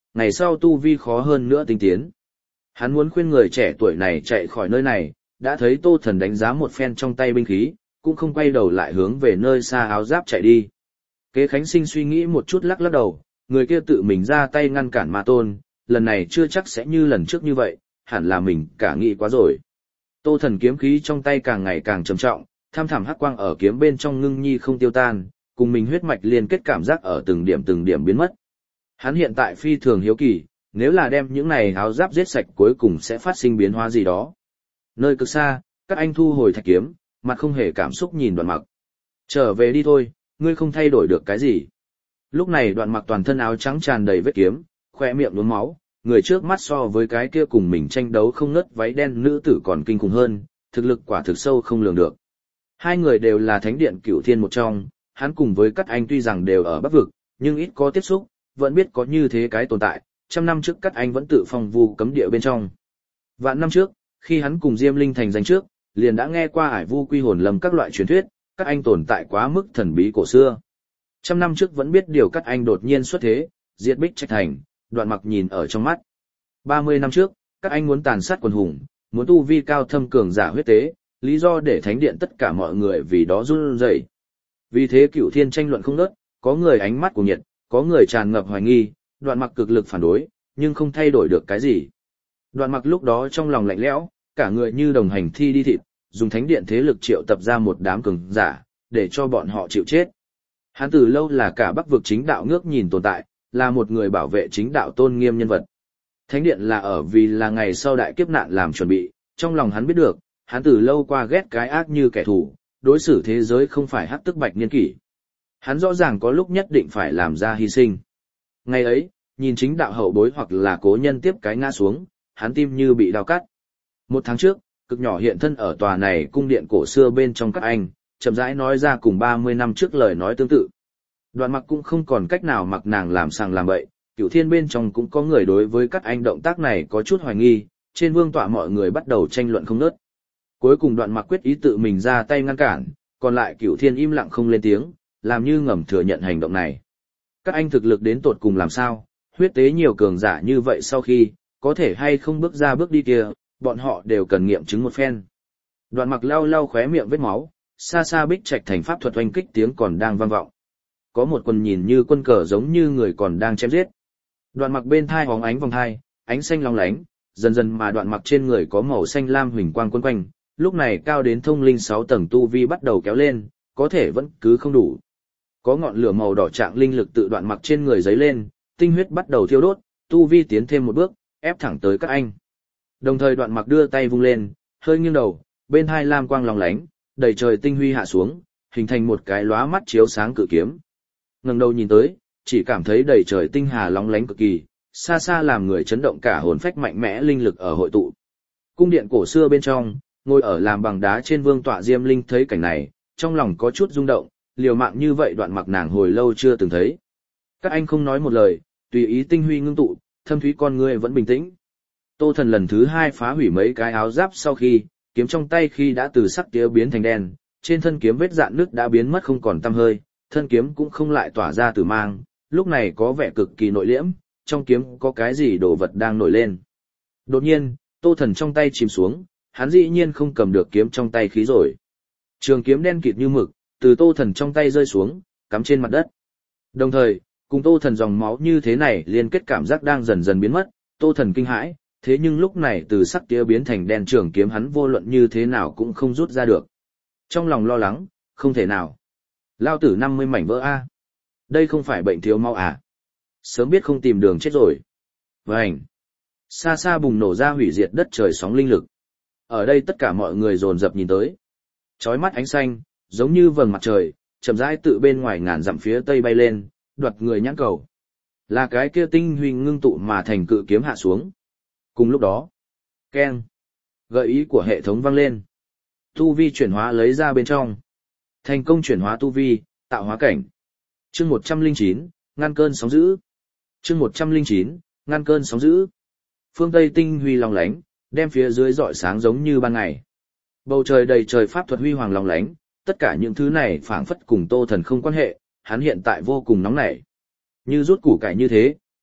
ngày sau tu vi khó hơn nữa tinh tiến. Hắn muốn khuyên người trẻ tuổi này chạy khỏi nơi này, đã thấy Tô Thần đánh giá một phen trong tay binh khí, cũng không quay đầu lại hướng về nơi xa áo giáp chạy đi. Kế Khánh Sinh suy nghĩ một chút lắc lắc đầu, người kia tự mình ra tay ngăn cản Ma Tôn, lần này chưa chắc sẽ như lần trước như vậy, hẳn là mình cả nghĩ quá rồi. Tô Thần kiếm khí trong tay càng ngày càng trầm trọng, tham thẳm hắc quang ở kiếm bên trong ngưng nhi không tiêu tan, cùng mình huyết mạch liên kết cảm giác ở từng điểm biến mất. Hắn hiện tại phi thường hiếu kỳ, nếu là đem những này áo giáp giết sạch cuối cùng sẽ phát sinh biến hóa gì đó. Nơi cực xa, các anh thu hồi thạch kiếm, mặt không hề cảm xúc nhìn Đoạn Mặc. Trở về đi thôi, ngươi không thay đổi được cái gì. Lúc này Đoạn Mặc toàn thân áo trắng tràn đầy vết kiếm, khoe miệng nhuốm máu, người trước mắt so với cái kia cùng mình tranh đấu không ngớt váy đen nữ tử còn kinh khủng hơn, thực lực quả thực sâu không lường được. Hai người đều là thánh điện cửu thiên một trong, hắn cùng với các anh tuy rằng đều ở Bắc vực, nhưng ít có tiếp xúc, vẫn biết có như thế cái tồn tại, trăm năm trước các anh vẫn tự phong vu cấm địa bên trong. Vạn năm trước, khi hắn cùng Diêm Linh thành danh trước, liền đã nghe qua ải vu quy hồn lâm các loại truyền thuyết, các anh tồn tại quá mức thần bí cổ xưa. Trăm năm trước vẫn biết điều các anh đột nhiên xuất thế, diệt Bích Trạch thành, Đoạn Mặc nhìn ở trong mắt. 30 năm trước, các anh muốn tàn sát quần hùng, muốn tu vi cao thâm cường giả huyết tế, lý do để thánh điện tất cả mọi người vì đó run rẩy. Vì thế cửu thiên tranh luận không ngớt, có người ánh mắt cuồng nhiệt, có người tràn ngập hoài nghi, Đoạn Mặc cực lực phản đối, nhưng không thay đổi được cái gì. Đoạn Mặc lúc đó trong lòng lạnh lẽo, cả người như đồng hành thi đi thịt, dùng thánh điện thế lực triệu tập ra một đám cường giả, để cho bọn họ chịu chết. Hắn từ lâu là cả Bắc vực chính đạo ngước nhìn tồn tại, là một người bảo vệ chính đạo tôn nghiêm nhân vật. Thánh điện là ở vì là ngày sau đại kiếp nạn làm chuẩn bị, trong lòng hắn biết được, hắn từ lâu qua ghét cái ác như kẻ thù, đối xử thế giới không phải hắc tức bạch niên kỷ. Hắn rõ ràng có lúc nhất định phải làm ra hy sinh. Ngày ấy, nhìn chính đạo hậu bối hoặc là cố nhân tiếp cái ngã xuống, hắn tim như bị đau cắt. Một tháng trước, cực nhỏ hiện thân ở tòa này cung điện cổ xưa bên trong các anh, chậm rãi nói ra cùng 30 năm trước lời nói tương tự. Đoạn Mặc cũng không còn cách nào mặc nàng làm sàng làm bậy, cửu thiên bên trong cũng có người đối với các anh động tác này có chút hoài nghi, trên vương tọa mọi người bắt đầu tranh luận không ngớt. Cuối cùng Đoạn Mặc quyết ý tự mình ra tay ngăn cản, còn lại cửu thiên im lặng không lên tiếng, làm như ngầm thừa nhận hành động này. Các anh thực lực đến tột cùng làm sao, huyết tế nhiều cường giả như vậy sau khi, có thể hay không bước ra bước đi kia, bọn họ đều cần nghiệm chứng một phen. Đoạn Mặc lau lau khóe miệng vết máu, xa xa Bích Trạch thành pháp thuật oanh kích tiếng còn đang vang vọng. Có một quần nhìn như quân cờ giống như người còn đang chém giết. Đoạn Mặc bên thai hóng ánh vòng thai, ánh xanh long lánh, dần dần mà Đoạn Mặc trên người có màu xanh lam huỳnh quang quấn quanh, lúc này cao đến thông linh 6 tầng tu vi bắt đầu kéo lên, có thể vẫn cứ không đủ. Có ngọn lửa màu đỏ trạng linh lực tự Đoạn Mặc trên người giấy lên, tinh huyết bắt đầu thiêu đốt, tu vi tiến thêm một bước, ép thẳng tới các anh. Đồng thời Đoạn Mặc đưa tay vung lên, hơi nghiêng đầu, bên hai lam quang long lánh, đầy trời tinh huy hạ xuống, hình thành một cái lóa mắt chiếu sáng cự kiếm. Ngẩng đầu nhìn tới, chỉ cảm thấy đầy trời tinh hà lóng lánh cực kỳ, xa xa làm người chấn động cả hồn phách mạnh mẽ linh lực ở hội tụ. Cung điện cổ xưa bên trong, ngồi ở làm bằng đá trên vương tọa Diêm Linh thấy cảnh này, trong lòng có chút rung động, liều mạng như vậy Đoạn Mặc nàng hồi lâu chưa từng thấy. Các anh không nói một lời, tùy ý tinh huy ngưng tụ, thâm thúy con ngươi vẫn bình tĩnh. Tô Thần lần thứ 2 phá hủy mấy cái áo giáp sau khi, kiếm trong tay khi đã từ sắc tía biến thành đen, trên thân kiếm vết rạn nứt đã biến mất không còn tăm hơi, thân kiếm cũng không lại tỏa ra tử mang, lúc này có vẻ cực kỳ nội liễm, trong kiếm có cái gì đồ vật đang nổi lên. Đột nhiên, Tô Thần trong tay chìm xuống, hắn dĩ nhiên không cầm được kiếm trong tay khí rồi. Trường kiếm đen kịt như mực, từ Tô Thần trong tay rơi xuống, cắm trên mặt đất. Đồng thời, cùng Tô Thần dòng máu như thế này liên kết cảm giác đang dần dần biến mất, Tô Thần kinh hãi, thế nhưng lúc này từ sắc tía biến thành đen trường kiếm hắn vô luận như thế nào cũng không rút ra được. Trong lòng lo lắng, không thể nào. Lao tử 50 mảnh vỡ A. Đây không phải bệnh thiếu máu à. Sớm biết không tìm đường chết rồi. Vành. Xa xa bùng nổ ra hủy diệt đất trời sóng linh lực. Ở đây tất cả mọi người dồn dập nhìn tới. Chói mắt ánh xanh, giống như vầng mặt trời, chậm rãi tự bên ngoài ngàn dặm phía tây bay lên, đoạt người nhãn cầu. Là cái kia tinh huy ngưng tụ mà thành cự kiếm hạ xuống. Cùng lúc đó, keng, gợi ý của hệ thống vang lên. Tu vi chuyển hóa lấy ra bên trong. Thành công chuyển hóa tu vi, tạo hóa cảnh. Chương 109, ngăn cơn sóng dữ. Chương 109, ngăn cơn sóng dữ. Phương Tây tinh huy long lánh, đem phía dưới rọi sáng giống như ban ngày. Bầu trời đầy trời pháp thuật huy hoàng long lánh, tất cả những thứ này phảng phất cùng Tô Thần không quan hệ, hắn hiện tại vô cùng nóng nảy. Như rút củ cải như thế,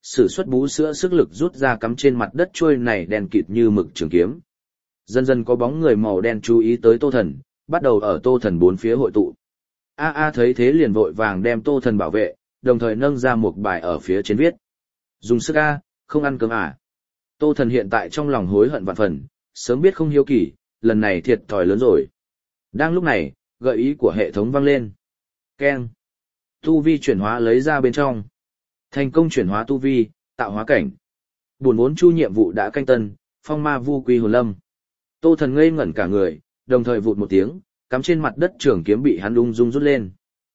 sử xuất bú sữa sức lực rút ra cắm trên mặt đất trôi này đen kịt như mực trường kiếm. Dần dần có bóng người màu đen chú ý tới Tô Thần, bắt đầu ở Tô Thần bốn phía hội tụ. A thấy thế liền vội vàng đem Tô Thần bảo vệ, đồng thời nâng ra một bài ở phía trên viết. Dùng sức A, không ăn cơm à. Tô Thần hiện tại trong lòng hối hận vạn phần, sớm biết không hiếu kỳ, lần này thiệt thòi lớn rồi. Đang lúc này, gợi ý của hệ thống vang lên. Keng. Tu vi chuyển hóa lấy ra bên trong. Thành công chuyển hóa tu vi, tạo hóa cảnh. Buồn vốn chu nhiệm vụ đã canh tân, phong ma vu quy hồn lâm. Tô Thần ngây ngẩn cả người, đồng thời vụt một tiếng, cắm trên mặt đất trường kiếm bị hắn ung dung rút lên.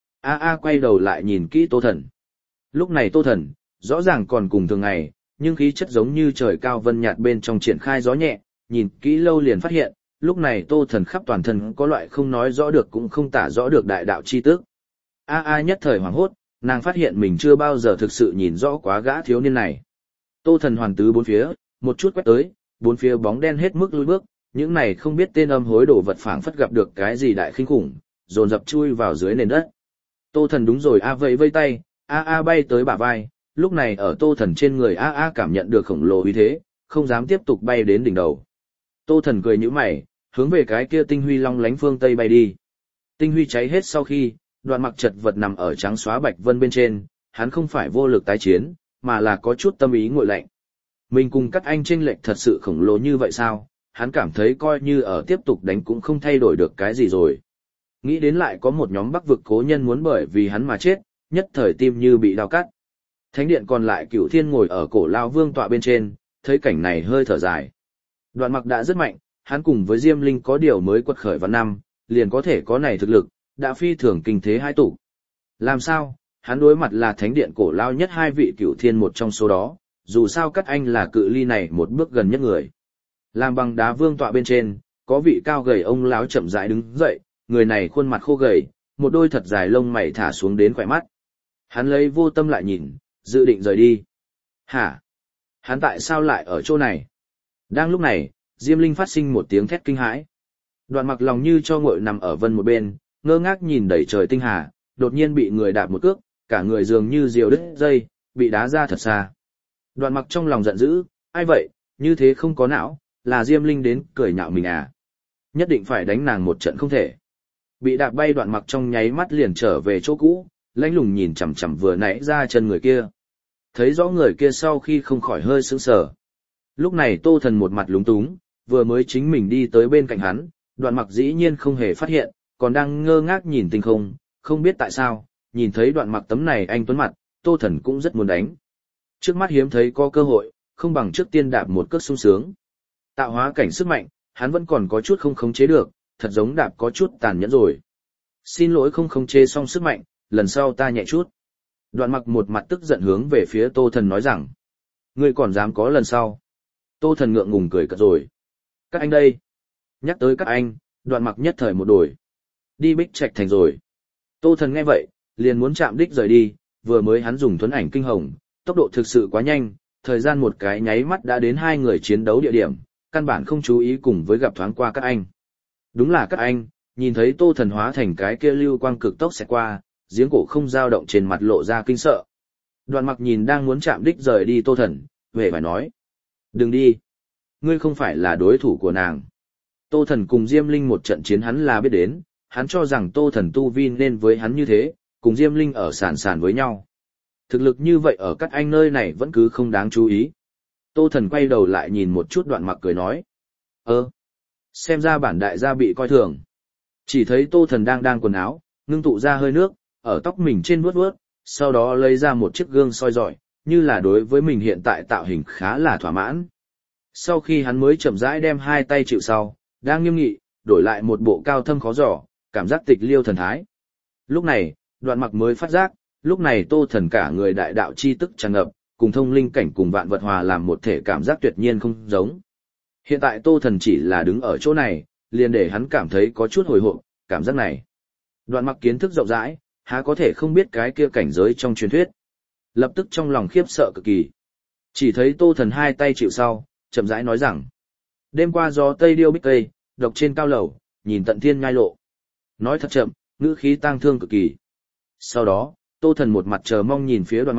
A quay đầu lại nhìn kỹ Tô Thần. Lúc này Tô Thần, rõ ràng còn cùng thường ngày, nhưng khí chất giống như trời cao vân nhạt bên trong triển khai gió nhẹ, nhìn kỹ lâu liền phát hiện, lúc này Tô Thần khắp toàn thân có loại không nói rõ được cũng không tả rõ được đại đạo chi tức. A nhất thời hoảng hốt, nàng phát hiện mình chưa bao giờ thực sự nhìn rõ quá gã thiếu niên này. Tô Thần hoàn tứ bốn phía, một chút quét tới, bốn phía bóng đen hết mức lùi bước, những này không biết tên âm hối đồ vật phảng phất gặp được cái gì đại khinh khủng, dồn dập chui vào dưới nền đất. Tô Thần đúng rồi vẫy vây tay, A bay tới bả vai, lúc này ở Tô Thần trên người A cảm nhận được khổng lồ uy thế, không dám tiếp tục bay đến đỉnh đầu. Tô Thần cười nhíu mày, hướng về cái kia tinh huy long lánh phương tây bay đi. Tinh huy cháy hết sau khi, Đoạn Mặc chật vật nằm ở trắng xóa bạch vân bên trên, hắn không phải vô lực tái chiến, mà là có chút tâm ý nguội lạnh. Mình cùng các anh chênh lệch thật sự khổng lồ như vậy sao? Hắn cảm thấy coi như ở tiếp tục đánh cũng không thay đổi được cái gì rồi. Nghĩ đến lại có một nhóm Bắc vực cố nhân muốn bởi vì hắn mà chết, nhất thời tim như bị đau cắt. Thánh điện còn lại Cửu Thiên ngồi ở cổ lao vương tọa bên trên, thấy cảnh này hơi thở dài. Đoạn Mặc đã rất mạnh, hắn cùng với Diêm Linh có điều mới quật khởi vào năm, liền có thể có này thực lực, đã phi thường kinh thế hai tụ. Làm sao? Hắn đối mặt là thánh điện cổ lao nhất hai vị Cửu Thiên một trong số đó, dù sao các anh là cự ly này một bước gần nhất người. Làm bằng đá vương tọa bên trên, có vị cao gầy ông lão chậm rãi đứng dậy, người này khuôn mặt khô gầy, một đôi thật dài lông mày thả xuống đến khỏe mắt. Hắn lấy vô tâm lại nhìn, dự định rời đi. Hả? Hắn tại sao lại ở chỗ này? Đang lúc này, Diêm Linh phát sinh một tiếng thét kinh hãi. Đoạn Mặc lòng như cho nguội nằm ở vân một bên, ngơ ngác nhìn đầy trời tinh hà, đột nhiên bị người đạp một cước, cả người dường như diều đứt dây, bị đá ra thật xa. Đoạn Mặc trong lòng giận dữ, ai vậy, như thế không có não, là Diêm Linh đến cười nhạo mình à? Nhất định phải đánh nàng một trận không thể. Bị đạp bay Đoạn Mặc trong nháy mắt liền trở về chỗ cũ, lãnh lùng nhìn chằm chằm vừa nãy ra chân người kia. Thấy rõ người kia sau khi không khỏi hơi sững sờ. Lúc này Tô Thần một mặt lúng túng, vừa mới chính mình đi tới bên cạnh hắn, Đoạn Mặc dĩ nhiên không hề phát hiện, còn đang ngơ ngác nhìn tinh không, không biết tại sao, nhìn thấy Đoạn Mặc tấm này anh tuấn mặt, Tô Thần cũng rất muốn đánh. Trước mắt hiếm thấy có cơ hội, không bằng trước tiên đạp một cước sung sướng. Tạo hóa cảnh sức mạnh, hắn vẫn còn có chút không khống chế được, thật giống đạp có chút tàn nhẫn rồi. Xin lỗi không khống chế xong sức mạnh, lần sau ta nhẹ chút. Đoạn Mặc một mặt tức giận hướng về phía Tô Thần nói rằng, ngươi còn dám có lần sau. Tô Thần ngượng ngùng cười cợt rồi. Các anh đây. Nhắc tới các anh, Đoạn Mặc nhất thời một đổi. Đi Bích Trạch thành rồi. Tô Thần nghe vậy, liền muốn chạm đích rời đi, vừa mới hắn dùng thuấn ảnh kinh hồng, tốc độ thực sự quá nhanh, thời gian một cái nháy mắt đã đến hai người chiến đấu địa điểm, căn bản không chú ý cùng với gặp thoáng qua các anh. Đúng là các anh, nhìn thấy Tô Thần hóa thành cái kia lưu quang cực tốc sẽ qua, giếng cổ không dao động trên mặt lộ ra kinh sợ. Đoạn Mặc nhìn đang muốn chạm đích rời đi Tô Thần, về phải nói. Đừng đi. Ngươi không phải là đối thủ của nàng. Tô Thần cùng Diêm Linh một trận chiến hắn là biết đến, hắn cho rằng Tô Thần tu vi nên với hắn như thế, cùng Diêm Linh ở sàn sàn với nhau. Thực lực như vậy ở các anh nơi này vẫn cứ không đáng chú ý. Tô Thần quay đầu lại nhìn một chút Đoạn Mặc cười nói. Xem ra bản đại gia bị coi thường. Chỉ thấy Tô Thần đang quần áo, ngưng tụ ra hơi nước, ở tóc mình trên vuốt vuốt, sau đó lấy ra một chiếc gương soi rọi, như là đối với mình hiện tại tạo hình khá là thỏa mãn. Sau khi hắn mới chậm rãi đem hai tay chịu sau, đang nghiêm nghị, đổi lại một bộ cao thâm khó dò, cảm giác tịch liêu thần thái. Lúc này, Đoạn Mặc mới phát giác, lúc này Tô Thần cả người đại đạo chi tức tràn ngập, cùng thông linh cảnh cùng vạn vật hòa làm một thể cảm giác tuyệt nhiên không giống. Hiện tại Tô Thần chỉ là đứng ở chỗ này, liền để hắn cảm thấy có chút hồi hộp, cảm giác này. Đoạn Mặc kiến thức rộng rãi, há có thể không biết cái kia cảnh giới trong truyền thuyết. Lập tức trong lòng khiếp sợ cực kỳ. Chỉ thấy Tô Thần hai tay chịu sau, chậm rãi nói rằng: đêm qua gió tây điêu bích tây, độc trên cao lầu, nhìn tận thiên ngai lộ. Nói thật chậm, ngữ khí tang thương cực kỳ. Sau đó, Tô Thần một mặt chờ mong nhìn phía Đoạn Mặc,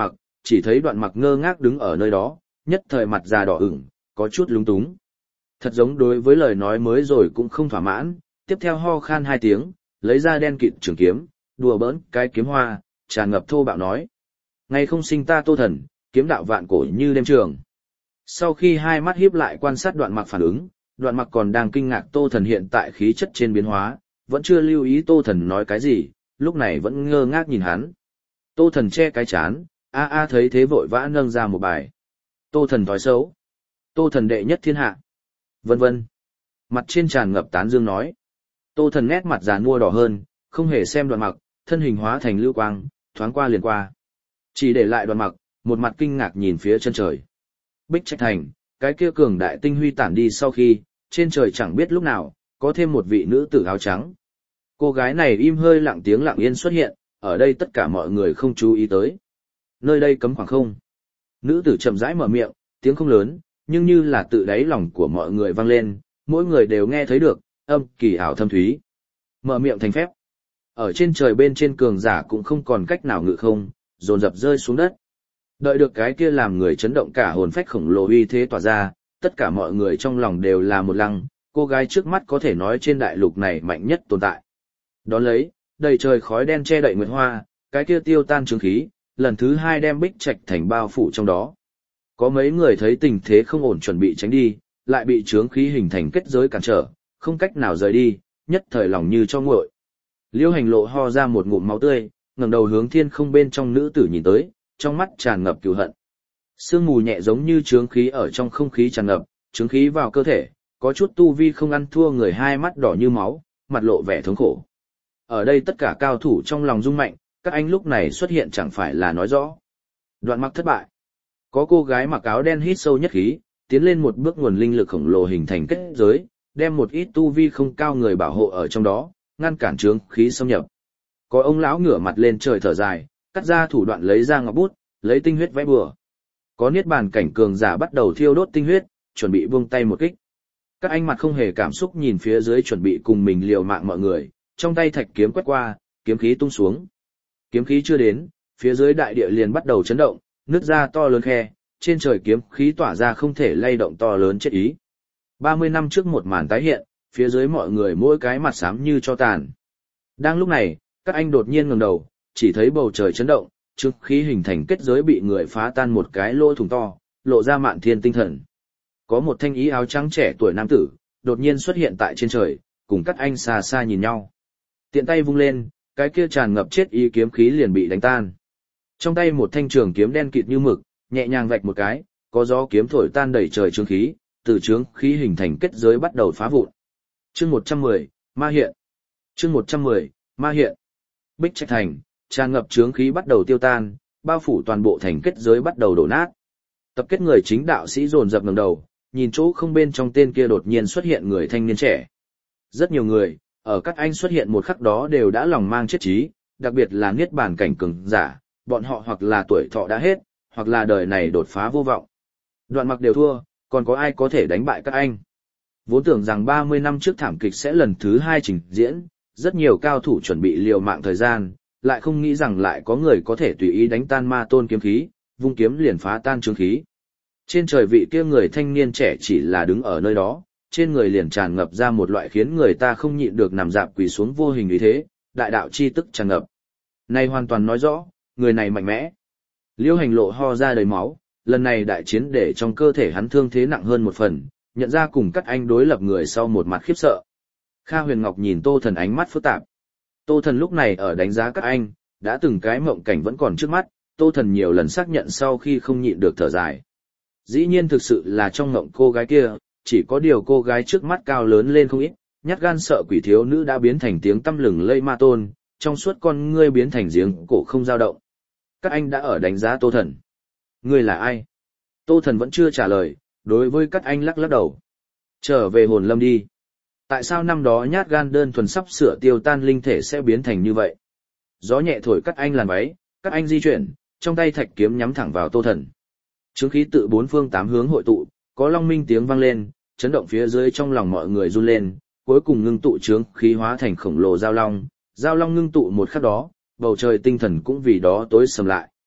chỉ thấy Đoạn Mặc ngơ ngác đứng ở nơi đó, nhất thời mặt già đỏ ửng, có chút lúng túng. Thật giống đối với lời nói mới rồi cũng không thỏa mãn, tiếp theo ho khan 2 tiếng, lấy ra đen kịt trường kiếm, đùa bỡn cái kiếm hoa, tràn ngập thô bạo nói. Ngày không sinh ta Tô Thần, kiếm đạo vạn cổ như đêm trường. Sau khi hai mắt híp lại quan sát Đoạn Mặc phản ứng, Đoạn Mặc còn đang kinh ngạc Tô Thần hiện tại khí chất trên biến hóa, vẫn chưa lưu ý Tô Thần nói cái gì, lúc này vẫn ngơ ngác nhìn hắn. Tô Thần che cái chán, thấy thế vội vã nâng ra một bài. Tô Thần thói xấu. Tô Thần đệ nhất thiên hạ. Vân vân. Mặt trên tràn ngập tán dương nói. Tô Thần nét mặt già nua đỏ hơn, không hề xem Đoạn Mặc, thân hình hóa thành lưu quang, thoáng qua liền qua. Chỉ để lại Đoạn Mặc, một mặt kinh ngạc nhìn phía chân trời. Bích Trạch Thành, cái kia cường đại tinh huy tản đi sau khi, trên trời chẳng biết lúc nào, có thêm một vị nữ tử áo trắng. Cô gái này im hơi lặng tiếng lặng yên xuất hiện, ở đây tất cả mọi người không chú ý tới. Nơi đây cấm khoảng không. Nữ tử chậm rãi mở miệng, tiếng không lớn, nhưng như là tự đáy lòng của mọi người vang lên, mỗi người đều nghe thấy được, âm kỳ ảo thâm thúy. Mở miệng thành phép. Ở trên trời bên trên cường giả cũng không còn cách nào ngự không, dồn dập rơi xuống đất. Đợi được cái kia làm người chấn động cả hồn phách khổng lồ uy thế tỏa ra, tất cả mọi người trong lòng đều là một lăng, cô gái trước mắt có thể nói trên đại lục này mạnh nhất tồn tại. Đón lấy, đầy trời khói đen che đậy nguyệt hoa, cái kia tiêu tan chứng khí, lần thứ 2 đem Bích Trạch Thành bao phủ trong đó. Có mấy người thấy tình thế không ổn chuẩn bị tránh đi, lại bị chướng khí hình thành kết giới cản trở, không cách nào rời đi, nhất thời lòng như cho nguội. Liêu Hành Lộ ho ra một ngụm máu tươi, ngẩng đầu hướng thiên không bên trong nữ tử nhìn tới, trong mắt tràn ngập cừu hận. Sương mù nhẹ giống như chướng khí ở trong không khí tràn ngập, chướng khí vào cơ thể, có chút tu vi không ăn thua người, hai mắt đỏ như máu, mặt lộ vẻ thống khổ. Ở đây tất cả cao thủ trong lòng rung mạnh, các anh lúc này xuất hiện chẳng phải là nói rõ. Đoạn Mặc thất bại. Có cô gái mặc áo đen hít sâu nhất khí, tiến lên một bước, nguồn linh lực khổng lồ hình thành kết giới, đem một ít tu vi không cao người bảo hộ ở trong đó, ngăn cản chướng khí xâm nhập. Có ông lão ngửa mặt lên trời thở dài, cắt ra thủ đoạn lấy ra ngọc bút, lấy tinh huyết vẽ bừa. Có niết bàn cảnh cường giả bắt đầu thiêu đốt tinh huyết, chuẩn bị buông tay một kích. Các anh mặt không hề cảm xúc nhìn phía dưới chuẩn bị cùng mình liều mạng mọi người, trong tay thạch kiếm quét qua, kiếm khí tung xuống. Kiếm khí chưa đến, phía dưới đại địa liền bắt đầu chấn động, nứt ra to lớn khe, trên trời kiếm khí tỏa ra không thể lay động to lớn chết ý. 30 năm trước một màn tái hiện, phía dưới mọi người mỗi cái mặt xám như cho tàn. Đang lúc này, các anh đột nhiên ngẩng đầu, chỉ thấy bầu trời chấn động, trước khí hình thành kết giới bị người phá tan một cái lỗ thủng to, lộ ra mạn thiên tinh thần. Có một thanh ý áo trắng trẻ tuổi nam tử, đột nhiên xuất hiện tại trên trời, cùng các anh xa xa nhìn nhau. Tiện tay vung lên, cái kia tràn ngập chết ý kiếm khí liền bị đánh tan. Trong tay một thanh trường kiếm đen kịt như mực, nhẹ nhàng vạch một cái, có gió kiếm thổi tan đầy trời chướng khí, từ chướng khí hình thành kết giới bắt đầu phá vụn. Chương 110, ma hiện. Chương 110, ma hiện. Bích Trạch Thành, tràn ngập chướng khí bắt đầu tiêu tan, bao phủ toàn bộ thành kết giới bắt đầu đổ nát. Tập kết người chính đạo sĩ dồn dập ngẩng đầu, nhìn chỗ không bên trong tên kia đột nhiên xuất hiện người thanh niên trẻ. Rất nhiều người, ở các anh xuất hiện một khắc đó đều đã lòng mang chết chí, đặc biệt là niết bàn cảnh cường giả, bọn họ hoặc là tuổi thọ đã hết, hoặc là đời này đột phá vô vọng. Đoạn Mặc đều thua, còn có ai có thể đánh bại các anh? Vốn tưởng rằng 30 năm trước thảm kịch sẽ lần thứ 2 trình diễn, rất nhiều cao thủ chuẩn bị liều mạng thời gian, lại không nghĩ rằng lại có người có thể tùy ý đánh tan ma tôn kiếm khí, vung kiếm liền phá tan chướng khí. Trên trời vị kia người thanh niên trẻ chỉ là đứng ở nơi đó, trên người liền tràn ngập ra một loại khiến người ta không nhịn được nằm dạp quỳ xuống vô hình ý thế, đại đạo chi tức tràn ngập. Này hoàn toàn nói rõ, người này mạnh mẽ. Liêu Hành Lộ ho ra đầy máu, lần này đại chiến để trong cơ thể hắn thương thế nặng hơn một phần, nhận ra cùng các anh đối lập người sau một mặt khiếp sợ. Kha Huyền Ngọc nhìn Tô Thần ánh mắt phức tạp. Tô Thần lúc này ở đánh giá các anh, đã từng cái mộng cảnh vẫn còn trước mắt, Tô Thần nhiều lần xác nhận sau khi không nhịn được thở dài. Dĩ nhiên thực sự là trong mộng cô gái kia, chỉ có điều cô gái trước mắt cao lớn lên không ít, nhát gan sợ quỷ thiếu nữ đã biến thành tiếng tăm lừng lây ma tôn, trong suốt con ngươi biến thành giếng cổ không dao động. Các anh đã ở đánh giá Tô Thần. Ngươi là ai? Tô Thần vẫn chưa trả lời, đối với các anh lắc lắc đầu. Trở về hồn lâm đi. Tại sao năm đó nhát gan đơn thuần sắp sửa tiêu tan linh thể sẽ biến thành như vậy? Gió nhẹ thổi các anh làn váy, các anh di chuyển, trong tay thạch kiếm nhắm thẳng vào Tô Thần. Chướng khí tự bốn phương tám hướng hội tụ, có long minh tiếng vang lên, chấn động phía dưới trong lòng mọi người run lên, cuối cùng ngưng tụ chướng khí hóa thành khổng lồ giao long ngưng tụ một khắc đó, bầu trời tinh thần cũng vì đó tối sầm lại.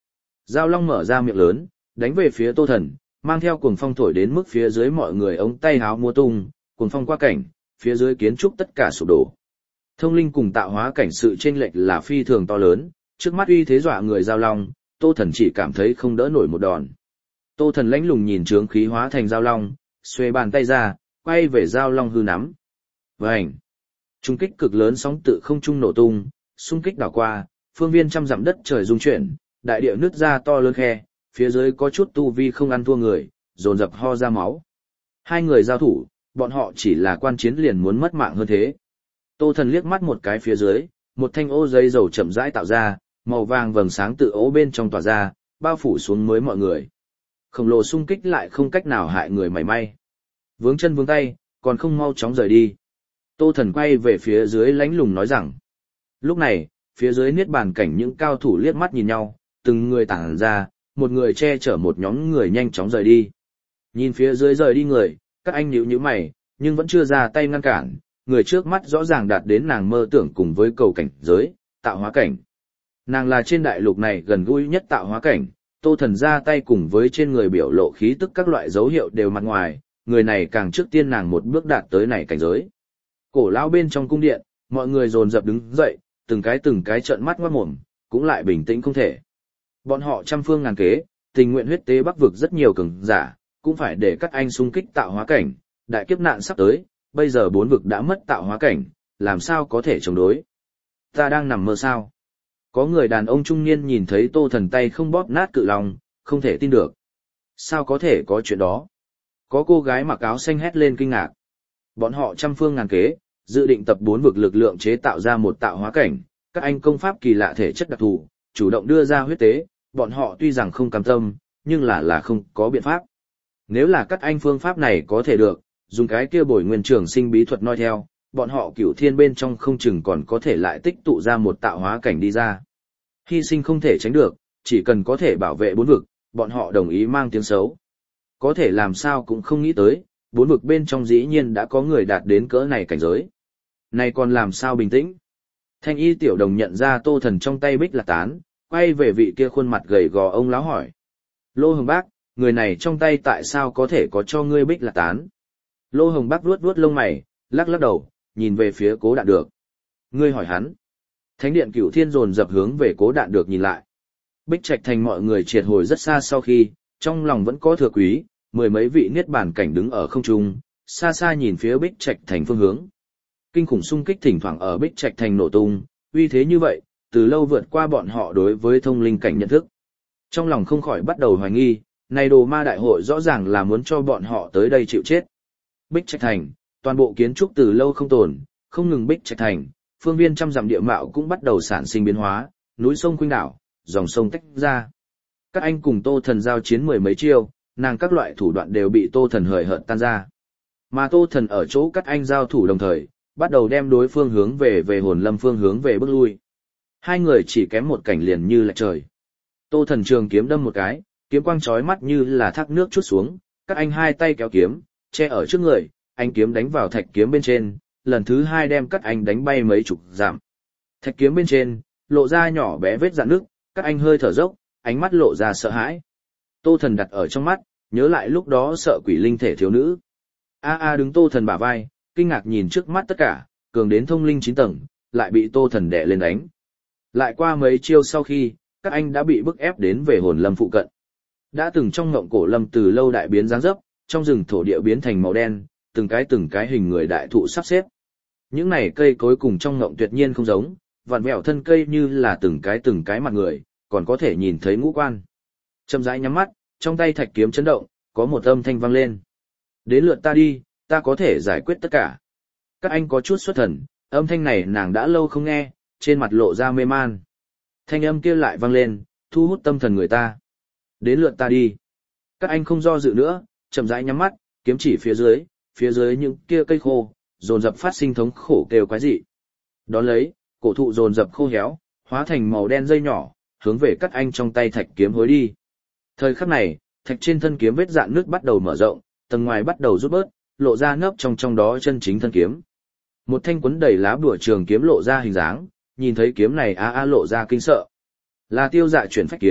Giao Long mở ra miệng lớn, đánh về phía Tô Thần, mang theo cuồng phong thổi đến mức phía dưới mọi người ống tay háo múa tung, cuồng phong qua cảnh, phía dưới kiến trúc tất cả sụp đổ. Thông linh cùng tạo hóa cảnh sự chênh lệch là phi thường to lớn, trước mắt uy thế dọa người Giao Long, Tô Thần chỉ cảm thấy không đỡ nổi một đòn. Tô Thần lãnh lùng nhìn chướng khí hóa thành Giao Long, xuê bàn tay ra, quay về Giao Long hư nắm. Vành! Trung kích cực lớn sóng tự không trung nổ tung, xung kích đảo qua, phương viên trăm dặm đất trời rung chuyển, đại địa nứt ra to lớn khe, phía dưới có chút tu vi không ăn thua người, dồn dập ho ra máu. Hai người giao thủ, bọn họ chỉ là quan chiến liền muốn mất mạng hơn thế. Tô Thần liếc mắt một cái phía dưới, một thanh ô giấy dầu chậm rãi tạo ra, màu vàng vầng sáng tự ố bên trong tỏa ra, bao phủ xuống mới mọi người. Khổng lồ xung kích lại không cách nào hại người mảy may. Vướng chân vướng tay, còn không mau chóng rời đi. Tô Thần quay về phía dưới lánh lùng nói rằng. Lúc này, phía dưới niết bàn cảnh những cao thủ liếc mắt nhìn nhau, từng người tản ra, một người che chở một nhóm người nhanh chóng rời đi. Nhìn phía dưới rời đi người, các anh nhíu nhíu mày, nhưng vẫn chưa ra tay ngăn cản, người trước mắt rõ ràng đạt đến nàng mơ tưởng cùng với cầu cảnh giới, tạo hóa cảnh. Nàng là trên đại lục này gần gũi nhất tạo hóa cảnh, Tô Thần ra tay cùng với trên người biểu lộ khí tức các loại dấu hiệu đều mặt ngoài, người này càng trước tiên nàng một bước đạt tới này cảnh giới. Cổ lão bên trong cung điện, mọi người dồn dập đứng dậy, từng cái trợn mắt ngoát mồm, cũng lại bình tĩnh không thể. Bọn họ trăm phương ngàn kế, tình nguyện huyết tế bắc vực rất nhiều cường giả, cũng phải để các anh xung kích tạo hóa cảnh, đại kiếp nạn sắp tới, bây giờ bốn vực đã mất tạo hóa cảnh, làm sao có thể chống đối. Ta đang nằm mơ sao? Có người đàn ông trung niên nhìn thấy Tô Thần tay không bóp nát cự long, không thể tin được. Sao có thể có chuyện đó? Có cô gái mặc áo xanh hét lên kinh ngạc. Bọn họ trăm phương ngàn kế, dự định tập bốn vực lực lượng chế tạo ra một tạo hóa cảnh, các anh công pháp kỳ lạ thể chất đặc thù, chủ động đưa ra huyết tế, bọn họ tuy rằng không cam tâm, nhưng là không có biện pháp. Nếu là các anh phương pháp này có thể được, dùng cái kia bồi nguyên trường sinh bí thuật noi theo, bọn họ cửu thiên bên trong không chừng còn có thể lại tích tụ ra một tạo hóa cảnh đi ra. Hy sinh không thể tránh được, chỉ cần có thể bảo vệ bốn vực, bọn họ đồng ý mang tiếng xấu. Có thể làm sao cũng không nghĩ tới, bốn vực bên trong dĩ nhiên đã có người đạt đến cỡ này cảnh giới. Này còn làm sao bình tĩnh? Thanh y tiểu đồng nhận ra Tô Thần trong tay bích lạc tán, quay về vị kia khuôn mặt gầy gò ông lão hỏi. Lô Hồng Bác, người này trong tay tại sao có thể có cho ngươi bích lạc tán? Lô Hồng Bác vuốt vuốt lông mày, lắc lắc đầu, nhìn về phía Cố Đạn Được. Ngươi hỏi hắn. Thánh điện Cửu Thiên dồn dập hướng về Cố Đạn Được nhìn lại. Bích Trạch Thành mọi người triệt hồi rất xa sau khi, trong lòng vẫn có thừa quý, mười mấy vị niết bàn cảnh đứng ở không trung, xa xa nhìn phía Bích Trạch Thành phương hướng. Kinh khủng xung kích thỉnh thoảng ở Bích Trạch Thành nổ tung, uy thế như vậy, từ lâu vượt qua bọn họ đối với thông linh cảnh nhận thức. Trong lòng không khỏi bắt đầu hoài nghi, này đồ ma đại hội rõ ràng là muốn cho bọn họ tới đây chịu chết. Bích Trạch Thành, toàn bộ kiến trúc từ lâu không tồn, không ngừng Bích Trạch Thành, phương viên trăm dặm địa mạo cũng bắt đầu sản sinh biến hóa, núi sông khuynh đảo, dòng sông tách ra. Các anh cùng Tô Thần giao chiến mười mấy chiêu, nàng các loại thủ đoạn đều bị Tô Thần hời hợt tan ra. Mà Tô Thần ở chỗ các anh giao thủ đồng thời, bắt đầu đem đối phương hướng về hồn lâm phương hướng về bước lui. Hai người chỉ kém một cảnh liền như lệch trời. Tô Thần trường kiếm đâm một cái, kiếm quang chói mắt như là thác nước trút xuống, các anh hai tay kéo kiếm, che ở trước người, anh kiếm đánh vào thạch kiếm bên trên, lần thứ hai đem các anh đánh bay mấy chục dặm. Thạch kiếm bên trên, lộ ra nhỏ bé vết rạn nước, các anh hơi thở dốc, ánh mắt lộ ra sợ hãi. Tô Thần đặt ở trong mắt, nhớ lại lúc đó sợ quỷ linh thể thiếu nữ. Đứng Tô Thần bả vai, kinh ngạc nhìn trước mắt tất cả, cường đến thông linh 9 tầng, lại bị Tô Thần đè lên đánh. Lại qua mấy chiêu sau khi, các anh đã bị bức ép đến về hồn lâm phụ cận. Đã từng trong ngộng cổ lâm từ lâu đại biến dáng dấp, trong rừng thổ địa biến thành màu đen, từng cái hình người đại thụ sắp xếp. Những này cây cối cùng trong ngộng tuyệt nhiên không giống, vặn vẹo thân cây như là từng cái mặt người, còn có thể nhìn thấy ngũ quan. Chậm rãi nhắm mắt, trong tay thạch kiếm chấn động, có một âm thanh vang lên. Đến lượt ta đi, ta có thể giải quyết tất cả. Các anh có chút xuất thần, âm thanh này nàng đã lâu không nghe, trên mặt lộ ra mê man. Thanh âm kia lại vang lên, thu hút tâm thần người ta. Đến lượt ta đi. Các anh không do dự nữa, chậm rãi nhắm mắt, kiếm chỉ phía dưới những kia cây khô, dồn dập phát sinh thống khổ kêu quái dị. Đón lấy, cổ thụ dồn dập khô héo, hóa thành màu đen dây nhỏ, hướng về các anh trong tay thạch kiếm hối đi. Thời khắc này, thạch trên thân kiếm vết rạn nước bắt đầu mở rộng, tầng ngoài bắt đầu rút bớt, lộ ra nấp trong đó chân chính thân kiếm. Một thanh quấn đầy lá bùa trường kiếm lộ ra hình dáng, nhìn thấy kiếm này lộ ra kinh sợ. Là Tiêu Dạ chuyển phách kiếm,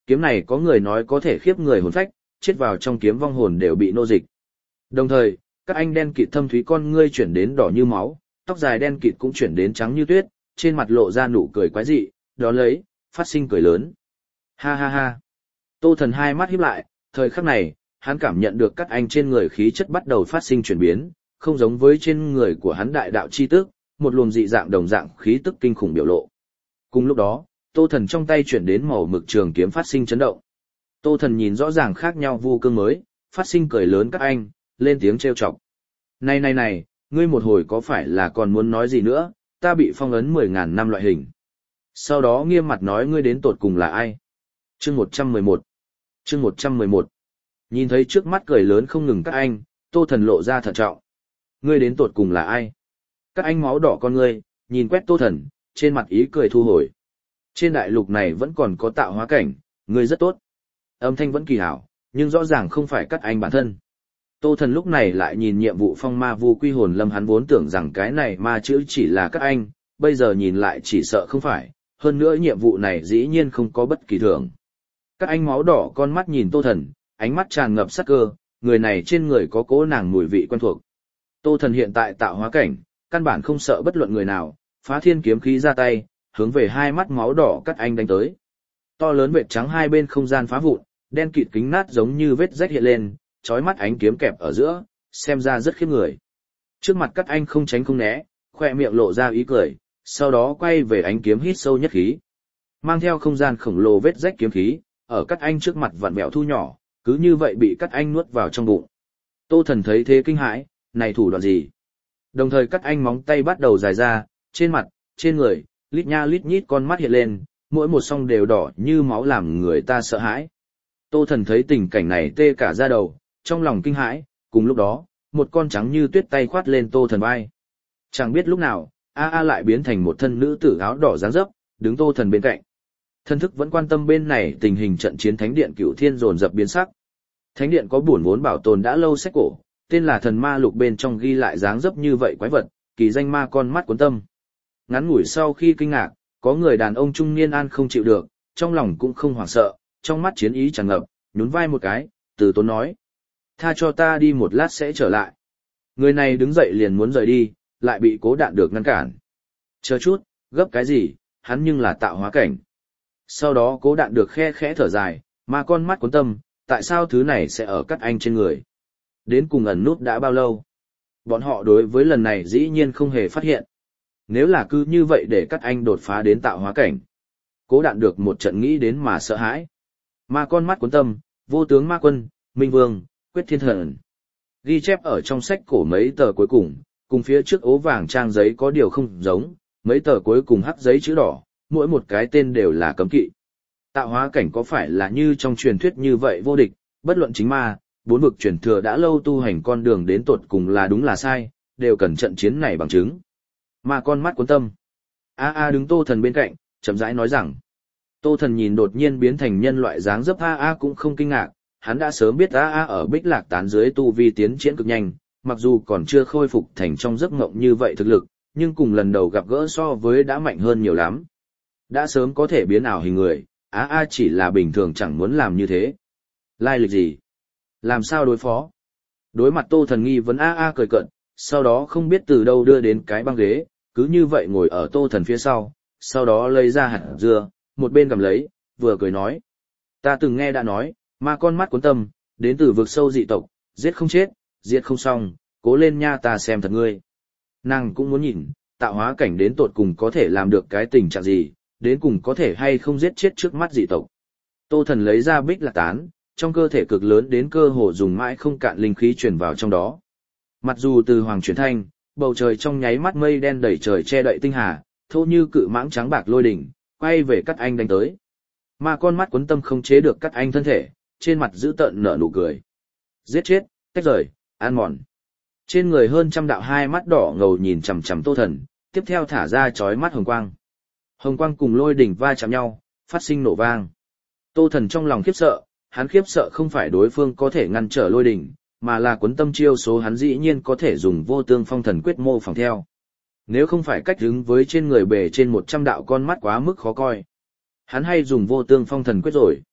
kiếm này có người nói có thể khiếp người hồn phách, chết vào trong kiếm vong hồn đều bị nô dịch. Đồng thời, các anh đen kịt thâm thúy con ngươi chuyển đến đỏ như máu, tóc dài đen kịt cũng chuyển đến trắng như tuyết, trên mặt lộ ra nụ cười quái dị, đó lấy, phát sinh cười lớn. Ha ha ha. Tô Thần hai mắt híp lại, thời khắc này, hắn cảm nhận được các anh trên người khí chất bắt đầu phát sinh chuyển biến, không giống với trên người của hắn đại đạo chi tức, một luồng dị dạng đồng dạng khí tức kinh khủng biểu lộ. Cùng lúc đó, Tô Thần trong tay chuyển đến màu mực trường kiếm phát sinh chấn động. Tô Thần nhìn rõ ràng khác nhau vu cương mới, phát sinh cười lớn các anh, lên tiếng trêu chọc. Này, ngươi một hồi có phải là còn muốn nói gì nữa, ta bị phong ấn 10.000 năm loại hình. Sau đó nghiêm mặt nói ngươi đến tột cùng là ai. Chương 111. Chương 111. Nhìn thấy trước mắt cười lớn không ngừng các anh, Tô Thần lộ ra thận trọng. Ngươi đến tột cùng là ai? Các anh máu đỏ con ngươi, nhìn quét Tô Thần, trên mặt ý cười thu hồi. Trên đại lục này vẫn còn có tạo hóa cảnh, ngươi rất tốt. Âm thanh vẫn kỳ hảo, nhưng rõ ràng không phải các anh bản thân. Tô Thần lúc này lại nhìn nhiệm vụ phong ma vu quy hồn lâm, hắn vốn tưởng rằng cái này ma chữ chỉ là các anh, bây giờ nhìn lại chỉ sợ không phải, hơn nữa nhiệm vụ này dĩ nhiên không có bất kỳ thưởng. Các anh máu đỏ con mắt nhìn Tô Thần, ánh mắt tràn ngập sắc cơ, người này trên người có cố nàng mùi vị quen thuộc. Tô Thần hiện tại tạo hóa cảnh, căn bản không sợ bất luận người nào, phá thiên kiếm khí ra tay, hướng về hai mắt máu đỏ các anh đánh tới. To lớn vệt trắng hai bên không gian phá vụn, đen kịt kính nát giống như vết rách hiện lên, chói mắt ánh kiếm kẹp ở giữa, xem ra rất khiếp người. Trước mặt các anh không tránh không né, khoe miệng lộ ra ý cười, sau đó quay về ánh kiếm hít sâu nhất khí. Mang theo không gian khổng lồ vết rách kiếm khí, ở các anh trước mặt vặn vẹo thu nhỏ, cứ như vậy bị các anh nuốt vào trong bụng. Tô Thần thấy thế kinh hãi, này thủ đoạn gì? Đồng thời các anh móng tay bắt đầu dài ra, trên mặt, trên người, lít nha lít nhít con mắt hiện lên, mỗi một song đều đỏ như máu làm người ta sợ hãi. Tô Thần thấy tình cảnh này tê cả da đầu, trong lòng kinh hãi, cùng lúc đó, một con trắng như tuyết tay khoát lên Tô Thần vai. Chẳng biết lúc nào, A lại biến thành một thân nữ tử áo đỏ dáng dấp, đứng Tô Thần bên cạnh. Thân thức vẫn quan tâm bên này tình hình trận chiến Thánh Điện Cửu Thiên dồn dập biến sắc. Thánh Điện có buồn vốn bảo tồn đã lâu sách cổ, tên là Thần Ma Lục, bên trong ghi lại dáng dấp như vậy quái vật, kỳ danh ma con mắt cuốn tâm. Ngắn ngủi sau khi kinh ngạc, có người đàn ông trung niên an không chịu được, trong lòng cũng không hoảng sợ, trong mắt chiến ý tràn ngập, nhún vai một cái, từ tốn nói: "Tha cho ta đi, một lát sẽ trở lại." Người này đứng dậy liền muốn rời đi, lại bị Cố Đạn được ngăn cản. "Chờ chút, gấp cái gì, hắn nhưng là tạo hóa cảnh." Sau đó Cố Đạn được khe khẽ thở dài, ma con mắt cuốn tâm, tại sao thứ này sẽ ở các anh trên người? Đến cùng ẩn nút đã bao lâu? Bọn họ đối với lần này dĩ nhiên không hề phát hiện. Nếu là cứ như vậy để các anh đột phá đến tạo hóa cảnh. Cố Đạn được một trận nghĩ đến mà sợ hãi. Ma con mắt cuốn tâm, vô tướng ma quân, minh vương, quyết thiên thần. Ghi chép ở trong sách cổ mấy tờ cuối cùng phía trước ố vàng trang giấy có điều không giống, mấy tờ cuối cùng hắc giấy chữ đỏ, mỗi một cái tên đều là cấm kỵ. Tạo hóa cảnh có phải là như trong truyền thuyết như vậy vô địch, bất luận chính ma, bốn vực truyền thừa đã lâu tu hành con đường đến tột cùng là đúng là sai, đều cần trận chiến này bằng chứng. Ma con mắt cuốn tâm. A đứng Tô Thần bên cạnh, chậm rãi nói rằng. Tô Thần nhìn đột nhiên biến thành nhân loại dáng dấp A cũng không kinh ngạc, hắn đã sớm biết A ở Bích Lạc Tán dưới tu vi tiến triển cực nhanh, mặc dù còn chưa khôi phục thành trong giấc mộng như vậy thực lực, nhưng cùng lần đầu gặp gỡ so với đã mạnh hơn nhiều lắm. Đã sớm có thể biến ảo hình người, A chỉ là bình thường chẳng muốn làm như thế. Lai lịch gì? Làm sao đối phó? Đối mặt Tô Thần nghi vấn A cười cợt, sau đó không biết từ đâu đưa đến cái băng ghế, cứ như vậy ngồi ở Tô Thần phía sau đó lấy ra hạt dưa, một bên cầm lấy, vừa cười nói. Ta từng nghe đã nói, ma con mắt cuốn tâm, đến từ vực sâu dị tộc, giết không chết, diệt không xong, cố lên nha, ta xem thật ngươi. Nàng cũng muốn nhìn, tạo hóa cảnh đến tột cùng có thể làm được cái tình trạng gì, đến cùng có thể hay không giết chết trước mắt dị tộc. Tô Thần lấy ra Bích Lạc Tán, trong cơ thể cực lớn đến cơ hồ dùng mãi không cạn linh khí truyền vào trong đó. Mặc dù từ hoàng chuyển thanh, bầu trời trong nháy mắt mây đen đầy trời che đậy tinh hà, thô như cự mãng trắng bạc lôi đỉnh, quay về Cắt Anh đánh tới. Ma con mắt cuốn tâm không chế được Cắt Anh thân thể, trên mặt giữ tợn nở nụ cười. Giết chết, tách rời, ăn mòn. Trên người hơn trăm đạo hai mắt đỏ ngầu nhìn chằm chằm Tô Thần, tiếp theo thả ra chói mắt hồng quang. Hồng quang cùng lôi đỉnh va chạm nhau, phát sinh nổ vang. Tô Thần trong lòng khiếp sợ, hắn khiếp sợ không phải đối phương có thể ngăn trở lôi đỉnh, mà là cuốn tâm chiêu số hắn dĩ nhiên có thể dùng vô tương phong thần quyết mô phỏng theo. Nếu không phải cách đứng với trên người bề trên 100 đạo con mắt quá mức khó coi, hắn hay dùng vô tương phong thần quyết rồi.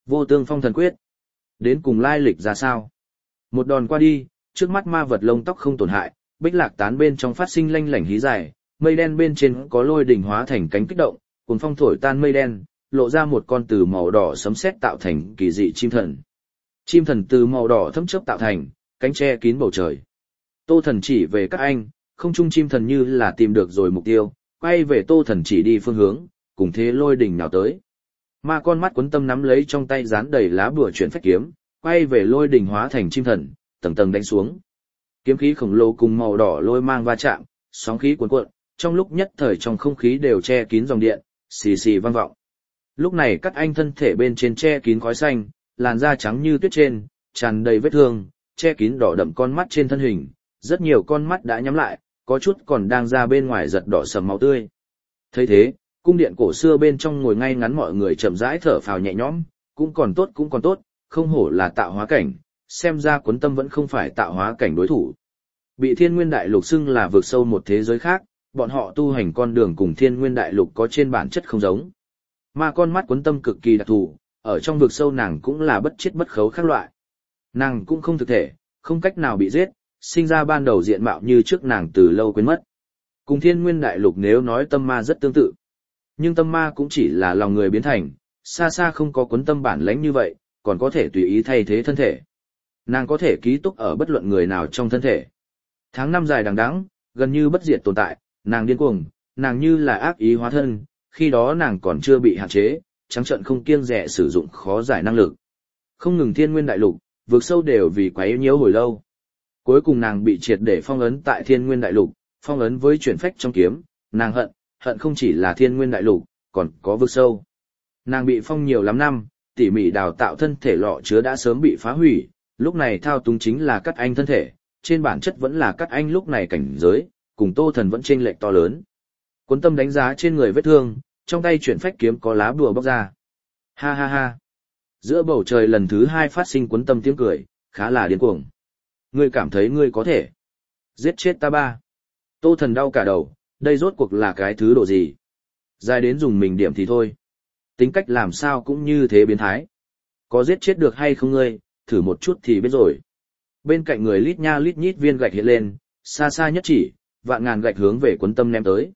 Vô tương phong thần quyết. Đến cùng lai lịch ra sao? Một đòn qua đi, trước mắt ma vật lông tóc không tổn hại, bích lạc tán bên trong phát sinh lanh lảnh hí dài, mây đen bên trên có lôi đỉnh hóa thành cánh kích động, cuồng phong thổi tan mây đen, lộ ra một con từ màu đỏ sấm sét tạo thành kỳ dị chim thần. Chim thần từ màu đỏ thấm chớp tạo thành, cánh che kín bầu trời. Tô Thần chỉ về các anh, không trung chim thần như là tìm được rồi mục tiêu, quay về Tô Thần chỉ đi phương hướng, cùng thế lôi đỉnh nào tới. Ma con mắt Quấn Tâm nắm lấy trong tay dán đầy lá bùa chuyển phách kiếm, quay về lôi đỉnh hóa thành chim thần, tầng tầng đánh xuống. Kiếm khí khổng lồ cùng màu đỏ lôi mang va chạm, sóng khí cuồn cuộn, trong lúc nhất thời trong không khí đều che kín dòng điện, xì xì vang vọng. Lúc này các anh thân thể bên trên che kín khói xanh, làn da trắng như tuyết trên, tràn đầy vết thương, che kín đỏ đậm con mắt trên thân hình, rất nhiều con mắt đã nhắm lại, có chút còn đang ra bên ngoài giật đỏ sầm máu tươi. Thấy thế, cung điện cổ xưa bên trong ngồi ngay ngắn mọi người chậm rãi thở phào nhẹ nhõm, cũng còn tốt, không hổ là tạo hóa cảnh, xem ra Quấn Tâm vẫn không phải tạo hóa cảnh đối thủ. Bị Thiên Nguyên Đại Lục xưng là vượt sâu một thế giới khác, bọn họ tu hành con đường cùng Thiên Nguyên Đại Lục có trên bản chất không giống. Mà con mắt Quấn Tâm cực kỳ đặc thù, ở trong vực sâu nàng cũng là bất chết bất khấu khác loại. Nàng cũng không thực thể, không cách nào bị giết, sinh ra ban đầu diện mạo như trước nàng từ lâu quên mất. Cùng Thiên Nguyên Đại Lục nếu nói tâm ma rất tương tự. Nhưng tâm ma cũng chỉ là lòng người biến thành, xa xa không có Quấn Tâm bản lãnh như vậy, còn có thể tùy ý thay thế thân thể. Nàng có thể ký túc ở bất luận người nào trong thân thể. Tháng năm dài đằng đẵng, gần như bất diệt tồn tại, nàng điên cuồng, nàng như là ác ý hóa thân, khi đó nàng còn chưa bị hạn chế, trắng trợn không kiêng dè sử dụng khó giải năng lực. Không ngừng Thiên Nguyên Đại Lục, vượt sâu đều vì quấy nhiễu hồi lâu. Cuối cùng nàng bị triệt để phong ấn tại Thiên Nguyên Đại Lục, phong ấn với chuyển phách trong kiếm, nàng hận không chỉ là Thiên Nguyên Đại Lục, còn có vực sâu. Nàng bị phong nhiều lắm năm, tỉ mỉ đào tạo thân thể lọ chứa đã sớm bị phá hủy, lúc này thao túng chính là Cắt Anh thân thể, trên bản chất vẫn là Cắt Anh lúc này cảnh giới, cùng Tô Thần vẫn chênh lệch to lớn. Quấn Tâm đánh giá trên người vết thương, trong tay chuyển phách kiếm có lá bùa bóc ra. Ha ha ha. Giữa bầu trời lần thứ hai phát sinh Quấn Tâm tiếng cười, khá là điên cuồng. Ngươi cảm thấy ngươi có thể giết chết ta ba. Tô Thần đau cả đầu, đây rốt cuộc là cái thứ độ gì? Dài đến dùng mình điểm thì thôi. Tính cách làm sao cũng như thế biến thái. Có giết chết được hay không ngươi, thử một chút thì biết rồi. Bên cạnh người lít nha lít nhít viên gạch hiện lên, xa xa nhất chỉ, vạn ngàn gạch hướng về Quấn Tâm ném tới.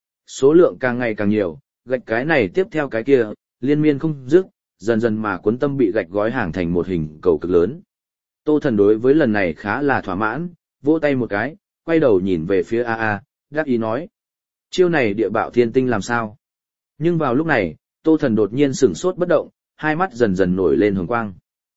Số lượng càng ngày càng nhiều, gạch cái này tiếp theo cái kia, liên miên không dứt, dần dần mà Quấn Tâm bị gạch gói hàng thành một hình cầu cực lớn. Tô Thần đối với lần này khá là thỏa mãn, vỗ tay một cái, quay đầu nhìn về phía AA, đáp ý nói. Chiêu này địa bạo thiên tinh làm sao? Nhưng vào lúc này, Tô Thần đột nhiên sửng sốt bất động, hai mắt dần dần nổi lên hồng quang.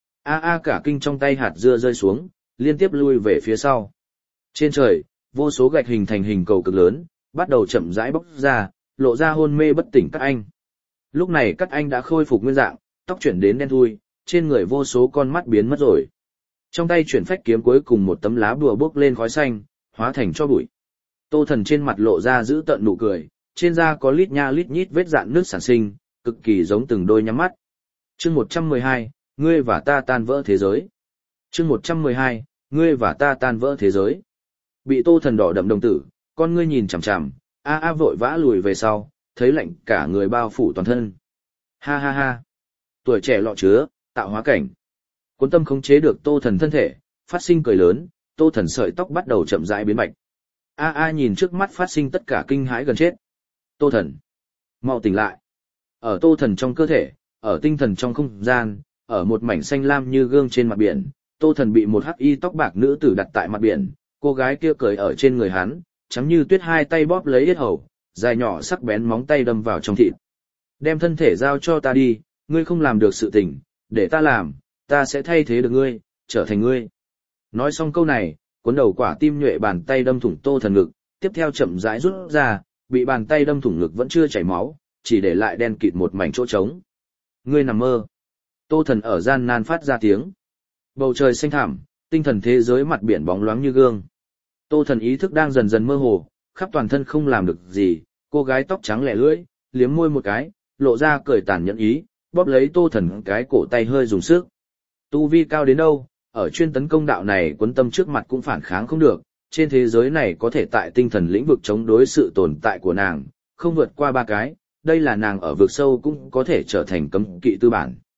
AA cả kinh trong tay hạt dưa rơi xuống, liên tiếp lui về phía sau. Trên trời, vô số gạch hình thành hình cầu cực lớn, bắt đầu chậm rãi bốc ra, lộ ra hôn mê bất tỉnh Cắt Anh. Lúc này Cắt Anh đã khôi phục nguyên dạng, tóc chuyển đến đen thui, trên người vô số con mắt biến mất rồi. Trong tay chuyển phách kiếm cuối cùng một tấm lá bùa bốc lên khói xanh, hóa thành tro bụi. Tô Thần trên mặt lộ ra giữ tợn nụ cười, trên da có lít nha lít nhít vết rạn nước sản sinh, cực kỳ giống từng đôi nhắm mắt. Chương 112, ngươi và ta tan vỡ thế giới. Chương 112, ngươi và ta tan vỡ thế giới. Bị Tô Thần đỏ đậm đồng tử, con ngươi nhìn chằm chằm, AA vội vã lùi về sau, thấy lạnh cả người bao phủ toàn thân. Ha ha ha. Tuổi trẻ lọ chứa, tạo hóa cảnh. Quấn Tâm khống chế được Tô Thần thân thể, phát sinh cười lớn, Tô Thần sợi tóc bắt đầu chậm rãi biến bạch. AA nhìn trước mắt phát sinh tất cả kinh hãi gần chết. Tô Thần, mau tỉnh lại. Ở Tô Thần trong cơ thể, ở tinh thần trong không gian, ở một mảnh xanh lam như gương trên mặt biển, Tô Thần bị một hắc y tóc bạc nữ tử đặt tại mặt biển, cô gái kia cười ở trên người hắn, trắng như tuyết hai tay bóp lấy yết hầu, dài nhỏ sắc bén móng tay đâm vào trong thịt. Đem thân thể giao cho ta đi, ngươi không làm được sự tình, để ta làm, ta sẽ thay thế được ngươi, trở thành ngươi. Nói xong câu này, cuốn đầu quả tim nhuệ bàn tay đâm thủng Tô Thần ngực, tiếp theo chậm rãi rút ra, bị bàn tay đâm thủng ngực vẫn chưa chảy máu, chỉ để lại đen kịt một mảnh chỗ trống. Ngươi nằm mơ. Tô Thần ở gian nan phát ra tiếng. Bầu trời xanh thẳm, tinh thần thế giới mặt biển bóng loáng như gương. Tô Thần ý thức đang dần dần mơ hồ, khắp toàn thân không làm được gì, cô gái tóc trắng lẻ lưỡi, liếm môi một cái, lộ ra cười tàn nhẫn ý, bóp lấy Tô Thần cái cổ tay hơi dùng sức. Tu vi cao đến đâu, ở chuyên tấn công đạo này Quấn Tâm trước mặt cũng phản kháng không được, trên thế giới này có thể tại tinh thần lĩnh vực chống đối sự tồn tại của nàng, không vượt qua 3 cái, đây là nàng ở vực sâu cũng có thể trở thành cấm kỵ tư bản.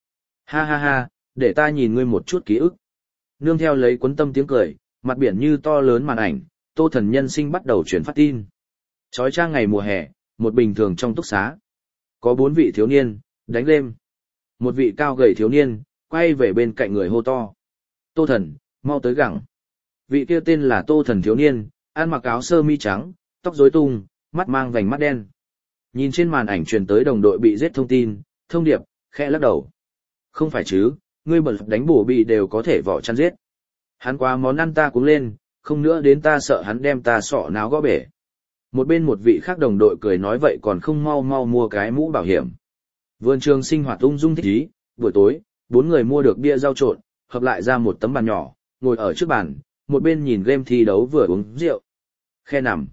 Ha ha ha, để ta nhìn ngươi một chút ký ức. Nương theo lấy cuốn tâm tiếng cười, mặt biển như to lớn màn ảnh, Tô Thần nhân sinh bắt đầu truyền phát tin. Chói chang ngày mùa hè, một bình thường trong túc xá. Có 4 vị thiếu niên, đánh đêm. Một vị cao gầy thiếu niên, quay về bên cạnh người hô to. Tô Thần, mau tới gặng. Vị kia tên là Tô Thần thiếu niên, ăn mặc áo sơ mi trắng, tóc rối tung, mắt mang vành mắt đen. Nhìn trên màn ảnh truyền tới đồng đội bị giết thông tin, thông điệp, khẽ lắc đầu. Không phải chứ, ngươi bật đánh bổ bị đều có thể vỏ chăn giết. Hắn quá món ăn ta cũng lên, không nữa đến ta sợ hắn đem ta sọ náo gõ bể. Một bên một vị khác đồng đội cười nói vậy còn không mau mau mua cái mũ bảo hiểm. Vườn trường sinh hoạt ung dung thích ý, buổi tối, 4 người mua được bia rau trộn, hợp lại ra một tấm bàn nhỏ, ngồi ở trước bàn, một bên nhìn game thi đấu vừa uống rượu. Khe nằm.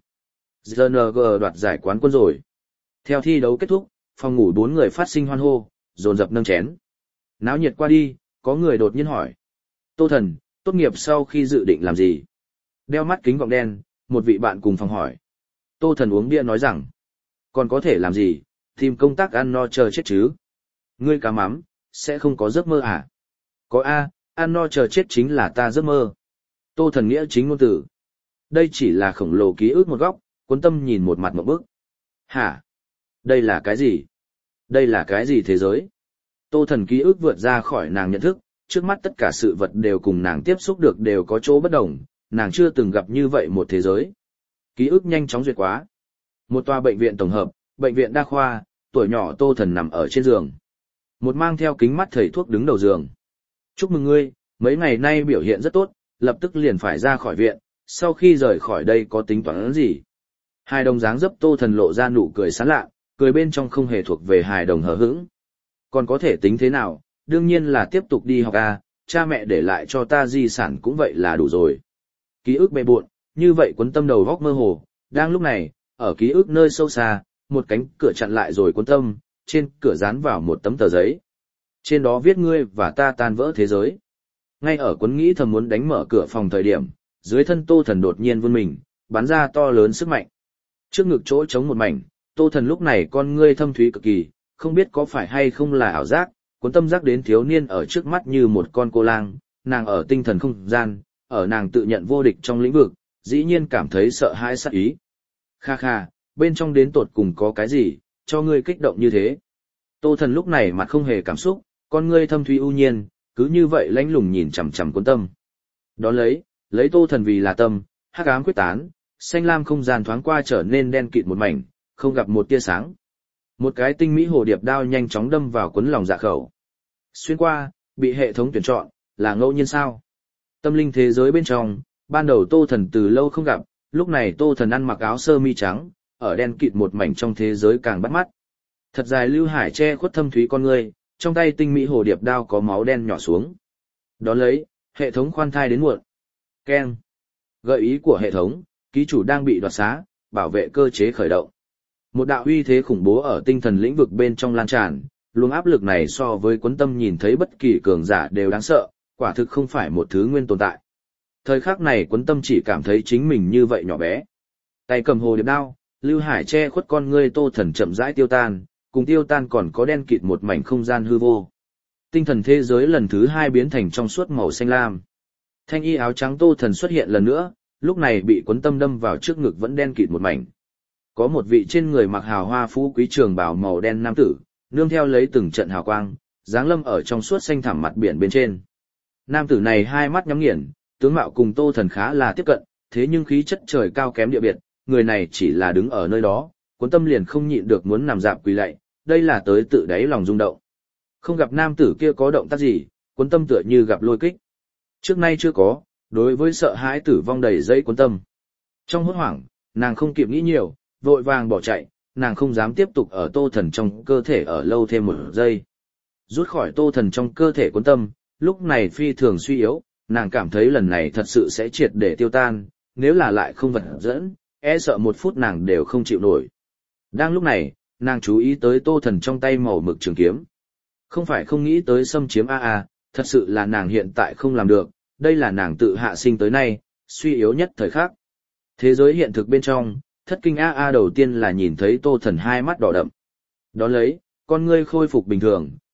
GNG đoạt giải quán quân rồi. Theo thi đấu kết thúc, phòng ngủ 4 người phát sinh hoan hô, dồn dập nâng chén. Náo nhiệt qua đi, có người đột nhiên hỏi. Tô Thần, tốt nghiệp sau khi dự định làm gì? Đeo mắt kính gọng đen, một vị bạn cùng phòng hỏi. Tô Thần uống bia nói rằng. Còn có thể làm gì, tìm công tác ăn no chờ chết chứ? Ngươi cá mắm, sẽ không có giấc mơ à? Có A, ăn no chờ chết chính là ta giấc mơ. Tô Thần nghĩa chính ngôn từ. Đây chỉ là khổng lồ ký ức một góc, Cuốn tâm nhìn một mặt một bức. Hả? Đây là cái gì? Đây là cái gì thế giới? Tô Thần ký ức vượt ra khỏi nàng nhận thức, trước mắt tất cả sự vật đều cùng nàng tiếp xúc được đều có chỗ bất đồng, nàng chưa từng gặp như vậy một thế giới. Ký ức nhanh chóng duyệt quá. Một tòa bệnh viện tổng hợp, bệnh viện đa khoa, tuổi nhỏ Tô Thần nằm ở trên giường. Một mang theo kính mắt thầy thuốc đứng đầu giường. Chúc mừng ngươi, mấy ngày nay biểu hiện rất tốt, lập tức liền phải ra khỏi viện, sau khi rời khỏi đây có tính toán gì? Hài đồng dáng dấp Tô Thần lộ ra nụ cười sán lạ, cười bên trong không hề thuộc về hài đồng hờ hững. Còn có thể tính thế nào, đương nhiên là tiếp tục đi học A, cha mẹ để lại cho ta di sản cũng vậy là đủ rồi. Ký ức bề bộn, như vậy Cuốn tâm đầu góc mơ hồ, đang lúc này, ở ký ức nơi sâu xa, một cánh cửa chặn lại rồi Cuốn tâm, trên cửa dán vào một tấm tờ giấy. Trên đó viết ngươi và ta tan vỡ thế giới. Ngay ở Cuốn nghĩ thầm muốn đánh mở cửa phòng thời điểm, dưới thân Tô Thần đột nhiên vươn mình, bắn ra to lớn sức mạnh. Trước ngực chỗ trống một mảnh, Tô Thần lúc này con ngươi thâm thúy cực kỳ, không biết có phải hay không là ảo giác, Cuốn tâm giác đến thiếu niên ở trước mắt như một con cô lang, nàng ở tinh thần không gian, ở nàng tự nhận vô địch trong lĩnh vực, dĩ nhiên cảm thấy sợ hãi sát ý. Kha kha, bên trong đến tột cùng có cái gì, cho ngươi kích động như thế. Tô Thần lúc này mặt không hề cảm xúc, con ngươi thâm thúy ưu nhiên, cứ như vậy lãnh lùng nhìn chằm chằm Cuốn tâm. Đón lấy Tô Thần vì là tâm, hắc ám quyết tán, xanh lam không gian thoáng qua trở nên đen kịt một mảnh, không gặp một tia sáng. Một cái tinh mỹ hồ điệp đao nhanh chóng đâm vào Cuốn lòng dạ khẩu. Xuyên qua, bị hệ thống tuyển chọn, là ngẫu nhiên sao? Tâm linh thế giới bên trong, ban đầu Tô Thần từ lâu không gặp, lúc này Tô Thần ăn mặc áo sơ mi trắng, ở đen kịt một mảnh trong thế giới càng bắt mắt. Thật dài lưu hải che khuất thâm thúy con ngươi, trong tay tinh mỹ hồ điệp đao có máu đen nhỏ xuống. Đón lấy, hệ thống khoan thai đến muộn. Keng. Gợi ý của hệ thống, ký chủ đang bị đoạt xá, bảo vệ cơ chế khởi động. Một đạo uy thế khủng bố ở tinh thần lĩnh vực bên trong lan tràn, luồng áp lực này so với Cuốn tâm nhìn thấy bất kỳ cường giả đều đáng sợ, quả thực không phải một thứ nguyên tồn tại. Thời khắc này Cuốn tâm chỉ cảm thấy chính mình như vậy nhỏ bé. Tay cầm hồ điệp đao, lưu hải che khuất con ngươi Tô Thần chậm rãi tiêu tan, cùng tiêu tan còn có đen kịt một mảnh không gian hư vô. Tinh thần thế giới lần thứ 2 biến thành trong suốt màu xanh lam. Thanh y áo trắng Tô Thần xuất hiện lần nữa, lúc này bị Cuốn tâm đâm vào trước ngực vẫn đen kịt một mảnh. Có một vị trên người mặc hào hoa phú quý trường bào màu đen nam tử, nương theo lấy từng trận hào quang, giáng lâm ở trong suốt xanh thẳm mặt biển bên trên. Nam tử này hai mắt nhắm nghiền, tướng mạo cùng Tô Thần khá là tiếp cận, thế nhưng khí chất trời cao kém địa biệt, người này chỉ là đứng ở nơi đó, Cuốn tâm liền không nhịn được muốn nằm dạp quỳ lạy, đây là tới tự đáy lòng rung động. Không gặp nam tử kia có động tác gì, Cuốn tâm tựa như gặp lôi kích. Trước nay chưa có, đối với sợ hãi tử vong đầy dẫy Cuốn tâm. Trong hốt hoảng, nàng không kịp nghĩ nhiều, vội vàng bỏ chạy, nàng không dám tiếp tục ở Tô Thần trong cơ thể ở lâu thêm một giây. Rút khỏi Tô Thần trong cơ thể Cuốn tâm, lúc này phi thường suy yếu, nàng cảm thấy lần này thật sự sẽ triệt để tiêu tan, nếu là lại không vật dẫn, e sợ một phút nàng đều không chịu nổi. Đang lúc này, nàng chú ý tới Tô Thần trong tay màu mực trường kiếm. Không phải không nghĩ tới xâm chiếm AA, thật sự là nàng hiện tại không làm được, đây là nàng tự hạ sinh tới nay, suy yếu nhất thời khắc. Thế giới hiện thực bên trong, thất kinh AA đầu tiên là nhìn thấy Tô Thần hai mắt đỏ đậm. Đón lấy, con ngươi khôi phục bình thường,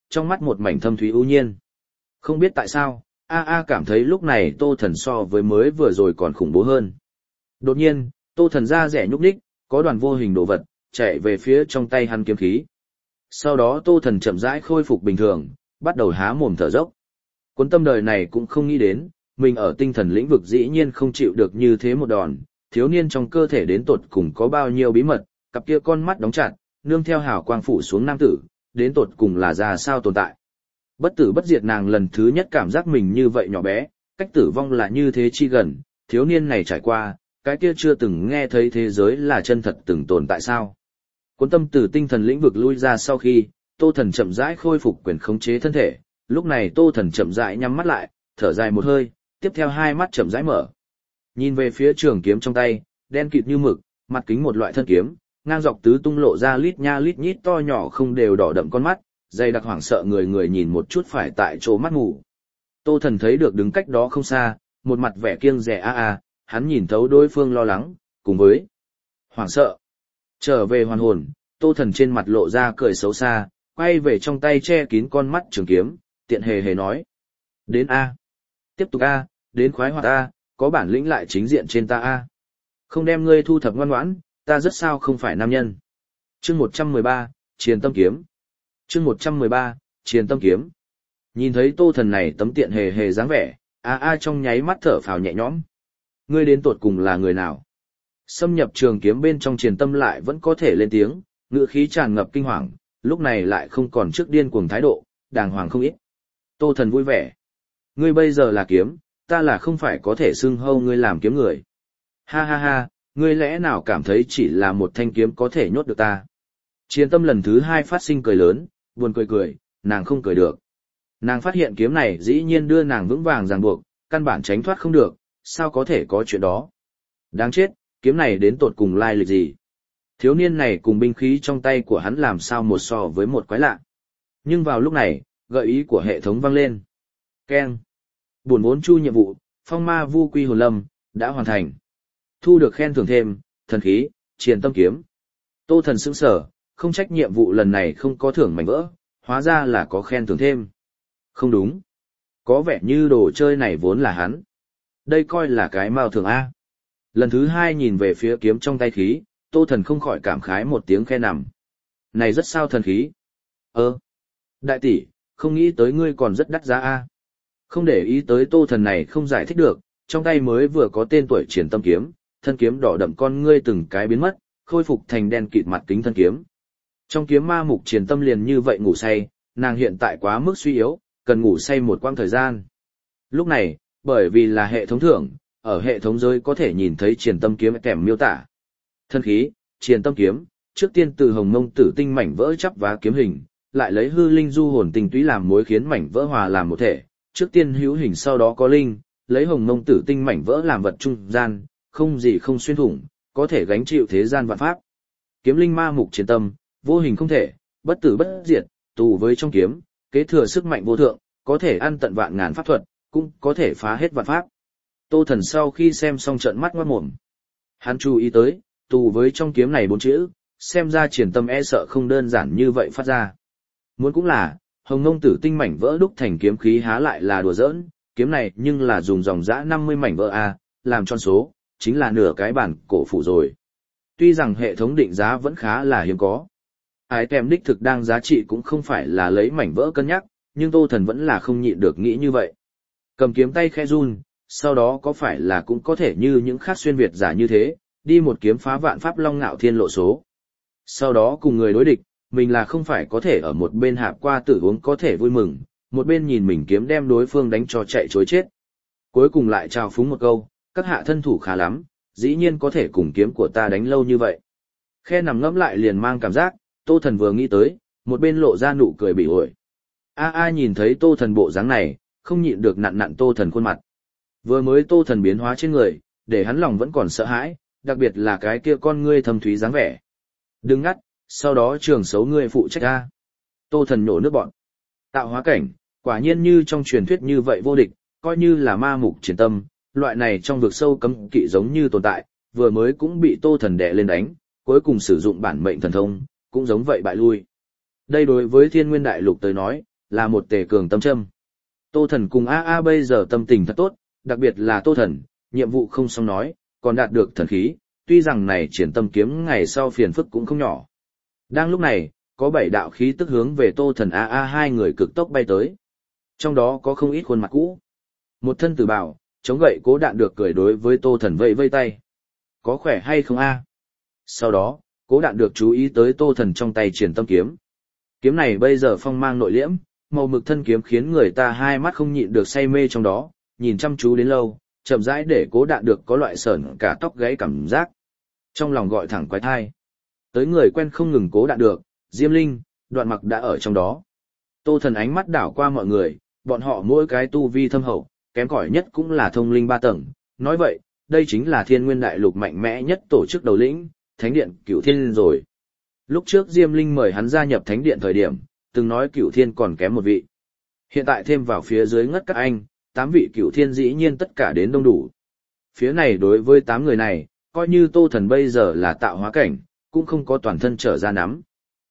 trong mắt một mảnh thâm thúy ưu nhiên. Không biết tại sao, A cảm thấy lúc này Tô Thần so với mới vừa rồi còn khủng bố hơn. Đột nhiên, Tô Thần da rẻ nhúc nhích, có đoàn vô hình đồ vật, chạy về phía trong tay hắn kiếm khí. Sau đó Tô Thần chậm rãi khôi phục bình thường, bắt đầu há mồm thở dốc. Cuốn tâm đời này cũng không nghĩ đến, mình ở tinh thần lĩnh vực dĩ nhiên không chịu được như thế một đòn, thiếu niên trong cơ thể đến tột cùng có bao nhiêu bí mật, cặp kia con mắt đóng chặt, nương theo hào quang phủ xuống nam tử, đến tột cùng là ra sao tồn tại. Bất tử bất diệt nàng lần thứ nhất cảm giác mình như vậy nhỏ bé, cách tử vong là như thế chi gần, thiếu niên này trải qua, cái kia chưa từng nghe thấy thế giới là chân thật từng tồn tại sao. Cuốn tâm từ tinh thần lĩnh vực lui ra sau khi, Tô Thần chậm rãi khôi phục quyền khống chế thân thể, lúc này Tô Thần chậm rãi nhắm mắt lại, thở dài một hơi, tiếp theo hai mắt chậm rãi mở. Nhìn về phía trường kiếm trong tay, đen kịt như mực, mặt kính một loại thân kiếm, ngang dọc tứ tung lộ ra lít nha lít nhít to nhỏ không đều đỏ đậm con mắt, dày đặc hoảng sợ người người nhìn một chút phải tại chỗ mắt ngủ. Tô Thần thấy được đứng cách đó không xa, một mặt vẻ kiêng dè hắn nhìn thấu đối phương lo lắng, cùng với hoảng sợ. Trở về hoàn hồn, Tô Thần trên mặt lộ ra cười xấu xa, quay về trong tay che kín con mắt trường kiếm, tiện hề hề nói. Đến A. Tiếp tục A, đến khoái hoạt A, có bản lĩnh lại chính diện trên ta A. Không đem ngươi thu thập ngoan ngoãn, ta rất sao không phải nam nhân. Chương 113, Triền Tâm Kiếm. Chương 113, Triền Tâm Kiếm. Nhìn thấy Tô Thần này tấm tiện hề hề dáng vẻ, trong nháy mắt thở phào nhẹ nhõm. Ngươi đến tột cùng là người nào? Xâm nhập trường kiếm bên trong Triền Tâm lại vẫn có thể lên tiếng, ngữ khí tràn ngập kinh hoàng, lúc này lại không còn trước điên cuồng thái độ, đàng hoàng không ít. Tô Thần vui vẻ. Ngươi bây giờ là kiếm, ta là không phải có thể xưng hâu ngươi làm kiếm người. Ha ha ha, ngươi lẽ nào cảm thấy chỉ là một thanh kiếm có thể nhốt được ta? Triền Tâm lần thứ hai phát sinh cười lớn, buồn cười, nàng không cười được. Nàng phát hiện kiếm này dĩ nhiên đưa nàng vững vàng ràng buộc, căn bản tránh thoát không được, sao có thể có chuyện đó? Đáng chết, kiếm này đến tột cùng lai lịch gì? Thiếu niên này cùng binh khí trong tay của hắn làm sao một so với một quái lạ. Nhưng vào lúc này, gợi ý của hệ thống vang lên. Keng. Buồn vốn chu nhiệm vụ, phong ma vu quy hồn lâm, đã hoàn thành. Thu được khen thưởng thêm, thần khí, Triền Tâm Kiếm. Tô Thần sững sờ, không trách nhiệm vụ lần này không có thưởng mảnh vỡ, hóa ra là có khen thưởng thêm. Không đúng. Có vẻ như đồ chơi này vốn là hắn. Đây coi là cái mao thưởng A. Lần thứ hai nhìn về phía kiếm trong tay khí, Tô Thần không khỏi cảm khái một tiếng khe nằm. Này rất sao thần khí. Đại tỷ, không nghĩ tới ngươi còn rất đắt giá A. Không để ý tới Tô Thần này không giải thích được, trong tay mới vừa có tên tuổi Triền Tâm Kiếm, thân kiếm đỏ đậm con ngươi từng cái biến mất, khôi phục thành đen kịt mặt kính thân kiếm. Trong kiếm ma mục Triền Tâm liền như vậy ngủ say, nàng hiện tại quá mức suy yếu, cần ngủ say một quãng thời gian. Lúc này, bởi vì là hệ thống thưởng, ở hệ thống giới có thể nhìn thấy Triền Tâm Kiếm kèm miêu tả. Thân khí, Triền Tâm Kiếm, trước tiên từ hồng mông tử tinh mảnh vỡ chắp vá kiếm hình, lại lấy hư linh du hồn tinh túy làm mối khiến mảnh vỡ hòa làm một thể, trước tiên hữu hình sau đó có linh, lấy hồng mông tử tinh mảnh vỡ làm vật trung gian, không gì không xuyên thủng, có thể gánh chịu thế gian vạn pháp. Kiếm linh ma mục Triền Tâm, vô hình không thể, bất tử bất diệt, tù với trong kiếm, kế thừa sức mạnh vô thượng, có thể ăn tận vạn ngàn pháp thuật, cũng có thể phá hết vạn pháp. Tô Thần sau khi xem xong trợn mắt ngoát mồm, hắn chú ý tới, tù với trong kiếm này 4 chữ, xem ra Triền Tâm e sợ không đơn giản như vậy phát ra. Muốn cũng là, hồng ngông tử tinh mảnh vỡ đúc thành kiếm khí há lại là đùa giỡn, kiếm này nhưng là dùng dòng dã 50 mảnh vỡ A, làm tròn số, chính là nửa cái bản cổ phủ rồi. Tuy rằng hệ thống định giá vẫn khá là hiếm có. Ái tem đích thực đang giá trị cũng không phải là lấy mảnh vỡ cân nhắc, nhưng Tô Thần vẫn là không nhịn được nghĩ như vậy. Cầm kiếm tay khẽ run, sau đó có phải là cũng có thể như những khác xuyên Việt giả như thế, đi một kiếm phá vạn pháp long ngạo thiên lộ số. Sau đó cùng người đối địch, mình là không phải có thể ở một bên hạp qua tử uống có thể vui mừng, một bên nhìn mình kiếm đem đối phương đánh cho chạy chối chết. Cuối cùng lại chào phúng một câu, các hạ thân thủ khá lắm, dĩ nhiên có thể cùng kiếm của ta đánh lâu như vậy. Khe nằm ngẫm lại liền mang cảm giác, Tô Thần vừa nghĩ tới, một bên lộ ra nụ cười bị ổi. Nhìn thấy Tô Thần bộ dáng này, không nhịn được nặn Tô Thần khuôn mặt. Vừa mới Tô Thần biến hóa trên người, để hắn lòng vẫn còn sợ hãi, đặc biệt là cái kia con ngươi thâm thúy dáng vẻ. Đừng ngắt, sau đó trường xấu ngươi phụ trách A. Tô Thần nổ nước bọn. Tạo hóa cảnh, quả nhiên như trong truyền thuyết như vậy vô địch, coi như là ma mục Triền Tâm, loại này trong vực sâu cấm kỵ giống như tồn tại, vừa mới cũng bị Tô Thần đè lên đánh, cuối cùng sử dụng bản mệnh thần thông, cũng giống vậy bại lui. Đây đối với Thiên Nguyên Đại Lục tới nói, là một tề cường tâm châm. Tô Thần cùng AA bây giờ tâm tình thật tốt, đặc biệt là Tô Thần, nhiệm vụ không xong nói, còn đạt được thần khí, tuy rằng này triển tâm kiếm ngày sau phiền phức cũng không nhỏ. Đang lúc này, có 7 đạo khí tức hướng về Tô Thần AA hai người cực tốc bay tới. Trong đó có không ít khuôn mặt cũ. Một thân tử bào, chống gậy Cố Đạn được cười đối với Tô Thần vẫy vây tay. Có khỏe hay không a? Sau đó, Cố Đạn được chú ý tới Tô Thần trong tay triển tâm kiếm. Kiếm này bây giờ phong mang nội liễm, màu mực thân kiếm khiến người ta hai mắt không nhịn được say mê trong đó, nhìn chăm chú đến lâu, chậm rãi để Cố Đạn được có loại sởn cả tóc gáy cảm giác. Trong lòng gọi thẳng quái thai. Tới người quen không ngừng Cố Đạn được, Diêm Linh, Đoạn Mặc đã ở trong đó. Tô Thần ánh mắt đảo qua mọi người, bọn họ mỗi cái tu vi thâm hậu, kém cỏi nhất cũng là thông linh 3 tầng. Nói vậy, đây chính là Thiên Nguyên Đại Lục mạnh mẽ nhất tổ chức đầu lĩnh, Thánh Điện Cửu Thiên rồi. Lúc trước Diêm Linh mời hắn gia nhập Thánh Điện thời điểm, từng nói Cửu Thiên còn kém một vị. Hiện tại thêm vào phía dưới ngất các anh, 8 vị Cửu Thiên dĩ nhiên tất cả đến đông đủ. Phía này đối với 8 người này, coi như Tô Thần bây giờ là tạo hóa cảnh, cũng không có toàn thân trở ra nắm.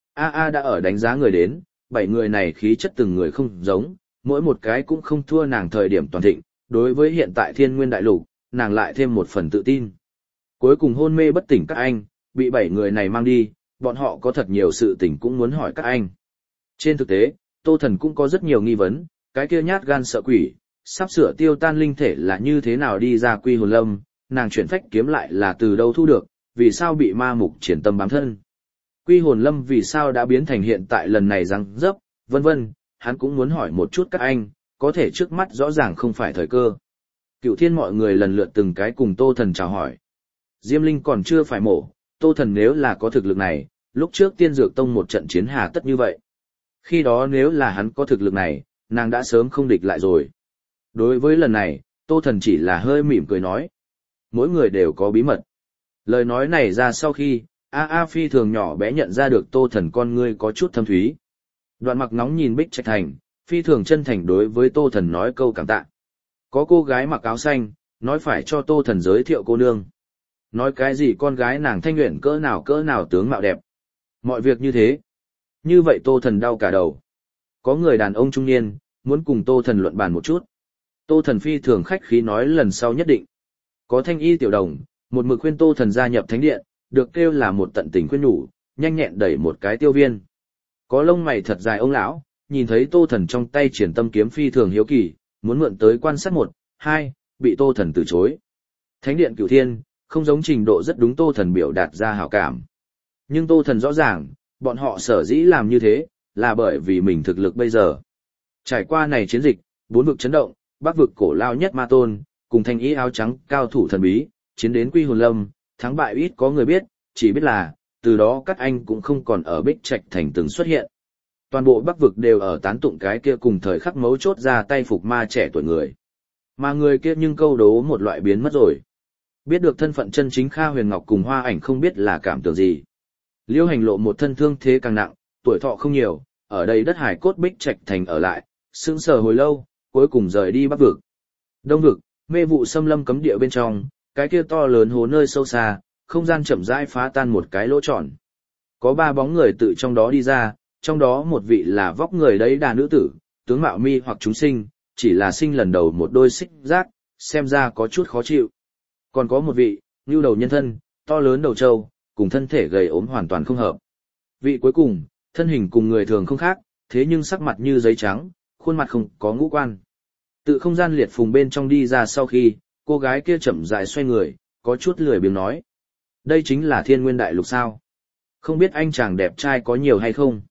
AA đã ở đánh giá người đến, 7 người này khí chất từng người không giống, mỗi một cái cũng không thua nàng thời điểm toàn thịnh, đối với hiện tại Thiên Nguyên Đại Lục, nàng lại thêm một phần tự tin. Cuối cùng hôn mê bất tỉnh các anh, bị 7 người này mang đi, bọn họ có thật nhiều sự tình cũng muốn hỏi các anh. Trên thực tế, Tô Thần cũng có rất nhiều nghi vấn, cái kia nhát gan sợ quỷ, sắp sửa tiêu tan linh thể là như thế nào đi ra Quy Hồn Lâm, nàng chuyển phách kiếm lại là từ đâu thu được, vì sao bị ma mục triển tâm bám thân. Quy Hồn Lâm vì sao đã biến thành hiện tại lần này răng dấp, vân vân, hắn cũng muốn hỏi một chút các anh, có thể trước mắt rõ ràng không phải thời cơ. Cửu Thiên mọi người lần lượt từng cái cùng Tô Thần chào hỏi. Diêm Linh còn chưa phải mổ, Tô Thần nếu là có thực lực này, lúc trước Tiên Dược Tông một trận chiến hà tất như vậy. Khi đó nếu là hắn có thực lực này, nàng đã sớm không địch lại rồi. Đối với lần này, Tô Thần chỉ là hơi mỉm cười nói. Mỗi người đều có bí mật. Lời nói này ra sau khi, AA phi thường nhỏ bé nhận ra được Tô Thần con ngươi có chút thâm thúy. Đoạn Mặc nóng nhìn Bích Trạch Thành, phi thường chân thành đối với Tô Thần nói câu cảm tạ. Có cô gái mặc áo xanh, nói phải cho Tô Thần giới thiệu cô nương. Nói cái gì con gái nàng thanh luyện cỡ nào tướng mạo đẹp. Mọi việc như thế. Như vậy Tô Thần đau cả đầu. Có người đàn ông trung niên, muốn cùng Tô Thần luận bàn một chút. Tô Thần phi thường khách khí nói lần sau nhất định. Có thanh y tiểu đồng, một mực khuyên Tô Thần gia nhập thánh điện, được kêu là một tận tình khuyên nhủ, nhanh nhẹn đẩy một cái tiêu viên. Có lông mày thật dài ông lão, nhìn thấy Tô Thần trong tay triển tâm kiếm phi thường hiếu kỳ, muốn mượn tới quan sát 1, 2, bị Tô Thần từ chối. Thánh điện Cửu Thiên, không giống trình độ rất đúng Tô Thần biểu đạt ra hảo cảm. Nhưng Tô Thần rõ ràng, bọn họ sở dĩ làm như thế, là bởi vì mình thực lực bây giờ. Trải qua này chiến dịch, 4 vực chấn động, Bắc vực cổ lao nhất Ma Tôn, cùng thanh ý áo trắng cao thủ thần bí, chiến đến Quy Hồn Lâm, thắng bại ít có người biết, chỉ biết là, từ đó các anh cũng không còn ở Bích Trạch Thành từng xuất hiện. Toàn bộ Bắc vực đều ở tán tụng cái kia cùng thời khắc mấu chốt ra tay phục ma trẻ tuổi người. Mà người kia nhưng câu đố một loại biến mất rồi. Biết được thân phận chân chính Kha Huyền Ngọc cùng Hoa Ảnh không biết là cảm tưởng gì. Liêu Hành Lộ một thân thương thế càng nặng, tuổi thọ không nhiều, ở đây đất hải cốt Bích Trạch Thành ở lại, sững sờ hồi lâu, cuối cùng rời đi Bắc vực. Đông vực, mê vụ xâm lâm cấm địa bên trong, cái kia to lớn hố nơi sâu xa, không gian chậm rãi phá tan một cái lỗ tròn. Có 3 bóng người tự trong đó đi ra, trong đó một vị là vóc người đấy đà nữ tử, tướng mạo mi hoặc chúng sinh, chỉ là sinh lần đầu một đôi xích giác, xem ra có chút khó chịu. Còn có một vị, nhu đầu nhân thân, to lớn đầu trâu, cùng thân thể gầy ốm hoàn toàn không hợp. Vị cuối cùng, thân hình cùng người thường không khác, thế nhưng sắc mặt như giấy trắng, khuôn mặt không có ngũ quan. Tự không gian liệt phùng bên trong đi ra sau khi, cô gái kia chậm rãi xoay người, có chút lười biếng nói. Đây chính là Thiên Nguyên Đại Lục sao? Không biết anh chàng đẹp trai có nhiều hay không?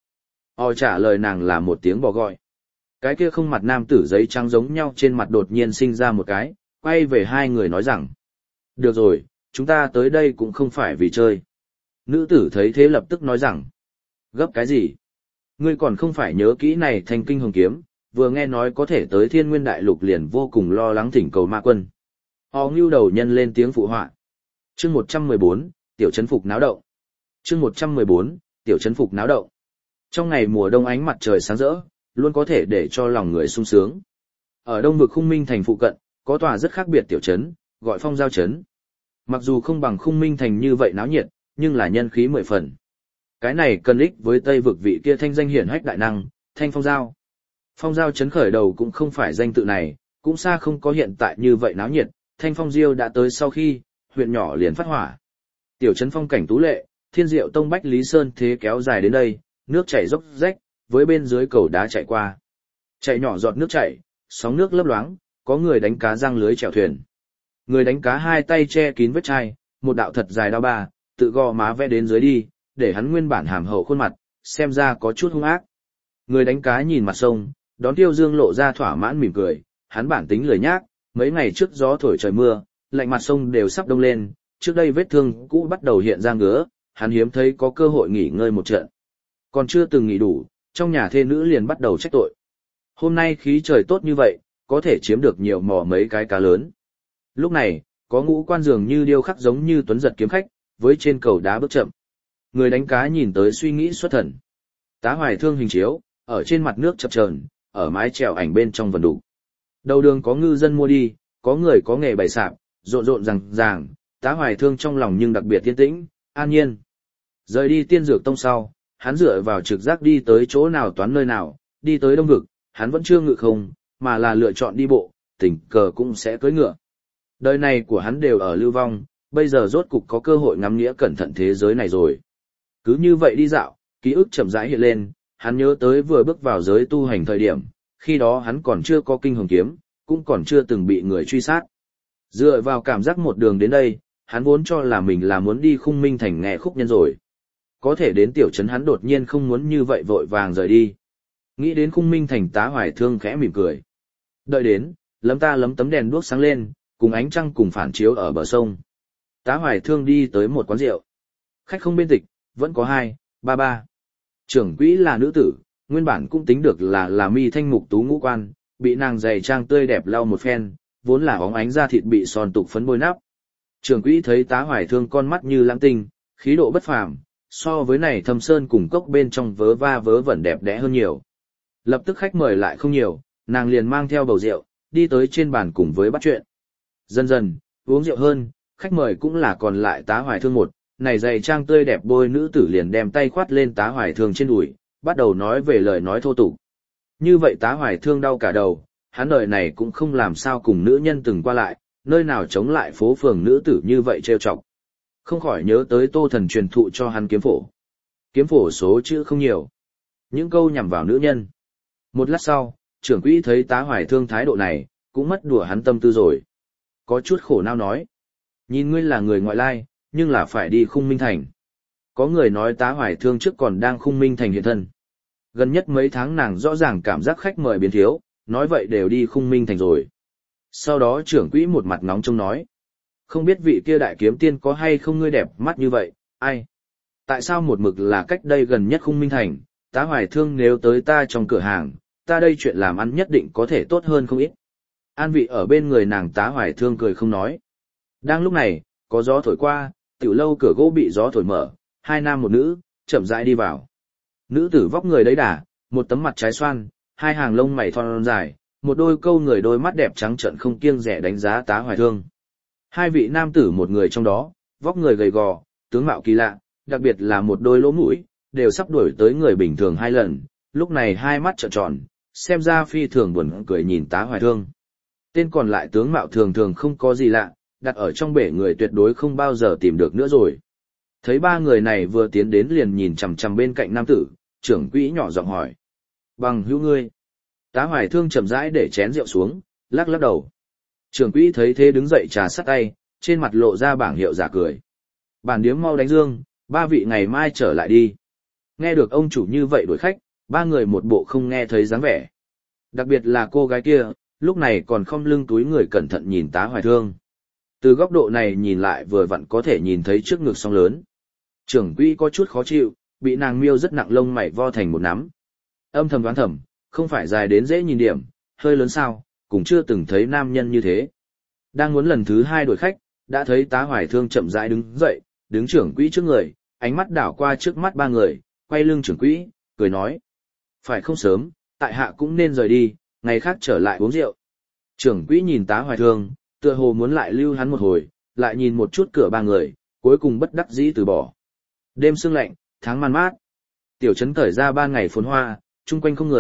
Trả lời nàng là một tiếng bò gọi. Cái kia không mặt nam tử giấy trắng giống nhau trên mặt đột nhiên sinh ra một cái, quay về hai người nói rằng. Được rồi, chúng ta tới đây cũng không phải vì chơi. Nữ tử thấy thế lập tức nói rằng. Gấp cái gì? Ngươi còn không phải nhớ kỹ này Thanh Kinh Hồng Kiếm, vừa nghe nói có thể tới Thiên Nguyên Đại Lục liền vô cùng lo lắng thỉnh cầu ma quân. Ngưu đầu nhân lên tiếng phụ họa. Chương 114, tiểu trấn phục náo động. Chương 114, tiểu trấn phục náo động. Trong ngày mùa đông ánh mặt trời sáng rỡ, luôn có thể để cho lòng người sung sướng. Ở đông vực Khung Minh Thành phụ cận, có tòa rất khác biệt tiểu trấn, gọi Phong Giao trấn. Mặc dù không bằng Khung Minh Thành như vậy náo nhiệt, nhưng là nhân khí 10 phần. Cái này cần ích với Tây vực vị kia thanh danh hiển hách đại năng, Thanh Phong Giao. Phong giao trấn khởi đầu cũng không phải danh tự này, cũng xa không có hiện tại như vậy náo nhiệt, thanh phong diêu đã tới sau khi, huyện nhỏ liền phát hỏa. Tiểu trấn phong cảnh tú lệ, thiên diệu tông bách Lý Sơn thế kéo dài đến đây, nước chảy dốc rách, với bên dưới cầu đá chạy qua. Chạy nhỏ giọt nước chảy, sóng nước lấp loáng, có người đánh cá giăng lưới chèo thuyền. Người đánh cá hai tay che kín vết chai, một đạo thật dài đao ba, tự gò má vẽ đến dưới đi, để hắn nguyên bản hàm hậu khuôn mặt, xem ra có chút hung ác. Người đánh cá nhìn mặt sông, đón Tiêu Dương lộ ra thỏa mãn mỉm cười, hắn bản tính lười nhác, mấy ngày trước gió thổi trời mưa, lạnh mặt sông đều sắp đông lên, trước đây vết thương cũ bắt đầu hiện ra ngứa, hắn hiếm thấy có cơ hội nghỉ ngơi một trận. Còn chưa từng nghỉ đủ, trong nhà thê nữ liền bắt đầu trách tội. Hôm nay khí trời tốt như vậy, có thể chiếm được nhiều mò mấy cái cá lớn. Lúc này, có ngũ quan dường như điêu khắc giống như tuấn giật kiếm khách, với trên cầu đá bước chậm. Người đánh cá nhìn tới suy nghĩ xuất thần. Tá Hoài Thương hình chiếu, ở trên mặt nước chập chờn, ở mái chèo ảnh bên trong vần đủ. Đầu đường có ngư dân mua đi, có người có nghề bày sạp, rộn rộn ràng, Tá Hoài Thương trong lòng nhưng đặc biệt yên tĩnh, an nhiên. Rời đi Tiên Dược Tông sau, hắn dựa vào trực giác đi tới chỗ nào toán nơi nào, đi tới Đông Vực, hắn vẫn chưa ngự không, mà là lựa chọn đi bộ, tình cờ cũng sẽ cưỡi ngựa. Đời này của hắn đều ở lưu vong, bây giờ rốt cục có cơ hội ngắm nghĩa cẩn thận thế giới này rồi. Cứ như vậy đi dạo, ký ức chậm rãi hiện lên, hắn nhớ tới vừa bước vào giới tu hành thời điểm, khi đó hắn còn chưa có kinh hồng kiếm, cũng còn chưa từng bị người truy sát. Dựa vào cảm giác một đường đến đây, hắn vốn cho là mình là muốn đi Khung Minh Thành nghe khúc nhân rồi. Có thể đến tiểu trấn hắn đột nhiên không muốn như vậy vội vàng rời đi. Nghĩ đến Khung Minh Thành, Tá Hoài Thương khẽ mỉm cười. Đợi đến, lấm tấm đèn đuốc sáng lên, cùng ánh trăng cùng phản chiếu ở bờ sông. Tá Hoài Thương đi tới một quán rượu. Khách không bên tịch, vẫn có 2, 3. Trưởng quỹ là nữ tử, nguyên bản cũng tính được là mi thanh mục tú ngũ quan, bị nàng giày trang tươi đẹp lau một phen, vốn là óng ánh da thịt bị son tục phấn bôi nắp. Trưởng quỹ thấy Tá Hoài Thương con mắt như lãng tinh, khí độ bất phàm, so với này Thâm Sơn cùng cốc bên trong vớ va vớ vẩn đẹp đẽ hơn nhiều. Lập tức khách mời lại không nhiều, nàng liền mang theo bầu rượu, đi tới trên bàn cùng với bắt chuyện. Dần dần, uống rượu hơn, khách mời cũng là còn lại Tá Hoài Thương một, này giày trang tươi đẹp bôi nữ tử liền đem tay khoát lên Tá Hoài Thương trên đùi, bắt đầu nói về lời nói thô tục. Như vậy Tá Hoài Thương đau cả đầu, hắn đời này cũng không làm sao cùng nữ nhân từng qua lại, nơi nào chống lại phố phường nữ tử như vậy trêu chọc. Không khỏi nhớ tới Tô Thần truyền thụ cho hắn kiếm phổ. Kiếm phổ số chữ không nhiều, những câu nhằm vào nữ nhân. Một lát sau, trưởng quỹ thấy Tá Hoài Thương thái độ này, cũng mất đùa hắn tâm tư rồi. Có chút khổ não nói. Nhìn ngươi là người ngoại lai, nhưng là phải đi Khung Minh Thành. Có người nói Tá Hoài Thương trước còn đang Khung Minh Thành hiện thân. Gần nhất mấy tháng nàng rõ ràng cảm giác khách mời biến thiếu, nói vậy đều đi Khung Minh Thành rồi. Sau đó trưởng quỹ một mặt nóng trông nói. Không biết vị kia đại kiếm tiên có hay không ngươi đẹp mắt như vậy, ai? Tại sao một mực là cách đây gần nhất Khung Minh Thành, Tá Hoài Thương nếu tới ta trong cửa hàng, ta đây chuyện làm ăn nhất định có thể tốt hơn không ít. An vị ở bên người nàng Tá Hoài Thương cười không nói. Đang lúc này, có gió thổi qua, tiểu lâu cửa gỗ bị gió thổi mở, 2 nam một nữ, chậm rãi đi vào. Nữ tử vóc người đấy đà, một tấm mặt trái xoan, 2 hàng lông mày thon dài, một đôi câu người đôi mắt đẹp trắng trợn không kiêng dè đánh giá Tá Hoài Thương. 2 vị nam tử một người trong đó, vóc người gầy gò, tướng mạo kỳ lạ, đặc biệt là một đôi lỗ mũi, đều sắp đuổi tới người bình thường 2 lần, lúc này 2 mắt trợn tròn, xem ra phi thường buồn cười nhìn Tá Hoài Thương. Tên còn lại tướng mạo thường thường không có gì lạ, đặt ở trong bể người tuyệt đối không bao giờ tìm được nữa rồi. Thấy 3 người này vừa tiến đến liền nhìn chằm chằm bên cạnh nam tử, trưởng quỹ nhỏ giọng hỏi. Bằng hữu ngươi. Tá Hoài Thương chậm rãi để chén rượu xuống, lắc lắc đầu. Trưởng quỹ thấy thế đứng dậy trà sắt tay, trên mặt lộ ra bảng hiệu giả cười. Bản điếm mau đánh dương, 3 vị ngày mai trở lại đi. Nghe được ông chủ như vậy đuổi khách, 3 người một bộ không nghe thấy dáng vẻ. Đặc biệt là cô gái kia, lúc này còn khom lưng túi người cẩn thận nhìn Tá Hoài Thương. Từ góc độ này nhìn lại vừa vặn có thể nhìn thấy trước ngực song lớn. Trưởng quỹ có chút khó chịu, bị nàng miêu rất nặng lông mày vo thành một nắm. Âm thầm đoán thầm, không phải dài đến dễ nhìn điểm, hơi lớn sao, cũng chưa từng thấy nam nhân như thế. Đang muốn lần thứ 2 đuổi khách, đã thấy Tá Hoài Thương chậm rãi đứng dậy, đứng trưởng quỹ trước người, ánh mắt đảo qua trước mắt 3 người, quay lưng trưởng quỹ, cười nói. Phải không sớm, tại hạ cũng nên rời đi, ngày khác trở lại uống rượu. Trưởng quỹ nhìn Tá Hoài Thương, tựa hồ muốn lại lưu hắn một hồi, lại nhìn một chút cửa 3 người, cuối cùng bất đắc dĩ từ bỏ. Đêm sương lạnh, tháng man mát. Tiểu trấn cởi ra 3 ngày phồn hoa, chung quanh không người,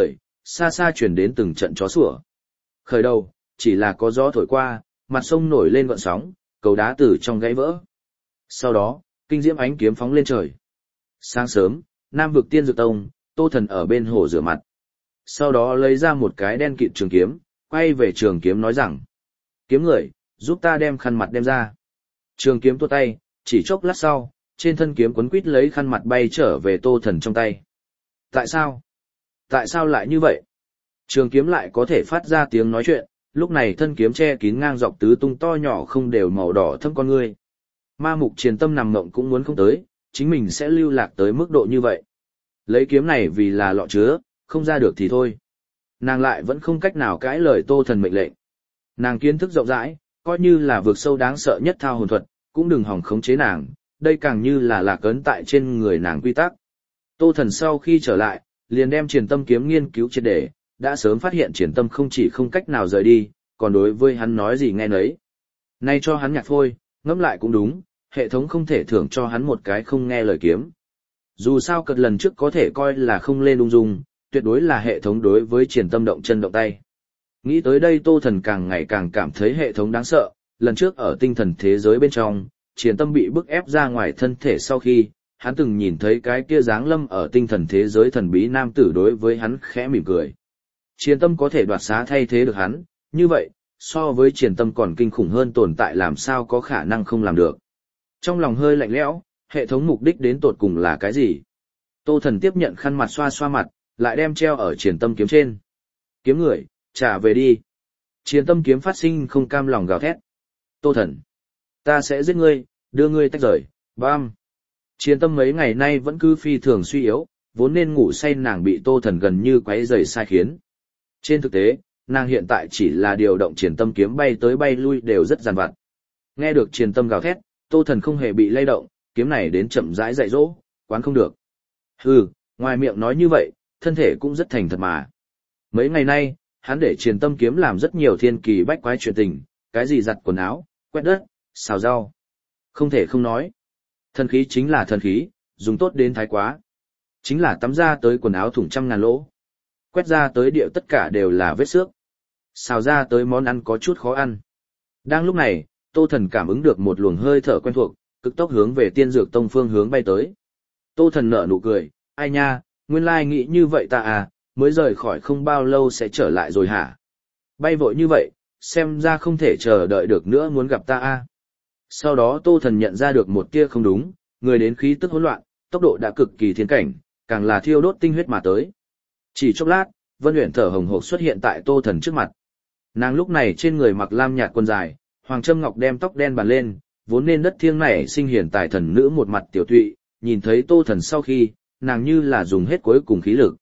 xa xa chuyển đến từng trận chó sủa. Khởi đầu, chỉ là có gió thổi qua, mặt sông nổi lên gợn sóng, cầu đá từ trong gãy vỡ. Sau đó, kinh diễm ánh kiếm phóng lên trời. Sáng sớm, Nam vực Tiên Dược Tông, Tô Thần ở bên hồ rửa mặt. Sau đó lấy ra một cái đen kịt trường kiếm, quay về trường kiếm nói rằng: kiếm người, giúp ta đem khăn mặt đem ra. Trường kiếm tua tay, chỉ chốc lát sau, trên thân kiếm quấn quít lấy khăn mặt bay trở về Tô Thần trong tay. Tại sao? Tại sao lại như vậy? Trường kiếm lại có thể phát ra tiếng nói chuyện, lúc này thân kiếm che kín ngang dọc tứ tung to nhỏ không đều màu đỏ thâm con ngươi. Ma Mục Triền Tâm nằm mộng cũng muốn không tới, chính mình sẽ lưu lạc tới mức độ như vậy. Lấy kiếm này vì là lọ chứa, không ra được thì thôi. Nàng lại vẫn không cách nào cãi lời Tô Thần mệnh lệnh. Nàng kiến thức rộng rãi, coi như là vượt sâu đáng sợ nhất thao hồn thuật, cũng đừng hòng khống chế nàng, đây càng như là lạc ấn tại trên người nàng quy tắc. Tô Thần sau khi trở lại, liền đem Triền Tâm kiếm nghiên cứu triệt để, đã sớm phát hiện Triền Tâm không chỉ không cách nào rời đi, còn đối với hắn nói gì nghe nấy. Nay cho hắn nhạc phôi, ngẫm lại cũng đúng, hệ thống không thể thưởng cho hắn một cái không nghe lời kiếm. Dù sao cật lần trước có thể coi là không lên ung dung, tuyệt đối là hệ thống đối với Triền Tâm động chân động tay. Nghĩ tới đây Tô Thần càng ngày càng cảm thấy hệ thống đáng sợ, lần trước ở tinh thần thế giới bên trong, Triền Tâm bị bức ép ra ngoài thân thể sau khi, hắn từng nhìn thấy cái kia dáng lâm ở tinh thần thế giới thần bí nam tử đối với hắn khẽ mỉm cười. Triền Tâm có thể đoạt xá thay thế được hắn, như vậy, so với Triền Tâm còn kinh khủng hơn tồn tại làm sao có khả năng không làm được. Trong lòng hơi lạnh lẽo, hệ thống mục đích đến tột cùng là cái gì? Tô Thần tiếp nhận khăn mặt xoa xoa mặt, lại đem treo ở Triền Tâm kiếm trên. Kiếm người, trả về đi. Triền Tâm kiếm phát sinh không cam lòng gào thét. Tô Thần, ta sẽ giết ngươi, đưa ngươi tách rời, bam. Triền Tâm mấy ngày nay vẫn cứ phi thường suy yếu, vốn nên ngủ say nàng bị Tô Thần gần như quấy rầy sai khiến. Trên thực tế, nàng hiện tại chỉ là điều động Triền Tâm kiếm bay tới bay lui đều rất dằn vặt. Nghe được Triền Tâm gào thét, Tô Thần không hề bị lay động, kiếm này đến chậm rãi dạy dỗ, quán không được. Hừ, ngoài miệng nói như vậy, thân thể cũng rất thành thật mà. Mấy ngày nay, hắn để Triền Tâm kiếm làm rất nhiều thiên kỳ bách quái chuyện tình, cái gì giặt quần áo, quét đất, xào rau. Không thể không nói. Thần khí chính là thần khí, dùng tốt đến thái quá. Chính là tắm ra tới quần áo thủng trăm ngàn lỗ. Quét ra tới điệu tất cả đều là vết xước. Xào ra tới món ăn có chút khó ăn. Đang lúc này, Tô Thần cảm ứng được một luồng hơi thở quen thuộc, cực tốc hướng về Tiên Dược Tông phương hướng bay tới. Tô Thần nở nụ cười, ai nha, nguyên lai nghĩ như vậy ta à, mới rời khỏi không bao lâu sẽ trở lại rồi hả? Bay vội như vậy, xem ra không thể chờ đợi được nữa muốn gặp ta à. Sau đó Tô Thần nhận ra được một tia không đúng, người đến khí tức hỗn loạn, tốc độ đã cực kỳ thiên cảnh, càng là thiêu đốt tinh huyết mà tới. Chỉ chốc lát, Vân Uyển thở hồng hộc xuất hiện tại Tô Thần trước mặt. Nàng lúc này trên người mặc lam nhạt quần dài, hoàng trâm ngọc đem tóc đen bàn lên, vốn nên đất thiêng này sinh hiển tài thần nữ một mặt tiểu thụy, nhìn thấy Tô Thần sau khi, nàng như là dùng hết cuối cùng khí lực.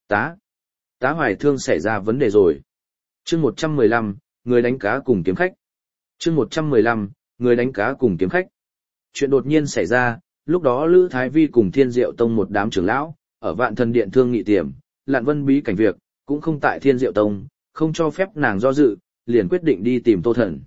Tá Hoài Thương xảy ra vấn đề rồi. Chương 115, người đánh cá cùng kiếm khách. Chương 115, người đánh cá cùng kiếm khách. Chuyện đột nhiên xảy ra, lúc đó Lữ Thái Vi cùng Thiên Diệu Tông một đám trưởng lão, ở Vạn Thần Điện thương nghị tiềm, Lạn Vân bí cảnh việc, cũng không tại Thiên Diệu Tông, không cho phép nàng do dự, liền quyết định đi tìm Tô Thần.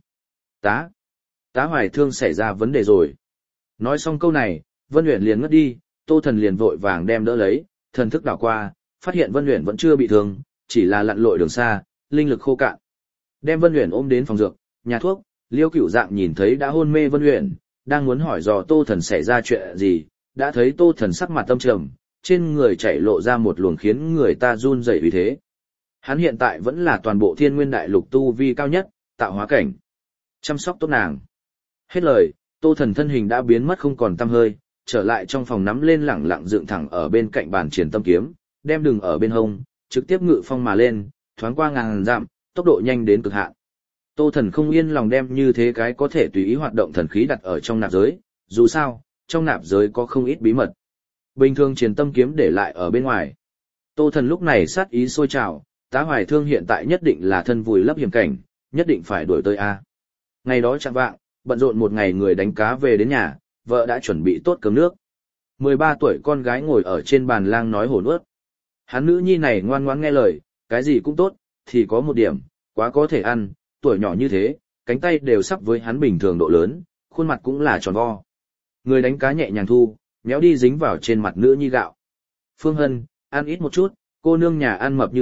Tá Hoài Thương xảy ra vấn đề rồi. Nói xong câu này, Vân Uyển liền ngất đi, Tô Thần liền vội vàng đem đỡ lấy, thần thức đảo qua, phát hiện Vân Uyển vẫn chưa bị thương, chỉ là lặn lội đường xa, linh lực khô cạn. Đem Vân Uyển ôm đến phòng dược, nhà thuốc, Liêu Cửu Dạng nhìn thấy đã hôn mê Vân Uyển, đang muốn hỏi dò Tô Thần xảy ra chuyện gì, đã thấy Tô Thần sắc mặt tâm trầm, trên người chảy lộ ra một luồng khiến người ta run rẩy uy thế. Hắn hiện tại vẫn là toàn bộ Thiên Nguyên Đại Lục tu vi cao nhất, tạo hóa cảnh. Chăm sóc tốt nàng. Hết lời, Tô Thần thân hình đã biến mất không còn tăm hơi, trở lại trong phòng nắm lên lẳng lặng dựng thẳng ở bên cạnh bàn Triền Tâm kiếm, đem đừng ở bên hông, trực tiếp ngự phong mà lên, thoáng qua ngàn dặm, tốc độ nhanh đến cực hạn. Tô Thần không yên lòng đem như thế cái có thể tùy ý hoạt động thần khí đặt ở trong nạp giới, dù sao, trong nạp giới có không ít bí mật. Bình thường Triền Tâm kiếm để lại ở bên ngoài. Tô Thần lúc này sát ý sôi trào, Tá Hoài Thương hiện tại nhất định là thân vùi lấp hiểm cảnh, nhất định phải đuổi tới a. Ngày đó chạng vạng, bận rộn một ngày người đánh cá về đến nhà, vợ đã chuẩn bị tốt cơm nước. 13 tuổi con gái ngồi ở trên bàn lang nói hổn ướt. Hắn nữ nhi này ngoan ngoãn nghe lời, cái gì cũng tốt, thì có một điểm, quá có thể ăn, tuổi nhỏ như thế, cánh tay đều sắp với hắn bình thường độ lớn, khuôn mặt cũng là tròn vo. Người đánh cá nhẹ nhàng thu, méo đi dính vào trên mặt nữ nhi gạo. Phương Hân, ăn ít một chút, cô nương nhà ăn mập như vậy,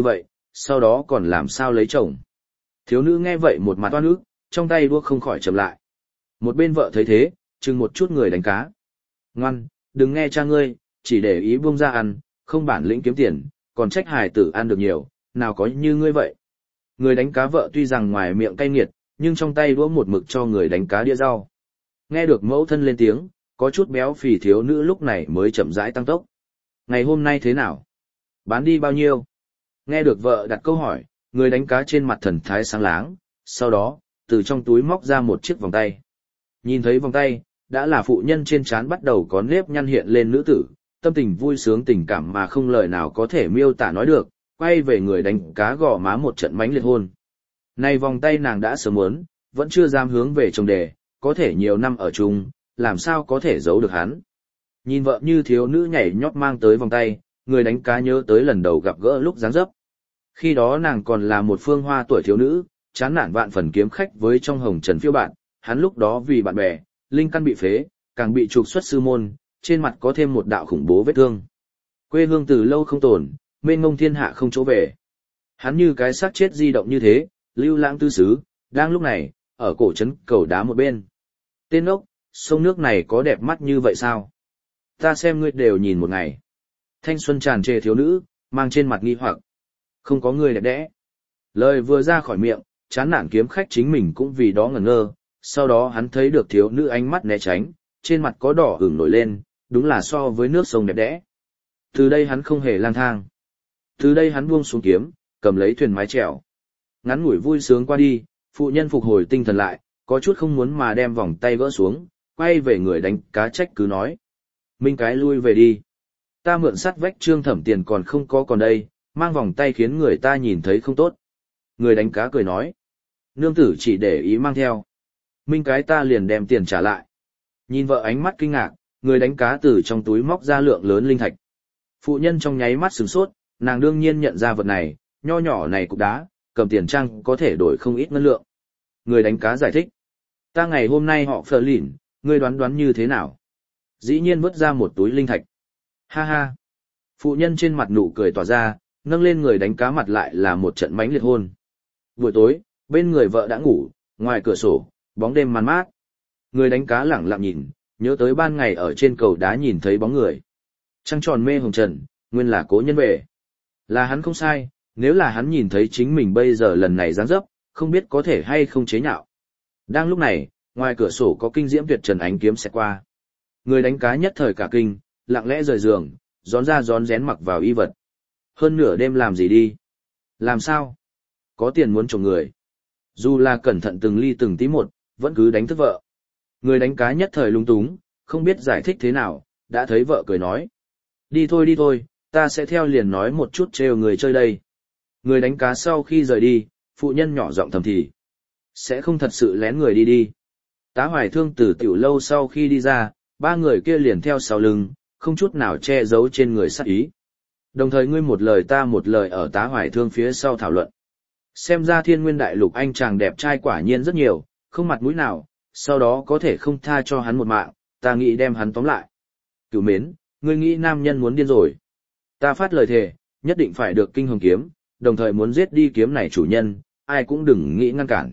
sau đó còn làm sao lấy chồng. Thiếu nữ nghe vậy một mặt oan ức, trong tay đuốc không khỏi chậm lại. Một bên vợ thấy thế, chừng một chút người đánh cá. Ngoan, đừng nghe cha ngươi, chỉ để ý buông ra ăn, không bản lĩnh kiếm tiền, còn trách hài tử ăn được nhiều, nào có như ngươi vậy. Người đánh cá vợ tuy rằng ngoài miệng cay nghiệt, nhưng trong tay đũa một mực cho người đánh cá đĩa rau. Nghe được mẫu thân lên tiếng, có chút béo phì thiếu nữ lúc này mới chậm rãi tăng tốc. Ngày hôm nay thế nào? Bán đi bao nhiêu? Nghe được vợ đặt câu hỏi, người đánh cá trên mặt thần thái sáng láng, sau đó, từ trong túi móc ra một chiếc vòng tay. Nhìn thấy vòng tay, đã là phụ nhân trên trán bắt đầu có nếp nhăn hiện lên nữ tử, tâm tình vui sướng tình cảm mà không lời nào có thể miêu tả nói được, quay về người đánh cá gò má một trận mánh liệt hôn. Này vòng tay nàng đã sớm muốn, vẫn chưa dám hướng về chồng đề, có thể nhiều năm ở chung, làm sao có thể giấu được hắn. Nhìn vợ như thiếu nữ nhảy nhót mang tới vòng tay, người đánh cá nhớ tới lần đầu gặp gỡ lúc dáng dấp. Khi đó nàng còn là một phương hoa tuổi thiếu nữ, chán nản vạn phần kiếm khách với trong hồng trần phiêu bạn, hắn lúc đó vì bạn bè, linh căn bị phế, càng bị trục xuất sư môn, trên mặt có thêm một đạo khủng bố vết thương. Quê hương từ lâu không tồn, mênh mông thiên hạ không chỗ về. Hắn như cái xác chết di động như thế, lưu lãng tư xứ, đang lúc này, ở cổ trấn cầu đá một bên. Tên ốc, sông nước này có đẹp mắt như vậy sao? Ta xem ngươi đều nhìn một ngày. Thanh xuân tràn trề thiếu nữ, mang trên mặt nghi hoặc. Không có người đẹp đẽ. Lời vừa ra khỏi miệng, chán nản kiếm khách chính mình cũng vì đó ngẩn ngơ, sau đó hắn thấy được thiếu nữ ánh mắt né tránh, trên mặt có đỏ ửng nổi lên, đúng là so với nước sông đẹp đẽ. Từ đây hắn không hề lang thang. Từ đây hắn buông xuống kiếm, cầm lấy thuyền mái chèo. Ngắn ngủi vui sướng qua đi, phụ nhân phục hồi tinh thần lại, có chút không muốn mà đem vòng tay gỡ xuống, quay về người đánh cá trách cứ nói. Minh cái lui về đi. Ta mượn sắt vách Trương Thẩm tiền còn không có còn đây, mang vòng tay khiến người ta nhìn thấy không tốt. Người đánh cá cười nói. Nương tử chỉ để ý mang theo. Minh cái ta liền đem tiền trả lại. Nhìn vợ ánh mắt kinh ngạc, người đánh cá từ trong túi móc ra lượng lớn linh thạch. Phụ nhân trong nháy mắt sửng sốt, nàng đương nhiên nhận ra vật này, nho nhỏ này cục đá, cầm tiền trang có thể đổi không ít ngân lượng. Người đánh cá giải thích. Ta ngày hôm nay họ phờ lỉn, ngươi đoán như thế nào? Dĩ nhiên vứt ra một túi linh thạch. Ha ha. Phụ nhân trên mặt nụ cười tỏa ra, nâng lên người đánh cá mặt lại là một trận mánh liệt hôn. Buổi tối, bên người vợ đã ngủ, ngoài cửa sổ, bóng đêm man mát. Người đánh cá lẳng lặng nhìn, nhớ tới ban ngày ở trên cầu đá nhìn thấy bóng người. Trăng tròn mê hồng trần, nguyên là cố nhân về. Là hắn không sai, nếu là hắn nhìn thấy chính mình bây giờ lần này dáng dấp, không biết có thể hay không chế nhạo. Đang lúc này, ngoài cửa sổ có kinh diễm tuyệt trần ánh kiếm xẹt qua. Người đánh cá nhất thời cả kinh, lặng lẽ rời giường, rón ra rón rén mặc vào y vật. Hơn nửa đêm làm gì đi? Làm sao? Có tiền muốn chồng người. Dù là cẩn thận từng ly từng tí một, vẫn cứ đánh thức vợ. Người đánh cá nhất thời lung túng, không biết giải thích thế nào, đã thấy vợ cười nói. Đi thôi, ta sẽ theo liền nói một chút trêu người chơi đây. Người đánh cá sau khi rời đi, phụ nhân nhỏ giọng thầm thì. Sẽ không thật sự lén người đi. Tá Hoài Thương từ tiểu lâu sau khi đi ra, ba người kia liền theo sau lưng, không chút nào che giấu trên người sát ý. Đồng thời ngươi một lời ta một lời ở Tá Hoài Thương phía sau thảo luận. Xem ra Thiên Nguyên Đại Lục anh chàng đẹp trai quả nhiên rất nhiều, không mặt mũi nào, sau đó có thể không tha cho hắn một mạng, ta nghĩ đem hắn tóm lại. Cửu mến, ngươi nghĩ nam nhân muốn điên rồi. Ta phát lời thề, nhất định phải được kinh hồng kiếm, đồng thời muốn giết đi kiếm này chủ nhân, ai cũng đừng nghĩ ngăn cản.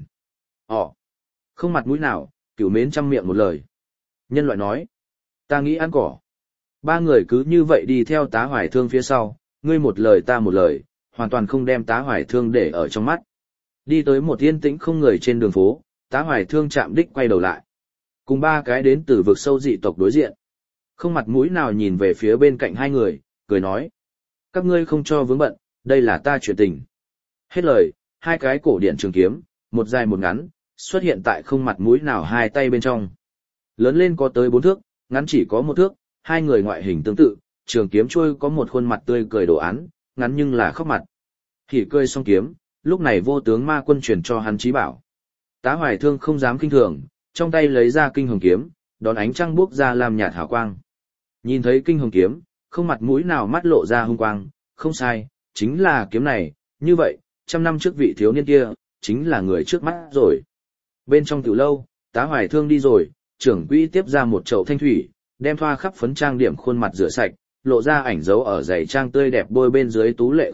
Không mặt mũi nào, Cửu mến trăm miệng một lời. Nhân loại nói, ta nghĩ ăn cỏ. Ba người cứ như vậy đi theo Tá Hoài Thương phía sau, ngươi một lời ta một lời, hoàn toàn không đem Tá Hoài Thương để ở trong mắt. Đi tới một yên tĩnh không người trên đường phố, Tá Hoài Thương chạm đích quay đầu lại. Cùng ba cái đến từ vực sâu dị tộc đối diện. Không mặt mũi nào nhìn về phía bên cạnh hai người, cười nói. Các ngươi không cho vướng bận, đây là ta chuyện tình. Hết lời, hai cái cổ điển trường kiếm, một dài một ngắn, xuất hiện tại không mặt mũi nào hai tay bên trong. Lớn lên có tới 4 thước, ngắn chỉ có 1 thước, hai người ngoại hình tương tự, trường kiếm trôi có một khuôn mặt tươi cười đồ án, ngắn nhưng là khóc mặt. Hỉ cười xong kiếm, lúc này vô tướng ma quân truyền cho hắn chí bảo. Tá Hoài Thương không dám kinh thường, trong tay lấy ra kinh hồng kiếm, đón ánh trăng buốc ra làm nhạt hào quang. Nhìn thấy kinh hồng kiếm, không mặt mũi nào mắt lộ ra hung quang, không sai, chính là kiếm này, như vậy, 100 năm trước vị thiếu niên kia, chính là người trước mắt rồi. Bên trong tiểu lâu, Tá Hoài Thương đi rồi, trưởng quỹ tiếp ra một chậu thanh thủy, đem thoa khắp phấn trang điểm khuôn mặt rửa sạch, lộ ra ảnh dấu ở giày trang tươi đẹp bôi bên dưới tú lệ khuôn mặt,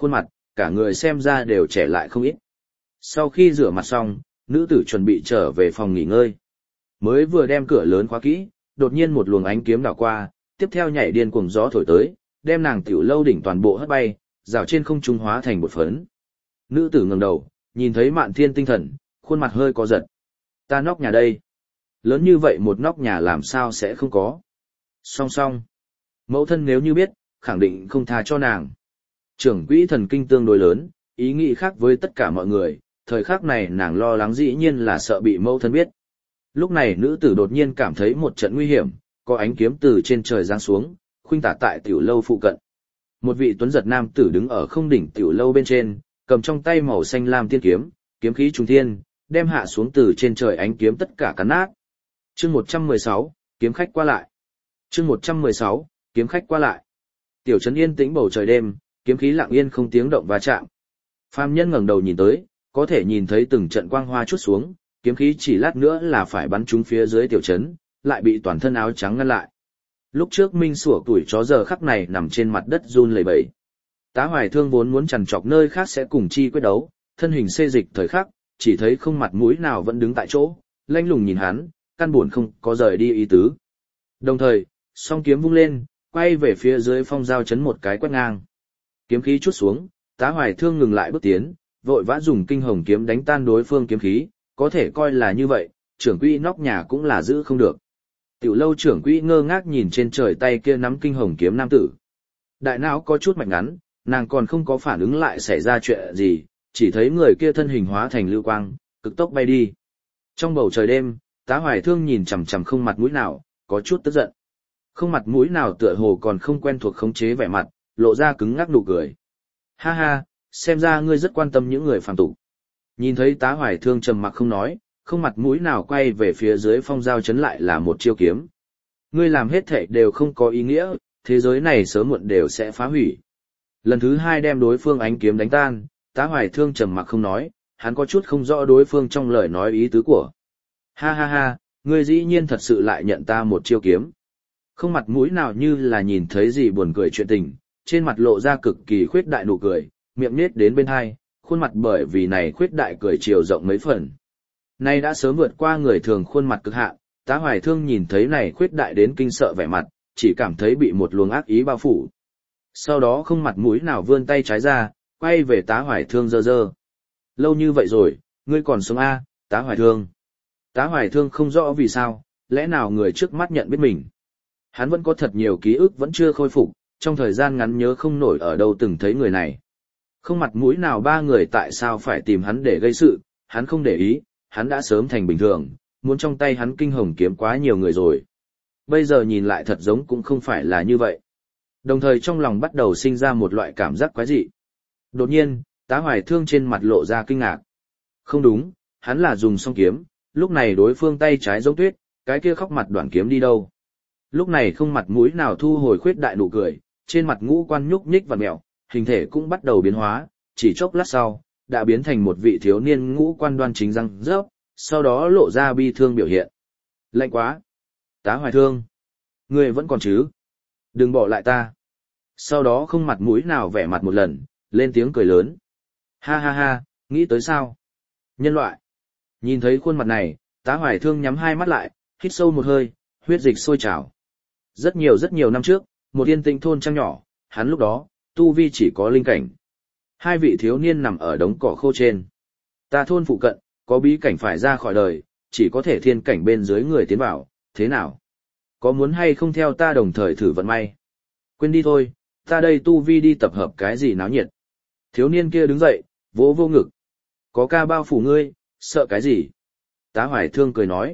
cả người xem ra đều trẻ lại không ít. Sau khi rửa mặt xong, nữ tử chuẩn bị trở về phòng nghỉ ngơi. Mới vừa đem cửa lớn khóa kỹ, đột nhiên một luồng ánh kiếm đảo qua, tiếp theo nhảy điên cuồng gió thổi tới, đem nàng tiểu lâu đỉnh toàn bộ hất bay, rào trên không trung hóa thành bột phấn. Nữ tử ngẩng đầu, nhìn thấy Mạn Thiên Tinh Thần, khuôn mặt hơi có giật. Ta nóc nhà đây. Lớn như vậy một nóc nhà làm sao sẽ không có. Song song. Mẫu thân nếu như biết, khẳng định không tha cho nàng. Trưởng quỹ thần kinh tương đối lớn, ý nghĩ khác với tất cả mọi người, thời khắc này nàng lo lắng dĩ nhiên là sợ bị mẫu thân biết. Lúc này nữ tử đột nhiên cảm thấy một trận nguy hiểm, có ánh kiếm từ trên trời giáng xuống, khuynh tả tại tiểu lâu phụ cận. Một vị tuấn giật nam tử đứng ở không đỉnh tiểu lâu bên trên, cầm trong tay màu xanh lam tiên kiếm, kiếm khí trùng thiên, đem hạ xuống từ trên trời ánh kiếm tất cả cắn nát. Chương 116, kiếm khách qua lại. Chương 116, kiếm khách qua lại. Tiểu trấn yên tĩnh bầu trời đêm, kiếm khí lặng yên không tiếng động va chạm. Phàm nhân ngẩng đầu nhìn tới, có thể nhìn thấy từng trận quang hoa chút xuống, kiếm khí chỉ lát nữa là phải bắn trúng phía dưới tiểu trấn, lại bị toàn thân áo trắng ngăn lại. Lúc trước Minh sủa tuổi chó giờ khắc này nằm trên mặt đất run lẩy bẩy. Tá Hoài Thương vốn muốn chằn chọc nơi khác sẽ cùng chi quyết đấu, thân hình xê dịch thời khắc, chỉ thấy không mặt mũi nào vẫn đứng tại chỗ, lanh lùng nhìn hắn, căn buồn không có rời đi ý tứ. Đồng thời, song kiếm vung lên, quay về phía dưới phong giao chấn một cái quét ngang. Kiếm khí chút xuống, Tá Hoài Thương ngừng lại bước tiến, vội vã dùng kinh hồng kiếm đánh tan đối phương kiếm khí, có thể coi là như vậy, trưởng quỹ nóc nhà cũng là giữ không được. Tiểu lâu trưởng quỹ ngơ ngác nhìn trên trời tay kia nắm kinh hồng kiếm nam tử. Đại não có chút mạch ngắn, nàng còn không có phản ứng lại xảy ra chuyện gì, chỉ thấy người kia thân hình hóa thành lưu quang, cực tốc bay đi. Trong bầu trời đêm, Tá Hoài Thương nhìn chằm chằm không mặt mũi nào, có chút tức giận. Không mặt mũi nào tựa hồ còn không quen thuộc khống chế vẻ mặt, lộ ra cứng ngắc nụ cười. Ha ha, xem ra ngươi rất quan tâm những người phàm tục. Nhìn thấy Tá Hoài Thương trầm mặc không nói, không mặt mũi nào quay về phía dưới phong giao chấn lại là một chiêu kiếm. Ngươi làm hết thảy đều không có ý nghĩa, thế giới này sớm muộn đều sẽ phá hủy. Lần thứ hai đem đối phương ánh kiếm đánh tan, Tá Hoài Thương trầm mặc không nói, hắn có chút không rõ đối phương trong lời nói ý tứ của. Ha ha ha, ngươi dĩ nhiên thật sự lại nhận ta một chiêu kiếm. Không mặt mũi nào như là nhìn thấy gì buồn cười chuyện tình, trên mặt lộ ra cực kỳ khuyết đại nụ cười, miệng nết đến bên hai, khuôn mặt bởi vì này khuyết đại cười chiều rộng mấy phần. Nay đã sớm vượt qua người thường khuôn mặt cực hạn, Tá Hoài Thương nhìn thấy này khuyết đại đến kinh sợ vẻ mặt, chỉ cảm thấy bị một luồng ác ý bao phủ. Sau đó không mặt mũi nào vươn tay trái ra, quay về Tá Hoài Thương giơ giơ. Lâu như vậy rồi, ngươi còn sống a, Tá Hoài Thương. Tá Hoài Thương không rõ vì sao, lẽ nào người trước mắt nhận biết mình. Hắn vẫn có thật nhiều ký ức vẫn chưa khôi phục, trong thời gian ngắn nhớ không nổi ở đâu từng thấy người này. Không mặt mũi nào ba người tại sao phải tìm hắn để gây sự, hắn không để ý, hắn đã sớm thành bình thường, muốn trong tay hắn kinh hồng kiếm quá nhiều người rồi. Bây giờ nhìn lại thật giống cũng không phải là như vậy. Đồng thời trong lòng bắt đầu sinh ra một loại cảm giác quái dị. Đột nhiên, Tá Hoài Thương trên mặt lộ ra kinh ngạc. Không đúng, hắn là dùng song kiếm, lúc này đối phương tay trái giống tuyết, cái kia khóc mặt đoạn kiếm đi đâu. Lúc này không mặt mũi nào thu hồi khuyết đại nụ cười, trên mặt ngũ quan nhúc nhích vặn mẹo, hình thể cũng bắt đầu biến hóa, chỉ chốc lát sau, đã biến thành một vị thiếu niên ngũ quan đoan chính răng rớp, sau đó lộ ra bi thương biểu hiện. Lạnh quá! Tá Hoài Thương! Ngươi vẫn còn chứ? Đừng bỏ lại ta! Sau đó không mặt mũi nào vẻ mặt một lần, lên tiếng cười lớn. Ha ha ha, nghĩ tới sao? Nhân loại! Nhìn thấy khuôn mặt này, Tá Hoài Thương nhắm hai mắt lại, hít sâu một hơi, huyết dịch sôi trào. Rất nhiều năm trước, một yên tĩnh thôn trang nhỏ, hắn lúc đó, tu vi chỉ có linh cảnh. Hai vị thiếu niên nằm ở đống cỏ khô trên. Ta thôn phụ cận, có bí cảnh phải ra khỏi đời, chỉ có thể thiên cảnh bên dưới người tiến vào, thế nào? Có muốn hay không theo ta đồng thời thử vận may? Quên đi thôi, ta đây tu vi đi tập hợp cái gì náo nhiệt. Thiếu niên kia đứng dậy, vỗ vô ngực. Có ca bao phủ ngươi, sợ cái gì? Tá Hoài Thương cười nói.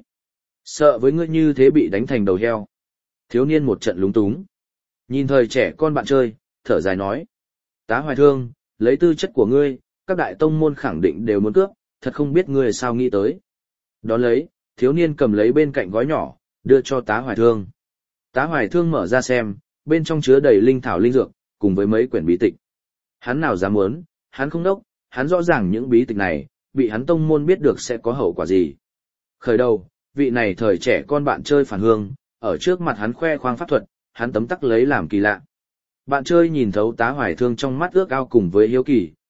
Sợ với ngươi như thế bị đánh thành đầu heo. Thiếu niên một trận lúng túng. Nhìn thời trẻ con bạn chơi, thở dài nói. Tá Hoài Thương, lấy tư chất của ngươi, các đại tông môn khẳng định đều muốn cướp, thật không biết ngươi sao nghĩ tới. Đón lấy, thiếu niên cầm lấy bên cạnh gói nhỏ, đưa cho Tá Hoài Thương. Tá Hoài Thương mở ra xem, bên trong chứa đầy linh thảo linh dược, cùng với mấy quyển bí tịch. Hắn nào dám muốn, hắn không đốc, hắn rõ ràng những bí tịch này, bị hắn tông môn biết được sẽ có hậu quả gì. Khởi đầu, vị này thời trẻ con bạn chơi phản hương, ở trước mặt hắn khoe khoang pháp thuật, hắn tấm tắc lấy làm kỳ lạ. Bạn chơi nhìn thấu Tá Hoài Thương trong mắt ước ao cùng với hiếu kỳ,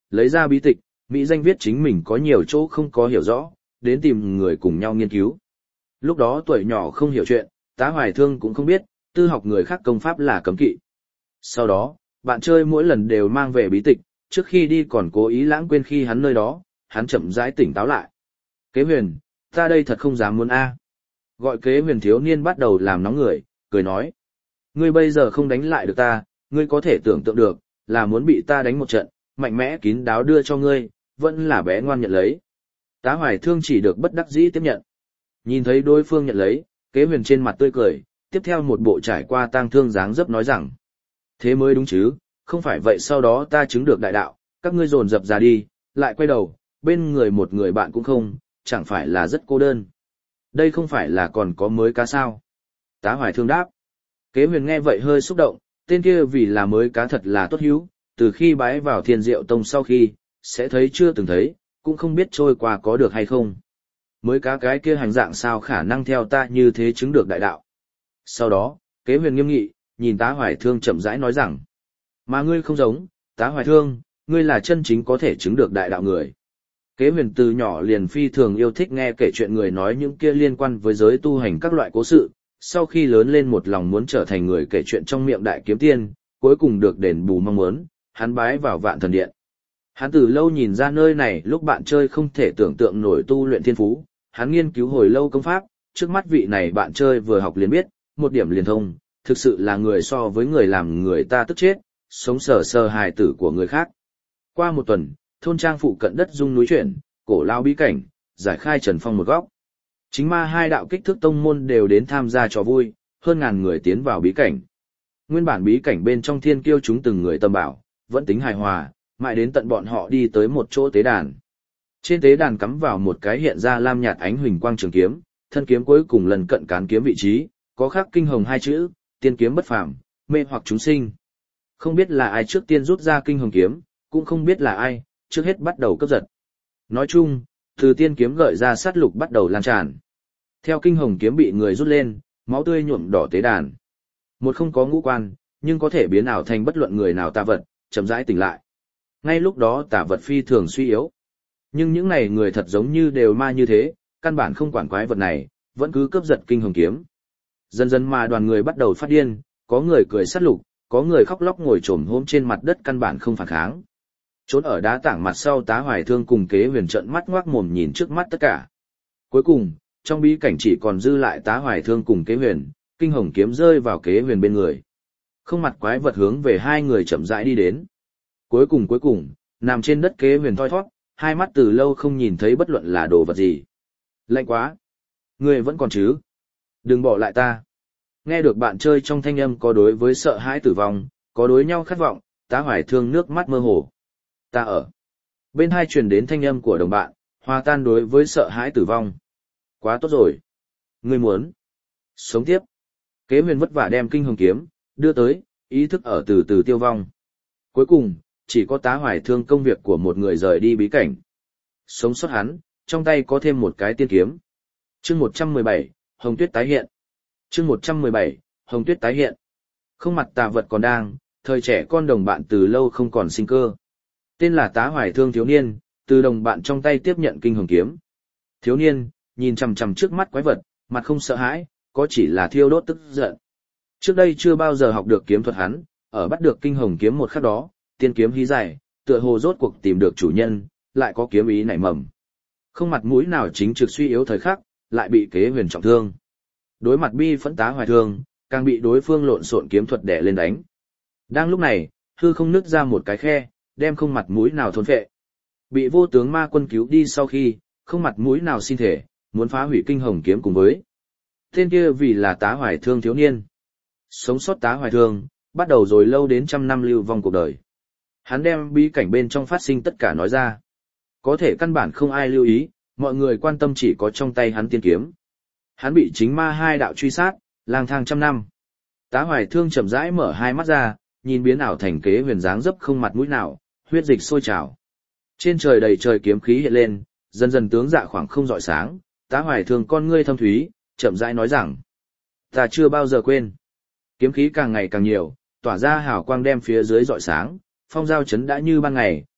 lấy ra bí tịch, mỹ danh viết chính mình có nhiều chỗ không có hiểu rõ, đến tìm người cùng nhau nghiên cứu. Lúc đó tuổi nhỏ không hiểu chuyện, Tá Hoài Thương cũng không biết, tư học người khác công pháp là cấm kỵ. Sau đó, bạn chơi mỗi lần đều mang về bí tịch, trước khi đi còn cố ý lãng quên khi hắn nơi đó, hắn chậm rãi tỉnh táo lại. Kế Huyền, ta đây thật không dám muốn a. Gọi Kế Huyền thiếu niên bắt đầu làm nóng người, cười nói. Ngươi bây giờ không đánh lại được ta, ngươi có thể tưởng tượng được, là muốn bị ta đánh một trận, mạnh mẽ kín đáo đưa cho ngươi, vẫn là bé ngoan nhận lấy. Tá Hoài Thương chỉ được bất đắc dĩ tiếp nhận. Nhìn thấy đối phương nhận lấy, Kế Huyền trên mặt tươi cười, tiếp theo một bộ trải qua tang thương dáng dấp nói rằng. Thế mới đúng chứ, không phải vậy sau đó ta chứng được đại đạo, các ngươi dồn dập ra đi, lại quay đầu, bên người một người bạn cũng không, chẳng phải là rất cô đơn. Đây không phải là còn có mới cá sao? Tá Hoài Thương đáp. Kế Huyền nghe vậy hơi xúc động, tên kia vì là mới cá thật là tốt hữu, từ khi bái vào Thiên Diệu Tông sau khi, sẽ thấy chưa từng thấy, cũng không biết trôi qua có được hay không. Mới cá cái kia hành dạng sao khả năng theo ta như thế chứng được đại đạo. Sau đó, Kế Huyền nghiêm nghị, nhìn Tá Hoài Thương chậm rãi nói rằng, mà ngươi không giống, Tá Hoài Thương, ngươi là chân chính có thể chứng được đại đạo người. Kế Huyền từ nhỏ liền phi thường yêu thích nghe kể chuyện người nói những kia liên quan với giới tu hành các loại cố sự, sau khi lớn lên một lòng muốn trở thành người kể chuyện trong miệng đại kiếm tiên, cuối cùng được đền bù mong muốn, hắn bái vào Vạn Thần Điện. Hắn từ lâu nhìn ra nơi này lúc bạn chơi không thể tưởng tượng nổi tu luyện thiên phú, hắn nghiên cứu hồi lâu công pháp, trước mắt vị này bạn chơi vừa học liền biết, một điểm liền thông, thực sự là người so với người làm người ta tức chết, sống sờ sờ hài tử của người khác. Qua một tuần, thôn trang phụ cận đất rung núi chuyển, cổ lao bí cảnh, giải khai Trần Phong một góc. Chính ma hai đạo kích thước tông môn đều đến tham gia trò vui, hơn ngàn người tiến vào bí cảnh. Nguyên bản bí cảnh bên trong thiên kiêu chúng từng người tâm bảo, vẫn tính hài hòa, mãi đến tận bọn họ đi tới một chỗ tế đàn. Trên tế đàn cắm vào một cái hiện ra lam nhạt ánh huỳnh quang trường kiếm, thân kiếm cuối cùng lần cận cán kiếm vị trí, có khắc kinh hồng hai chữ, tiên kiếm bất phàm, mê hoặc chúng sinh. Không biết là ai trước tiên rút ra kinh hồng kiếm, cũng không biết là ai, trước hết bắt đầu cướp giật. Nói chung, từ tiên kiếm gợi ra sát lục bắt đầu lan tràn. Theo kinh hồng kiếm bị người rút lên, máu tươi nhuộm đỏ tế đàn. Một không có ngũ quan, nhưng có thể biến ảo thành bất luận người nào tà vật, chậm rãi tỉnh lại. Ngay lúc đó tà vật phi thường suy yếu. Nhưng những này người thật giống như đều ma như thế, căn bản không quản quái vật này, vẫn cứ cướp giật kinh hồng kiếm. Dần dần mà đoàn người bắt đầu phát điên, có người cười sát lục, có người khóc lóc ngồi trồm hôm trên mặt đất căn bản không phản kháng. Trốn ở đá tảng mặt sau Tá Hoài Thương cùng Kế Huyền trợn mắt ngoác mồm nhìn trước mắt tất cả. Cuối cùng, trong bí cảnh chỉ còn dư lại Tá Hoài Thương cùng Kế Huyền, kinh hồng kiếm rơi vào Kế Huyền bên người. Không mặt quái vật hướng về hai người chậm rãi đi đến. Cuối cùng, nằm trên đất Kế Huyền thoi thoát, hai mắt từ lâu không nhìn thấy bất luận là đồ vật gì. Lạnh quá! Người vẫn còn chứ? Đừng bỏ lại ta! Nghe được bạn chơi trong thanh âm có đối với sợ hãi tử vong, có đối nhau khát vọng, Tá Hoài Thương nước mắt mơ hồ. Ta ở. Bên hai truyền đến thanh âm của đồng bạn, hòa tan đối với sợ hãi tử vong. Quá tốt rồi. Ngươi muốn sống tiếp. Kế Huyền vất vả đem kinh hồng kiếm đưa tới, ý thức ở từ từ tiêu vong. Cuối cùng, chỉ có Tá Hoài Thương công việc của một người rời đi bí cảnh. Sống sót hắn, trong tay có thêm một cái tiên kiếm. Chương 117, Hồng Tuyết tái hiện. Chương 117, Hồng Tuyết tái hiện. Không mặt tà vật còn đang, thời trẻ con đồng bạn từ lâu không còn sinh cơ. Tên là Tá Hoài Thương thiếu niên, từ đồng bạn trong tay tiếp nhận kinh hồng kiếm. Thiếu niên, nhìn chằm chằm trước mắt quái vật, mặt không sợ hãi, có chỉ là thiêu đốt tức giận. Trước đây chưa bao giờ học được kiếm thuật hắn, ở bắt được kinh hồng kiếm một khắc đó, tiên kiếm hí dài, tựa hồ rốt cuộc tìm được chủ nhân, lại có kiếm ý nảy mầm. Không mặt mũi nào chính trực suy yếu thời khắc, lại bị Kế Huyền trọng thương. Đối mặt bi phẫn Tá Hoài Thương, càng bị đối phương lộn xộn kiếm thuật đè lên đánh. Đang lúc này, hư không nứt ra một cái khe, đem không mặt mũi nào thôn phệ. Bị vô tướng ma quân cứu đi sau khi, không mặt mũi nào xin thể, muốn phá hủy kinh hồng kiếm cùng với. Tên kia vì là Tá Hoài Thương thiếu niên. Sống sót Tá Hoài Thương, bắt đầu rồi lâu đến trăm năm lưu vong cuộc đời. Hắn đem bí cảnh bên trong phát sinh tất cả nói ra. Có thể căn bản không ai lưu ý, mọi người quan tâm chỉ có trong tay hắn tiên kiếm. Hắn bị chính ma hai đạo truy sát, lang thang trăm năm. Tá Hoài Thương chậm rãi mở hai mắt ra, nhìn biến ảo thành Kế Huyền dáng dấp không mặt mũi nào, huyết dịch sôi trào. Trên trời đầy trời kiếm khí hiện lên, dần dần tướng dạ khoảng không rọi sáng, Tá Hoài Thương con ngươi thâm thúy, chậm rãi nói rằng: "Ta chưa bao giờ quên." Kiếm khí càng ngày càng nhiều, tỏa ra hào quang đem phía dưới rọi sáng, phong giao chấn đã như ban ngày,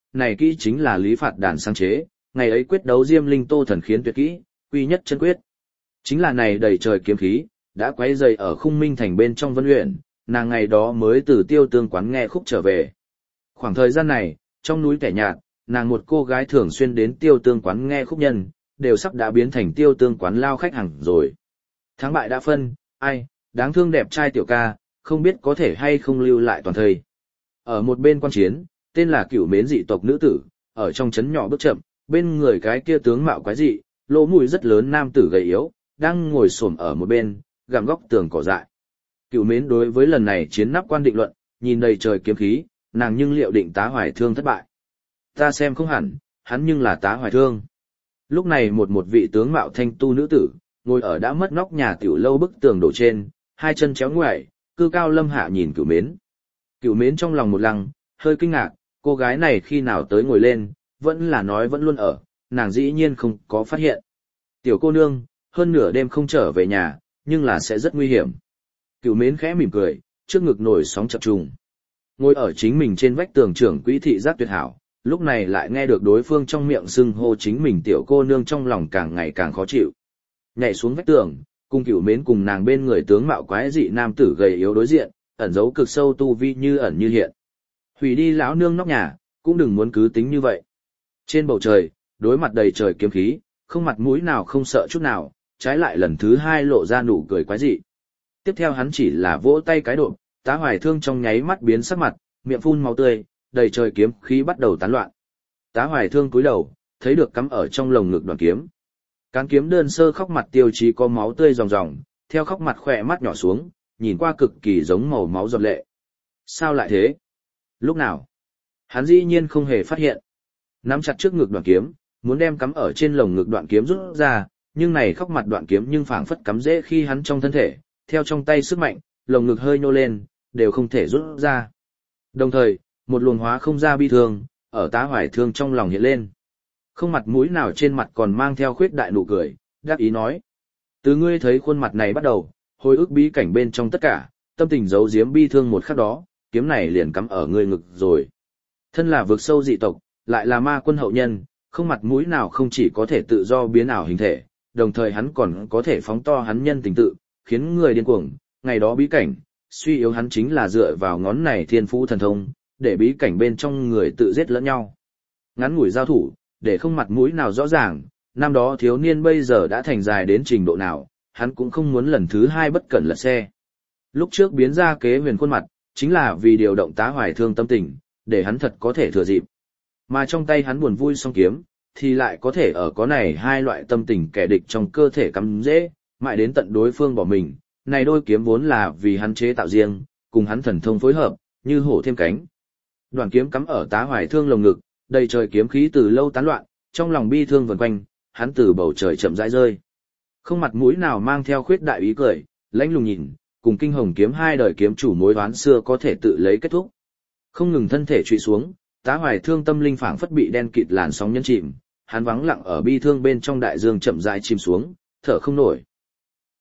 này kỹ chính là Lý Phạt Đàn sáng chế, ngày ấy quyết đấu Diêm Linh Tô Thần khiến tuyệt kỹ, quy nhất chân quyết. Chính là này đầy trời kiếm khí, đã quấy dày ở Khung Minh thành bên trong Vân Uyển, nàng ngày đó mới từ Tiêu Tương quán nghe khúc trở về. Khoảng thời gian này, trong núi kẻ nhạt, nàng một cô gái thường xuyên đến Tiêu Tương quán nghe khúc nhân, đều sắp đã biến thành Tiêu Tương quán lao khách hàng rồi. Thắng bại đã phân, ai, đáng thương đẹp trai tiểu ca, không biết có thể hay không lưu lại toàn thời. Ở một bên quan chiến, tên là Cửu Mến dị tộc nữ tử, ở trong trấn nhỏ bước chậm, bên người cái kia tướng mạo quái dị, lỗ mũi rất lớn nam tử gầy yếu, đang ngồi xổm ở một bên, gặm góc tường cỏ dại. Cửu Mến đối với lần này chiến nắp quan định luận, nhìn đầy trời kiếm khí, nàng nhưng liệu định Tá Hoài Thương thất bại. Ta xem không hẳn, hắn nhưng là Tá Hoài Thương. Lúc này một vị tướng mạo thanh tu nữ tử, ngồi ở đã mất nóc nhà tiểu lâu bức tường đổ trên, hai chân chéo ngoại, cư cao lâm hạ nhìn Cửu Mến. Cửu Mến trong lòng một lăng, hơi kinh ngạc, cô gái này khi nào tới ngồi lên, vẫn là nói vẫn luôn ở, nàng dĩ nhiên không có phát hiện. Tiểu cô nương, hơn nửa đêm không trở về nhà, nhưng là sẽ rất nguy hiểm. Cửu Mến khẽ mỉm cười, trước ngực nổi sóng chập trùng. Ngồi ở chính mình trên vách tường trưởng quỹ thị giác tuyệt hảo, lúc này lại nghe được đối phương trong miệng xưng hô chính mình tiểu cô nương, trong lòng càng ngày càng khó chịu. Nhảy xuống vách tường, cùng Cửu Mến cùng nàng bên người tướng mạo quái dị nam tử gầy yếu đối diện, ẩn giấu cực sâu tu vi như ẩn như hiện. Hủy đi lão nương nóc nhà, cũng đừng muốn cứ tính như vậy. Trên bầu trời, đối mặt đầy trời kiếm khí, không mặt mũi nào không sợ chút nào, trái lại lần thứ hai lộ ra nụ cười quái dị. Tiếp theo hắn chỉ là vỗ tay cái độ, Tá Hoài Thương trong nháy mắt biến sắc mặt, miệng phun máu tươi, đầy trời kiếm khí bắt đầu tán loạn. Tá Hoài Thương cúi đầu, thấy được cắm ở trong lồng ngực đoạn kiếm. Cán kiếm đơn sơ khóc mặt tiêu chí có máu tươi ròng ròng, theo khóc mặt khỏe mắt nhỏ xuống, nhìn qua cực kỳ giống màu máu giọt lệ. Sao lại thế? Lúc nào? Hắn dĩ nhiên không hề phát hiện. Nắm chặt trước ngực đoạn kiếm, muốn đem cắm ở trên lồng ngực đoạn kiếm rút ra, nhưng này khóc mặt đoạn kiếm nhưng phảng phất cắm dễ khi hắn trong thân thể, theo trong tay sức mạnh, lồng ngực hơi nhô lên, đều không thể rút ra. Đồng thời, một luồng hóa không ra bi thương, ở Tá Hoài Thương trong lòng hiện lên. Không mặt mũi nào trên mặt còn mang theo khuyết đại nụ cười, đáp ý nói. Từ ngươi thấy khuôn mặt này bắt đầu, hồi ức bí cảnh bên trong tất cả, tâm tình giấu giếm bi thương một khắc đó, kiếm này liền cắm ở ngươi ngực rồi. Thân là vực sâu dị tộc, lại là ma quân hậu nhân, không mặt mũi nào không chỉ có thể tự do biến ảo hình thể, đồng thời hắn còn có thể phóng to hắn nhân tình tự, khiến người điên cuồng. Ngày đó bí cảnh, suy yếu hắn chính là dựa vào ngón này thiên phú thần thông, để bí cảnh bên trong người tự giết lẫn nhau. Ngắn ngủi giao thủ, để không mặt mũi nào rõ ràng, năm đó thiếu niên bây giờ đã thành dài đến trình độ nào, hắn cũng không muốn lần thứ hai bất cẩn lật xe. Lúc trước biến ra kế huyền khuôn mặt, chính là vì điều động Tá Hoài Thương tâm tình, để hắn thật có thể thừa dịp. Mà trong tay hắn buồn vui song kiếm, thì lại có thể ở có này hai loại tâm tình kẻ địch trong cơ thể cắm dễ, mãi đến tận đối phương bỏ mình. Này đôi kiếm vốn là vì hắn chế tạo riêng, cùng hắn thần thông phối hợp, như hổ thêm cánh. Đoạn kiếm cắm ở Tá Hoài Thương lồng ngực, đầy trời kiếm khí từ lâu tán loạn, trong lòng bi thương vần quanh, hắn từ bầu trời chậm rãi rơi. Không mặt mũi nào mang theo khuyết đại ý cười, lãnh lùng nhìn, cùng Kinh Hồng kiếm hai đời kiếm chủ mối oán xưa có thể tự lấy kết thúc. Không ngừng thân thể trụy xuống, Tá Hoài Thương tâm linh phảng phất bị đen kịt làn sóng nhấn chìm, hắn vắng lặng ở bi thương bên trong đại dương chậm rãi chìm xuống, thở không nổi.